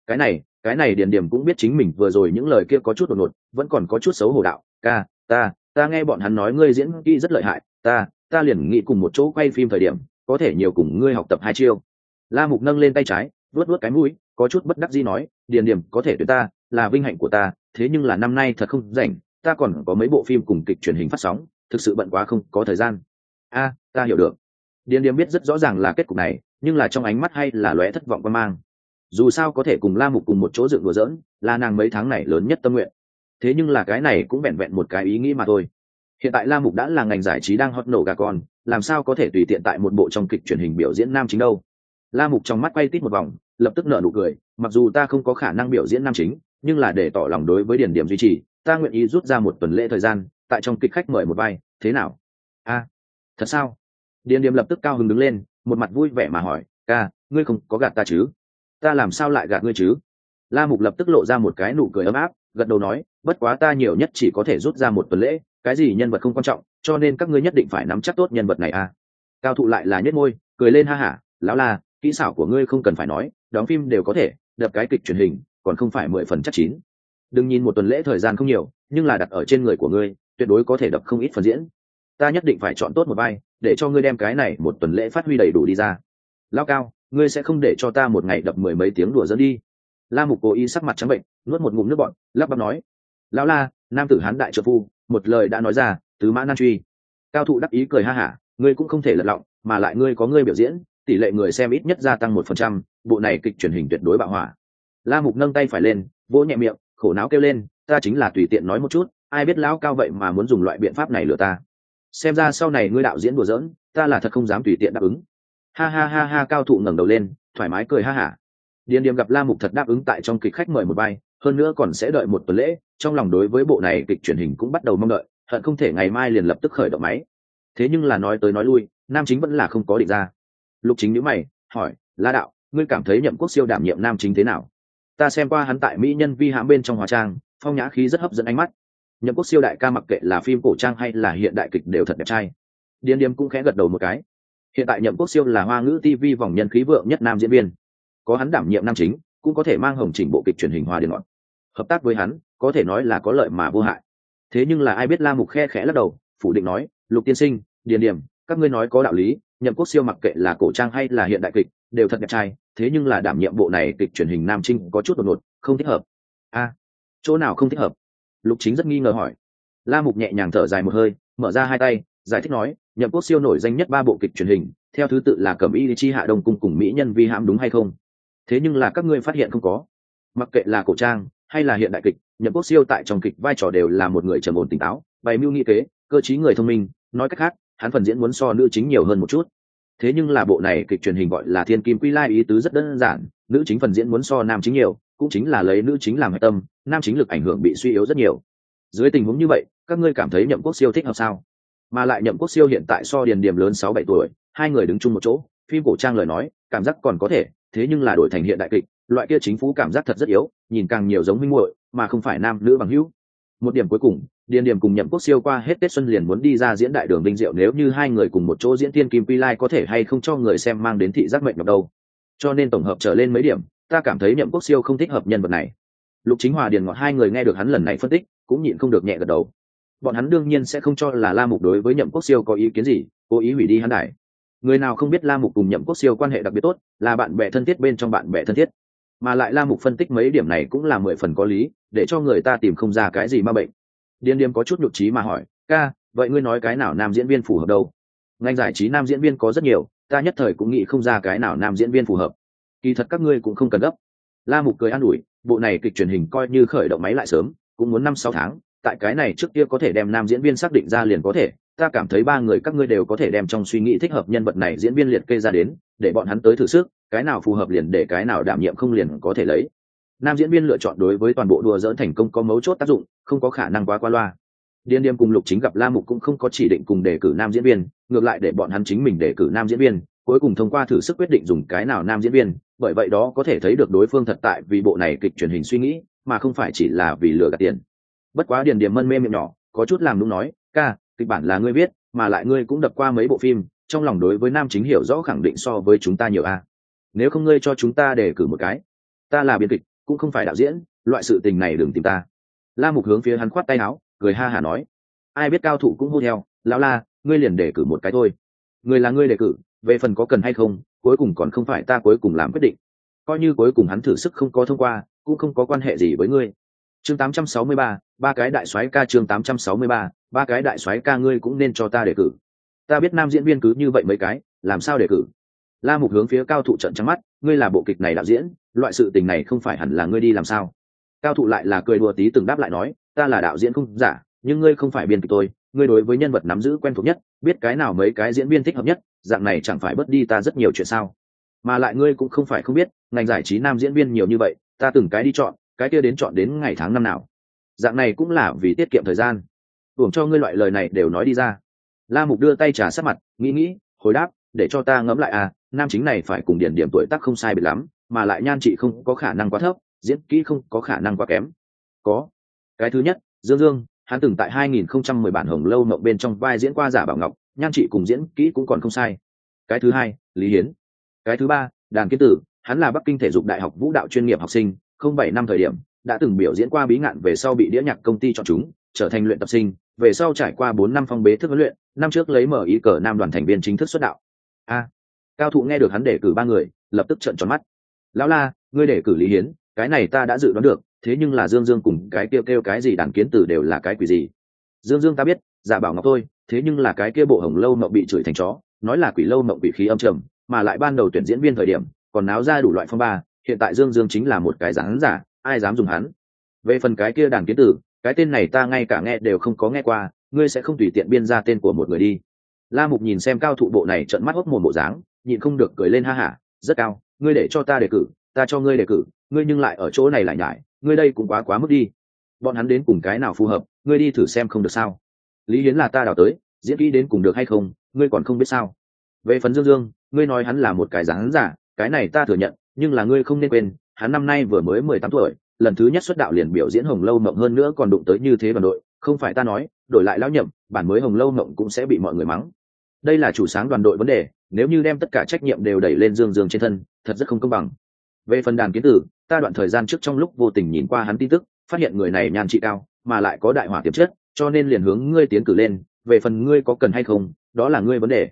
Cái này Điền Điềm cũng biết chính mình vừa rồi những lời kia có chút đột ngột, vẫn còn có chút xấu hổ đạo, ca, ta nghe bọn hắn nói ngươi diễn kỹ rất lợi hại, ta liền nghĩ cùng một chỗ quay phim thời điểm, có thể nhiều cùng ngươi học tập 2 chiêu. La Mục nâng lên tay trái, vuốt vuốt cái mũi, có chút bất đắc dĩ nói, Điền Điềm có thể tuyển ta, là vinh hạnh của ta, thế nhưng là năm nay thật không rảnh, ta còn có mấy bộ phim cùng kịch truyền hình phát sóng, thực sự bận quá không có thời gian. Ta hiểu được. Điền Điềm biết rất rõ ràng là kết cục này, nhưng là trong ánh mắt hay là lóe thất vọng quan mang. Dù sao có thể cùng La Mục cùng một chỗ dựng đùa giỡn, là nàng mấy tháng này lớn nhất tâm nguyện. Thế nhưng là cái này cũng vẹn vẹn một cái ý nghĩ mà thôi. Hiện tại La Mục đã là ngành giải trí đang hot nổ gà con, làm sao có thể tùy tiện tại một bộ trong kịch truyền hình biểu diễn nam chính đâu. La Mục trong mắt quay tít một vòng, lập tức nở nụ cười, mặc dù ta không có khả năng biểu diễn nam chính, nhưng là để tỏ lòng đối với Điền Điềm duy trì, ta nguyện ý rút ra 1 tuần lễ thời gian, tại trong kịch khách mời một vai, thế nào? Thật sao? Điền Điềm lập tức cao hứng đứng lên, một mặt vui vẻ mà hỏi, ca, ngươi không có gạt ta chứ? Ta làm sao lại gạt ngươi chứ? La Mục lập tức lộ ra một cái nụ cười ấm áp, gật đầu nói, bất quá ta nhiều nhất chỉ có thể rút ra 1 tuần lễ, cái gì nhân vật không quan trọng, cho nên các ngươi nhất định phải nắm chắc tốt nhân vật này a. Cao Thụ lại là nhếch môi, cười lên ha hả, lão La, kỹ xảo của ngươi không cần phải nói, đóng phim đều có thể, đập cái kịch truyền hình, còn không phải 10 phần chắc chín. Đừng nhìn 1 tuần lễ thời gian không nhiều, nhưng là đặt ở trên người của ngươi, tuyệt đối có thể đập không ít phần diễn. Ta nhất định phải chọn tốt một vai, để cho ngươi đem cái này 1 tuần lễ phát huy đầy đủ đi ra. Lão Cao, ngươi sẽ không để cho ta một ngày đập 10 mấy tiếng đùa giỡn đi? La Mục cố ý sắc mặt trắng bệnh, nuốt một ngụm nước bọt, lắp bắp nói, lão La, nam tử hán đại trợ phu, một lời đã nói ra, tứ mã nan truy. Cao Thụ đắc ý cười ha hả, ngươi cũng không thể lật lọng, mà lại ngươi có ngươi biểu diễn, tỷ lệ người xem ít nhất gia tăng 1%, bộ này kịch truyền hình tuyệt đối bạo hỏa. La Mục nâng tay phải lên, vỗ nhẹ miệng, khổ não kêu lên, ta chính là tùy tiện nói một chút, ai biết lão Cao vậy mà muốn dùng loại biện pháp này lừa ta. Xem ra sau này ngươi đạo diễn đùa giỡn, ta là thật không dám tùy tiện đáp ứng. Ha ha ha ha. Cao Thụ ngẩng đầu lên, thoải mái cười ha hả. Điền Điềm gặp La Mục thật đáp ứng tại trong kịch khách mời một vai, hơn nữa còn sẽ đợi 1 tuần lễ, trong lòng đối với bộ này kịch truyền hình cũng bắt đầu mong đợi, hận không thể ngày mai liền lập tức khởi động máy. Thế nhưng là nói tới nói lui, nam chính vẫn là không có định ra. Lục Chính nhíu mày, hỏi, La đạo, ngươi cảm thấy Nhậm Quốc Siêu đảm nhiệm nam chính thế nào? Ta xem qua hắn tại mỹ nhân vi hãm bên trong hóa trang, phong nhã khí rất hấp dẫn ánh mắt. Nhậm Quốc Siêu đại ca mặc kệ là phim cổ trang hay là hiện đại kịch đều thật đẹp trai. Điền Điềm cũng khẽ gật đầu một cái. Hiện tại Nhậm Quốc Siêu là Hoa ngữ TV vòng nhân khí vượng nhất nam diễn viên, có hắn đảm nhiệm nam chính, cũng có thể mang hồng chỉnh bộ kịch truyền hình Hoa Điền ngọn. Hợp tác với hắn, có thể nói là có lợi mà vô hại. Thế nhưng là ai biết, La Mục khe khẽ lắc đầu, phủ định nói, Lục tiên sinh, Điền Điềm, các ngươi nói có đạo lý, Nhậm Quốc Siêu mặc kệ là cổ trang hay là hiện đại kịch, đều thật đẹp trai, thế nhưng là đảm nhiệm bộ này kịch truyền hình nam chính có chút đột ngột, không thích hợp. Chỗ nào không thích hợp? Lục Chính rất nghi ngờ hỏi. La Mục nhẹ nhàng thở dài một hơi, mở ra hai tay, giải thích nói, Nhậm Quốc Siêu nổi danh nhất 3 bộ kịch truyền hình, theo thứ tự là Cẩm Y Chi Hạ Đông Cung cùng Mỹ Nhân Vi Hãm, đúng hay không? Thế nhưng là các ngươi phát hiện không có, mặc kệ là cổ trang hay là hiện đại kịch, Nhậm Quốc Siêu tại trong kịch vai trò đều là một người trầm ổn tỉnh táo, bày mưu nghị kế, cơ trí người thông minh, nói cách khác, hắn phần diễn muốn so nữ chính nhiều hơn một chút. Thế nhưng là bộ này kịch truyền hình gọi là Thiên Kim Quy Lai, ý tứ rất đơn giản, nữ chính phần diễn muốn so nam chính nhiều, cũng chính là lấy nữ chính làm hệ tâm, nam chính lực ảnh hưởng bị suy yếu rất nhiều. Dưới tình huống như vậy, các ngươi cảm thấy Nhậm Quốc Siêu thích hợp sao? Mà lại Nhậm Quốc Siêu hiện tại so Điền Điềm lớn 6-7 tuổi, hai người đứng chung một chỗ, phim cổ trang lời nói cảm giác còn có thể, thế nhưng là đổi thành hiện đại kịch, loại kia chính phủ cảm giác thật rất yếu, nhìn càng nhiều giống minh muội mà không phải nam nữ bằng hữu. Một điểm cuối cùng, Điền Điềm cùng Nhậm Quốc Siêu qua hết Tết xuân liền muốn đi ra diễn đại đường Vinh Diệu, nếu như hai người cùng một chỗ diễn Tiên Kim Quy Lai có thể hay không cho người xem mang đến thị giác mệnh nhọc đâu. Cho nên tổng hợp trở lên mấy điểm, ta cảm thấy Nhậm Quốc Siêu không thích hợp nhân vật này. Lục Chính Hòa, Điền Ngọt hai người nghe được hắn lần này phân tích, cũng nhịn không được nhẹ gật đầu. Bọn hắn đương nhiên sẽ không cho là La Mục đối với Nhậm Quốc Siêu có ý kiến gì, cố ý hủy đi hắn đài. Người nào không biết La Mục cùng Nhậm Quốc Siêu quan hệ đặc biệt tốt, là bạn bè thân thiết bên trong bạn bè thân thiết. Mà lại La Mục phân tích mấy điểm này cũng là 10 phần có lý, để cho người ta tìm không ra cái gì ma bệnh. Điên Điềm có chút nhục trí mà hỏi, ca, vậy ngươi nói cái nào nam diễn viên phù hợp đâu? Ngành giải trí nam diễn viên có rất nhiều, ta nhất thời cũng nghĩ không ra cái nào nam diễn viên phù hợp. Kỳ thật các ngươi cũng không cần gấp. La Mục cười an ủi, bộ này kịch truyền hình coi như khởi động máy lại sớm, cũng muốn 5-6 tháng, tại cái này trước kia có thể đem nam diễn viên xác định ra liền có thể. Ta cảm thấy ba người các ngươi đều có thể đem trong suy nghĩ thích hợp nhân vật này diễn viên liệt kê ra đến, để bọn hắn tới thử sức, cái nào phù hợp liền để cái nào đảm nhiệm không liền có thể lấy. Nam diễn viên lựa chọn đối với toàn bộ đùa dỡn thành công có mấu chốt tác dụng, không có khả năng quá qua loa. Điên Điềm cùng Lục Chính gặp La Mục cũng không có chỉ định cùng đề cử nam diễn viên, ngược lại để bọn hắn chính mình đề cử nam diễn viên, cuối cùng thông qua thử sức quyết định dùng cái nào nam diễn viên, bởi vậy đó có thể thấy được đối phương thật tại vì bộ này kịch truyền hình suy nghĩ, mà không phải chỉ là vì lừa gạt tiền. Bất quá Điền Điềm mân mê miệng nhỏ, có chút làm nũng nói, ca, kịch bản là ngươi viết, mà lại ngươi cũng đập qua mấy bộ phim, trong lòng đối với nam chính hiểu rõ khẳng định so với chúng ta nhiều a. Nếu không ngươi cho chúng ta đề cử một cái. Ta là biên kịch, cũng không phải đạo diễn, loại sự tình này đừng tìm ta. La Mục hướng phía hắn khoát tay áo, cười ha hả nói, ai biết Cao Thụ cũng hô theo, lão La, ngươi liền đề cử một cái thôi. Người là ngươi đề cử, về phần có cần hay không, cuối cùng còn không phải ta cuối cùng làm quyết định. Coi như cuối cùng hắn thử sức không có thông qua, cũng không có quan hệ gì với ngươi. Chương 863, ba cái đại soái ca. Chương 863, ba cái đại soái ca, ngươi cũng nên cho ta đề cử. Ta biết nam diễn viên cứ như vậy mấy cái, làm sao đề cử? La Mục hướng phía Cao Thụ trợn trắng mắt, ngươi là bộ kịch này đạo diễn, loại sự tình này không phải hẳn là ngươi đi làm sao? Cao Thụ lại là cười đùa tí từng đáp lại nói, ta là đạo diễn không giả, nhưng ngươi không phải biên kịch tôi, ngươi đối với nhân vật nắm giữ quen thuộc nhất, biết cái nào mấy cái diễn viên thích hợp nhất, dạng này chẳng phải bớt đi ta rất nhiều chuyện sao? Mà lại ngươi cũng không phải không biết, ngành giải trí nam diễn viên nhiều như vậy, ta từng cái đi chọn, cái kia đến chọn đến ngày tháng năm nào. Dạng này cũng là vì tiết kiệm thời gian. Tưởng cho ngươi loại lời này đều nói đi ra. La Mục đưa tay trà sát mặt, nghĩ, hồi đáp, để cho ta ngẫm lại à, nam chính này phải cùng Điển Điểm tuổi tác không sai biệt lắm, mà lại nhan trị không có khả năng quá thấp, diễn kỹ không có khả năng quá kém. Có. Cái thứ nhất, Dương Dương, hắn từng tại 2010 bản Hồng Lâu Mộng bên trong vai diễn qua Giả Bảo Ngọc, nhan trị cùng diễn kỹ cũng còn không sai. Cái thứ hai, Lý Hiến. Cái thứ ba, Đàn Kiến Tử, hắn là Bắc Kinh thể dục đại học vũ đạo chuyên nghiệp học sinh, 07 năm thời điểm, đã từng biểu diễn qua Bí Ngạn, về sau bị đĩa nhạc công ty chọn chúng, trở thành luyện tập sinh, về sau trải qua 4 năm phong bế thức huấn luyện, năm trước lấy mở ý cờ nam đoàn thành viên chính thức xuất đạo. Cao Thụ nghe được hắn đề cử ba người, lập tức trợn tròn mắt. Lão La, ngươi đề cử Lý Hiến, cái này ta đã dự đoán được, thế nhưng là Dương Dương cùng cái kia kêu cái gì Đàn Kiến Tử đều là cái quỷ gì? Dương Dương ta biết, Giả Bảo Ngọc thôi, thế nhưng là cái kia bộ Hồng Lâu Mộng bị chửi thành chó, nói là quỷ lâu mộng quỷ khí âm trầm, mà lại ban đầu tuyển diễn viên thời điểm, còn náo ra đủ loại phong ba, hiện tại Dương Dương chính là một cái dáng giả, ai dám dùng hắn? Về phần cái kia Đàn Kiến Tử, cái tên này ta ngay cả nghe đều không có nghe qua, ngươi sẽ không tùy tiện biên ra tên của một người đi. La Mục nhìn xem Cao Thụ bộ này trợn mắt hốc mồm bộ dáng, nhịn không được cười lên ha hả, rất cao, ngươi để cho ta đề cử, ta cho ngươi đề cử, ngươi nhưng lại ở chỗ này lại nhải, ngươi đây cũng quá mức đi. Bọn hắn đến cùng cái nào phù hợp, ngươi đi thử xem không được sao? Lý Hiến là ta đào tới, diễn kỹ đến cùng được hay không, ngươi còn không biết sao? Về phần Dương Dương, ngươi nói hắn là một cái dáng giả, cái này ta thừa nhận, nhưng là ngươi không nên quên, hắn năm nay vừa mới 18 tuổi, lần thứ nhất xuất đạo liền biểu diễn Hồng Lâu Mộng, hơn nữa còn đụng tới như thế đoàn đội, không phải ta nói, đổi lại lão Nhậm, bản mới Hồng Lâu Mộng cũng sẽ bị mọi người mắng. Đây là chủ sáng đoàn đội vấn đề, nếu như đem tất cả trách nhiệm đều đẩy lên Dương Dương trên thân, thật rất không công bằng. Về phần Đàn Kiến Tử, ta đoạn thời gian trước trong lúc vô tình nhìn qua hắn tin tức, phát hiện người này nhan trị cao, mà lại có đại hỏa tiềm chất, cho nên liền hướng ngươi tiến cử lên, về phần ngươi có cần hay không, đó là ngươi vấn đề.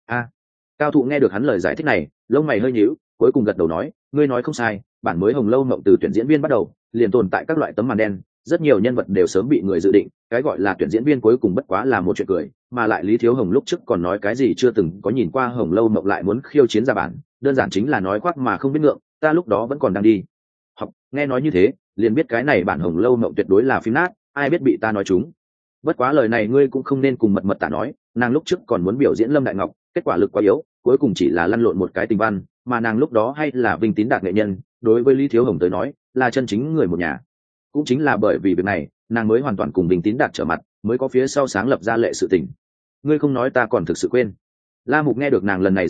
Cao Thụ nghe được hắn lời giải thích này, lông mày hơi nhíu, cuối cùng gật đầu nói, ngươi nói không sai, bản mới Hồng Lâu Mộng từ tuyển diễn viên bắt đầu, liền tồn tại các loại tấm màn đen, rất nhiều nhân vật đều sớm bị người dự định, cái gọi là tuyển diễn viên cuối cùng bất quá là một chuyện cười, mà lại Lý Thiếu Hồng lúc trước còn nói cái gì chưa từng có nhìn qua Hồng Lâu Mộng lại muốn khiêu chiến ra bản, đơn giản chính là nói khoác mà không biết ngượng, ta lúc đó vẫn còn đang đi học, nghe nói như thế, liền biết cái này bản Hồng Lâu Mộng tuyệt đối là phim nát, ai biết bị ta nói trúng. Bất quá lời này ngươi cũng không nên cùng mật mật tả nói, nàng lúc trước còn muốn biểu diễn Lâm Đại Ngọc, kết quả lực quá yếu, cuối cùng chỉ là lăn lộn một cái tình văn, mà nàng lúc đó hay là Vinh Tín Đạt nghệ nhân, đối với Lý Thiếu Hồng tới nói là chân chính người một nhà. Cũng chính là bởi vì việc này, nàng mới hoàn toàn cùng Vinh Tín Đạt trở mặt, mới có phía sau sáng lập ra lệ sự tình. Ngươi không nói ta còn thực sự quên. La Mục nghe được nàng lần này giải thích,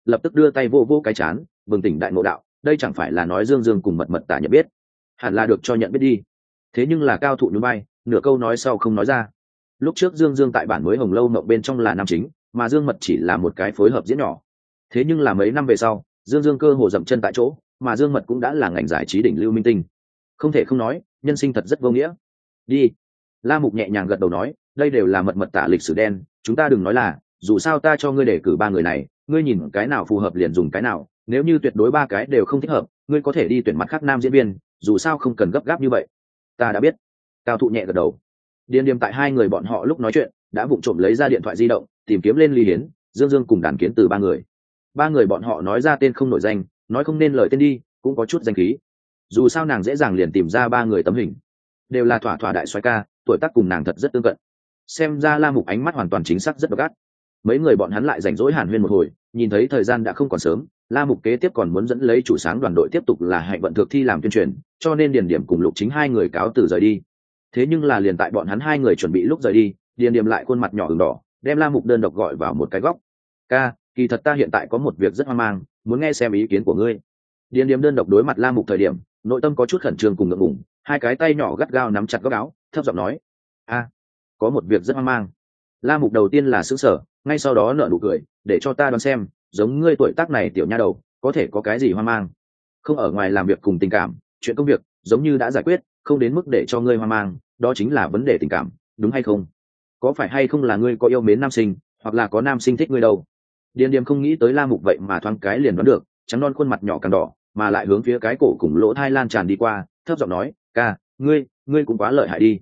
lập tức đưa tay vô vô cái chán, bừng tỉnh đại ngộ đạo, đây chẳng phải là nói Dương Dương cùng mật mật tả nhận biết, hẳn là được cho nhận biết đi. Thế nhưng là Cao Thụ nhún vai, nửa câu nói sau không nói ra. Lúc trước Dương Dương tại bản mới Hồng Lâu Mộng bên trong là nam chính, mà Dương Mật chỉ là một cái phối hợp diễn nhỏ. Thế nhưng là mấy năm về sau, Dương Dương cơ hồ dậm chân tại chỗ, mà Dương Mật cũng đã là ngành giải trí đỉnh lưu minh tinh. Không thể không nói, nhân sinh thật rất vô nghĩa. Đi. La Mục nhẹ nhàng gật đầu nói, đây đều là mật mật tả lịch sử đen, chúng ta đừng nói là, dù sao ta cho ngươi đề cử ba người này, ngươi nhìn cái nào phù hợp liền dùng cái nào, nếu như tuyệt đối ba cái đều không thích hợp, ngươi có thể đi tuyển mặt khác nam diễn viên, dù sao không cần gấp gáp như vậy. Ta đã biết. Cao Thụ nhẹ gật đầu. Điền Điềm tại hai người bọn họ lúc nói chuyện, đã vụng trộm lấy ra điện thoại di động, tìm kiếm lên Lý Hiến, Dương Dương cùng Đàn Kiến từ ba người. Ba người bọn họ nói ra tên không nổi danh, nói không nên lời tên đi, cũng có chút danh khí. Dù sao nàng dễ dàng liền tìm ra ba người tấm hình, đều là thỏa thỏa đại soái ca, tuổi tác cùng nàng thật rất tương cận. Xem ra La Mục ánh mắt hoàn toàn chính xác rất độc ác. Mấy người bọn hắn lại rảnh rỗi hàn huyên một hồi, nhìn thấy thời gian đã không còn sớm, La Mục kế tiếp còn muốn dẫn lấy chủ sáng đoàn đội tiếp tục là Hạnh Vận Thượng thi làm tuyên truyền, cho nên Điền Điểm cùng Lục Chính hai người cáo từ rời đi. Thế nhưng là liền tại bọn hắn hai người chuẩn bị lúc rời đi, Điền Điểm lại khuôn mặt nhỏ ửng đỏ, đem La Mục đơn độc gọi vào một cái góc. Ca, kỳ thật ta hiện tại có một việc rất hoang mang, muốn nghe xem ý kiến của ngươi. Điền Điểm đơn độc đối mặt La Mục thời điểm, nội tâm có chút khẩn trương cùng ngượng ngùng, hai cái tay nhỏ gắt gao nắm chặt góc áo, thấp giọng nói: "A, có một việc rất hoang mang." La Mục đầu tiên là sững sờ, ngay sau đó nở nụ cười, để cho ta đoán xem, giống ngươi tuổi tác này tiểu nha đầu, có thể có cái gì hoang mang? Không ở ngoài làm việc cùng tình cảm, chuyện công việc giống như đã giải quyết, không đến mức để cho ngươi hoang mang, đó chính là vấn đề tình cảm, đúng hay không? Có phải hay không là ngươi có yêu mến nam sinh, hoặc là có nam sinh thích ngươi đâu? Điền Điềm không nghĩ tới La Mục vậy mà thoáng cái liền đoán được, trắng non khuôn mặt nhỏ càng đỏ, mà lại hướng phía cái cổ cùng lỗ thai lan tràn đi qua, thấp giọng nói: "Ca, ngươi cũng quá lợi hại đi.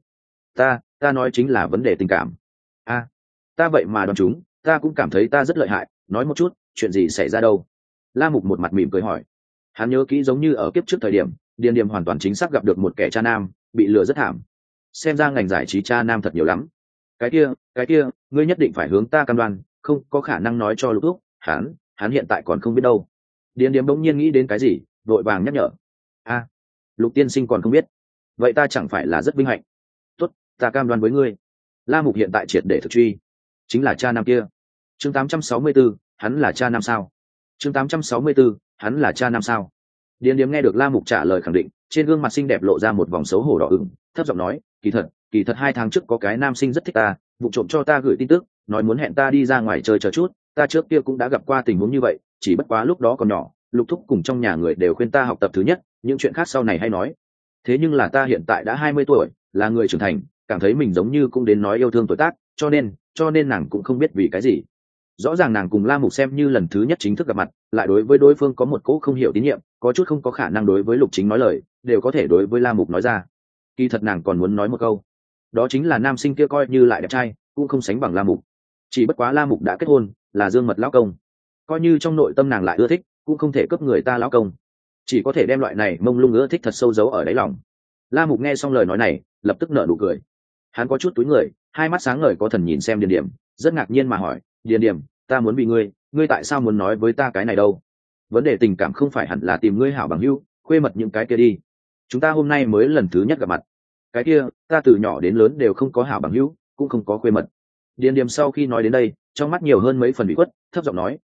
Ta nói chính là vấn đề tình cảm." A, ta vậy mà đoán chúng, ta cũng cảm thấy ta rất lợi hại, nói một chút, chuyện gì xảy ra đâu? La Mục một mặt mỉm cười hỏi. Hắn nhớ kỹ giống như ở kiếp trước thời điểm, Điền Điềm hoàn toàn chính xác gặp được một kẻ cha nam, bị lừa rất thảm. Xem ra ngành giải trí cha nam thật nhiều lắm. Cái kia, ngươi nhất định phải hướng ta cam đoan, không có khả năng nói cho Lục Thúc, hắn hiện tại còn không biết đâu. Điền Điềm bỗng nhiên nghĩ đến cái gì, vội vàng nhắc nhở. A, Lục tiên sinh còn không biết, vậy ta chẳng phải là rất vinh hạnh? Tốt, ta cam đoan với ngươi. La Mục hiện tại triệt để thực truy, chính là cha nam kia. Chương 864, hắn là cha nam sao? Chương 864, hắn là cha nam sao? Điền Điềm nghe được La Mục trả lời khẳng định, trên gương mặt xinh đẹp lộ ra một vòng xấu hổ đỏ ửng, thấp giọng nói: kỳ thật 2 tháng trước có cái nam sinh rất thích ta, vụ trộm cho ta gửi tin tức, nói muốn hẹn ta đi ra ngoài chơi chờ chút, ta trước kia cũng đã gặp qua tình huống như vậy, chỉ bất quá lúc đó còn nhỏ, Lục Thúc cùng trong nhà người đều khuyên ta học tập thứ nhất, những chuyện khác sau này hay nói. Thế nhưng là ta hiện tại đã 20 tuổi, là người trưởng thành, cảm thấy mình giống như cũng đến nói yêu thương tuổi tác, cho nên nàng cũng không biết vì cái gì. Rõ ràng nàng cùng La Mục xem như lần thứ nhất chính thức gặp mặt, lại đối với đối phương có một cỗ không hiểu tín nhiệm, có chút không có khả năng đối với Lục Chính nói lời, đều có thể đối với La Mục nói ra. Kỳ thật nàng còn muốn nói một câu, đó chính là nam sinh kia coi như lại đẹp trai, cũng không sánh bằng La Mục. Chỉ bất quá La Mục đã kết hôn, là Dương Mật lão công, coi như trong nội tâm nàng lại ưa thích, cũng không thể cướp người ta lão công, chỉ có thể đem loại này mông lung ưa thích thật sâu giấu ở đáy lòng. La Mục nghe xong lời nói này, lập tức nở nụ cười. Hắn có chút túi người, hai mắt sáng ngời có thần nhìn xem Điền Điểm, rất ngạc nhiên mà hỏi: "Điền Điểm, ta muốn bị ngươi tại sao muốn nói với ta cái này đâu? Vấn đề tình cảm không phải hẳn là tìm ngươi hảo bằng hữu, khuê mật những cái kia đi. Chúng ta hôm nay mới lần thứ nhất gặp mặt. Cái kia, ta từ nhỏ đến lớn đều không có hảo bằng hữu, cũng không có khuê mật." Điền Điểm sau khi nói đến đây, trong mắt nhiều hơn mấy phần bị khuất, thấp giọng nói: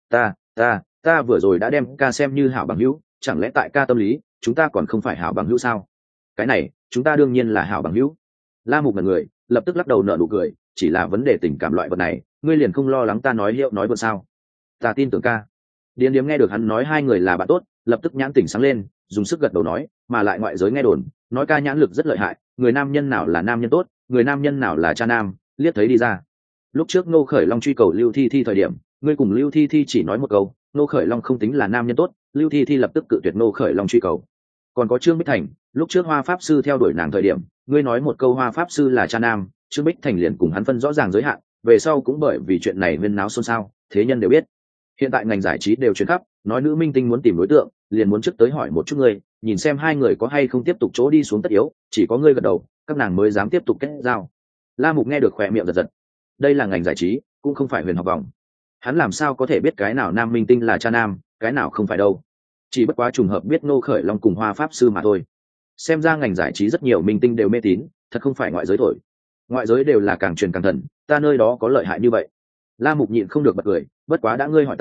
Ta vừa rồi đã đem ca xem như hảo bằng hữu, chẳng lẽ tại ca tâm lý, chúng ta còn không phải hảo bằng hữu sao? Cái này, chúng ta đương nhiên là hảo bằng hữu. La Mục ngẩn người, lập tức lắc đầu nở nụ cười, chỉ là vấn đề tình cảm loại vật này, ngươi liền không lo lắng ta nói hiệu nói vượt sao? Ta tin tưởng ca. Điền Điếm nghe được hắn nói hai người là bạn tốt, lập tức nhãn tỉnh sáng lên, dùng sức gật đầu nói, mà lại ngoại giới nghe đồn, nói ca nhãn lực rất lợi hại, người nam nhân nào là nam nhân tốt, người nam nhân nào là cha nam, liếc thấy đi ra. Lúc trước Ngô Khởi Long truy cầu Lưu Thi Thi thời điểm, ngươi cùng Lưu Thi Thi chỉ nói một câu, Ngô Khởi Long không tính là nam nhân tốt, Lưu Thi Thi lập tức cự tuyệt Ngô Khởi Long truy cầu. Còn có Trương Bích Thành, lúc trước Hoa Pháp Sư theo đuổi nàng thời điểm, ngươi nói một câu Hoa Pháp Sư là cha nam, Trương Bích Thành liền cùng hắn phân rõ ràng giới hạn, về sau cũng bởi vì chuyện này huyên náo xôn xao, thế nhân đều biết. Hiện tại ngành giải trí đều truyền khắp, nói nữ minh tinh muốn tìm đối tượng, liền muốn trước tới hỏi một chút ngươi, nhìn xem hai người có hay không tiếp tục chỗ đi xuống tất yếu, chỉ có ngươi gật đầu, các nàng mới dám tiếp tục kết giao. La Mục nghe được khỏe miệng giật giật. Đây là ngành giải trí, cũng không phải huyền học vòng. Hắn làm sao có thể biết cái nào nam minh tinh là cha nam, cái nào không phải đâu? Chỉ bất quá trùng hợp biết Ngô Khởi Long cùng Hoa Pháp Sư mà thôi. Xem ra ngành giải trí rất nhiều minh tinh đều mê tín, thật không phải ngoại giới thổi. Ngoại giới đều là càng truyền càng thần, ta nơi đó có lợi hại như vậy. La Mục nhịn không được bật cười, bất quá đã ngươi hỏi ta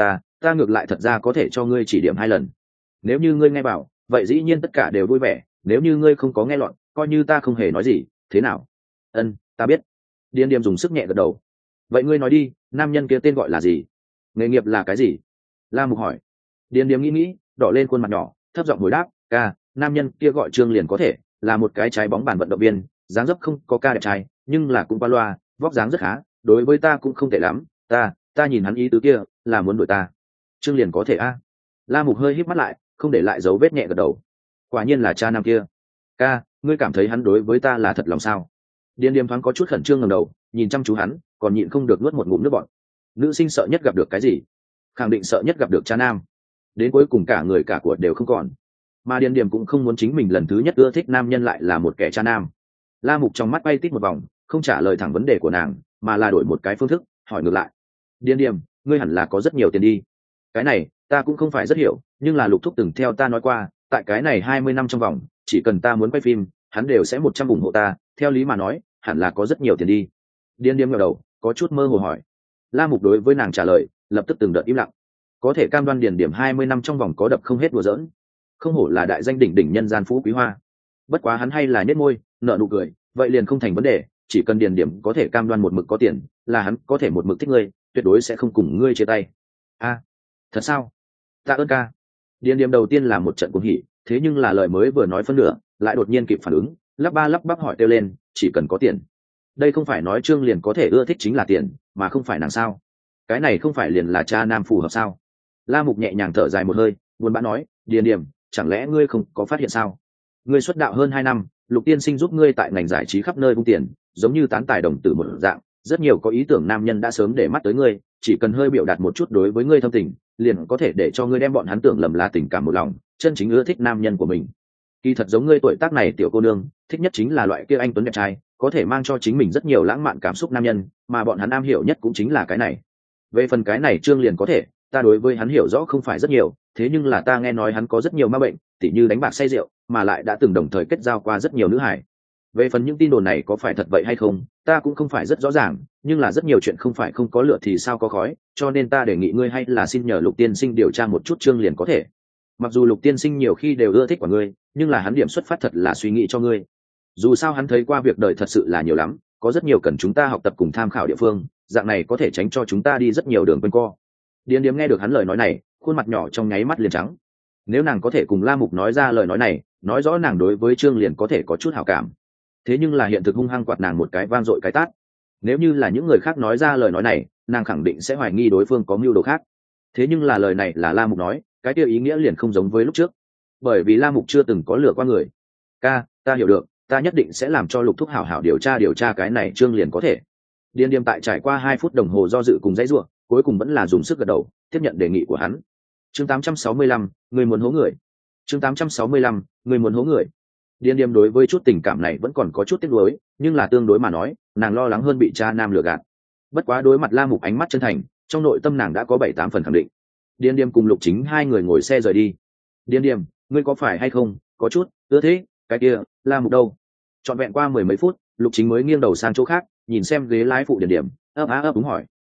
ta ngược lại thật ra có thể cho ngươi chỉ điểm 2 lần. Nếu như ngươi nghe bảo vậy dĩ nhiên tất cả đều vui vẻ, nếu như ngươi không có nghe lọt coi như ta không hề nói gì, thế nào? Ân, ta biết. Điền điềm dùng sức nhẹ gật đầu. Vậy ngươi nói đi, nam nhân kia tên gọi là gì, nghề nghiệp là cái gì? La Mục hỏi. Điền điềm nghĩ đỏ lên khuôn mặt nhỏ thấp giọng hồi đáp, ca, nam nhân kia gọi Trương Liền có thể, là một cái trái bóng bàn vận động viên, dáng dấp không có ca đẹp trai nhưng là cũng qua loa, vóc dáng rất khá, đối với ta cũng không tệ lắm, ta nhìn hắn ý tứ kia là muốn đuổi ta. Trương Liền có thể a? La Mục hơi híp mắt lại, không để lại dấu vết nhẹ gật đầu. Quả nhiên là cha nam kia. Ca, ngươi cảm thấy hắn đối với ta là thật lòng sao? Điền điềm thoáng có chút khẩn trương ngẩng đầu nhìn chăm chú hắn, còn nhịn không được nuốt một ngụm nước bọt. Nữ sinh sợ nhất gặp được cái gì? Khẳng định sợ nhất gặp được cha nam, đến cuối cùng cả người cả của đều không còn. Mà Điền điềm cũng không muốn chính mình lần thứ nhất ưa thích nam nhân lại là một kẻ cha nam. La Mục trong mắt bay tít một vòng, không trả lời thẳng vấn đề của nàng mà là đổi một cái phương thức hỏi ngược lại. Điền điềm, ngươi hẳn là có rất nhiều tiền đi. Cái này ta cũng không phải rất hiểu, nhưng là Lục Thúc từng theo ta nói qua, tại cái này 20 năm trong vòng chỉ cần ta muốn quay phim hắn đều sẽ 100 ủng hộ ta, theo lý mà nói hẳn là có rất nhiều tiền đi. Điền điềm ngẩng đầu có chút mơ hồ hỏi. La Mục đối với nàng trả lời lập tức từng đợt im lặng. Có thể cam đoan Điền điểm 20 năm trong vòng có đập không hết đùa giỡn, không hổ là đại danh đỉnh đỉnh nhân gian phú quý hoa. Bất quá hắn hay là nhếch môi nở nụ cười, vậy liền không thành vấn đề, chỉ cần Điền điểm có thể cam đoan một mực có tiền là hắn có thể một mực thích ngươi, tuyệt đối sẽ không cùng ngươi chia tay. A, thật sao? Tạ ơn ca. Điền điểm đầu tiên là một trận cuồng hỉ, thế nhưng là lời mới vừa nói phân nửa lại đột nhiên kịp phản ứng, lắp ba lắp bắp hỏi kêu lên, chỉ cần có tiền. Đây không phải nói Trương Liền có thể ưa thích chính là tiền mà không phải nàng sao? Cái này không phải liền là cha nam phù hợp sao? La Mục nhẹ nhàng thở dài một hơi buồn bã nói, Điền điểm, chẳng lẽ ngươi không có phát hiện sao? Ngươi xuất đạo hơn 2 năm, Lục tiên sinh giúp ngươi tại ngành giải trí khắp nơi vung tiền, giống như tán tài đồng tử một dạng, rất nhiều có ý tưởng nam nhân đã sớm để mắt tới ngươi, chỉ cần hơi biểu đạt một chút đối với ngươi thâm tình liền có thể để cho ngươi đem bọn hắn tưởng lầm là tình cảm một lòng, chân chính ưa thích nam nhân của mình. Kỳ thật giống ngươi tuổi tác này tiểu cô nương thích nhất chính là loại kia anh tuấn đẹp trai, có thể mang cho chính mình rất nhiều lãng mạn cảm xúc nam nhân, mà bọn hắn am hiểu nhất cũng chính là cái này. Về phần cái này Trương Liền có thể, ta đối với hắn hiểu rõ không phải rất nhiều, thế nhưng là ta nghe nói hắn có rất nhiều ma bệnh, tỉ như đánh bạc say rượu, mà lại đã từng đồng thời kết giao qua rất nhiều nữ hải. Về phần những tin đồn này có phải thật vậy hay không, ta cũng không phải rất rõ ràng, nhưng là rất nhiều chuyện không phải không có lửa thì sao có khói, cho nên ta đề nghị ngươi hay là xin nhờ Lục tiên sinh điều tra một chút Trương Liền có thể. Mặc dù Lục tiên sinh nhiều khi đều ưa thích của ngươi, nhưng là hắn điểm xuất phát thật là suy nghĩ cho ngươi. Dù sao hắn thấy qua việc đời thật sự là nhiều lắm, có rất nhiều cần chúng ta học tập cùng tham khảo địa phương, dạng này có thể tránh cho chúng ta đi rất nhiều đường quanh co. Điền điếm nghe được hắn lời nói này, khuôn mặt nhỏ trong nháy mắt liền trắng. Nếu nàng có thể cùng La Mục nói ra lời nói này, nói rõ nàng đối với Trương Liền có thể có chút hảo cảm. Thế nhưng là hiện thực hung hăng quạt nàng một cái vang dội cái tát. Nếu như là những người khác nói ra lời nói này, nàng khẳng định sẽ hoài nghi đối phương có mưu đồ khác. Thế nhưng là lời này là La Mục nói, cái kia ý nghĩa liền không giống với lúc trước. Bởi vì La Mục chưa từng có lừa qua người. Ca, ta hiểu được, ta nhất định sẽ làm cho Lục thúc hảo hảo điều tra cái này Trương Liền có thể. Điền điềm tại trải qua 2 phút đồng hồ do dự cùng dãy rủa, cuối cùng vẫn là dùng sức gật đầu tiếp nhận đề nghị của hắn. Chương 865, người muốn hố người. Chương 865, người muốn hố người. Điền điềm đối với chút tình cảm này vẫn còn có chút tiếc nuối, nhưng là tương đối mà nói nàng lo lắng hơn bị cha nam lừa gạt. Bất quá đối mặt La Mục ánh mắt chân thành, trong nội tâm nàng đã có 7-8 phần khẳng định. Điền điềm cùng Lục Chính hai người ngồi xe rời đi. Điền điềm, ngươi có phải hay không có chút ưa thế cái kia La Mục đâu? Trọn vẹn qua 10 mấy phút, Lục Chính mới nghiêng đầu sang chỗ khác nhìn xem ghế lái phụ Điền điềm, ấp đúng hỏi.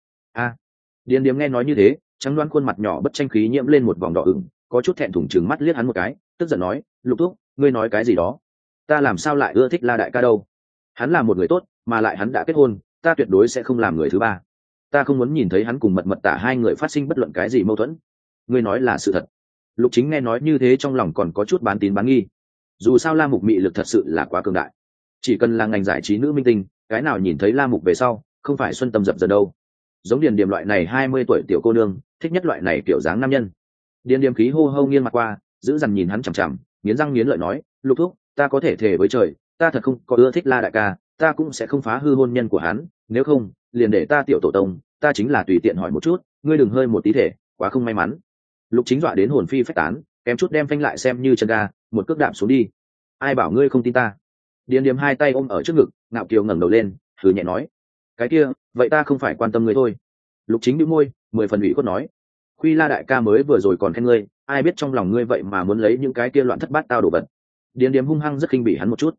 Điền điềm nghe nói như thế, trắng đoán khuôn mặt nhỏ bất tranh khí nhiễm lên một vòng đỏ ửng, có chút thẹn thùng trừng mắt liếc hắn một cái, tức giận nói, Lục thúc, ngươi nói cái gì đó? Ta làm sao lại ưa thích La đại ca đâu? Hắn là một người tốt, mà lại hắn đã kết hôn, ta tuyệt đối sẽ không làm người thứ ba. Ta không muốn nhìn thấy hắn cùng Mật Mật Tả hai người phát sinh bất luận cái gì mâu thuẫn. Ngươi nói là sự thật. Lục Chính nghe nói như thế trong lòng còn có chút bán tín bán nghi. Dù sao La Mục mị lực thật sự là quá cường đại. Chỉ cần là ngành giải trí nữ minh tinh, cái nào nhìn thấy La Mục về sau, không phải xuân tâm dập dần đâu. Giống Điền điềm loại này 20 tuổi tiểu cô nương thích nhất loại này kiểu dáng nam nhân. Điền điềm khí hô hô nghiêng mặt qua, giữ dằn nhìn hắn chằm chằm, nghiến răng nghiến lợi nói, Lục thúc, ta có thể thề với trời, ta thật không có ưa thích La đại ca, ta cũng sẽ không phá hư hôn nhân của hắn, nếu không liền để ta tiểu tổ tông, ta chính là tùy tiện hỏi một chút, ngươi đừng hơi một tí thể, quá không may mắn. Lục Chính dọa đến hồn phi phách tán, kém chút đem phanh lại xem như chân ga, một cước đạp xuống đi. Ai bảo ngươi không tin ta? Điền điềm hai tay ôm ở trước ngực, ngạo kiều ngẩng đầu lên, thử nhẹ nói, cái kia vậy ta không phải quan tâm ngươi thôi. Lục Chính bĩu môi 10 phần ủy khuất nói, Khuy La đại ca mới vừa rồi còn khen ngươi, ai biết trong lòng ngươi vậy mà muốn lấy những cái kia loạn thất bát tao đồ vật. Điền điềm hung hăng rất khinh bỉ hắn một chút.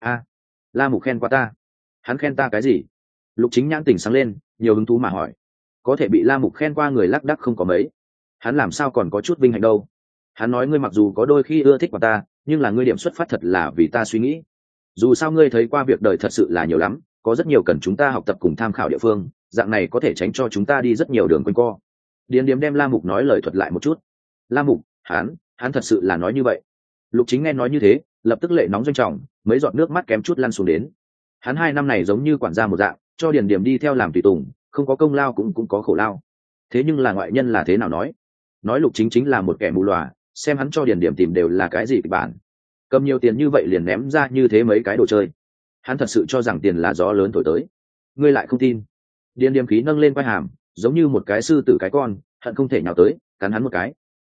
La Mục khen qua ta? Hắn khen ta cái gì? Lục Chính nhãn tỉnh sáng lên, nhiều hứng thú mà hỏi. Có thể bị La Mục khen qua người lác đác không có mấy. Hắn làm sao còn có chút vinh hạnh đâu. Hắn nói ngươi mặc dù có đôi khi ưa thích của ta, nhưng là ngươi điểm xuất phát thật là vì ta suy nghĩ. Dù sao ngươi thấy qua việc đời thật sự là nhiều lắm, có rất nhiều cần chúng ta học tập cùng tham khảo địa phương, dạng này có thể tránh cho chúng ta đi rất nhiều đường quanh co. Điền Điềm đem La Mục nói lời thuật lại một chút. La Mục, hắn thật sự là nói như vậy. Lục Chính nghe nói như thế, lập tức lệ nóng doanh trọng, mấy giọt nước mắt kém chút lăn xuống đến. Hắn 2 năm này giống như quản gia một dạng, cho Điền Điềm đi theo làm tùy tùng, không có công lao cũng có khổ lao. Thế nhưng là ngoại nhân là thế nào nói Lục Chính chính là một kẻ mù lòa, xem hắn cho Điền Điềm tìm đều là cái gì kịch bản. Cầm nhiều tiền như vậy liền ném ra như thế mấy cái đồ chơi. Hắn thật sự cho rằng tiền là gió lớn thổi tới. Ngươi lại không tin. Điền Điềm khí nâng lên quai hàm, giống như một cái sư tử cái con, hận không thể nhào tới, cắn hắn một cái.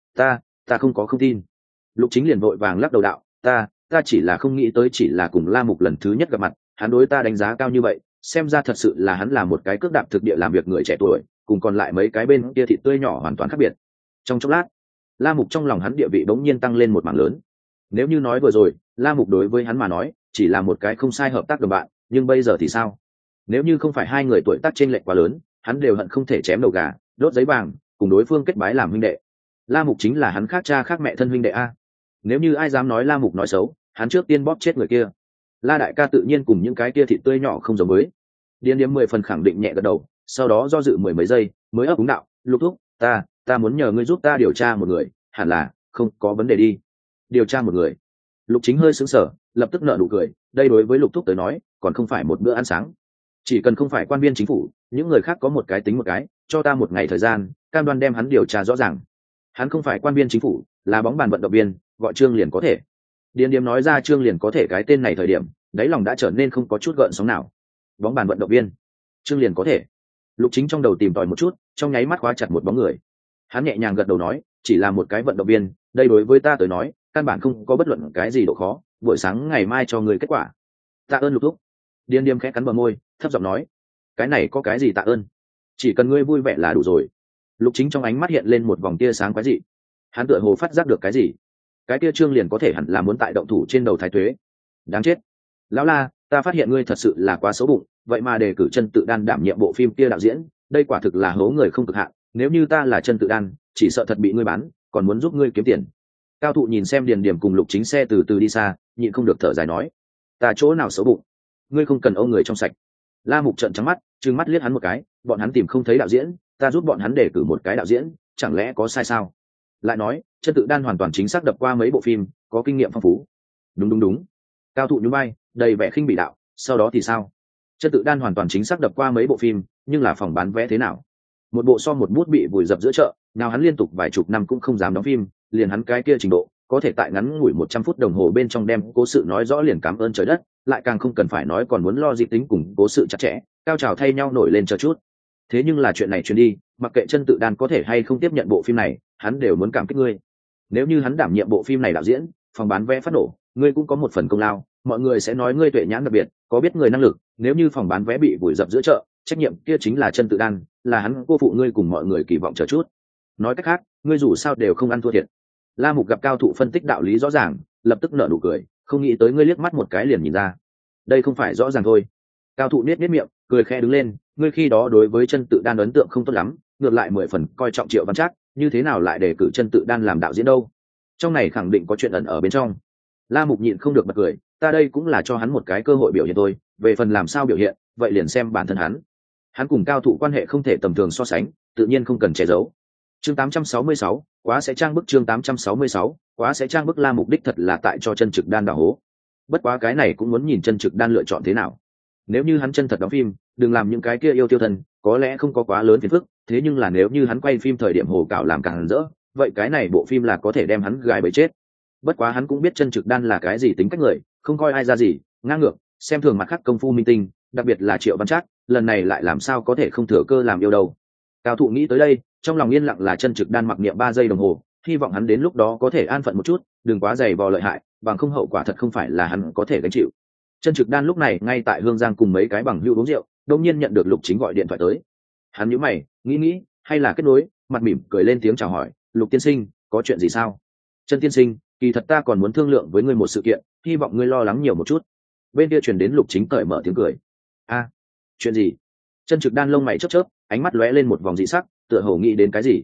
Ta không tin. Lục Chính liền vội vàng lắc đầu đạo, ta chỉ là không nghĩ tới chỉ là cùng La Mục lần thứ nhất gặp mặt, hắn đối ta đánh giá cao như vậy, xem ra thật sự là hắn là một cái cước đạp thực địa làm việc người trẻ tuổi, cùng còn lại mấy cái bên kia thịt tươi nhỏ hoàn toàn khác biệt. Trong chốc lát, La Mục trong lòng hắn địa vị bỗng nhiên tăng lên một mảng lớn. Nếu như nói vừa rồi, La Mục đối với hắn mà nói, chỉ là một cái không sai hợp tác đồng bạn, nhưng bây giờ thì sao? Nếu như không phải hai người tuổi tác chênh lệch quá lớn, hắn đều hận không thể chém đầu gà, đốt giấy vàng, cùng đối phương kết bái làm huynh đệ. La Mục chính là hắn khác cha khác mẹ thân huynh đệ a. Nếu như ai dám nói La Mục nói xấu, hắn trước tiên bóp chết người kia. La đại ca tự nhiên cùng những cái kia thịt tươi nhỏ không giống với. Điền Điềm 10 phần khẳng định nhẹ gật đầu, sau đó do dự mười mấy giây, mới ấp úng đạo, Lục thúc, ta muốn nhờ ngươi giúp ta điều tra một người, hẳn là không có vấn đề đi. Điều tra một người. Lục Chính hơi sững sờ, lập tức nở nụ cười, đây đối với Lục thúc tới nói, còn không phải một bữa ăn sáng. Chỉ cần không phải quan viên chính phủ, những người khác có một cái tính một cái, cho ta một ngày thời gian, cam đoan đem hắn điều tra rõ ràng. Hắn không phải quan viên chính phủ, là bóng bàn vận động viên, gọi Trương liền có thể. Điền Điềm nói ra Trương liền có thể cái tên này thời điểm, đáy lòng đã trở nên không có chút gợn sóng nào. Bóng bàn vận động viên, Trương liền có thể. Lục Chính trong đầu tìm tòi một chút, trong nháy mắt khóa chặt một bóng người. Hắn nhẹ nhàng gật đầu nói, chỉ là một cái vận động viên, đây đối với ta tới nói, căn bản không có bất luận cái gì độ khó, buổi sáng ngày mai cho người kết quả. Tạ ơn Lục thúc. Điền Điềm khẽ cắn bờ môi, thấp giọng nói, cái này có cái gì tạ ơn, chỉ cần ngươi vui vẻ là đủ rồi. Lục Chính trong ánh mắt hiện lên một vòng tia sáng quái dị. Hắn tựa hồ phát giác được cái gì. Cái tia Trương liền có thể hẳn là muốn tại động thủ trên đầu Thái Tuế. Đáng chết. Lão La, ta phát hiện ngươi thật sự là quá xấu bụng, vậy mà đề cử Chân Tự Đan đảm nhiệm bộ phim kia đạo diễn, đây quả thực là hố người không cực hạn, nếu như ta là Chân Tự Đan, chỉ sợ thật bị ngươi bán, còn muốn giúp ngươi kiếm tiền. Cao Thụ nhìn xem Điền Điềm cùng Lục Chính xe từ từ đi xa, nhịn không được thở dài nói, ta chỗ nào xấu bụng, ngươi không cần âu người trong sạch. La Mục trợn trắng mắt, trừng mắt liếc hắn một cái, bọn hắn tìm không thấy đạo diễn, ta giúp bọn hắn đề cử một cái đạo diễn, chẳng lẽ có sai sao? Lại nói, Chân Tự Đan hoàn toàn chính xác đập qua mấy bộ phim, có kinh nghiệm phong phú. Đúng. Cao Thụ nhún vai, đầy vẻ khinh bỉ đạo, sau đó thì sao? Chân Tự Đan hoàn toàn chính xác đập qua mấy bộ phim, nhưng là phòng bán vé thế nào? Một bộ so một bút bị vùi dập giữa chợ, nào hắn liên tục vài chục năm cũng không dám đóng phim, liền hắn cái kia trình độ, có thể tại ngắn ngủi 100 phút đồng hồ bên trong đem cố sự nói rõ liền cảm ơn trời đất, lại càng không cần phải nói còn muốn lo dị tính cùng cố sự chặt chẽ, cao trào thay nhau nổi lên chờ chút. Thế nhưng là chuyện này truyền đi, mặc kệ Chân Tự Đan có thể hay không tiếp nhận bộ phim này, hắn đều muốn cảm kích ngươi. Nếu như hắn đảm nhiệm bộ phim này đạo diễn, phòng bán vé phát nổ, ngươi cũng có một phần công lao, mọi người sẽ nói ngươi tuệ nhãn đặc biệt, có biết người năng lực, nếu như phòng bán vé bị vùi dập giữa chợ, trách nhiệm kia chính là Chân Tự Đan, là hắn cô phụ ngươi cùng mọi người kỳ vọng chờ chút. Nói cách khác, ngươi dù sao đều không ăn thua thiệt. La Mục gặp Cao Thụ phân tích đạo lý rõ ràng, lập tức nở nụ cười, không nghĩ tới ngươi liếc mắt một cái liền nhìn ra. Đây không phải rõ ràng thôi. Cao Thụ niết miệng, cười khẽ đứng lên, ngươi khi đó đối với Chân Tự Đan ấn tượng không tốt lắm, ngược lại 10 phần coi trọng Triệu Văn Trác, như thế nào lại đề cử Chân Tự Đan làm đạo diễn đâu? Trong này khẳng định có chuyện ẩn ở bên trong. La Mục nhịn không được bật cười, ta đây cũng là cho hắn một cái cơ hội biểu hiện thôi, về phần làm sao biểu hiện, vậy liền xem bản thân hắn. Hắn cùng Cao Thụ quan hệ không thể tầm thường so sánh, tự nhiên không cần che giấu. Chương 866, quá sẽ trang bức. Chương 866, quá sẽ trang bức. La Mục đích thật là tại cho Chân Trực Đan đào hố. Bất quá cái này cũng muốn nhìn Chân Trực Đan lựa chọn thế nào. Nếu như hắn chân thật đóng phim, đừng làm những cái kia yêu tiêu thân, có lẽ không có quá lớn phiền phức, thế nhưng là nếu như hắn quay phim thời điểm hồ cạo làm càng rỡ, vậy cái này bộ phim là có thể đem hắn gài bẫy chết. Bất quá hắn cũng biết Chân Trực Đan là cái gì tính cách người, không coi ai ra gì, ngang ngược, xem thường mặt khác công phu minh tinh, đặc biệt là Triệu Văn Trác, lần này lại làm sao có thể không thừa cơ làm yêu đâu. Cao Thụ nghĩ tới đây, trong lòng yên lặng là Chân Trực Đan mặc niệm 3 giây đồng hồ, hy vọng hắn đến lúc đó có thể an phận một chút, đừng quá dày vò lợi hại, bằng không hậu quả thật không phải là hắn có thể gánh chịu. Chân Trực Đan lúc này ngay tại Hương Giang cùng mấy cái bằng hữu uống rượu, đột nhiên nhận được Lục Chính gọi điện thoại tới. Hắn nhíu mày, nghĩ hay là kết nối, mặt mỉm cười lên tiếng chào hỏi, Lục tiên sinh, có chuyện gì sao? Chân tiên sinh, kỳ thật ta còn muốn thương lượng với ngươi một sự kiện, hy vọng ngươi lo lắng nhiều một chút. Bên kia truyền đến Lục Chính cởi mở tiếng cười. A, chuyện gì? Chân Trực Đan lông mày chớp chớp, ánh mắt lóe lên một vòng dị sắc, tựa hồ nghĩ đến cái gì.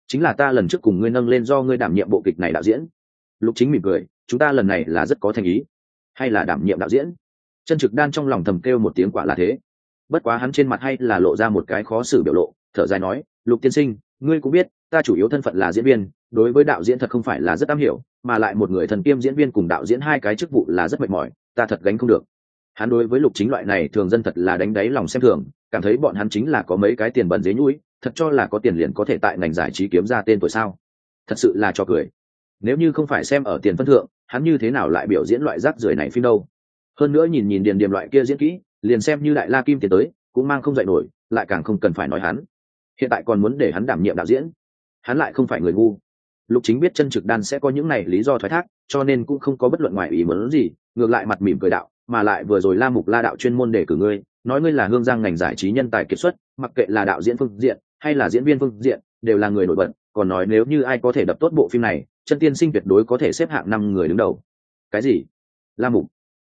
chính là ta lần trước cùng ngươi nâng lên do ngươi đảm nhiệm bộ kịch này đạo diễn. Lục Chính mỉm cười, chúng ta lần này là rất có thành ý. Hay là đảm nhiệm đạo diễn? Chân Trực Đan trong lòng thầm kêu một tiếng quả là thế. Bất quá hắn trên mặt hay là lộ ra một cái khó xử biểu lộ, thở dài nói, Lục tiên sinh, ngươi cũng biết ta chủ yếu thân phận là diễn viên, đối với đạo diễn thật không phải là rất am hiểu, mà lại một người thần kiêm diễn viên cùng đạo diễn hai cái chức vụ là rất mệt mỏi, ta thật gánh không được. Hắn đối với Lục Chính loại này thường dân thật là đánh đáy lòng xem thường, cảm thấy bọn hắn chính là có mấy cái tiền bẩn dế nhũi, thật cho là có tiền liền có thể tại ngành giải trí kiếm ra tên tuổi sao? Thật sự là cho cười. Nếu như không phải xem ở tiền phân thượng, hắn như thế nào lại biểu diễn loại rác rưởi này phim đâu? Hơn nữa nhìn nhìn Điền Điềm loại kia diễn kỹ, liền xem như đại la kim tiền tới, cũng mang không dậy nổi, lại càng không cần phải nói hắn. Hiện tại còn muốn để hắn đảm nhiệm đạo diễn, hắn lại không phải người ngu. Lục Chính biết Chân Trực Đan sẽ có những này lý do thoái thác, cho nên cũng không có bất luận ngoài ý muốn gì, ngược lại mặt mỉm cười đạo, mà lại vừa rồi La Mục La đạo chuyên môn để cử ngươi, nói ngươi là Hương Giang ngành giải trí nhân tài kiệt xuất, mặc kệ là đạo diễn phương diện hay là diễn viên phương diện, đều là người nổi bật, còn nói nếu như ai có thể đập tốt bộ phim này, Chân tiên sinh tuyệt đối có thể xếp hạng 5 người đứng đầu. Cái gì? La Mục?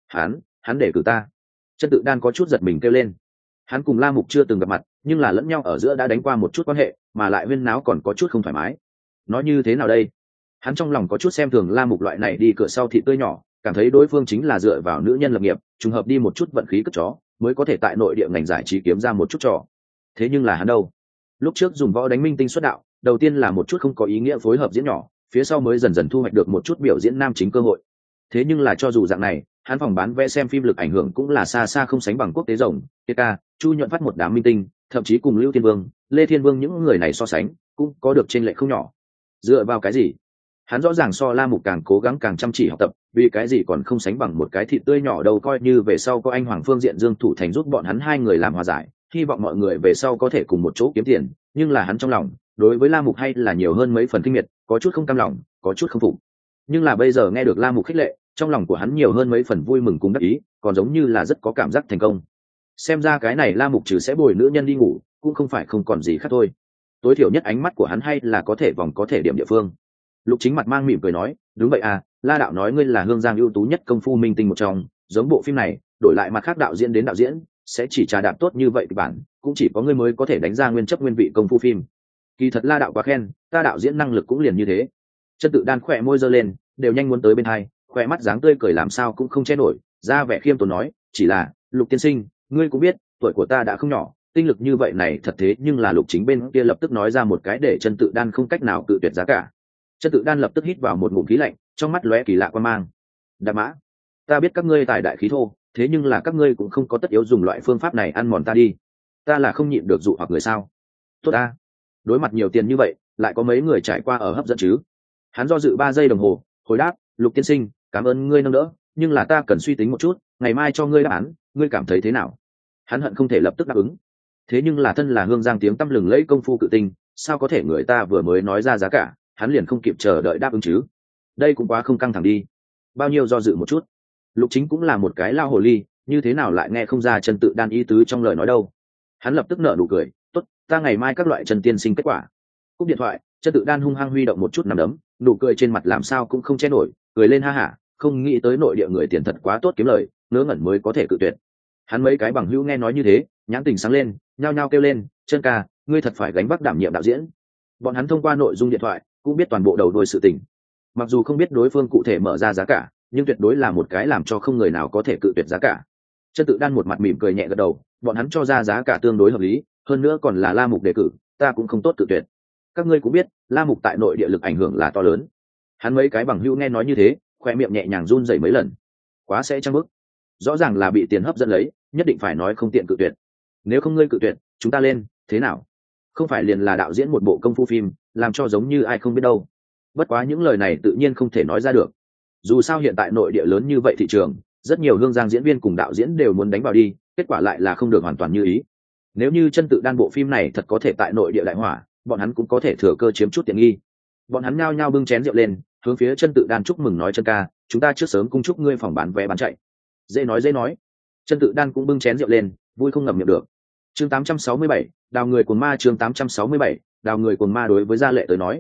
Hắn để cử ta? Chân Tự Đan có chút giật mình kêu lên. Hắn cùng La Mục chưa từng gặp mặt, nhưng là lẫn nhau ở giữa đã đánh qua một chút quan hệ, mà lại huyên náo còn có chút không thoải mái. Nói như thế nào đây? Hắn trong lòng có chút xem thường La Mục loại này đi cửa sau thịt tươi nhỏ, cảm thấy đối phương chính là dựa vào nữ nhân lập nghiệp, trùng hợp đi một chút vận khí cất chó, mới có thể tại nội địa ngành giải trí kiếm ra một chút trò. Thế nhưng là hắn đâu? Lúc trước dùng võ đánh minh tinh xuất đạo, đầu tiên là một chút không có ý nghĩa phối hợp diễn nhỏ, phía sau mới dần dần thu hoạch được một chút biểu diễn nam chính cơ hội. Thế nhưng là cho dù dạng này, hắn phòng bán vé xem phim lực ảnh hưởng cũng là xa xa không sánh bằng Quốc tế rồng, TK, Chu Nhuận Phát một đám minh tinh, thậm chí cùng Lưu Thiên Vương, Lê Thiên Vương những người này so sánh, cũng có được chênh lệch không nhỏ. Dựa vào cái gì? Hắn rõ ràng so La Mục càng cố gắng càng chăm chỉ học tập, vì cái gì còn không sánh bằng một cái thịt tươi nhỏ đâu. Coi như về sau có anh Hoàng Phương Diện Dương Thủ Thành giúp bọn hắn hai người làm hòa giải, hy vọng mọi người về sau có thể cùng một chỗ kiếm tiền, nhưng là hắn trong lòng đối với La Mục hay là nhiều hơn mấy phần kinh miệt, có chút không cam lòng, có chút không phục. Nhưng là bây giờ nghe được La Mục khích lệ, trong lòng của hắn nhiều hơn mấy phần vui mừng cùng đắc ý, còn giống như là rất có cảm giác thành công. Xem ra cái này La Mục trừ sẽ bồi nữ nhân đi ngủ, cũng không phải không còn gì khác thôi. Tối thiểu nhất ánh mắt của hắn hay là có thể vòng có thể điểm địa phương. Lục Chính mặt mang mỉm cười nói, đúng vậy à, La đạo nói ngươi là Hương Giang ưu tú nhất công phu minh tinh một trong, giống bộ phim này đổi lại mặt khác đạo diễn đến đạo diễn sẽ chỉ trà đạp tốt như vậy kịch bản, cũng chỉ có ngươi mới có thể đánh ra nguyên chất nguyên vị công phu phim. Kỳ thật La đạo quá khen, ta đạo diễn năng lực cũng liền như thế. Chân Tự Đan khỏe môi giơ lên, đều nhanh muốn tới bên hai, khỏe mắt dáng tươi cười làm sao cũng không che nổi, ra vẻ khiêm tốn nói, chỉ là Lục tiên sinh, ngươi cũng biết tuổi của ta đã không nhỏ, tinh lực như vậy này thật thế nhưng là Lục Chính bên kia lập tức nói ra một cái để Chân Tự Đan không cách nào cự tuyệt giá cả. Chân Tự Đan lập tức hít vào một ngụm khí lạnh, trong mắt lóe kỳ lạ quan mang. Đạp mã, ta biết các ngươi tài đại khí thô, thế nhưng là các ngươi cũng không có tất yếu dùng loại phương pháp này ăn mòn ta đi. Ta là không nhịn được dụ hoặc người sao? Tốt ta, đối mặt nhiều tiền như vậy, lại có mấy người trải qua ở hấp dẫn chứ? Hắn do dự 3 giây đồng hồ, hồi đáp, Lục tiên sinh, cảm ơn ngươi nâng đỡ, nhưng là ta cần suy tính một chút, ngày mai cho ngươi đáp án, ngươi cảm thấy thế nào? Hắn hận không thể lập tức đáp ứng. Thế nhưng là thân là Hương Giang tiếng tăm lừng lẫy công phu cự tinh, sao có thể người ta vừa mới nói ra giá cả, hắn liền không kịp chờ đợi đáp ứng chứ? Đây cũng quá không căng thẳng đi. Bao nhiêu do dự một chút. Lục Chính cũng là một cái lao hồ ly, như thế nào lại nghe không ra Chân Tự Đan ý tứ trong lời nói đâu. Hắn lập tức nở nụ cười, tốt, ta ngày mai các loại Chân tiên sinh kết quả. Cúp điện thoại, Chân Tự Đan hung hăng huy động một chút nằm đấm, nụ cười trên mặt làm sao cũng không che nổi, cười lên ha hả, không nghĩ tới nội địa người tiền thật quá tốt kiếm lời, ngớ ngẩn mới có thể cự tuyệt. Hắn mấy cái bằng hữu nghe nói như thế, nhãn tình sáng lên, nhao nhao kêu lên, Chân ca, ngươi thật phải gánh vác đảm nhiệm đạo diễn. Bọn hắn thông qua nội dung điện thoại cũng biết toàn bộ đầu đuôi sự tình. Mặc dù không biết đối phương cụ thể mở ra giá cả, nhưng tuyệt đối là một cái làm cho không người nào có thể cự tuyệt giá cả. Chân Tự Đan một mặt mỉm cười nhẹ gật đầu, bọn hắn cho ra giá cả tương đối hợp lý, hơn nữa còn là La Mục đề cử, ta cũng không tốt cự tuyệt. Các ngươi cũng biết, La Mục tại nội địa lực ảnh hưởng là to lớn. Hắn mấy cái bằng hữu nghe nói như thế, khoe miệng nhẹ nhàng run rẩy mấy lần. Quá sẽ trăng bức. Rõ ràng là bị tiền hấp dẫn lấy, nhất định phải nói không tiện cự tuyệt. Nếu không ngươi cự tuyệt, chúng ta lên, thế nào? Không phải liền là đạo diễn một bộ công phu phim, làm cho giống như ai không biết đâu. Bất quá những lời này tự nhiên không thể nói ra được. Dù sao hiện tại nội địa lớn như vậy thị trường, rất nhiều Hương Giang diễn viên cùng đạo diễn đều muốn đánh vào đi, kết quả lại là không được hoàn toàn như ý. Nếu như Chân Tự Đan bộ phim này thật có thể tại nội địa đại hỏa, bọn hắn cũng có thể thừa cơ chiếm chút tiện nghi. Bọn hắn nhao nhao bưng chén rượu lên, hướng phía Chân Tự Đan chúc mừng nói, Chân ca, chúng ta trước sớm cung chúc ngươi phòng bán vé bán chạy. Dễ nói dễ nói. Chân Tự Đan cũng bưng chén rượu lên, vui không ngậm miệng được. Chương 867, đào người cuồng ma. Chương 867, đào người cuồng ma. Đối với Gia Lệ tới nói,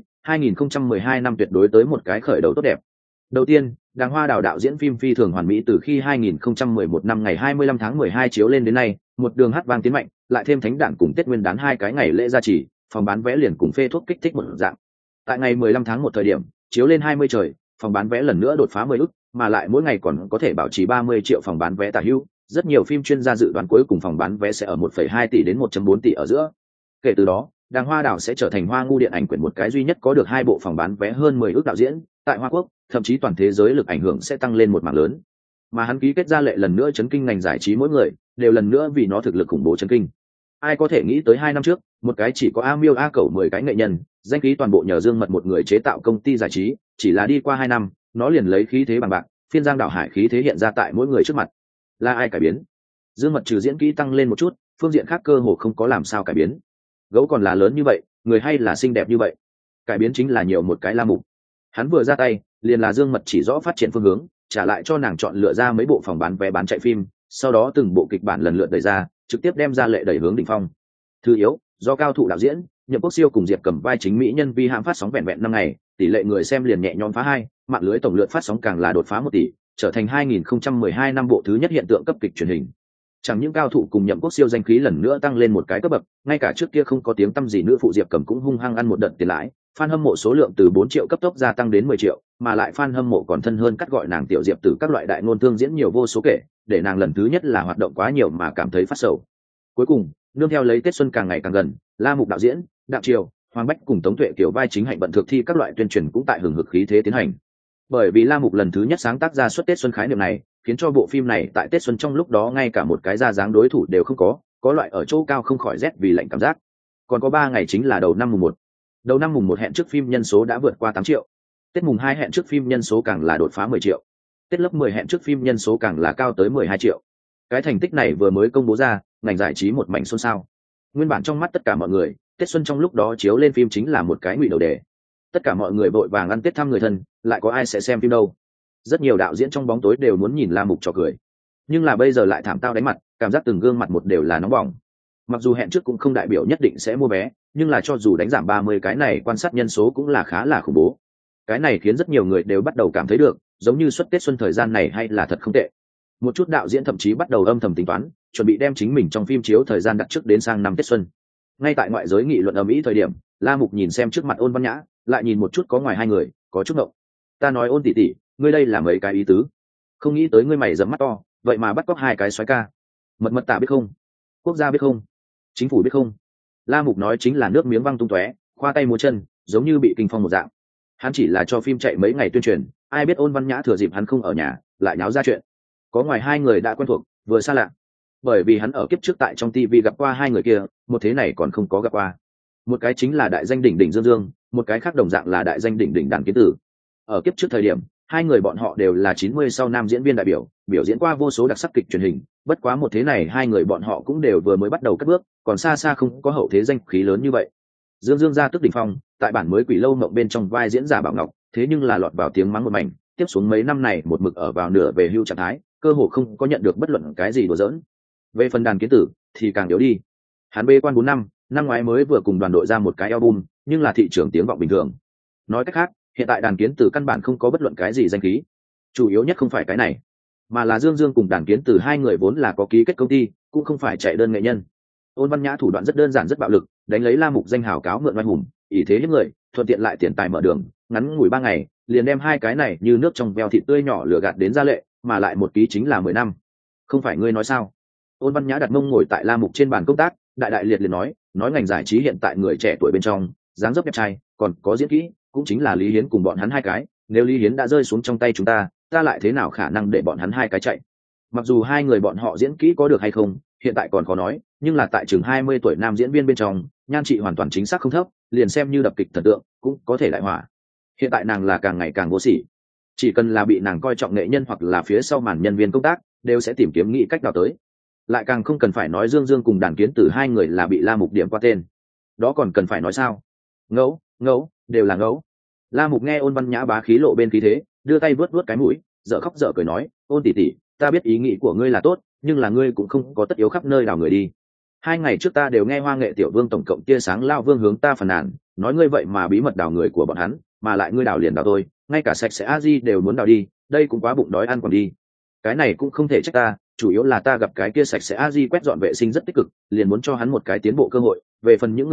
2012 năm tuyệt đối tới một cái khởi đầu tốt đẹp. Đầu tiên, Đàng Hoa Đào đạo diễn phim phi thường hoàn mỹ từ khi 2011 năm ngày 25 tháng 12 chiếu lên đến nay, một đường hát vang tiến mạnh, lại thêm Thánh Đản cùng Tết Nguyên đán 2 cái ngày lễ gia trì, phòng bán vé liền cùng phê thuốc kích thích một dạng. Tại ngày 15 tháng 1 thời điểm, chiếu lên 20 trời, phòng bán vé lần nữa đột phá 10 ức, mà lại mỗi ngày còn có thể bảo trì 30 triệu phòng bán vé tả hữu. Rất nhiều phim chuyên gia dự đoán cuối cùng phòng bán vé sẽ ở 1,2 tỷ đến 1,4 tỷ ở giữa. Kể từ đó, Đàng Hoa Đảo sẽ trở thành Hoa Ngu điện ảnh quyển một cái duy nhất có được 2 bộ phòng bán vé hơn 10 ức đạo diễn, tại Hoa Quốc, thậm chí toàn thế giới lực ảnh hưởng sẽ tăng lên một mảng lớn. Mà hắn ký kết ra lệ lần nữa chấn kinh ngành giải trí mỗi người, đều lần nữa vì nó thực lực khủng bố chấn kinh. Ai có thể nghĩ tới 2 năm trước, một cái chỉ có A Miêu A Cẩu 10 cái nghệ nhân, danh khí toàn bộ nhờ Dương Mật một người chế tạo công ty giải trí, chỉ là đi qua 2 năm, nó liền lấy khí thế bằng bạc, phiên giang đảo hải khí thế hiện ra tại mỗi người trước mặt. Là ai cải biến? Dương Mật trừ diễn kỹ tăng lên một chút, phương diện khác cơ hồ không có làm sao cải biến. Gấu còn là lớn như vậy, người hay là xinh đẹp như vậy. Cải biến chính là nhiều một cái La Mục. Hắn vừa ra tay, liền là Dương Mật chỉ rõ phát triển phương hướng, trả lại cho nàng chọn lựa ra mấy bộ phòng bán vé bán chạy phim, sau đó từng bộ kịch bản lần lượt đẩy ra, trực tiếp đem ra lệ đẩy hướng đỉnh phong. Thứ yếu, do cao thủ đạo diễn, Nhậm Quốc Siêu cùng Diệp Cầm vai chính mỹ nhân vi hãm phát sóng vẹn vẹn 5 ngày, tỷ lệ người xem liền nhẹ nhõm phá 2, mạng lưới tổng lượt phát sóng càng là đột phá 1 tỷ, trở thành 2012 năm bộ thứ nhất hiện tượng cấp kịch truyền hình. Chẳng những cao thủ cùng Nhậm Quốc Siêu danh khí lần nữa tăng lên một cái cấp bậc, ngay cả trước kia không có tiếng tăm gì nữ phụ Diệp Cầm cũng hung hăng ăn một đợt tiền lãi, fan hâm mộ số lượng từ 4 triệu cấp tốc gia tăng đến 10 triệu, mà lại fan hâm mộ còn thân hơn cắt gọi nàng tiểu Diệp từ các loại đại ngôn thương diễn nhiều vô số kể, để nàng lần thứ nhất là hoạt động quá nhiều mà cảm thấy phát sầu. Cuối cùng, nương theo lấy Tết xuân càng ngày càng gần, La Mục đạo diễn, Đặng Triều, Hoàng Bách cùng Tống Tuệ kiểu vai chính hạnh bận thực thi các loại tuyên truyền cũng tại hừng hực khí thế tiến hành. Bởi vì La Mục lần thứ nhất sáng tác ra suất Tết xuân khái niệm này, khiến cho bộ phim này tại Tết xuân trong lúc đó ngay cả một cái ra dáng đối thủ đều không có loại ở chỗ cao không khỏi rét vì lạnh cảm giác. Còn có 3 ngày chính là đầu năm mùng 1. Đầu năm mùng 1 hẹn trước phim nhân số đã vượt qua 8 triệu. Tết mùng 2 hẹn trước phim nhân số càng là đột phá 10 triệu. Tết lớp 10 hẹn trước phim nhân số càng là cao tới 12 triệu. Cái thành tích này vừa mới công bố ra, ngành giải trí một mảnh xôn xao. Nguyên bản trong mắt tất cả mọi người, Tết xuân trong lúc đó chiếu lên phim chính là một cái ngụy đầu đề. Tất cả mọi người vội vàng ăn Tết thăm người thân, lại có ai sẽ xem phim đâu. Rất nhiều đạo diễn trong bóng tối đều muốn nhìn La Mục trò cười. Nhưng là bây giờ lại thảm tao đánh mặt, cảm giác từng gương mặt một đều là nóng bỏng. Mặc dù hẹn trước cũng không đại biểu nhất định sẽ mua vé, nhưng là cho dù đánh giảm 30 cái này quan sát nhân số cũng là khá là khủng bố. Cái này khiến rất nhiều người đều bắt đầu cảm thấy được, giống như suất Tết xuân thời gian này hay là thật không tệ. Một chút đạo diễn thậm chí bắt đầu âm thầm tính toán, chuẩn bị đem chính mình trong phim chiếu thời gian đặt trước đến sang năm Tết xuân. Ngay tại ngoại giới nghị luận ầm ĩ thời điểm, La Mục nhìn xem trước mặt Ôn Văn Nhã, lại nhìn một chút có ngoài hai người, có chút ngộng. Ta nói Ôn tỷ tỷ, ngươi đây là mấy cái ý tứ? Không nghĩ tới ngươi mày rậm mắt to, vậy mà bắt cóc hai cái soái ca. Mật tạ biết không? Quốc gia biết không? Chính phủ biết không? La Mục nói chính là nước miếng văng tung tóe, khoa tay múa chân, giống như bị kinh phong một dạng. Hắn chỉ là cho phim chạy mấy ngày tuyên truyền, ai biết Ôn Văn Nhã thừa dịp hắn không ở nhà, lại nháo ra chuyện. Có ngoài hai người đã quen thuộc, vừa xa lạ. Bởi vì hắn ở kiếp trước tại trong TV gặp qua hai người kia, một thế này còn không có gặp qua. Một cái chính là đại danh đỉnh đỉnh Dương Dương, một cái khác đồng dạng là đại danh đỉnh đỉnh Đàn Kiến Tử. Ở kiếp trước thời điểm, hai người bọn họ đều là 90 sau nam diễn viên đại biểu, biểu diễn qua vô số đặc sắc kịch truyền hình, bất quá một thế này hai người bọn họ cũng đều vừa mới bắt đầu cất bước, còn xa xa không có hậu thế danh khí lớn như vậy. Dương Dương ra tức đỉnh phong, tại bản mới Quỷ Lâu Mộng bên trong vai diễn giả Bảo Ngọc, thế nhưng là lọt vào tiếng mắng một mảnh, tiếp xuống mấy năm này một mực ở vào nửa về hưu trạng thái, cơ hồ không có nhận được bất luận cái gì đùa giỡn. Về phần Đàn Kiến Tử thì càng yếu đi. Hắn bê quan 4 năm, năm ngoái mới vừa cùng đoàn đội ra một cái album, nhưng là thị trường tiếng vọng bình thường. Nói cách khác, hiện tại Đàn Kiến Tử căn bản không có bất luận cái gì danh khí. Chủ yếu nhất không phải cái này, mà là Dương Dương cùng Đàn Kiến Tử hai người vốn là có ký kết công ty, cũng không phải chạy đơn nghệ nhân. Ôn Văn Nhã thủ đoạn rất đơn giản rất bạo lực, đánh lấy La Mục danh hào cáo mượn oai hùng, ỷ thế hiếp người, thuận tiện lại tiền tài mở đường, ngắn ngủi 3 ngày, liền đem hai cái này như nước trong veo thịt tươi nhỏ lừa gạt đến gia lệ, mà lại một ký chính là 10 năm. Không phải ngươi nói sao? Ôn Văn Nhã đặt mông ngồi tại La Mục trên bàn công tác, đại đại liệt liệt nói ngành giải trí hiện tại người trẻ tuổi bên trong, dáng dấp đẹp trai, còn có diễn kỹ, cũng chính là Lý Hiến cùng bọn hắn hai cái, nếu Lý Hiến đã rơi xuống trong tay chúng ta lại thế nào khả năng để bọn hắn hai cái chạy? Mặc dù hai người bọn họ diễn kỹ có được hay không, hiện tại còn khó nói, nhưng là tại chừng 20 tuổi nam diễn viên bên trong, nhan trị hoàn toàn chính xác không thấp, liền xem như đập kịch thần tượng, cũng có thể đại hỏa. Hiện tại nàng là càng ngày càng vô sỉ, chỉ cần là bị nàng coi trọng nghệ nhân hoặc là phía sau màn nhân viên công tác, đều sẽ tìm kiếm nghĩ cách nào tới. Lại càng không cần phải nói Dương Dương cùng Đàn Kiến Tử hai người là bị La Mục điểm qua tên, đó còn cần phải nói sao? Ngẫu đều là ngẫu. La Mục nghe Ôn Văn Nhã bá khí lộ bên khí thế, đưa tay vớt vớt cái mũi, dở khóc dở cười nói, Ôn tỷ tỷ, ta biết ý nghĩ của ngươi là tốt, nhưng là ngươi cũng không có tất yếu khắp nơi đào người đi. 2 ngày trước ta đều nghe Hoa Nghệ Tiểu Vương tổng cộng tia sáng lao vương hướng ta phàn nàn, nói ngươi vậy mà bí mật đào người của bọn hắn, mà lại ngươi đào liền đào tôi, ngay cả sạch sẽ a di đều muốn đào đi, đây cũng quá bụng đói ăn còn đi. Cái này cũng không thể trách ta, chủ yếu là ta gặp cái kia sạch sẽ a di quét dọn vệ sinh rất tích cực, liền muốn cho hắn một cái tiến bộ cơ hội, về phần những người khác,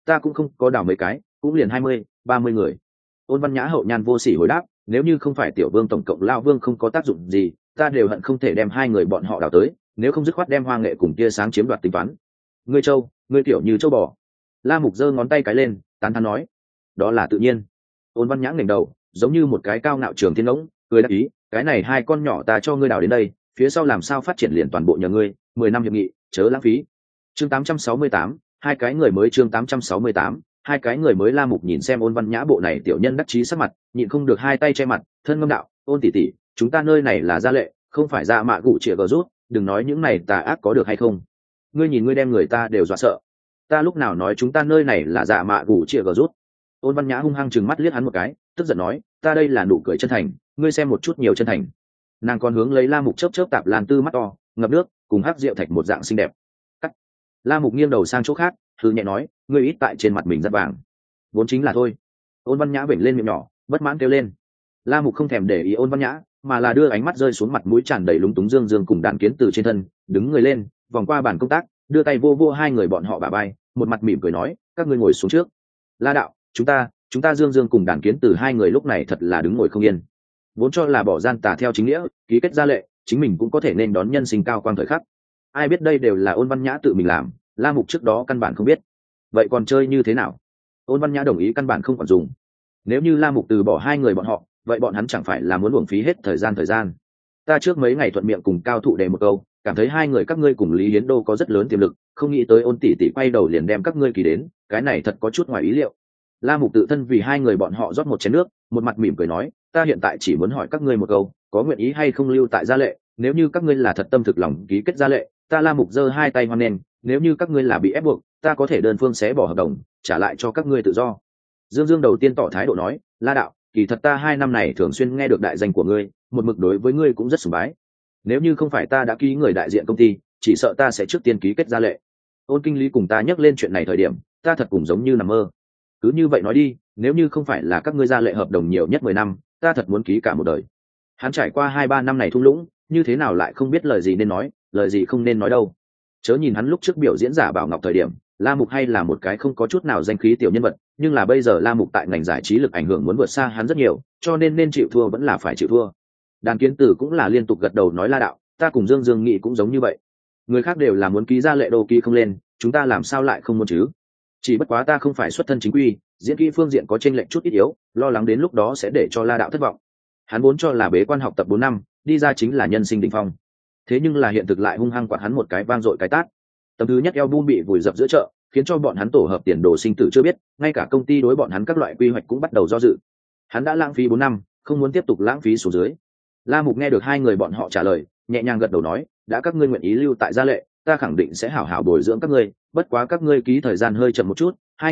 ta cũng không có đào mấy cái, cũng liền 20, 30 người. Ôn Văn Nhã hậu nhan vô sỉ hồi đáp, nếu như không phải tiểu vương tổng cộng lao vương không có tác dụng gì, ta đều hận không thể đem hai người bọn họ đào tới, nếu không dứt khoát đem Hoa Nghệ cùng tia sáng chiếm đoạt tính toán. Ngươi Châu, ngươi kiểu như châu bò. La Mục giơ ngón tay cái lên, tán thán nói, đó là tự nhiên. Ôn Văn Nhã ngẩng đầu, giống như một cái cao ngạo trường thiên ngỗng, cười đáp ý, cái này hai con nhỏ ta cho ngươi đào đến đây, phía sau làm sao phát triển liền toàn bộ nhờ ngươi, 10 năm hiệp nghị, chớ lãng phí. Chương 868, hai cái người mới. Chương 868, hai cái người mới. La Mục nhìn xem Ôn Văn Nhã bộ này tiểu nhân đắc chí sắc mặt, nhịn không được hai tay che mặt, thân ngâm đạo, Ôn tỷ tỷ, chúng ta nơi này là gia lệ, không phải ra mạ gụ chĩa gờ rút, đừng nói những này tà ác có được hay không. Ngươi nhìn ngươi đem người ta đều dọa sợ. Ta lúc nào nói chúng ta nơi này là dạ mạ gụ chĩa gờ rút? Ôn Văn Nhã hung hăng chừng mắt liếc hắn một cái, tức giận nói, ta đây là nụ cười chân thành, ngươi xem một chút nhiều chân thành. Nàng còn hướng lấy La Mục chớp chớp tạp lan tư mắt to, ngập nước, cùng hắc rượu thạch một dạng xinh đẹp. Cắt. La Mục nghiêng đầu sang chỗ khác, thư nhẹ nói, ngươi ít tại trên mặt mình rất vàng. Vốn chính là thôi. Ôn Văn Nhã vểnh lên miệng nhỏ, bất mãn kêu lên. La Mục không thèm để ý Ôn Văn Nhã, mà là đưa ánh mắt rơi xuống mặt mũi tràn đầy lúng túng Dương Dương cùng Đàn Kiến Từ trên thân, đứng người lên, vòng qua bàn công tác, đưa tay vô vô hai người bọn họ bả vai, một mặt mỉm cười nói, các ngươi ngồi xuống trước. La đạo, chúng ta Dương Dương cùng Đàn Kiến Từ hai người lúc này thật là đứng ngồi không yên. Vốn cho là bỏ gian tà theo chính nghĩa, ký kết gia lệ, chính mình cũng có thể nên đón nhân sinh cao quang thời khắc. Ai biết đây đều là Ôn Văn Nhã tự mình làm, La Mục trước đó căn bản không biết. Vậy còn chơi như thế nào? Ôn Văn Nhã đồng ý căn bản không còn dùng. Nếu như La Mục từ bỏ hai người bọn họ, vậy bọn hắn chẳng phải là muốn uổng phí hết thời gian. Ta trước mấy ngày thuận miệng cùng cao thụ đề một câu, cảm thấy hai người các ngươi cùng Lý Hiến Đô có rất lớn tiềm lực, không nghĩ tới Ôn tỷ tỷ quay đầu liền đem các ngươi kỳ đến, cái này thật có chút ngoài ý liệu. La Mục tự thân vì hai người bọn họ rót một chén nước, một mặt mỉm cười nói, ta hiện tại chỉ muốn hỏi các ngươi một câu, có nguyện ý hay không lưu tại gia lệ, nếu như các ngươi là thật tâm thực lòng ký kết gia lệ, ta La Mục giơ hai tay hoan nghênh, nếu như các ngươi là bị ép buộc, ta có thể đơn phương xé bỏ hợp đồng, trả lại cho các ngươi tự do. Dương Dương đầu tiên tỏ thái độ nói, La đạo, kỳ thật ta 2 năm này thường xuyên nghe được đại danh của ngươi, một mực đối với ngươi cũng rất sùng bái. Nếu như không phải ta đã ký người đại diện công ty, chỉ sợ ta sẽ trước tiên ký kết gia lệ. Ôn kinh lý cùng ta nhắc lên chuyện này thời điểm, ta thật cũng giống như nằm mơ. Cứ như vậy nói đi, nếu như không phải là các ngươi gia lệ hợp đồng nhiều nhất 10 năm, ta thật muốn ký cả một đời. Hắn trải qua 2-3 năm này thung lũng, như thế nào lại không biết lời gì nên nói, lời gì không nên nói đâu. Chớ nhìn hắn lúc trước biểu diễn giả Bảo Ngọc thời điểm, La Mục hay là một cái không có chút nào danh khí tiểu nhân vật, nhưng là bây giờ La Mục tại ngành giải trí lực ảnh hưởng muốn vượt xa hắn rất nhiều, cho nên chịu thua vẫn là phải chịu thua. Đàn Kiến Tử cũng là liên tục gật đầu nói, La đạo, ta cùng Dương Dương nghĩ cũng giống như vậy. Người khác đều là muốn ký gia lệ đô ký không lên, chúng ta làm sao lại không muốn chứ? Chỉ bất quá ta không phải xuất thân chính quy, diễn kỹ phương diện có chênh lệch chút ít yếu, lo lắng đến lúc đó sẽ để cho La đạo thất vọng. Hắn vốn cho là bế quan học tập 4 năm, đi ra chính là nhân sinh đỉnh phong. Thế nhưng là hiện thực lại hung hăng quạt hắn một cái vang dội cái tát. Tấm thứ nhất album bị vùi dập giữa chợ, khiến cho bọn hắn tổ hợp tiền đồ sinh tử chưa biết, ngay cả công ty đối bọn hắn các loại quy hoạch cũng bắt đầu do dự. Hắn đã lãng phí 4 năm, không muốn tiếp tục lãng phí xuống dưới. La Mục nghe được hai người bọn họ trả lời, nhẹ nhàng gật đầu nói, đã các ngươi nguyện ý lưu tại gia lệ, ta khẳng định sẽ hảo hảo bồi dưỡng các ngươi, bất quá các ngươi ký thời gian hơi chậm một chút,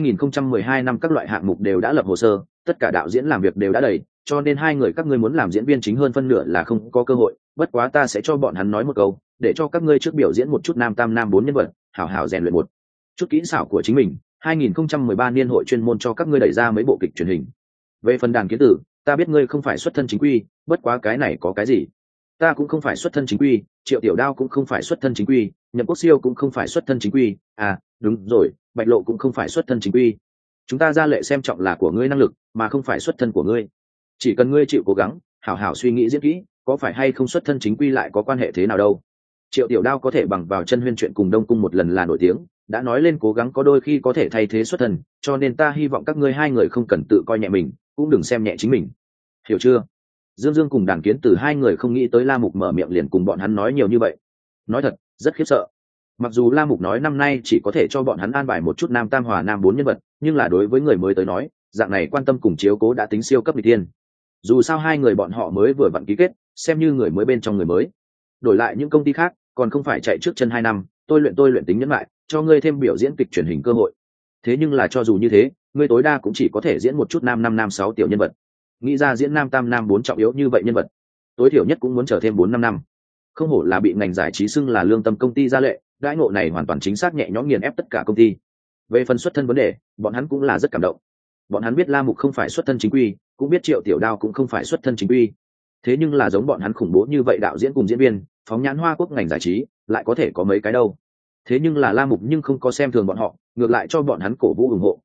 2012 năm các loại hạng mục đều đã lập hồ sơ, tất cả đạo diễn làm việc đều đã đầy, cho nên hai người các ngươi muốn làm diễn viên chính hơn phân nửa là không có cơ hội, bất quá ta sẽ cho bọn hắn nói một câu, để cho các ngươi trước biểu diễn một chút nam tam nam 4 nhân vật, hảo hảo rèn luyện một chút kỹ xảo của chính mình. 2013 niên hội chuyên môn cho các ngươi đẩy ra mấy bộ kịch truyền hình. Về phần Đàn Kiến Tử, ta biết ngươi không phải xuất thân chính quy, bất quá cái này có cái gì? Ta cũng không phải xuất thân chính quy, Triệu Tiểu Đao cũng không phải xuất thân chính quy, Nhậm Quốc Siêu cũng không phải xuất thân chính quy, à, đúng rồi, Bạch Lộ cũng không phải xuất thân chính quy. Chúng ta ra lệ xem trọng là của ngươi năng lực, mà không phải xuất thân của ngươi. Chỉ cần ngươi chịu cố gắng, hảo hảo suy nghĩ diễn kỹ, có phải hay không xuất thân chính quy lại có quan hệ thế nào đâu. Triệu Tiểu Đao có thể bằng vào chân huyên chuyện cùng Đông Cung một lần là nổi tiếng, đã nói lên cố gắng có đôi khi có thể thay thế xuất thân, cho nên ta hy vọng các ngươi hai người không cần tự coi nhẹ mình, cũng đừng xem nhẹ chính mình. Hiểu chưa? Dương Dương cùng Đàn Kiến Tử hai người không nghĩ tới La Mục mở miệng liền cùng bọn hắn nói nhiều như vậy. Nói thật, rất khiếp sợ. Mặc dù La Mục nói năm nay chỉ có thể cho bọn hắn an bài một chút nam tam hòa nam 4 nhân vật, nhưng là đối với người mới tới nói, dạng này quan tâm cùng chiếu cố đã tính siêu cấp nghịch tiên. Dù sao hai người bọn họ mới vừa vặn ký kết, xem như người mới bên trong người mới. Đổi lại những công ty khác, còn không phải chạy trước chân 2 năm, tôi luyện tính nhẫn lại, cho ngươi thêm biểu diễn kịch truyền hình cơ hội. Thế nhưng là cho dù như thế, ngươi tối đa cũng chỉ có thể diễn một chút nam 5 nam 6 tiểu nhân vật. Nghĩ ra diễn nam tam nam 4 trọng yếu như vậy nhân vật, tối thiểu nhất cũng muốn chờ thêm 4-5 năm. Không hổ là bị ngành giải trí xưng là lương tâm công ty gia lệ, đãi ngộ này hoàn toàn chính xác nhẹ nhõm nghiền ép tất cả công ty. Về phần xuất thân vấn đề, bọn hắn cũng là rất cảm động. Bọn hắn biết La Mục không phải xuất thân chính quy, cũng biết Triệu Tiểu Đao cũng không phải xuất thân chính quy. Thế nhưng là giống bọn hắn khủng bố như vậy đạo diễn cùng diễn viên, phóng nhãn Hoa Quốc ngành giải trí, lại có thể có mấy cái đâu. Thế nhưng là La Mục nhưng không có xem thường bọn họ, ngược lại cho bọn hắn cổ vũ ủng hộ,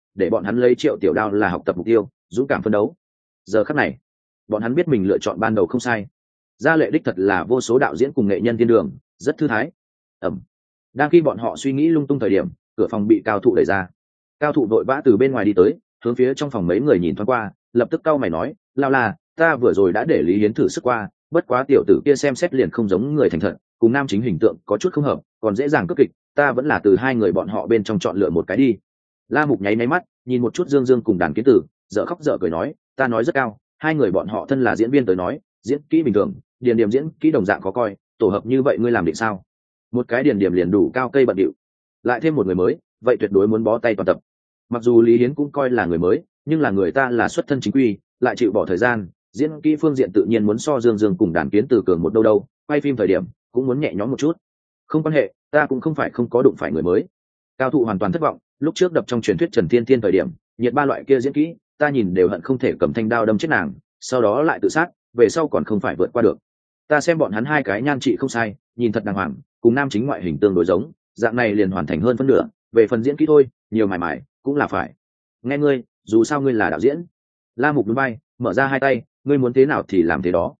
để bọn hắn lấy Triệu Tiểu Đao là học tập mục tiêu, dũng cảm phấn đấu. Giờ khắc này, bọn hắn biết mình lựa chọn ban đầu không sai. Gia Lệ đích thật là vô số đạo diễn cùng nghệ nhân thiên đường, rất thư thái. Đang khi bọn họ suy nghĩ lung tung thời điểm, cửa phòng bị Cao Thụ đẩy ra. Cao Thụ vội vã từ bên ngoài đi tới, hướng phía trong phòng mấy người nhìn thoáng qua, lập tức cau mày nói, lao là, ta vừa rồi đã để Lý Hiến thử sức qua, bất quá tiểu tử kia xem xét liền không giống người thành thật, cùng nam chính hình tượng có chút không hợp, còn dễ dàng cướp kịch, ta vẫn là từ hai người bọn họ bên trong chọn lựa một cái đi. La Mục nháy mắt, nhìn một chút Dương Dương cùng Đàn Kiến Tử, dở khóc dở cười nói, ta nói rất cao, hai người bọn họ thân là diễn viên tới nói, diễn kỹ bình thường, điền điểm diễn kỹ đồng dạng khó coi, tổ hợp như vậy ngươi làm định sao? Một cái điền điểm liền đủ cao cây bận điệu, lại thêm một người mới, vậy tuyệt đối muốn bó tay toàn tập. Mặc dù Lý Hiến cũng coi là người mới, nhưng là người ta là xuất thân chính quy, lại chịu bỏ thời gian, diễn kỹ phương diện tự nhiên muốn so Dương Dương cùng Đàn Kiến Tử cường một đâu, quay phim thời điểm cũng muốn nhẹ nhõm một chút. Không quan hệ, ta cũng không phải không có đụng phải người mới. Cao Thụ hoàn toàn thất vọng, lúc trước đập trong truyền thuyết Trần Thiên Thiên thời điểm, nhiệt ba loại kia diễn kỹ, ta nhìn đều hận không thể cầm thanh đao đâm chết nàng, sau đó lại tự sát, về sau còn không phải vượt qua được. Ta xem bọn hắn hai cái nhan trị không sai, nhìn thật đàng hoàng, cùng nam chính ngoại hình tương đối giống, dạng này liền hoàn thành hơn phân nửa, về phần diễn kỹ thôi, nhiều mải mải cũng là phải. Nghe ngươi, dù sao ngươi là đạo diễn. La Mục núi bay, mở ra hai tay, ngươi muốn thế nào thì làm thế đó.